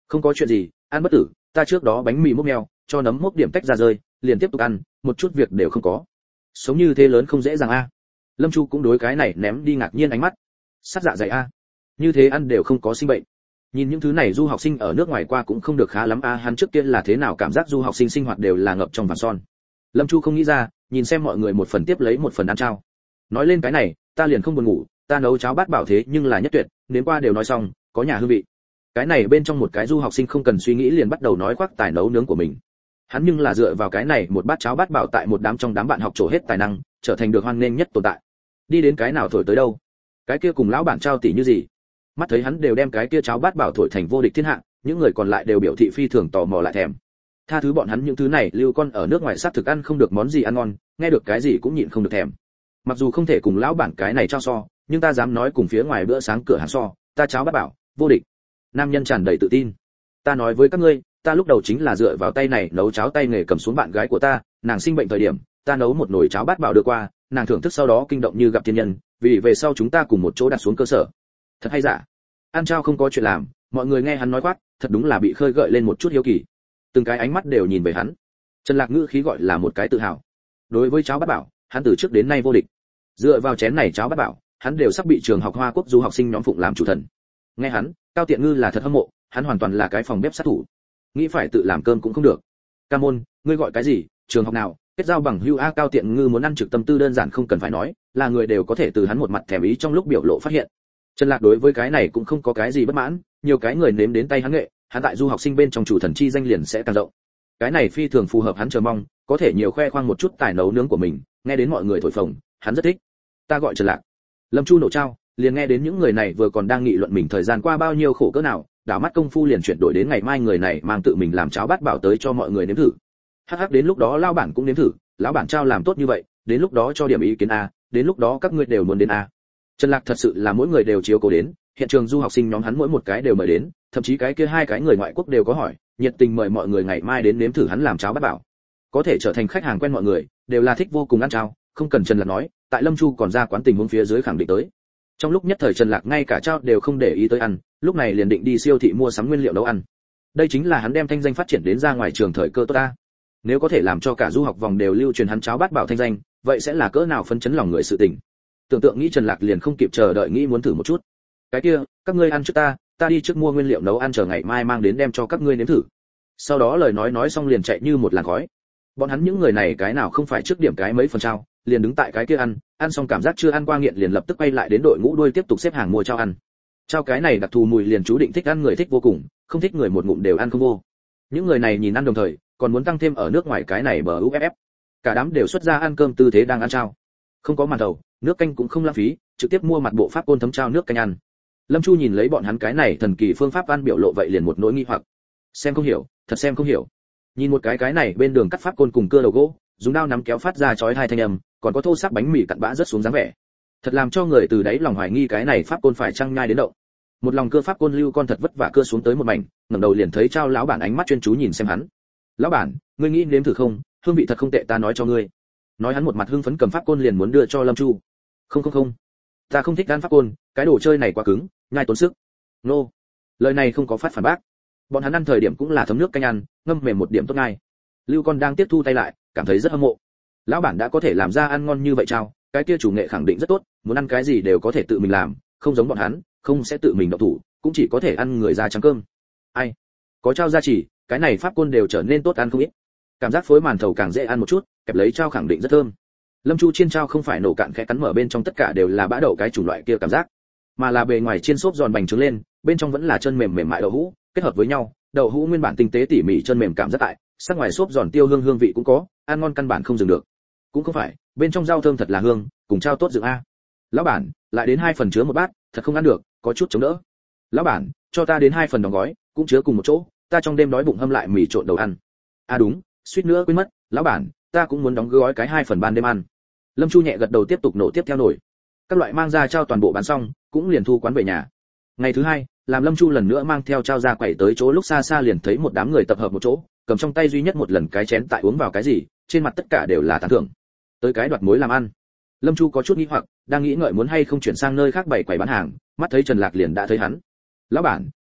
Không có chuyện gì, ăn bất tử, ta trước đó bánh mì mốc mèo, cho nấm mốc điểm tách ra rơi, liền tiếp tục ăn, một chút việc đều không có. Sống như thế lớn không dễ dàng a. Lâm Chu cũng đối cái này ném đi ngạc nhiên ánh mắt. Sát dạ dày a. Như thế ăn đều không có sinh bệnh. Nhìn những thứ này du học sinh ở nước ngoài qua cũng không được khá lắm a, hắn trước kia là thế nào cảm giác du học sinh sinh hoạt đều là ngập trong vàng son. Lâm Chu không nghĩ ra, nhìn xem mọi người một phần tiếp lấy một phần ăn trao. Nói lên cái này, ta liền không buồn ngủ, ta nấu cháo bát bảo thế nhưng là nhất tuyệt, đến qua đều nói xong, có nhà hương vị. Cái này bên trong một cái du học sinh không cần suy nghĩ liền bắt đầu nói khoác tài nấu nướng của mình. Hắn nhưng là dựa vào cái này một bát cháo bát bảo tại một đám trong đám bạn học trổ hết tài năng, trở thành được hoan nghênh nhất tồn tại. Đi đến cái nào thổi tới đâu, cái kia cùng lão bản trao tỷ như gì. Mắt thấy hắn đều đem cái kia cháo bát bảo thổi thành vô địch thiên hạ, những người còn lại đều biểu thị phi thường tò mò lại thèm. Tha thứ bọn hắn những thứ này lưu con ở nước ngoài sát thực ăn không được món gì ăn ngon, nghe được cái gì cũng nhịn không được thèm. Mặc dù không thể cùng lão bản cái này trao so, nhưng ta dám nói cùng phía ngoài bữa sáng cửa hàng so, ta cháo bát bảo vô địch. Nam nhân tràn đầy tự tin. Ta nói với các ngươi, ta lúc đầu chính là dựa vào tay này nấu cháo tay nghề cầm xuống bạn gái của ta, nàng sinh bệnh thời điểm, ta nấu một nồi cháo bát bảo đưa qua, nàng thưởng thức sau đó kinh động như gặp thiên nhân, vì về sau chúng ta cùng một chỗ đặt xuống cơ sở. Thật hay giả? Ăn trao không có chuyện làm, mọi người nghe hắn nói quát, thật đúng là bị khơi gợi lên một chút hiếu kỳ. Từng cái ánh mắt đều nhìn về hắn. Trần Lạc ngữ khí gọi là một cái tự hào. Đối với cháo bát bảo, hắn từ trước đến nay vô địch. Dựa vào chén này cháo bát bảo, hắn đều sắp bị trường học Hoa Quốc du học sinh nhóm phụng làm chủ thần. Nghe hắn, Cao Tiện Ngư là thật hâm mộ, hắn hoàn toàn là cái phòng bếp sát thủ. Nghĩ phải tự làm cơm cũng không được. Ca môn, ngươi gọi cái gì, trường học nào, kết giao bằng hữu a. Cao Tiện Ngư muốn ăn trực tâm tư đơn giản không cần phải nói, là người đều có thể từ hắn một mặt thèm ý trong lúc biểu lộ phát hiện. Trần Lạc đối với cái này cũng không có cái gì bất mãn, nhiều cái người nếm đến tay hắn nghệ, hắn tại du học sinh bên trong chủ thần chi danh liền sẽ càng rộng. Cái này phi thường phù hợp hắn chờ mong, có thể nhiều khoe khoang một chút tài nấu nướng của mình, nghe đến mọi người thổi phồng, hắn rất thích. Ta gọi Trần Lạc. Lâm Chu nổ trao, liền nghe đến những người này vừa còn đang nghị luận mình thời gian qua bao nhiêu khổ cỡ nào, đảo mắt công phu liền chuyển đổi đến ngày mai người này mang tự mình làm cháo bát bảo tới cho mọi người nếm thử. Hắc hắc, đến lúc đó lão bản cũng nếm thử, lão bản trao làm tốt như vậy, đến lúc đó cho điểm ý kiến a, đến lúc đó các ngươi đều muốn đến a. Trần Lạc thật sự là mỗi người đều chiếu cố đến, hiện trường du học sinh nhóm hắn mỗi một cái đều mời đến, thậm chí cái kia hai cái người ngoại quốc đều có hỏi, nhiệt tình mời mọi người ngày mai đến nếm thử hắn làm cháo bát bảo. Có thể trở thành khách hàng quen mọi người, đều là thích vô cùng ăn cháo, không cần Trần Lạc nói, tại Lâm Chu còn ra quán tình huống phía dưới khẳng định tới. Trong lúc nhất thời Trần Lạc ngay cả cháo đều không để ý tới ăn, lúc này liền định đi siêu thị mua sắm nguyên liệu nấu ăn. Đây chính là hắn đem thanh danh phát triển đến ra ngoài trường thời cơ tốt ta. Nếu có thể làm cho cả du học vòng đều lưu truyền hắn cháo bát bảo thanh danh, vậy sẽ là cỡ nào phấn chấn lòng người sự tình. Tưởng tượng nghĩ Trần Lạc liền không kịp chờ đợi nghĩ muốn thử một chút. Cái kia, các ngươi ăn trước ta, ta đi trước mua nguyên liệu nấu ăn chờ ngày mai mang đến đem cho các ngươi nếm thử. Sau đó lời nói nói xong liền chạy như một làn khói. Bọn hắn những người này cái nào không phải trước điểm cái mấy phần trao, liền đứng tại cái kia ăn, ăn xong cảm giác chưa ăn qua nghiện liền lập tức quay lại đến đội ngũ đuôi tiếp tục xếp hàng mua trao ăn. Trao cái này đặc thù mùi liền chú định thích ăn người thích vô cùng, không thích người một ngụm đều ăn không vô. Những người này nhìn ăn đồng thời, còn muốn tăng thêm ở nước ngoài cái này bờ u ép ép. Cả đám đều xuất ra ăn cơm tư thế đang ăn trao. Không có màn đầu, nước canh cũng không lãng phí, trực tiếp mua mặt bộ pháp côn thấm trao nước canh ăn. Lâm Chu nhìn lấy bọn hắn cái này thần kỳ phương pháp ăn biểu lộ vậy liền một nỗi nghi hoặc. Xem không hiểu, thật xem không hiểu. Nhìn một cái cái này bên đường cắt pháp côn cùng cưa đầu gỗ, dùng dao nắm kéo phát ra chói hai thanh âm, còn có thô sắc bánh mì cặn bã rất xuống dáng vẻ. Thật làm cho người từ đấy lòng hoài nghi cái này pháp côn phải chăng nhai đến động. Một lòng cưa pháp côn lưu con thật vất vả cưa xuống tới một mảnh, ngẩng đầu liền thấy trao lão bản ánh mắt chuyên chú nhìn xem hắn. Lão bản, ngươi nghĩ nếm thử không, hương vị thật không tệ ta nói cho ngươi. Nói hắn một mặt hưng phấn cầm pháp côn liền muốn đưa cho Lâm Chu. Không không không, ta không thích ăn pháp côn, cái đồ chơi này quá cứng, nhai tốn sức. Nô, no. Lời này không có phát phản bác. Bọn hắn ăn thời điểm cũng là thấm nước canh ăn, ngâm mềm một điểm tốt ngay. Lưu Con đang tiếp thu tay lại, cảm thấy rất hâm mộ. Lão bản đã có thể làm ra ăn ngon như vậy trao, cái kia chủ nghệ khẳng định rất tốt, muốn ăn cái gì đều có thể tự mình làm, không giống bọn hắn, không sẽ tự mình động thủ, cũng chỉ có thể ăn người da trắng cơm. Ai, có trao gia trì, cái này pháp côn đều trở nên tốt ăn không ít. Cảm giác phối màn thầu càng dễ ăn một chút, kẹp lấy trao khẳng định rất thơm. Lâm Chu chiên trao không phải nổ cạn khẽ cắn mở bên trong tất cả đều là bã đậu cái chủng loại kia cảm giác, mà là bề ngoài chiên xốp giòn bành trướng lên, bên trong vẫn là chân mềm mềm mại đậu hũ, kết hợp với nhau, đậu hũ nguyên bản tinh tế tỉ mỉ chân mềm cảm rất tại, sắc ngoài xốp giòn tiêu hương hương vị cũng có, ăn ngon căn bản không dừng được. Cũng không phải, bên trong rau thơm thật là hương, cùng trao tốt dựng a. Lão bản, lại đến hai phần chứa một bát, thật không ăn được, có chút chống đỡ. Lão bản, cho ta đến hai phần đóng gói, cũng chứa cùng một chỗ, ta trong đêm đói bụng hâm lại mì trộn đầu ăn. À đúng, suýt nữa quên mất, lão bản, ta cũng muốn đóng gói cái hai phần ban đêm ăn. Lâm Chu nhẹ gật đầu tiếp tục nổ tiếp theo nổi. Các loại mang ra trao toàn bộ bán xong, cũng liền thu quán về nhà. Ngày thứ hai, làm Lâm Chu lần nữa mang theo trao ra quẩy tới chỗ lúc xa xa liền thấy một đám người tập hợp một chỗ, cầm trong tay duy nhất một lần cái chén tại uống vào cái gì, trên mặt tất cả đều là tán thưởng. Tới cái đoạt mối làm ăn. Lâm Chu có chút nghi hoặc, đang nghĩ ngợi muốn hay không chuyển sang nơi khác bày quầy bán hàng, mắt thấy Trần Lạc liền đã thấy hắn. Lão bản,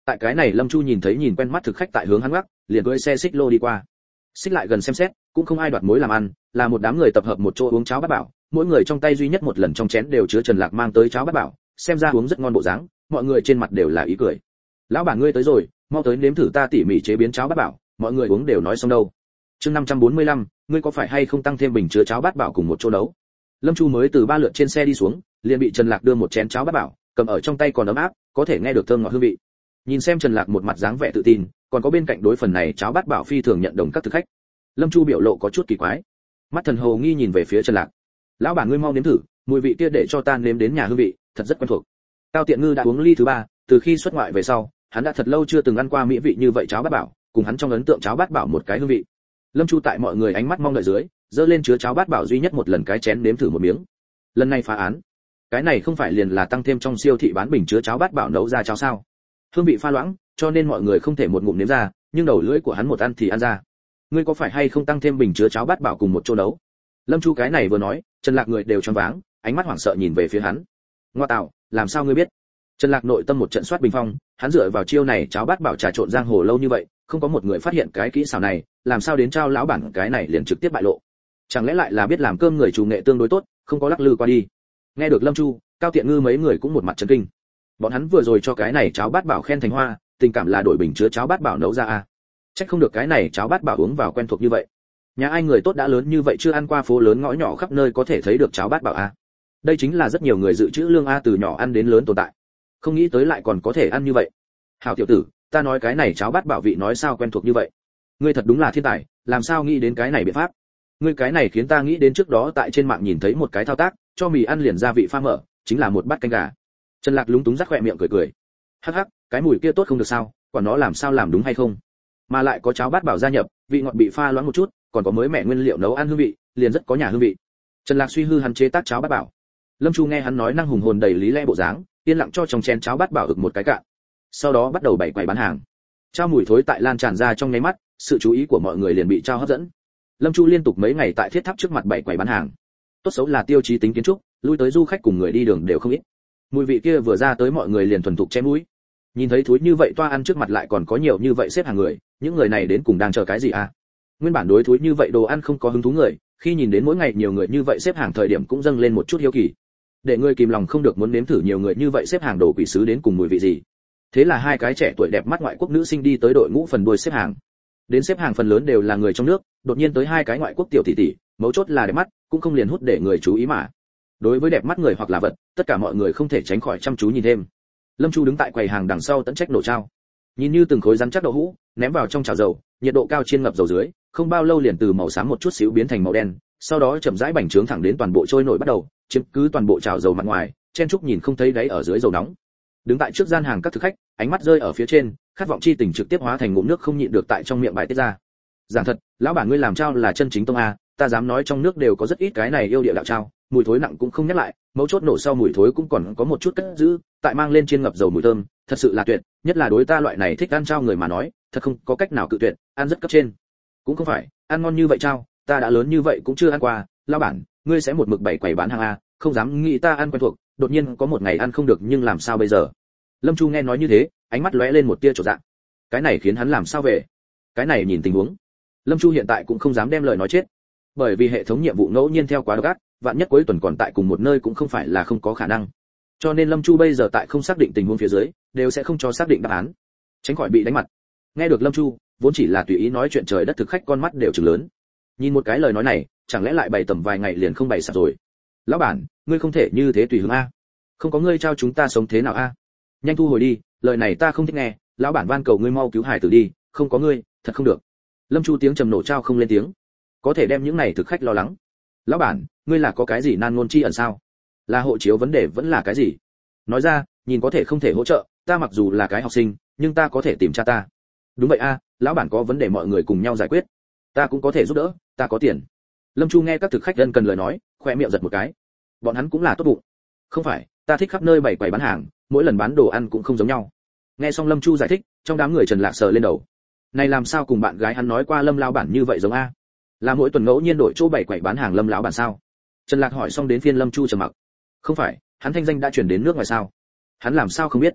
Tại cái này Lâm Chu nhìn thấy nhìn quen mắt thực khách tại hướng hắn gác, liền cưỡi xe xích lô đi qua. Xích lại gần xem xét, cũng không ai đoạt mối làm ăn, là một đám người tập hợp một chỗ uống cháo bát bảo, mỗi người trong tay duy nhất một lần trong chén đều chứa Trần Lạc mang tới cháo bát bảo, xem ra uống rất ngon bộ dáng, mọi người trên mặt đều là ý cười. Lão bản ngươi tới rồi, mau tới nếm thử ta tỉ mỉ chế biến cháo bát bảo, mọi người uống đều nói xong đâu. Chương năm trăm bốn mươi lăm, ngươi có phải hay không tăng thêm bình chứa cháo bát bảo cùng một chỗ nấu. Lâm Chu mới từ ba lượt trên xe đi xuống, liền bị Trần Lạc đưa một chén cháo bát bảo, cầm ở trong tay còn ấm áp, có thể nghe được thơm ngọt hương vị. Nhìn xem Trần Lạc một mặt dáng vẻ tự tin, còn có bên cạnh đối phần này cháo bát bảo phi thường nhận đồng các thực khách. Lâm Chu biểu lộ có chút kỳ quái, mắt thần hồ nghi nhìn về phía Trần Lạc. Lão bản ngươi mau nếm thử, mùi vị kia để cho ta nếm đến nhà hương vị, thật rất quen thuộc. Cao Tiện Ngư đã uống ly thứ ba, từ khi xuất ngoại về sau, hắn đã thật lâu chưa từng ăn qua mỹ vị như vậy cháo bát bảo, cùng hắn trong ấn tượng cháo bát bảo một cái hương vị. Lâm Chu tại mọi người ánh mắt mong đợi dưới, dơ lên chứa cháo bát bảo duy nhất một lần cái chén nếm thử một miếng. Lần này phá án. Cái này không phải liền là tăng thêm trong siêu thị bán bình chứa cháo bát bảo nấu ra cháo sao? Hương vị pha loãng, cho nên mọi người không thể một ngụm nếm ra, nhưng đầu lưỡi của hắn một ăn thì ăn ra. Ngươi có phải hay không tăng thêm bình chứa cháo bát bảo cùng một chỗ nấu? Lâm Chu cái này vừa nói, Trần Lạc người đều choáng váng, ánh mắt hoảng sợ nhìn về phía hắn. Ngoa tạo, làm sao ngươi biết? Trần Lạc nội tâm một trận soát bình phong, hắn dựa vào chiêu này cháo bát bảo trà trộn giang hồ lâu như vậy, không có một người phát hiện cái kỹ xảo này, làm sao đến trao lão bản cái này liền trực tiếp bại lộ? Chẳng lẽ lại là biết làm cơm người chủ nghệ tương đối tốt, không có lắc lư qua đi. Nghe được Lâm Chu, Cao Tiện Ngư mấy người cũng một mặt chấn kinh. Bọn hắn vừa rồi cho cái này cháo bát bảo khen thành hoa, tình cảm là đổi bình chứa cháo bát bảo nấu ra à? Chắc không được cái này cháo bát bảo uống vào quen thuộc như vậy. Nhà ai người tốt đã lớn như vậy chưa ăn qua phố lớn ngõ nhỏ khắp nơi có thể thấy được cháo bát bảo à? Đây chính là rất nhiều người dự trữ lương a từ nhỏ ăn đến lớn tồn tại. Không nghĩ tới lại còn có thể ăn như vậy. Hảo tiểu tử, ta nói cái này cháo bát bảo vị nói sao quen thuộc như vậy. Ngươi thật đúng là thiên tài, làm sao nghĩ đến cái này biện pháp? Ngươi cái này khiến ta nghĩ đến trước đó tại trên mạng nhìn thấy một cái thao tác, cho mì ăn liền gia vị pha mở, chính là một bát canh gà. Trần Lạc lúng túng rắc khóe miệng cười cười. Hắc hắc, cái mùi kia tốt không được sao, quả nó làm sao làm đúng hay không? Mà lại có cháo bát bảo gia nhập, vị ngọt bị pha loãng một chút, còn có mới mẻ nguyên liệu nấu ăn hương vị, liền rất có nhà hương vị. Trần Lạc suy hư hắn chế tác cháo bát bảo. Lâm Chu nghe hắn nói năng hùng hồn đầy lý lẽ bộ dáng, yên lặng cho trong chén cháo bát bảo ực một cái cạn. Sau đó bắt đầu bày quầy bán hàng. Chao mùi thối tại lan tràn ra trong nháy mắt, sự chú ý của mọi người liền bị chao hấp dẫn. Lâm Chu liên tục mấy ngày tại thiết tháp trước mặt bày quầy bán hàng. Tốt xấu là tiêu chí tính kiến trúc, lui tới du khách cùng người đi đường đều không ít. Mùi vị kia vừa ra tới mọi người liền thuần thục che mũi. Nhìn thấy thúi như vậy toa ăn trước mặt lại còn có nhiều như vậy xếp hàng người, những người này đến cùng đang chờ cái gì à? Nguyên bản đối thúi như vậy đồ ăn không có hứng thú người, khi nhìn đến mỗi ngày nhiều người như vậy xếp hàng thời điểm cũng dâng lên một chút hiếu kỳ. Để người kìm lòng không được muốn nếm thử nhiều người như vậy xếp hàng đồ quỷ sứ đến cùng mùi vị gì. Thế là hai cái trẻ tuổi đẹp mắt ngoại quốc nữ sinh đi tới đội ngũ phần đuôi xếp hàng. Đến xếp hàng phần lớn đều là người trong nước, đột nhiên tới hai cái ngoại quốc tiểu tỷ tỷ, mấu chốt là đẹp mắt, cũng không liền hút để người chú ý mà. Đối với đẹp mắt người hoặc là vật, tất cả mọi người không thể tránh khỏi chăm chú nhìn thêm. Lâm Chu đứng tại quầy hàng đằng sau tận trách nổ trao. Nhìn như từng khối rắn chắc đậu hũ, ném vào trong chảo dầu, nhiệt độ cao chiên ngập dầu dưới, không bao lâu liền từ màu xám một chút xíu biến thành màu đen, sau đó chậm rãi bành trướng thẳng đến toàn bộ trôi nổi bắt đầu, chiếm cứ toàn bộ chảo dầu mặt ngoài, chen trúc nhìn không thấy đáy ở dưới dầu nóng. Đứng tại trước gian hàng các thực khách, ánh mắt rơi ở phía trên, khát vọng chi tình trực tiếp hóa thành ngụm nước không nhịn được tại trong miệng bài tiết ra. Giảng thật, lão bản ngươi làm trao là chân chính tông a, ta dám nói trong nước đều có rất ít cái này yêu địa đạo trao, mùi thối nặng cũng không nhắc lại, mấu chốt nổ sau mùi thối cũng còn có một chút cất giữ, tại mang lên chiên ngập dầu mùi thơm, thật sự là tuyệt, nhất là đối ta loại này thích ăn trao người mà nói, thật không có cách nào cự tuyệt, ăn rất cấp trên. Cũng không phải, ăn ngon như vậy trao, ta đã lớn như vậy cũng chưa ăn qua, lão bản, ngươi sẽ một mực bày quầy bán hàng a, không dám nghĩ ta ăn quen thuộc, đột nhiên có một ngày ăn không được nhưng làm sao bây giờ? Lâm Chu nghe nói như thế, ánh mắt lóe lên một tia chột dạ. Cái này khiến hắn làm sao về? Cái này nhìn tình huống, Lâm Chu hiện tại cũng không dám đem lời nói chết, bởi vì hệ thống nhiệm vụ ngẫu nhiên theo quá độc ác, vạn nhất cuối tuần còn tại cùng một nơi cũng không phải là không có khả năng. Cho nên Lâm Chu bây giờ tại không xác định tình huống phía dưới, đều sẽ không cho xác định đáp án, tránh khỏi bị đánh mặt. Nghe được Lâm Chu, vốn chỉ là tùy ý nói chuyện trời đất thực khách con mắt đều trừng lớn. Nhìn một cái lời nói này, chẳng lẽ lại bày tầm vài ngày liền không bày sạch rồi? Lão bản, ngươi không thể như thế tùy hứng a. Không có ngươi trao chúng ta sống thế nào a? Nhanh thu hồi đi, lời này ta không thích nghe, lão bản van cầu ngươi mau cứu hải tử đi, không có ngươi, thật không được. Lâm Chu tiếng trầm nổ trao không lên tiếng, có thể đem những này thực khách lo lắng. Lão bản, ngươi là có cái gì nan ngôn chi ẩn sao? Là hộ chiếu vấn đề vẫn là cái gì? Nói ra, nhìn có thể không thể hỗ trợ, ta mặc dù là cái học sinh, nhưng ta có thể tìm cha ta. Đúng vậy a, lão bản có vấn đề mọi người cùng nhau giải quyết. Ta cũng có thể giúp đỡ, ta có tiền. Lâm Chu nghe các thực khách dân cần lời nói, khoe miệng giật một cái. Bọn hắn cũng là tốt bụng. Không phải, ta thích khắp nơi bày quầy bán hàng, mỗi lần bán đồ ăn cũng không giống nhau. Nghe xong Lâm Chu giải thích, trong đám người Trần Lạc sờ lên đầu. Này làm sao cùng bạn gái hắn nói qua Lâm lão bản như vậy giống a? Là mỗi tuần ngẫu nhiên đổi chỗ bày quầy bán hàng Lâm lão bản sao? Trần Lạc hỏi xong đến phiên Lâm Chu trầm mặc. Không phải, hắn thanh danh đã truyền đến nước ngoài sao? Hắn làm sao không biết?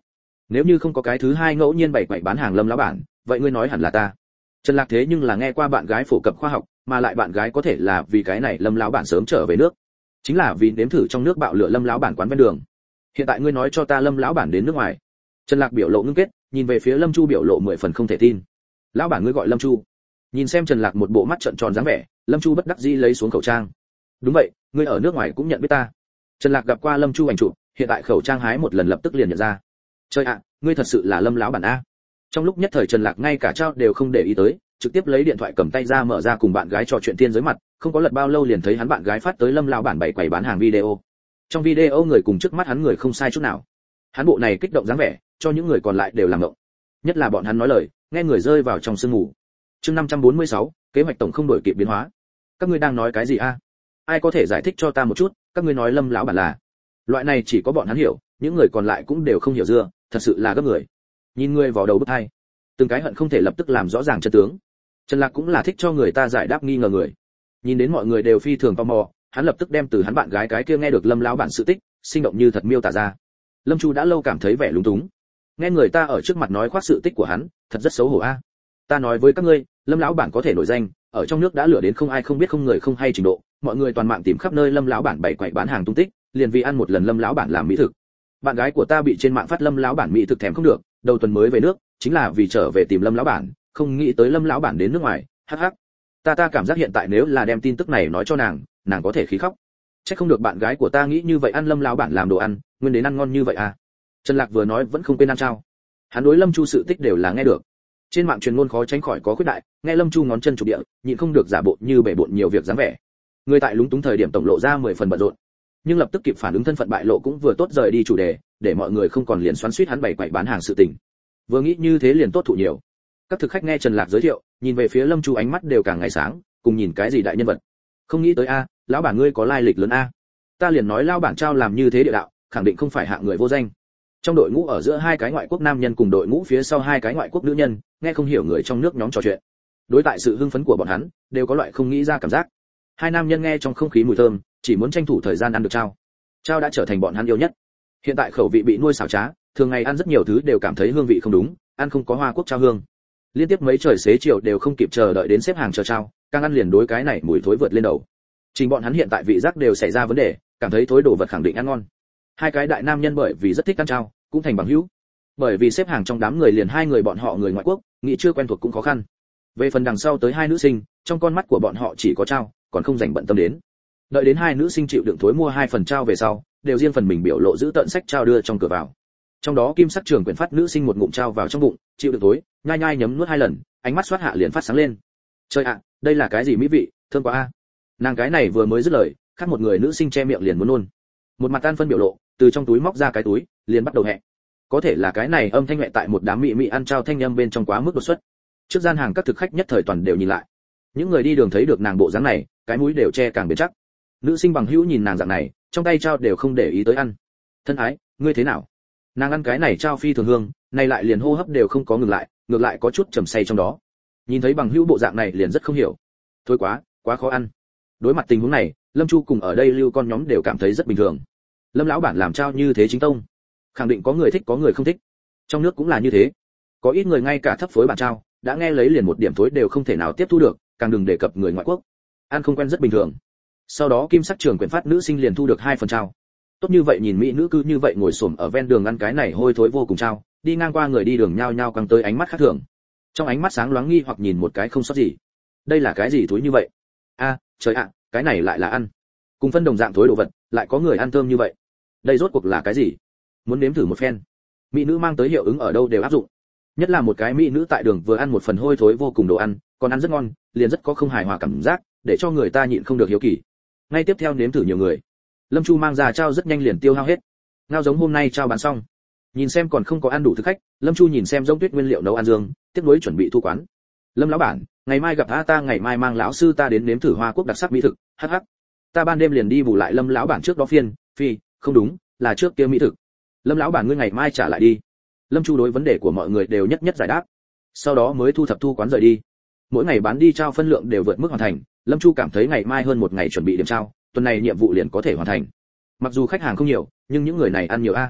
Nếu như không có cái thứ hai ngẫu nhiên bày quậy bán hàng Lâm lão bản, vậy ngươi nói hẳn là ta. Trần Lạc thế nhưng là nghe qua bạn gái phổ cập khoa học, mà lại bạn gái có thể là vì cái này Lâm lão bản sớm trở về nước, chính là vì nếm thử trong nước bạo lửa Lâm lão bản quán ven đường. Hiện tại ngươi nói cho ta Lâm lão bản đến nước ngoài. Trần Lạc biểu lộ ngưng kết, nhìn về phía Lâm Chu biểu lộ mười phần không thể tin. Lão bản ngươi gọi Lâm Chu? Nhìn xem Trần Lạc một bộ mắt trợn tròn dáng vẻ, Lâm Chu bất đắc dĩ lấy xuống khẩu trang. Đúng vậy, ngươi ở nước ngoài cũng nhận biết ta. Trần Lạc gặp qua Lâm Chu ảnh chụp, hiện tại khẩu trang hái một lần lập tức liền nhận ra. Trời ạ, ngươi thật sự là Lâm lão bản a. Trong lúc nhất thời Trần Lạc ngay cả trao đều không để ý tới, trực tiếp lấy điện thoại cầm tay ra mở ra cùng bạn gái trò chuyện tiên giới mặt, không có lật bao lâu liền thấy hắn bạn gái phát tới Lâm lão bản bày quầy bán hàng video. Trong video người cùng trước mắt hắn người không sai chút nào. Hắn bộ này kích động dáng vẻ, cho những người còn lại đều làm ngộng. Nhất là bọn hắn nói lời, nghe người rơi vào trong sương ngủ. Chương năm trăm bốn mươi sáu, kế hoạch tổng không đổi kịp biến hóa. Các ngươi đang nói cái gì a? Ai có thể giải thích cho ta một chút, các ngươi nói Lâm lão bản là? Loại này chỉ có bọn hắn hiểu, những người còn lại cũng đều không hiểu dưa, thật sự là gấp người. Nhìn người vào đầu bức hai, từng cái hận không thể lập tức làm rõ ràng chân tướng. Trần Lạc cũng là thích cho người ta giải đáp nghi ngờ người. Nhìn đến mọi người đều phi thường tò mò, hắn lập tức đem từ hắn bạn gái cái kia nghe được Lâm lão bản sự tích, sinh động như thật miêu tả ra. Lâm Chu đã lâu cảm thấy vẻ lúng túng. Nghe người ta ở trước mặt nói khoác sự tích của hắn, thật rất xấu hổ a. Ta nói với các ngươi, Lâm lão bản có thể nổi danh, ở trong nước đã lửa đến không ai không biết không người không hay trình độ, mọi người toàn mạng tìm khắp nơi Lâm lão bản bày quậy bán hàng tung tích, liền vì ăn một lần Lâm lão bản làm mỹ thực. Bạn gái của ta bị trên mạng phát Lâm lão bản mỹ thực thèm không được, đầu tuần mới về nước, chính là vì trở về tìm Lâm lão bản, không nghĩ tới Lâm lão bản đến nước ngoài, hắc hắc. Ta ta cảm giác hiện tại nếu là đem tin tức này nói cho nàng, nàng có thể khí khóc. Chắc không được bạn gái của ta nghĩ như vậy ăn Lâm lão bản làm đồ ăn, nguyên đến ăn ngon như vậy à. Trần Lạc vừa nói vẫn không quên ăn trao. Hắn đối Lâm Chu sự tích đều là nghe được. Trên mạng truyền ngôn khó tránh khỏi có khuyết đại, nghe Lâm Chu ngón chân chụp địa, nhịn không được giả bộ như bể bộn nhiều việc dáng vẻ. Người tại lúng túng thời điểm tổng lộ ra mười phần bận rộn, nhưng lập tức kịp phản ứng thân phận bại lộ cũng vừa tốt rời đi chủ đề, để mọi người không còn liền xoắn xuýt hắn bày quậy bán hàng sự tình. Vừa nghĩ như thế liền tốt thụ nhiều. Các thực khách nghe Trần Lạc giới thiệu, nhìn về phía Lâm Chu ánh mắt đều càng ngày sáng, cùng nhìn cái gì đại nhân vật. Không nghĩ tới a, lão bản ngươi có lai lịch lớn a. Ta liền nói lão bản trao làm như thế địa đạo, khẳng định không phải hạng người vô danh. Trong đội ngũ ở giữa hai cái ngoại quốc nam nhân cùng đội ngũ phía sau hai cái ngoại quốc nữ nhân, nghe không hiểu người trong nước nhóm trò chuyện. Đối tại sự hưng phấn của bọn hắn, đều có loại không nghĩ ra cảm giác. Hai nam nhân nghe trong không khí mùi thơm, chỉ muốn tranh thủ thời gian ăn được trao. Trao đã trở thành bọn hắn yêu nhất. Hiện tại khẩu vị bị nuôi xảo trá, thường ngày ăn rất nhiều thứ đều cảm thấy hương vị không đúng, ăn không có hoa quốc trao hương. Liên tiếp mấy trời xế chiều đều không kịp chờ đợi đến xếp hàng chờ trao, càng ăn liền đối cái này mùi thối vượt lên đầu. Chính bọn hắn hiện tại vị giác đều xảy ra vấn đề, cảm thấy thối đồ vật khẳng định ăn ngon. Hai cái đại nam nhân bởi vì rất thích ăn trao, cũng thành bằng hữu. Bởi vì xếp hàng trong đám người liền hai người bọn họ người ngoại quốc, nghĩ chưa quen thuộc cũng khó khăn. Về phần đằng sau tới hai nữ sinh, trong con mắt của bọn họ chỉ có trao, còn không dành bận tâm đến. Đợi đến hai nữ sinh chịu đựng thối mua hai phần trao về sau, đều riêng phần mình biểu lộ giữ tận sách trao đưa trong cửa vào. Trong đó kim sắc trường quyển phát nữ sinh một ngụm trao vào trong bụng, chịu đựng thối, nhai nhai nhấm nuốt hai lần, ánh mắt xoát hạ liền phát sáng lên. Trời ạ, đây là cái gì mỹ vị, thơm quá a. Nàng cái này vừa mới dứt lời, khác một người nữ sinh che miệng liền muốn nôn. Một mặt tan phân biểu lộ, từ trong túi móc ra cái túi, liền bắt đầu hẹ. Có thể là cái này âm thanh mẹ tại một đám mỹ mỹ ăn trao thanh âm bên trong quá mức đột xuất. Trước gian hàng các thực khách nhất thời toàn đều nhìn lại. Những người đi đường thấy được nàng bộ dáng này, cái mũi đều che càng bền chắc. Nữ sinh bằng hữu nhìn nàng dạng này, trong tay trao đều không để ý tới ăn. Thân ái, ngươi thế nào? Nàng ăn cái này trao phi thường hương, này lại liền hô hấp đều không có ngừng lại, ngược lại có chút trầm say trong đó. Nhìn thấy bằng hữu bộ dạng này liền rất không hiểu. Thôi quá, quá khó ăn. Đối mặt tình huống này, Lâm Chu cùng ở đây lưu con nhóm đều cảm thấy rất bình thường. Lâm lão bản làm trao như thế chính tông, khẳng định có người thích có người không thích. Trong nước cũng là như thế, có ít người ngay cả thấp phối bản trao, đã nghe lấy liền một điểm thối đều không thể nào tiếp thu được, càng đừng đề cập người ngoại quốc. Ăn không quen rất bình thường. Sau đó kim sắc trường quyển phát nữ sinh liền thu được hai phần trao. Tốt như vậy nhìn mỹ nữ cứ như vậy ngồi xổm ở ven đường ăn cái này hôi thối vô cùng trao, đi ngang qua người đi đường nhao nhao căng tới ánh mắt khác thường. Trong ánh mắt sáng loáng nghi hoặc nhìn một cái không sót gì. Đây là cái gì thối như vậy? A, trời ạ, cái này lại là ăn. Cùng phân đồng dạng thối đồ vật, lại có người ăn thơm như vậy. Đây rốt cuộc là cái gì? Muốn nếm thử một phen. Mỹ nữ mang tới hiệu ứng ở đâu đều áp dụng. Nhất là một cái mỹ nữ tại đường vừa ăn một phần hôi thối vô cùng đồ ăn, còn ăn rất ngon, liền rất có không hài hòa cảm giác, để cho người ta nhịn không được hiếu kỳ. Ngay tiếp theo nếm thử nhiều người. Lâm Chu mang ra trao rất nhanh liền tiêu hao hết. Ngao giống hôm nay trao bán xong. Nhìn xem còn không có ăn đủ thực khách, Lâm Chu nhìn xem giống tuyết nguyên liệu nấu ăn dương, tiếp nối chuẩn bị thu quán. Lâm lão bản, ngày mai gặp a ta ngày mai mang lão sư ta đến nếm thử Hoa Quốc đặc sắc mỹ thực, hắc hắc. Ta ban đêm liền đi bù lại Lâm lão bản trước đó phiên, phi, không đúng, là trước kia mỹ thực. Lâm lão bản ngươi ngày mai trả lại đi. Lâm Chu đối vấn đề của mọi người đều nhất nhất giải đáp. Sau đó mới thu thập thu quán rời đi. Mỗi ngày bán đi trao phân lượng đều vượt mức hoàn thành, Lâm Chu cảm thấy ngày mai hơn một ngày chuẩn bị điểm trao, tuần này nhiệm vụ liền có thể hoàn thành. Mặc dù khách hàng không nhiều, nhưng những người này ăn nhiều a.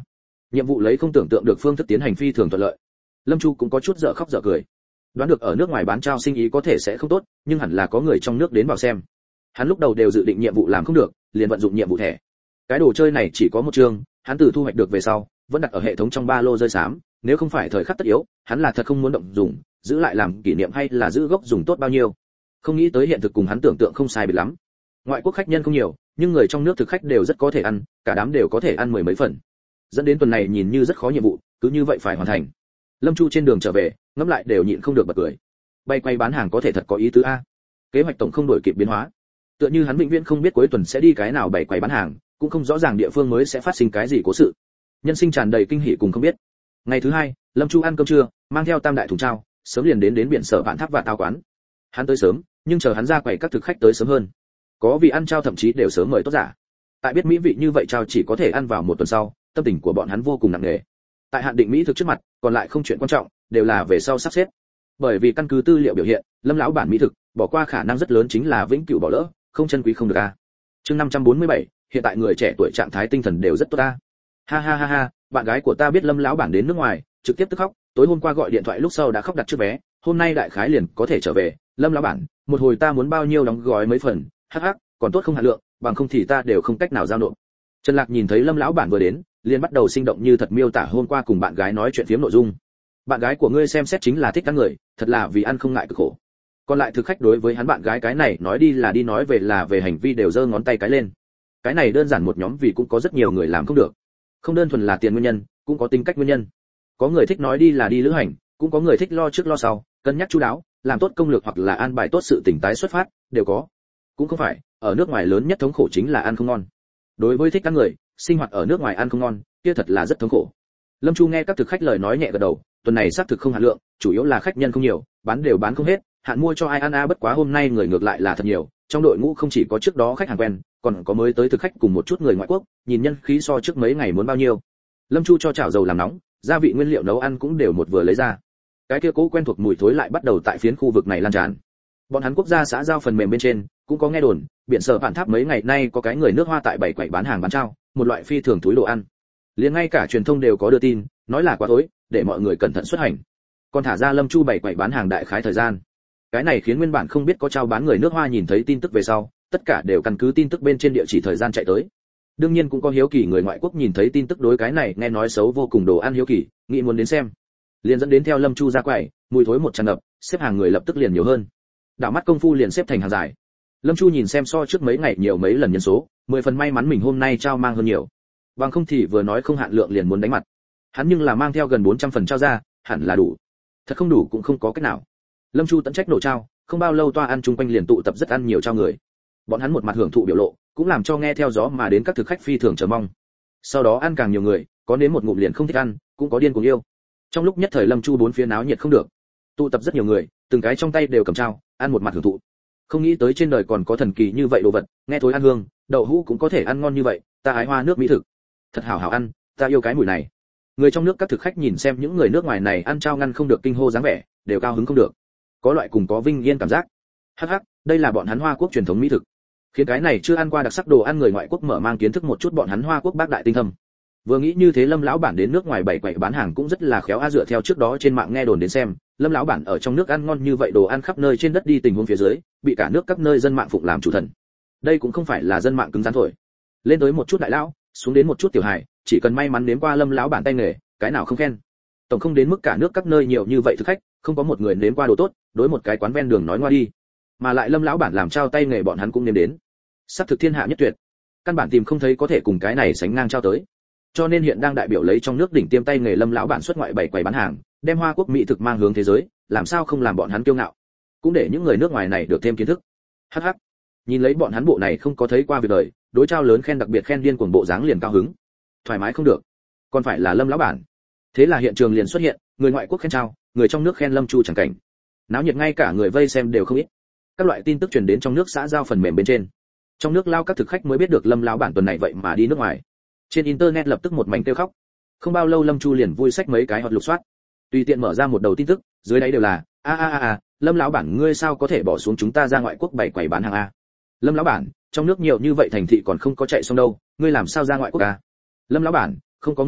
Nhiệm vụ lấy không tưởng tượng được phương thức tiến hành phi thường thuận lợi. Lâm Chu cũng có chút dở khóc dở cười. Đoán được ở nước ngoài bán trao sinh ý có thể sẽ không tốt, nhưng hẳn là có người trong nước đến vào xem. Hắn lúc đầu đều dự định nhiệm vụ làm không được, liền vận dụng nhiệm vụ thẻ. Cái đồ chơi này chỉ có một chương, hắn từ thu hoạch được về sau, vẫn đặt ở hệ thống trong ba lô rơi xám, nếu không phải thời khắc tất yếu, hắn là thật không muốn động dùng, giữ lại làm kỷ niệm hay là giữ gốc dùng tốt bao nhiêu. Không nghĩ tới hiện thực cùng hắn tưởng tượng không sai biệt lắm. Ngoại quốc khách nhân không nhiều, nhưng người trong nước thực khách đều rất có thể ăn, cả đám đều có thể ăn mười mấy phần. Dẫn đến tuần này nhìn như rất khó nhiệm vụ, cứ như vậy phải hoàn thành. Lâm Chu trên đường trở về, ngẫm lại đều nhịn không được bật cười. Bay quay bán hàng có thể thật có ý tứ a. Kế hoạch tổng không đổi kịp biến hóa. Tựa như hắn vĩnh viễn không biết cuối tuần sẽ đi cái nào bày quầy bán hàng, cũng không rõ ràng địa phương mới sẽ phát sinh cái gì cố sự. Nhân sinh tràn đầy kinh hỉ cùng không biết. Ngày thứ hai, Lâm Chu ăn cơm trưa, mang theo tam đại thùng trao, sớm liền đến đến biển Sở Vạn Tháp và tao quán. Hắn tới sớm, nhưng chờ hắn ra quầy các thực khách tới sớm hơn. Có vị ăn trao thậm chí đều sớm mời tốt giả. Tại biết mỹ vị như vậy trao chỉ có thể ăn vào một tuần sau, tâm tình của bọn hắn vô cùng nặng nề. Tại hạn định mỹ thực trước mặt, còn lại không chuyện quan trọng, đều là về sau sắp xếp. Bởi vì căn cứ tư liệu biểu hiện, Lâm lão bản mỹ thực, bỏ qua khả năng rất lớn chính là vĩnh cửu bỏ lỡ, không chân quý không được a. Chương năm trăm bốn mươi bảy, hiện tại người trẻ tuổi trạng thái tinh thần đều rất tốt a. Ha ha ha ha, bạn gái của ta biết Lâm lão bản đến nước ngoài, trực tiếp tức khóc, tối hôm qua gọi điện thoại lúc sau đã khóc đặt trước vé, hôm nay đại khái liền có thể trở về. Lâm lão bản, một hồi ta muốn bao nhiêu đóng gói mấy phần, hắc hắc, còn tốt không hạn lượng, bằng không thì ta đều không cách nào giao nộp. Trần Lạc nhìn thấy Lâm lão bản vừa đến, liền bắt đầu sinh động như thật miêu tả hôm qua cùng bạn gái nói chuyện phiếm nội dung. Bạn gái của ngươi xem xét chính là thích ăn người, thật là vì ăn không ngại cực khổ. Còn lại thực khách đối với hắn bạn gái cái này nói đi là đi nói về là về hành vi đều giơ ngón tay cái lên. Cái này đơn giản một nhóm vì cũng có rất nhiều người làm không được. Không đơn thuần là tiền nguyên nhân, cũng có tính cách nguyên nhân. Có người thích nói đi là đi lữ hành, cũng có người thích lo trước lo sau, cân nhắc chu đáo, làm tốt công lược hoặc là an bài tốt sự tỉnh tái xuất phát, đều có. Cũng không phải, ở nước ngoài lớn nhất thống khổ chính là ăn không ngon. Đối với thích ăn người, sinh hoạt ở nước ngoài ăn không ngon, kia thật là rất thống khổ. Lâm Chu nghe các thực khách lời nói nhẹ gật đầu, tuần này xác thực không hạn lượng, chủ yếu là khách nhân không nhiều, bán đều bán không hết, hạn mua cho ai ăn a, bất quá hôm nay người ngược lại là thật nhiều, trong đội ngũ không chỉ có trước đó khách hàng quen, còn có mới tới thực khách cùng một chút người ngoại quốc, nhìn nhân khí so trước mấy ngày muốn bao nhiêu. Lâm Chu cho chảo dầu làm nóng, gia vị nguyên liệu nấu ăn cũng đều một vừa lấy ra. Cái kia cố quen thuộc mùi thối lại bắt đầu tại phiến khu vực này lan tràn. Bọn hắn quốc gia xã giao phần mềm bên trên cũng có nghe đồn, biển Sở Vạn Tháp mấy ngày nay có cái người nước Hoa tại bảy quầy bán hàng bán trao, một loại phi thường túi đồ ăn. Liền ngay cả truyền thông đều có đưa tin, nói là quá tối, để mọi người cẩn thận xuất hành. Còn thả ra Lâm Chu bảy quầy bán hàng đại khái thời gian. Cái này khiến nguyên bản không biết có trao bán người nước Hoa nhìn thấy tin tức về sau, tất cả đều căn cứ tin tức bên trên địa chỉ thời gian chạy tới. Đương nhiên cũng có hiếu kỳ người ngoại quốc nhìn thấy tin tức đối cái này nghe nói xấu vô cùng đồ ăn hiếu kỳ, nghĩ muốn đến xem. Liền dẫn đến theo Lâm Chu ra quầy, mùi thối một tràn ngập, xếp hàng người lập tức liền nhiều hơn. Đảo mắt công phu liền xếp thành hàng dài. Lâm Chu nhìn xem so trước mấy ngày nhiều mấy lần nhân số, mười phần may mắn mình hôm nay trao mang hơn nhiều. Bằng không thì vừa nói không hạn lượng liền muốn đánh mặt. Hắn nhưng là mang theo gần bốn trăm phần trao ra, hẳn là đủ. Thật không đủ cũng không có cách nào. Lâm Chu tận trách nổ trao, không bao lâu toa ăn chung quanh liền tụ tập rất ăn nhiều trao người. Bọn hắn một mặt hưởng thụ biểu lộ, cũng làm cho nghe theo gió mà đến các thực khách phi thường chờ mong. Sau đó ăn càng nhiều người, có đến một ngụm liền không thích ăn, cũng có điên cuồng yêu. Trong lúc nhất thời Lâm Chu bốn phía náo nhiệt không được. Tụ tập rất nhiều người, từng cái trong tay đều cầm trao, ăn một mặt hưởng thụ. Không nghĩ tới trên đời còn có thần kỳ như vậy đồ vật, nghe thối ăn hương, đậu hũ cũng có thể ăn ngon như vậy, ta hái hoa nước mỹ thực. Thật hảo hảo ăn, ta yêu cái mùi này. Người trong nước các thực khách nhìn xem những người nước ngoài này ăn trao ngăn không được kinh hô dáng vẻ, đều cao hứng không được. Có loại cùng có vinh yên cảm giác. Hắc hắc, đây là bọn hắn Hoa Quốc truyền thống mỹ thực. Khiến cái này chưa ăn qua đặc sắc đồ ăn người ngoại quốc mở mang kiến thức một chút bọn hắn Hoa Quốc bác đại tinh thâm. Vừa nghĩ như thế Lâm lão bản đến nước ngoài bảy quậy bán hàng cũng rất là khéo a, dựa theo trước đó trên mạng nghe đồn đến xem, Lâm lão bản ở trong nước ăn ngon như vậy đồ ăn khắp nơi trên đất đi tình huống phía dưới, bị cả nước các nơi dân mạng phụng làm chủ thần. Đây cũng không phải là dân mạng cứng rắn thổi. Lên tới một chút đại lão, xuống đến một chút tiểu hài, chỉ cần may mắn nếm qua Lâm lão bản tay nghề, cái nào không khen. Tổng không đến mức cả nước các nơi nhiều như vậy thực khách, không có một người nếm qua đồ tốt, đối một cái quán ven đường nói ngoa đi. Mà lại Lâm lão bản làm trao tay nghề bọn hắn cũng nếm đến. Sắp thực thiên hạ nhất tuyệt. Căn bản tìm không thấy có thể cùng cái này sánh ngang trao tới. Cho nên hiện đang đại biểu lấy trong nước đỉnh tiêm tay nghề Lâm lão bản xuất ngoại bảy quầy bán hàng, đem Hoa Quốc mỹ thực mang hướng thế giới, làm sao không làm bọn hắn kiêu ngạo. Cũng để những người nước ngoài này được thêm kiến thức. Hắc hắc. Nhìn lấy bọn hắn bộ này không có thấy qua việc đời, đối trao lớn khen đặc biệt khen điên cuồng bộ dáng liền cao hứng. Thoải mái không được. Còn phải là Lâm lão bản. Thế là hiện trường liền xuất hiện, người ngoại quốc khen trao, người trong nước khen Lâm Chu chẳng cảnh. Náo nhiệt ngay cả người vây xem đều không ít. Các loại tin tức truyền đến trong nước xã giao phần mềm bên trên. Trong nước lao các thực khách mới biết được Lâm lão bản tuần này vậy mà đi nước ngoài. Trên internet lập tức một mảnh kêu khóc. Không bao lâu Lâm Chu liền vui sách mấy cái hot lục soát. Tùy tiện mở ra một đầu tin tức, dưới đáy đều là a a a a, Lâm lão bản ngươi sao có thể bỏ xuống chúng ta ra ngoại quốc bày quầy bán hàng a? Lâm lão bản, trong nước nhiều như vậy thành thị còn không có chạy xong đâu, ngươi làm sao ra ngoại quốc a? Lâm lão bản, không có ngươi,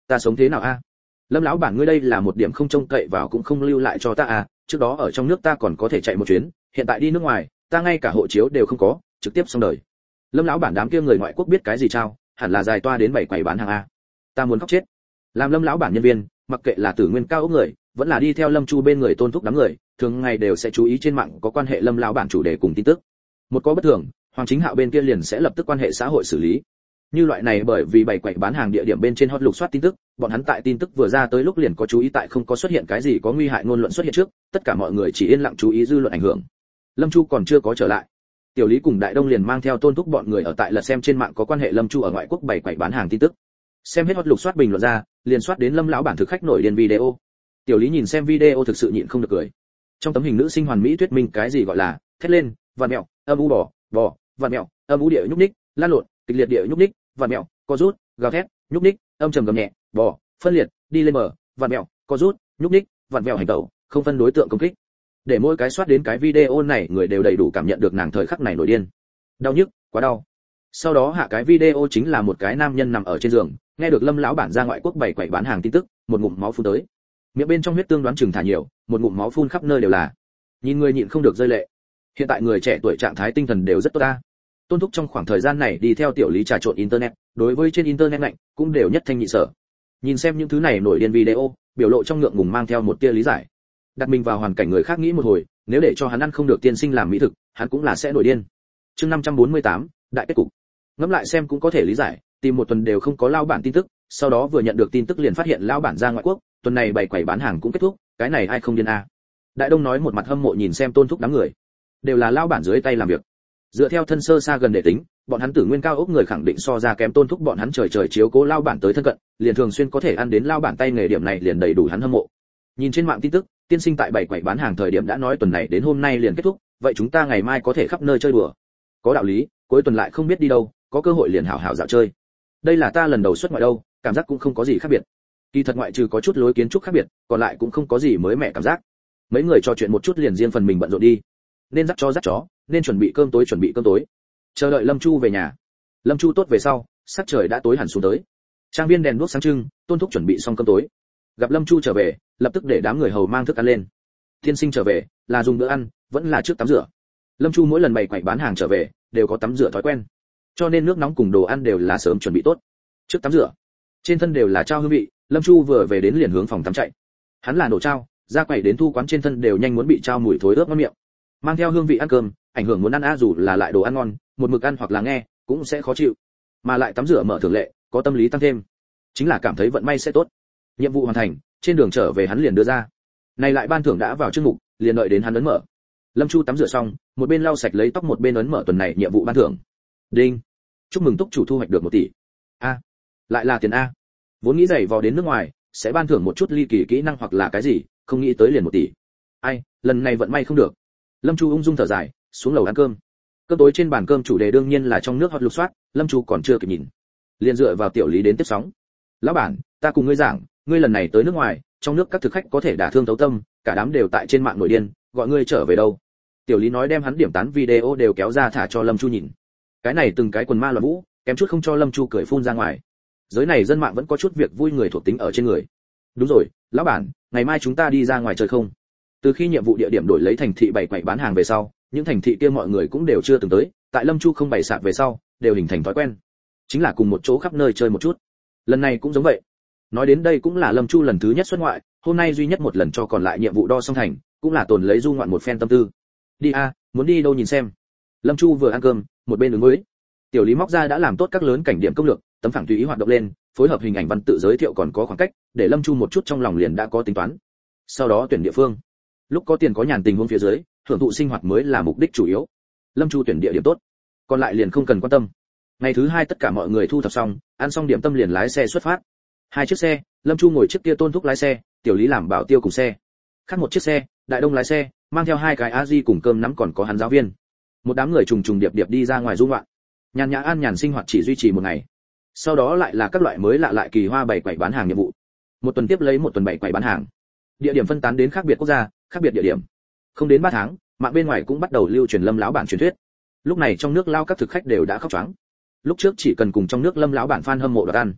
ta sống thế nào a? Lâm lão bản ngươi đây là một điểm không trông cậy vào cũng không lưu lại cho ta à, trước đó ở trong nước ta còn có thể chạy một chuyến, hiện tại đi nước ngoài, ta ngay cả hộ chiếu đều không có, trực tiếp xong đời. Lâm lão bản đám kia người ngoại quốc biết cái gì trao, hẳn là dài toa đến bảy quầy bán hàng a. Ta muốn khóc chết. Làm Lâm lão bản nhân viên, mặc kệ là Tử Nguyên cao ốc người, vẫn là đi theo Lâm Chu bên người Tôn Thúc đám người, thường ngày đều sẽ chú ý trên mạng có quan hệ Lâm lão bản chủ đề cùng tin tức. Một có bất thường, Hoàng Chính Hạo bên kia liền sẽ lập tức quan hệ xã hội xử lý. Như loại này bởi vì bảy quầy bán hàng địa điểm bên trên hot lục soát tin tức, bọn hắn tại tin tức vừa ra tới lúc liền có chú ý tại không có xuất hiện cái gì có nguy hại ngôn luận xuất hiện trước, tất cả mọi người chỉ yên lặng chú ý dư luận ảnh hưởng. Lâm Chu còn chưa có trở lại. Tiểu Lý cùng Đại Đông liền mang theo Tôn Thúc bọn người ở tại lật xem trên mạng có quan hệ Lâm Chu ở ngoại quốc bảy quầy bán hàng tin tức. Xem hết hot lục soát bình luận ra, liền soát đến Lâm lão bản thực khách nổi điên video. Tiểu Lý nhìn xem video thực sự nhịn không được cười. Trong tấm hình nữ sinh hoàn mỹ thuyết minh cái gì gọi là thét lên, vặn mèo, âm u bò, bò, vặn mèo, âm u địa nhúc ních, lan lộn, kịch liệt địa nhúc ních, vặn mèo, co rút, gào thét, nhúc ních, âm trầm gầm nhẹ, bò, phân liệt, đi lên bờ, vặn mèo, co rút, nhúc ních, vặn mèo hành tẩu, không phân đối tượng công kích. Để mỗi cái soát đến cái video này người đều đầy đủ cảm nhận được nàng thời khắc này nổi điên. Đau nhức, quá đau. Sau đó hạ cái video chính là một cái nam nhân nằm ở trên giường, nghe được Lâm lão bản ra ngoại quốc bảy quầy bán hàng tin tức, một ngụm máu phun tới. Miệng bên trong huyết tương đoán chừng thả nhiều, một ngụm máu phun khắp nơi đều là. Nhìn người nhịn không được rơi lệ. Hiện tại người trẻ tuổi trạng thái tinh thần đều rất tốt ta. Tôn Thúc trong khoảng thời gian này đi theo Tiểu Lý trà trộn internet, đối với trên internet lạnh cũng đều nhất thanh nhị sở. Nhìn xem những thứ này nổi điên video, biểu lộ trong ngượng ngùng mang theo một tia lý giải. Đặt mình vào hoàn cảnh người khác nghĩ một hồi, nếu để cho hắn ăn không được tiên sinh làm mỹ thực, hắn cũng là sẽ nổi điên. Chương năm trăm bốn mươi tám, đại kết cục. Ngẫm lại xem cũng có thể lý giải, tìm một tuần đều không có lao bản tin tức, sau đó vừa nhận được tin tức liền phát hiện lao bản ra ngoại quốc, tuần này bảy quầy bán hàng cũng kết thúc, cái này ai không điên a. Đại Đông nói một mặt hâm mộ nhìn xem Tôn Thúc đám người, đều là lao bản dưới tay làm việc. Dựa theo thân sơ xa gần để tính, bọn hắn Tử Nguyên cao ốc người khẳng định so ra kém Tôn Thúc bọn hắn trời trời chiếu cố lao bản tới thân cận, liền thường xuyên có thể ăn đến lao bản tay nghề điểm này liền đầy đủ hắn hâm mộ. Nhìn trên mạng tin tức, tiên sinh tại bảy quầy bán hàng thời điểm đã nói tuần này đến hôm nay liền kết thúc, vậy chúng ta ngày mai có thể khắp nơi chơi đùa. Có đạo lý, cuối tuần lại không biết đi đâu, có cơ hội liền hảo hảo dạo chơi. Đây là ta lần đầu xuất ngoại đâu, cảm giác cũng không có gì khác biệt. Kỳ thật ngoại trừ có chút lối kiến trúc khác biệt, còn lại cũng không có gì mới mẻ cảm giác. Mấy người trò chuyện một chút liền riêng phần mình bận rộn đi. Nên dắt chó dắt chó, nên chuẩn bị cơm tối chuẩn bị cơm tối. Chờ đợi Lâm Chu về nhà. Lâm Chu tốt về sau, sắc trời đã tối hẳn xuống tới. Trang viên đèn đuốc sáng trưng, Tôn Thúc chuẩn bị xong cơm tối. Gặp Lâm Chu trở về, lập tức để đám người hầu mang thức ăn lên. Tiên sinh trở về, là dùng bữa ăn, vẫn là trước tắm rửa. Lâm Chu mỗi lần bày quầy bán hàng trở về, đều có tắm rửa thói quen. Cho nên nước nóng cùng đồ ăn đều là sớm chuẩn bị tốt. Trước tắm rửa, trên thân đều là trao hương vị, Lâm Chu vừa về đến liền hướng phòng tắm chạy. Hắn là nổ trao, ra quầy đến thu quán trên thân đều nhanh muốn bị trao mùi thối ướt ngon miệng. Mang theo hương vị ăn cơm, ảnh hưởng muốn ăn a dù là lại đồ ăn ngon, một mực ăn hoặc là nghe, cũng sẽ khó chịu. Mà lại tắm rửa mở thường lệ, có tâm lý tăng thêm, chính là cảm thấy vận may sẽ tốt. Nhiệm vụ hoàn thành, trên đường trở về hắn liền đưa ra. Này lại ban thưởng đã vào chương mục, liền đợi đến hắn ấn mở. Lâm Chu tắm rửa xong, một bên lau sạch lấy tóc một bên ấn mở tuần này nhiệm vụ ban thưởng. Đinh. Chúc mừng túc chủ thu hoạch được một tỷ. A. Lại là tiền a. Vốn nghĩ giày vò đến nước ngoài, sẽ ban thưởng một chút ly kỳ kỹ năng hoặc là cái gì, không nghĩ tới liền một tỷ. Ai, lần này vận may không được. Lâm Chu ung dung thở dài, xuống lầu ăn cơm. Cơm tối trên bàn cơm chủ đề đương nhiên là trong nước hot lục soát, Lâm Chu còn chưa kịp nhìn, liền dựa vào Tiểu Lý đến tiếp sóng. Lão bản, ta cùng ngươi giảng, ngươi lần này tới nước ngoài, trong nước các thực khách có thể đả thương thấu tâm, cả đám đều tại trên mạng nổi điên, gọi ngươi trở về đâu. Tiểu Lý nói đem hắn điểm tán video đều kéo ra thả cho Lâm Chu nhìn. Cái này từng cái quần ma loạn vũ, kém chút không cho Lâm Chu cười phun ra ngoài. Giới này dân mạng vẫn có chút việc vui người thuộc tính ở trên người. Đúng rồi, lão bản, ngày mai chúng ta đi ra ngoài chơi không? Từ khi nhiệm vụ địa điểm đổi lấy thành thị bảy quầy bán hàng về sau, những thành thị kia mọi người cũng đều chưa từng tới, tại Lâm Chu không bày sạp về sau, đều hình thành thói quen, chính là cùng một chỗ khắp nơi chơi một chút. Lần này cũng giống vậy. Nói đến đây cũng là Lâm Chu lần thứ nhất xuất ngoại, hôm nay duy nhất một lần cho còn lại nhiệm vụ đo xong thành, cũng là tồn lấy du ngoạn một phen tâm tư. Đi a, muốn đi đâu nhìn xem. Lâm Chu vừa ăn cơm, một bên ứng với. Tiểu Lý móc ra đã làm tốt các lớn cảnh điểm công lược, tấm phẳng tùy ý hoạt động lên, phối hợp hình ảnh văn tự giới thiệu còn có khoảng cách, để Lâm Chu một chút trong lòng liền đã có tính toán. Sau đó tuyển địa phương. Lúc có tiền có nhàn tình huống phía dưới, hưởng thụ sinh hoạt mới là mục đích chủ yếu. Lâm Chu tuyển địa điểm tốt, còn lại liền không cần quan tâm. Ngày thứ hai tất cả mọi người thu thập xong, ăn xong điểm tâm liền lái xe xuất phát. Hai chiếc xe, Lâm Chu ngồi chiếc kia Tôn Thúc lái xe, Tiểu Lý làm bảo tiêu cùng xe. Khác một chiếc xe, Đại Đông lái xe, mang theo hai cái a di cùng cơm nắm còn có hắn giáo viên. Một đám người trùng trùng điệp điệp đi ra ngoài du ngoạn. Nhàn nhã an nhàn sinh hoạt chỉ duy trì một ngày. Sau đó lại là các loại mới lạ lại kỳ hoa bày quầy bán hàng nhiệm vụ. Một tuần tiếp lấy một tuần bày quầy bán hàng. Địa điểm phân tán đến khác biệt quốc gia, khác biệt địa điểm. Không đến ba tháng, mạng bên ngoài cũng bắt đầu lưu truyền Lâm lão bản truyền thuyết. Lúc này trong nước lao các thực khách đều đã khóc choáng. Lúc trước chỉ cần cùng trong nước Lâm lão bản fan hâm mộ đoạt ăn,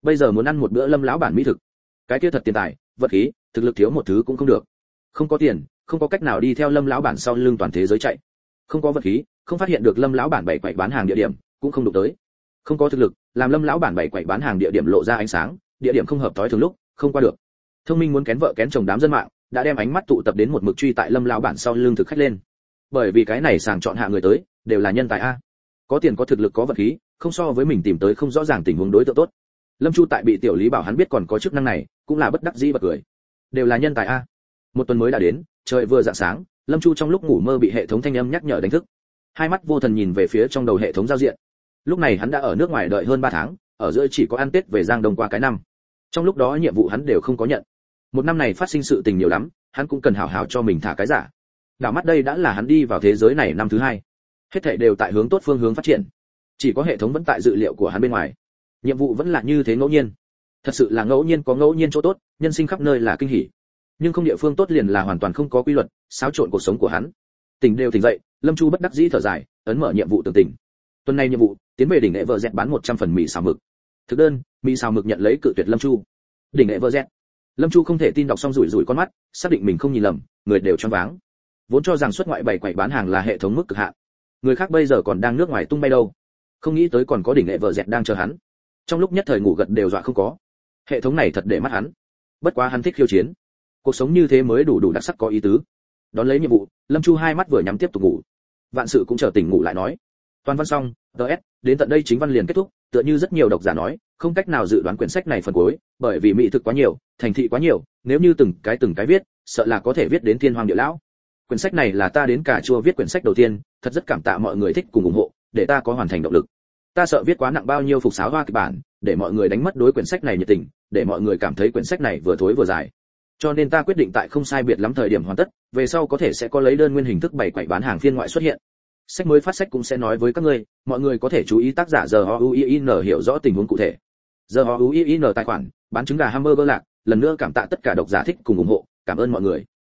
bây giờ muốn ăn một bữa Lâm lão bản mỹ thực, cái kia thật tiền tài, vật khí, thực lực thiếu một thứ cũng không được. Không có tiền, không có cách nào đi theo Lâm lão bản sau lưng toàn thế giới chạy. Không có vật khí, không phát hiện được Lâm lão bản bảy quậy bán hàng địa điểm, cũng không đụng tới. Không có thực lực, làm Lâm lão bản bảy quậy bán hàng địa điểm lộ ra ánh sáng, địa điểm không hợp tối thường lúc, không qua được. Thông minh muốn kén vợ kén chồng đám dân mạng, đã đem ánh mắt tụ tập đến một mực truy tại Lâm lão bản sau lưng thực khách lên. Bởi vì cái này sàng chọn hạ người tới, đều là nhân tài a. Có tiền có thực lực có vật khí, không so với mình tìm tới không rõ ràng tình huống đối tượng tốt. Lâm Chu tại bị tiểu Lý bảo hắn biết còn có chức năng này, cũng là bất đắc dĩ bật cười. Đều là nhân tài a. Một tuần mới đã đến, trời vừa rạng sáng, Lâm Chu trong lúc ngủ mơ bị hệ thống thanh âm nhắc nhở đánh thức. Hai mắt vô thần nhìn về phía trong đầu hệ thống giao diện. Lúc này hắn đã ở nước ngoài đợi hơn ba tháng, ở giữa chỉ có ăn Tết về Giang Đông qua cái năm. Trong lúc đó nhiệm vụ hắn đều không có nhận. Một năm này phát sinh sự tình nhiều lắm, hắn cũng cần hảo hảo cho mình thả cái giả. Đảo mắt đây đã là hắn đi vào thế giới này năm thứ hai. Hết thảy đều tại hướng tốt phương hướng phát triển. Chỉ có hệ thống vẫn tại dự liệu của hắn bên ngoài. Nhiệm vụ vẫn là như thế ngẫu nhiên. Thật sự là ngẫu nhiên có ngẫu nhiên chỗ tốt, nhân sinh khắp nơi là kinh hỉ. Nhưng không địa phương tốt liền là hoàn toàn không có quy luật, xáo trộn cuộc sống của hắn. Tỉnh đều tỉnh dậy, Lâm Chu bất đắc dĩ thở dài, ấn mở nhiệm vụ tường tỉnh. Tuần này nhiệm vụ, tiến về đỉnh nghệ vợ dẹt bán một trăm phần mì xào mực. Thực đơn, mì xào mực nhận lấy cự tuyệt Lâm Chu. Đỉnh nghệ vợ dẹt. Lâm Chu không thể tin đọc xong rủi rủi con mắt, xác định mình không nhìn lầm, người đều choáng váng. Vốn cho rằng xuất ngoại bảy quầy bán hàng là hệ thống mức cực hạn. Người khác bây giờ còn đang nước ngoài tung bay đâu. Không nghĩ tới còn có đỉnh nghệ vợ dẹt đang chờ hắn. Trong lúc nhất thời ngủ gật đều dọa không có. Hệ thống này thật để mắt hắn. Bất quá hắn thích khiêu chiến. Cuộc sống như thế mới đủ đủ đặc sắc có ý tứ. Đón lấy nhiệm vụ, Lâm Chu hai mắt vừa nhắm tiếp tục ngủ. Vạn sự cũng chờ tỉnh ngủ lại nói. Toàn văn xong, ds, đến tận đây chính văn liền kết thúc, tựa như rất nhiều độc giả nói, không cách nào dự đoán quyển sách này phần cuối, bởi vì mỹ thực quá nhiều, thành thị quá nhiều, nếu như từng cái từng cái viết, sợ là có thể viết đến thiên hoàng địa lão. Quyển sách này là ta đến cả chua viết quyển sách đầu tiên, thật rất cảm tạ mọi người thích cùng ủng hộ, để ta có hoàn thành động lực. Ta sợ viết quá nặng bao nhiêu phục sáo hoa kịch bản, để mọi người đánh mất đối quyển sách này nhiệt tình, để mọi người cảm thấy quyển sách này vừa thối vừa dài. Cho nên ta quyết định tại không sai biệt lắm thời điểm hoàn tất, về sau có thể sẽ có lấy đơn nguyên hình thức bảy quậy bán hàng phiên ngoại xuất hiện. Sách mới phát sách cũng sẽ nói với các ngươi, mọi người có thể chú ý tác giả giờ o u i n hiểu rõ tình huống cụ thể. Giờ o u i n tài khoản, bán trứng gà hamburger lạc, lần nữa cảm tạ tất cả độc giả thích cùng ủng hộ, cảm ơn mọi người.